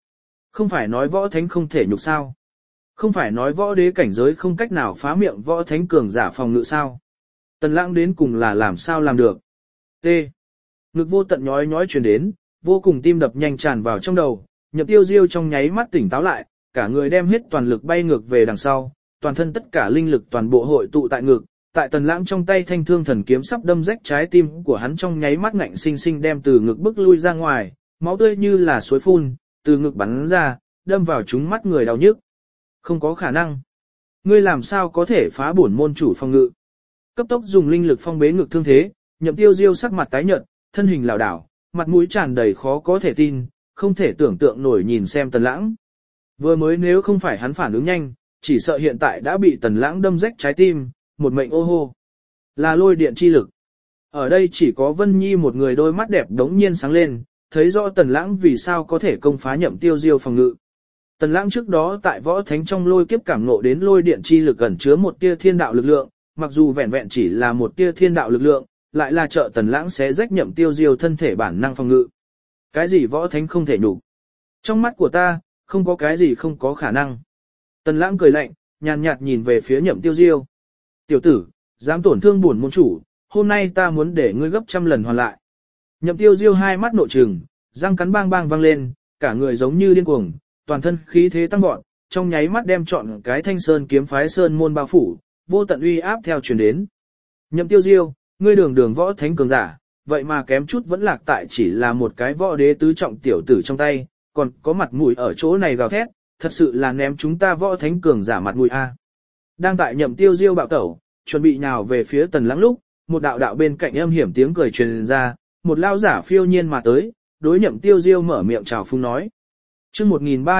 Không phải nói võ thánh không thể nhục sao? Không phải nói võ đế cảnh giới không cách nào phá miệng võ thánh cường giả phòng ngự sao? Tần Lãng đến cùng là làm sao làm được? T. Ngực vô tận nhói nhói truyền đến, vô cùng tim đập nhanh tràn vào trong đầu, Nhậm Tiêu Diêu trong nháy mắt tỉnh táo lại, cả người đem hết toàn lực bay ngược về đằng sau, toàn thân tất cả linh lực toàn bộ hội tụ tại ngực, tại Tần Lãng trong tay thanh thương thần kiếm sắp đâm rách trái tim của hắn trong nháy mắt ngạnh sinh sinh đem từ ngực bức lui ra ngoài, máu tươi như là suối phun, từ ngực bắn ra, đâm vào trúng mắt người đau nhức. Không có khả năng. Ngươi làm sao có thể phá bổn môn chủ phòng ngự? Cấp tốc dùng linh lực phong bế ngực thương thế, Nhậm Tiêu Diêu sắc mặt tái nhợt, thân hình lảo đảo, mặt mũi tràn đầy khó có thể tin, không thể tưởng tượng nổi nhìn xem Tần Lãng. Vừa mới nếu không phải hắn phản ứng nhanh, chỉ sợ hiện tại đã bị Tần Lãng đâm rách trái tim, một mệnh ô hô. Là lôi điện chi lực. Ở đây chỉ có Vân Nhi một người đôi mắt đẹp đống nhiên sáng lên, thấy rõ Tần Lãng vì sao có thể công phá Nhậm Tiêu Diêu phòng ngự. Tần Lãng trước đó tại võ thánh trong lôi kiếp cảm ngộ đến lôi điện chi lực ẩn chứa một tia thiên đạo lực lượng, mặc dù vẹn vẹn chỉ là một tia thiên đạo lực lượng, lại là trợ Tần Lãng xé rách Nhậm Tiêu Diêu thân thể bản năng phòng ngự. Cái gì võ thánh không thể nhục? Trong mắt của ta, không có cái gì không có khả năng. Tần Lãng cười lạnh, nhàn nhạt nhìn về phía Nhậm Tiêu Diêu. Tiểu tử, dám tổn thương bổn môn chủ, hôm nay ta muốn để ngươi gấp trăm lần hoàn lại. Nhậm Tiêu Diêu hai mắt nội trừng, răng cắn bang bang vang lên, cả người giống như điên cuồng, toàn thân khí thế tăng vọt, trong nháy mắt đem trọn cái Thanh Sơn kiếm phái sơn môn bao phủ, vô tận uy áp theo truyền đến. Nhậm Tiêu Diêu, ngươi đường võ thánh cường giả, vậy mà kém chút vẫn lạc tại chỉ là một cái võ đế tứ trọng tiểu tử trong tay, còn có mặt mũi ở chỗ này gào thét, thật sự là ném chúng ta võ thánh cường giả mặt mũi a. Đang tại Nhậm Tiêu Diêu bạo tẩu, chuẩn bị nhào về phía Tần Lãng lúc, một đạo đạo bên cạnh âm hiểm tiếng cười truyền ra, một lao giả phiêu nhiên mà tới, đối Nhậm Tiêu Diêu mở miệng chào phúng nói. Chương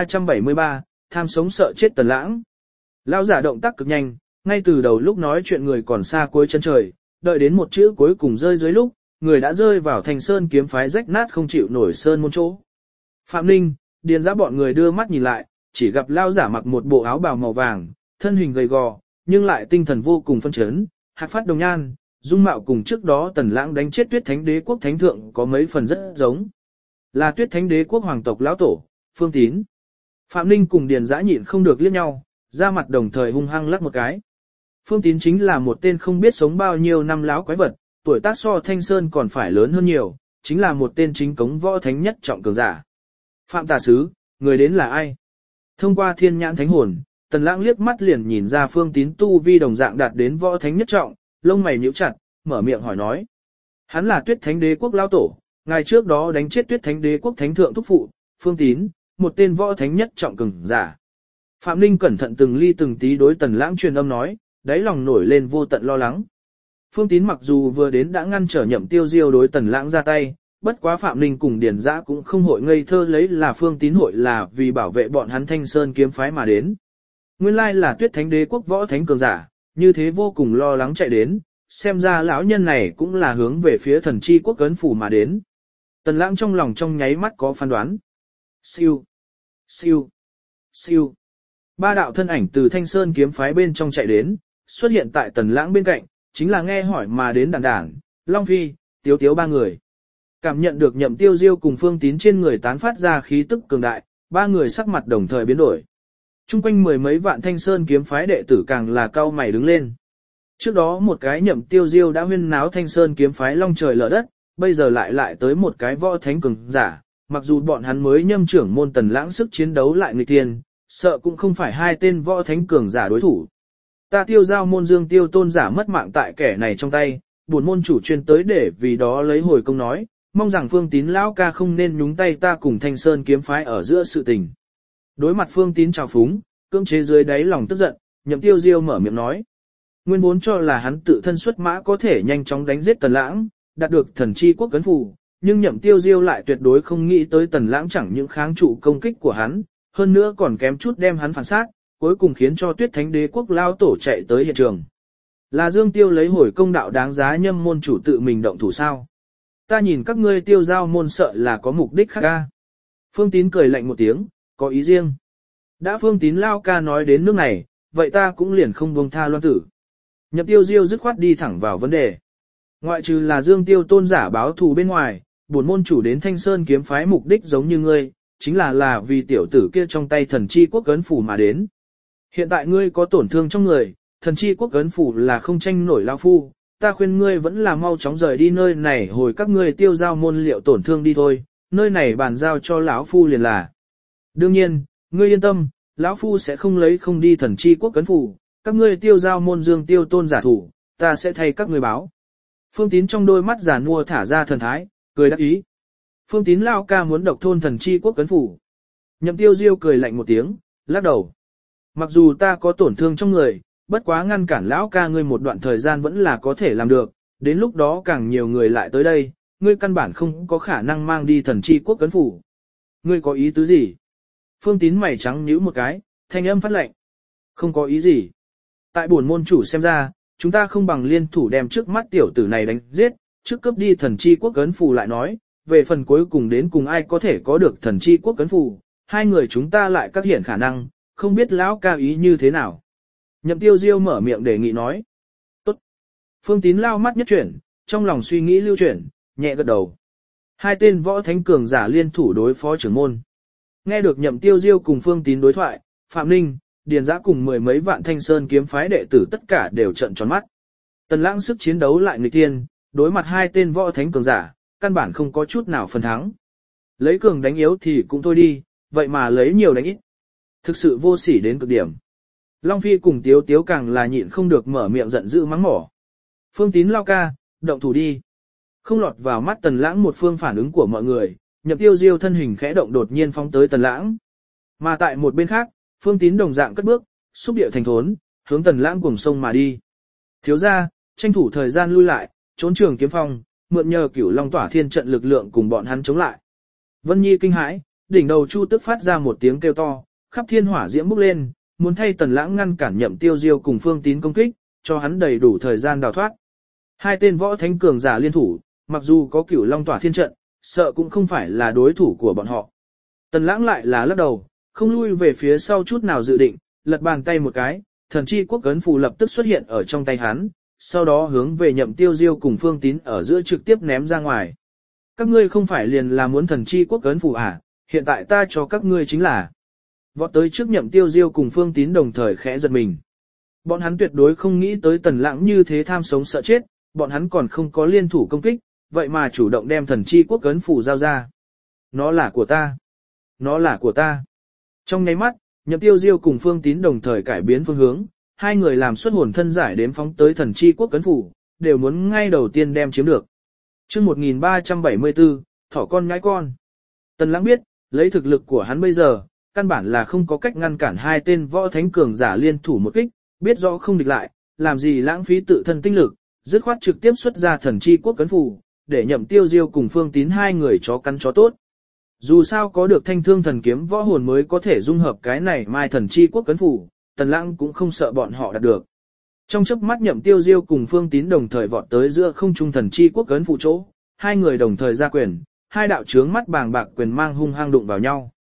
1373, tham sống sợ chết Tần Lãng. Lao giả động tác cực nhanh, ngay từ đầu lúc nói chuyện người còn xa cuối chân trời, đợi đến một chữ cuối cùng rơi dưới lúc, người đã rơi vào Thanh Sơn kiếm phái rách nát không chịu nổi sơn môn chỗ. Phạm Ninh, Điền Giã bọn người đưa mắt nhìn lại, chỉ gặp lao giả mặc một bộ áo bào màu vàng, thân hình gầy gò, nhưng lại tinh thần vô cùng phân chấn, hạc phát đồng nhan, dung mạo cùng trước đó Tần Lãng đánh chết Tuyết Thánh Đế quốc thánh thượng có mấy phần rất giống. Là Tuyết Thánh Đế quốc hoàng tộc lão tổ, Phương Tín. Phạm Ninh cùng Điền Giã nhịn không được liếc nhau, ra mặt đồng thời hung hăng lắc một cái. Phương Tín chính là một tên không biết sống bao nhiêu năm láo quái vật, tuổi tác so Thanh Sơn còn phải lớn hơn nhiều, chính là một tên chính cống võ thánh nhất trọng cường giả. Phạm Tà Sứ, người đến là ai? Thông qua thiên nhãn thánh hồn, Tần Lãng liếc mắt liền nhìn ra Phương Tín tu vi đồng dạng đạt đến võ thánh nhất trọng, lông mày nhíu chặt, mở miệng hỏi nói. Hắn là Tuyết Thánh Đế quốc lão tổ, ngày trước đó đánh chết Tuyết Thánh Đế quốc thánh thượng thúc phụ, Phương Tín, một tên võ thánh nhất trọng cường giả. Phạm Ninh cẩn thận từng ly từng tí đối Tần Lãng truyền âm nói, đáy lòng nổi lên vô tận lo lắng. Phương Tín mặc dù vừa đến đã ngăn trở Nhậm Tiêu Diêu đối Tần Lãng ra tay, bất quá Phạm Ninh cùng Điền Giã cũng không hội ngây thơ lấy là Phương Tín hội là vì bảo vệ bọn hắn Thanh Sơn kiếm phái mà đến. Nguyên lai là Tuyết Thánh Đế quốc võ thánh cường giả, như thế vô cùng lo lắng chạy đến, xem ra lão nhân này cũng là hướng về phía thần chi quốc cấn phủ mà đến. Tần Lãng trong lòng trong nháy mắt có phán đoán. Siêu, siêu, siêu. Ba đạo thân ảnh từ Thanh Sơn kiếm phái bên trong chạy đến, xuất hiện tại Tần Lãng bên cạnh, chính là nghe hỏi mà đến Đản Đản, Long Phi, Tiếu Tiếu ba người. Cảm nhận được Nhậm Tiêu Diêu cùng Phương Tín trên người tán phát ra khí tức cường đại, ba người sắc mặt đồng thời biến đổi. Trung quanh mười mấy vạn Thanh Sơn kiếm phái đệ tử càng là cau mày đứng lên. Trước đó một cái Nhậm Tiêu Diêu đã huyên náo Thanh Sơn kiếm phái long trời lở đất, bây giờ lại tới một cái võ thánh cường giả, mặc dù bọn hắn mới nhâm trưởng môn Tần Lãng sức chiến đấu lại nghịch thiên, sợ cũng không phải hai tên võ thánh cường giả đối thủ. Ta Tiêu Giao môn Dương Tiêu tôn giả mất mạng tại kẻ này trong tay, buồn môn chủ chuyên tới để vì đó lấy hồi công nói, mong rằng Phương Tín lão ca không nên nhúng tay ta cùng Thanh Sơn kiếm phái ở giữa sự tình. Đối mặt Phương Tín trào phúng, cưỡng chế dưới đáy lòng tức giận, Nhậm Tiêu Diêu mở miệng nói. Nguyên vốn cho là hắn tự thân xuất mã có thể nhanh chóng đánh giết Tần Lãng, đạt được thần chi quốc cấn phù, nhưng Nhậm Tiêu Diêu lại tuyệt đối không nghĩ tới Tần Lãng chẳng những kháng trụ công kích của hắn, hơn nữa còn kém chút đem hắn phản sát, cuối cùng khiến cho Tuyết Thánh Đế quốc lao tổ chạy tới hiện trường. Là Dương Tiêu lấy hồi công đạo đáng giá nhâm môn chủ tự mình động thủ sao? Ta nhìn các ngươi Tiêu Giao môn sợ là có mục đích khác ca. Phương Tín cười lạnh một tiếng, có ý riêng. Đã Phương Tín lao ca nói đến nước này, vậy ta cũng liền không buông tha loan tử. Nhậm Tiêu Diêu dứt khoát đi thẳng vào vấn đề. Ngoại trừ là Dương Tiêu tôn giả báo thù bên ngoài, bổn môn chủ đến Thanh Sơn kiếm phái mục đích giống như ngươi, chính là vì tiểu tử kia trong tay thần chi quốc ấn phủ mà đến. Hiện tại ngươi có tổn thương trong người, thần chi quốc ấn phủ là không tranh nổi lão phu, ta khuyên ngươi vẫn là mau chóng rời đi nơi này hồi các ngươi tiêu giao môn liệu tổn thương đi thôi, nơi này bàn giao cho lão phu liền là. Đương nhiên, ngươi yên tâm, lão phu sẽ không lấy không đi thần chi quốc ấn phủ, các ngươi tiêu giao môn dương tiêu tôn giả thủ, ta sẽ thay các ngươi báo. Phương Tín trong đôi mắt già nua thả ra thần thái, cười đắc ý. Phương Tín lao ca muốn độc thôn thần chi quốc ấn phủ. Nhậm Tiêu Diêu cười lạnh một tiếng, lắc đầu. Mặc dù ta có tổn thương trong người, bất quá ngăn cản lão ca ngươi một đoạn thời gian vẫn là có thể làm được, đến lúc đó càng nhiều người lại tới đây, ngươi căn bản không có khả năng mang đi thần chi quốc ấn phủ. Ngươi có ý tứ gì? Phương Tín mày trắng nhíu một cái, thanh âm phát lệnh. Không có ý gì. Tại bổn môn chủ xem ra, chúng ta không bằng liên thủ đem trước mắt tiểu tử này đánh giết, trước cướp đi thần chi quốc ấn phù lại nói, về phần cuối cùng đến cùng ai có thể có được thần chi quốc ấn phù, hai người chúng ta lại các hiện khả năng, không biết lão ca ý như thế nào. Nhậm Tiêu Diêu mở miệng đề nghị nói. Tốt. Phương Tín lao mắt nhất chuyển, trong lòng suy nghĩ lưu chuyển, nhẹ gật đầu. Hai tên võ thánh cường giả liên thủ đối phó trưởng môn. Nghe được Nhậm Tiêu Diêu cùng Phương Tín đối thoại, Phạm Ninh, Điền Giã cùng mười mấy vạn Thanh Sơn kiếm phái đệ tử tất cả đều trợn tròn mắt. Tần Lãng sức chiến đấu lại nghịch thiên, đối mặt hai tên võ thánh cường giả, căn bản không có chút nào phần thắng. Lấy cường đánh yếu thì cũng thôi đi, vậy mà lấy nhiều đánh ít. Thực sự vô sỉ đến cực điểm. Long Phi cùng Tiếu Tiếu càng là nhịn không được mở miệng giận dữ mắng mỏ. Phương Tín lao ca, động thủ đi. Không lọt vào mắt Tần Lãng một phương phản ứng của mọi người, Nhậm Tiêu Diêu thân hình khẽ động đột nhiên phóng tới Tần Lãng. Mà tại một bên khác, Phương Tín đồng dạng cất bước, xúc điệu thành thốn, hướng Tần Lãng cuồng sông mà đi. Thiếu gia, tranh thủ thời gian lui lại, trốn trường kiếm phong, mượn nhờ Cửu Long Tỏa Thiên trận lực lượng cùng bọn hắn chống lại. Vân Nhi kinh hãi, đỉnh đầu Chu Tức phát ra một tiếng kêu to, khắp thiên hỏa diễm bốc lên, muốn thay Tần Lãng ngăn cản Nhậm Tiêu Diêu cùng Phương Tín công kích, cho hắn đầy đủ thời gian đào thoát. Hai tên võ thánh cường giả liên thủ, mặc dù có Cửu Long Tỏa Thiên trận, sợ cũng không phải là đối thủ của bọn họ. Tần Lãng lại là lắc đầu, không lui về phía sau chút nào dự định, lật bàn tay một cái, thần chi quốc ấn phù lập tức xuất hiện ở trong tay hắn, sau đó hướng về Nhậm Tiêu Diêu cùng Phương Tín ở giữa trực tiếp ném ra ngoài. Các ngươi không phải liền là muốn thần chi quốc ấn phù à, hiện tại ta cho các ngươi chính là. Vọt tới trước Nhậm Tiêu Diêu cùng Phương Tín đồng thời khẽ giật mình. Bọn hắn tuyệt đối không nghĩ tới Tần Lãng như thế tham sống sợ chết, bọn hắn còn không có liên thủ công kích, vậy mà chủ động đem thần chi quốc ấn phù giao ra. Nó là của ta. Nó là của ta. Trong nháy mắt, Nhậm Tiêu Diêu cùng Phương Tín đồng thời cải biến phương hướng, hai người làm xuất hồn thân giải đếm phóng tới thần chi quốc ấn phủ, đều muốn ngay đầu tiên đem chiếm được. Chương 1374, thỏ con ngãi con. Tần Lãng biết, lấy thực lực của hắn bây giờ, căn bản là không có cách ngăn cản hai tên võ thánh cường giả liên thủ một kích, biết rõ không địch lại, làm gì lãng phí tự thân tinh lực, dứt khoát trực tiếp xuất ra thần chi quốc ấn phủ, để Nhậm Tiêu Diêu cùng Phương Tín hai người chó cắn chó tốt. Dù sao có được thanh thương thần kiếm võ hồn mới có thể dung hợp cái này mai thần chi quốc ấn phủ, Tần Lãng cũng không sợ bọn họ đạt được. Trong chớp mắt Nhậm Tiêu Diêu cùng Phương Tín đồng thời vọt tới giữa không trung thần chi quốc ấn phủ chỗ, hai người đồng thời ra quyền, hai đạo chướng mắt bàng bạc quyền mang hung hăng đụng vào nhau.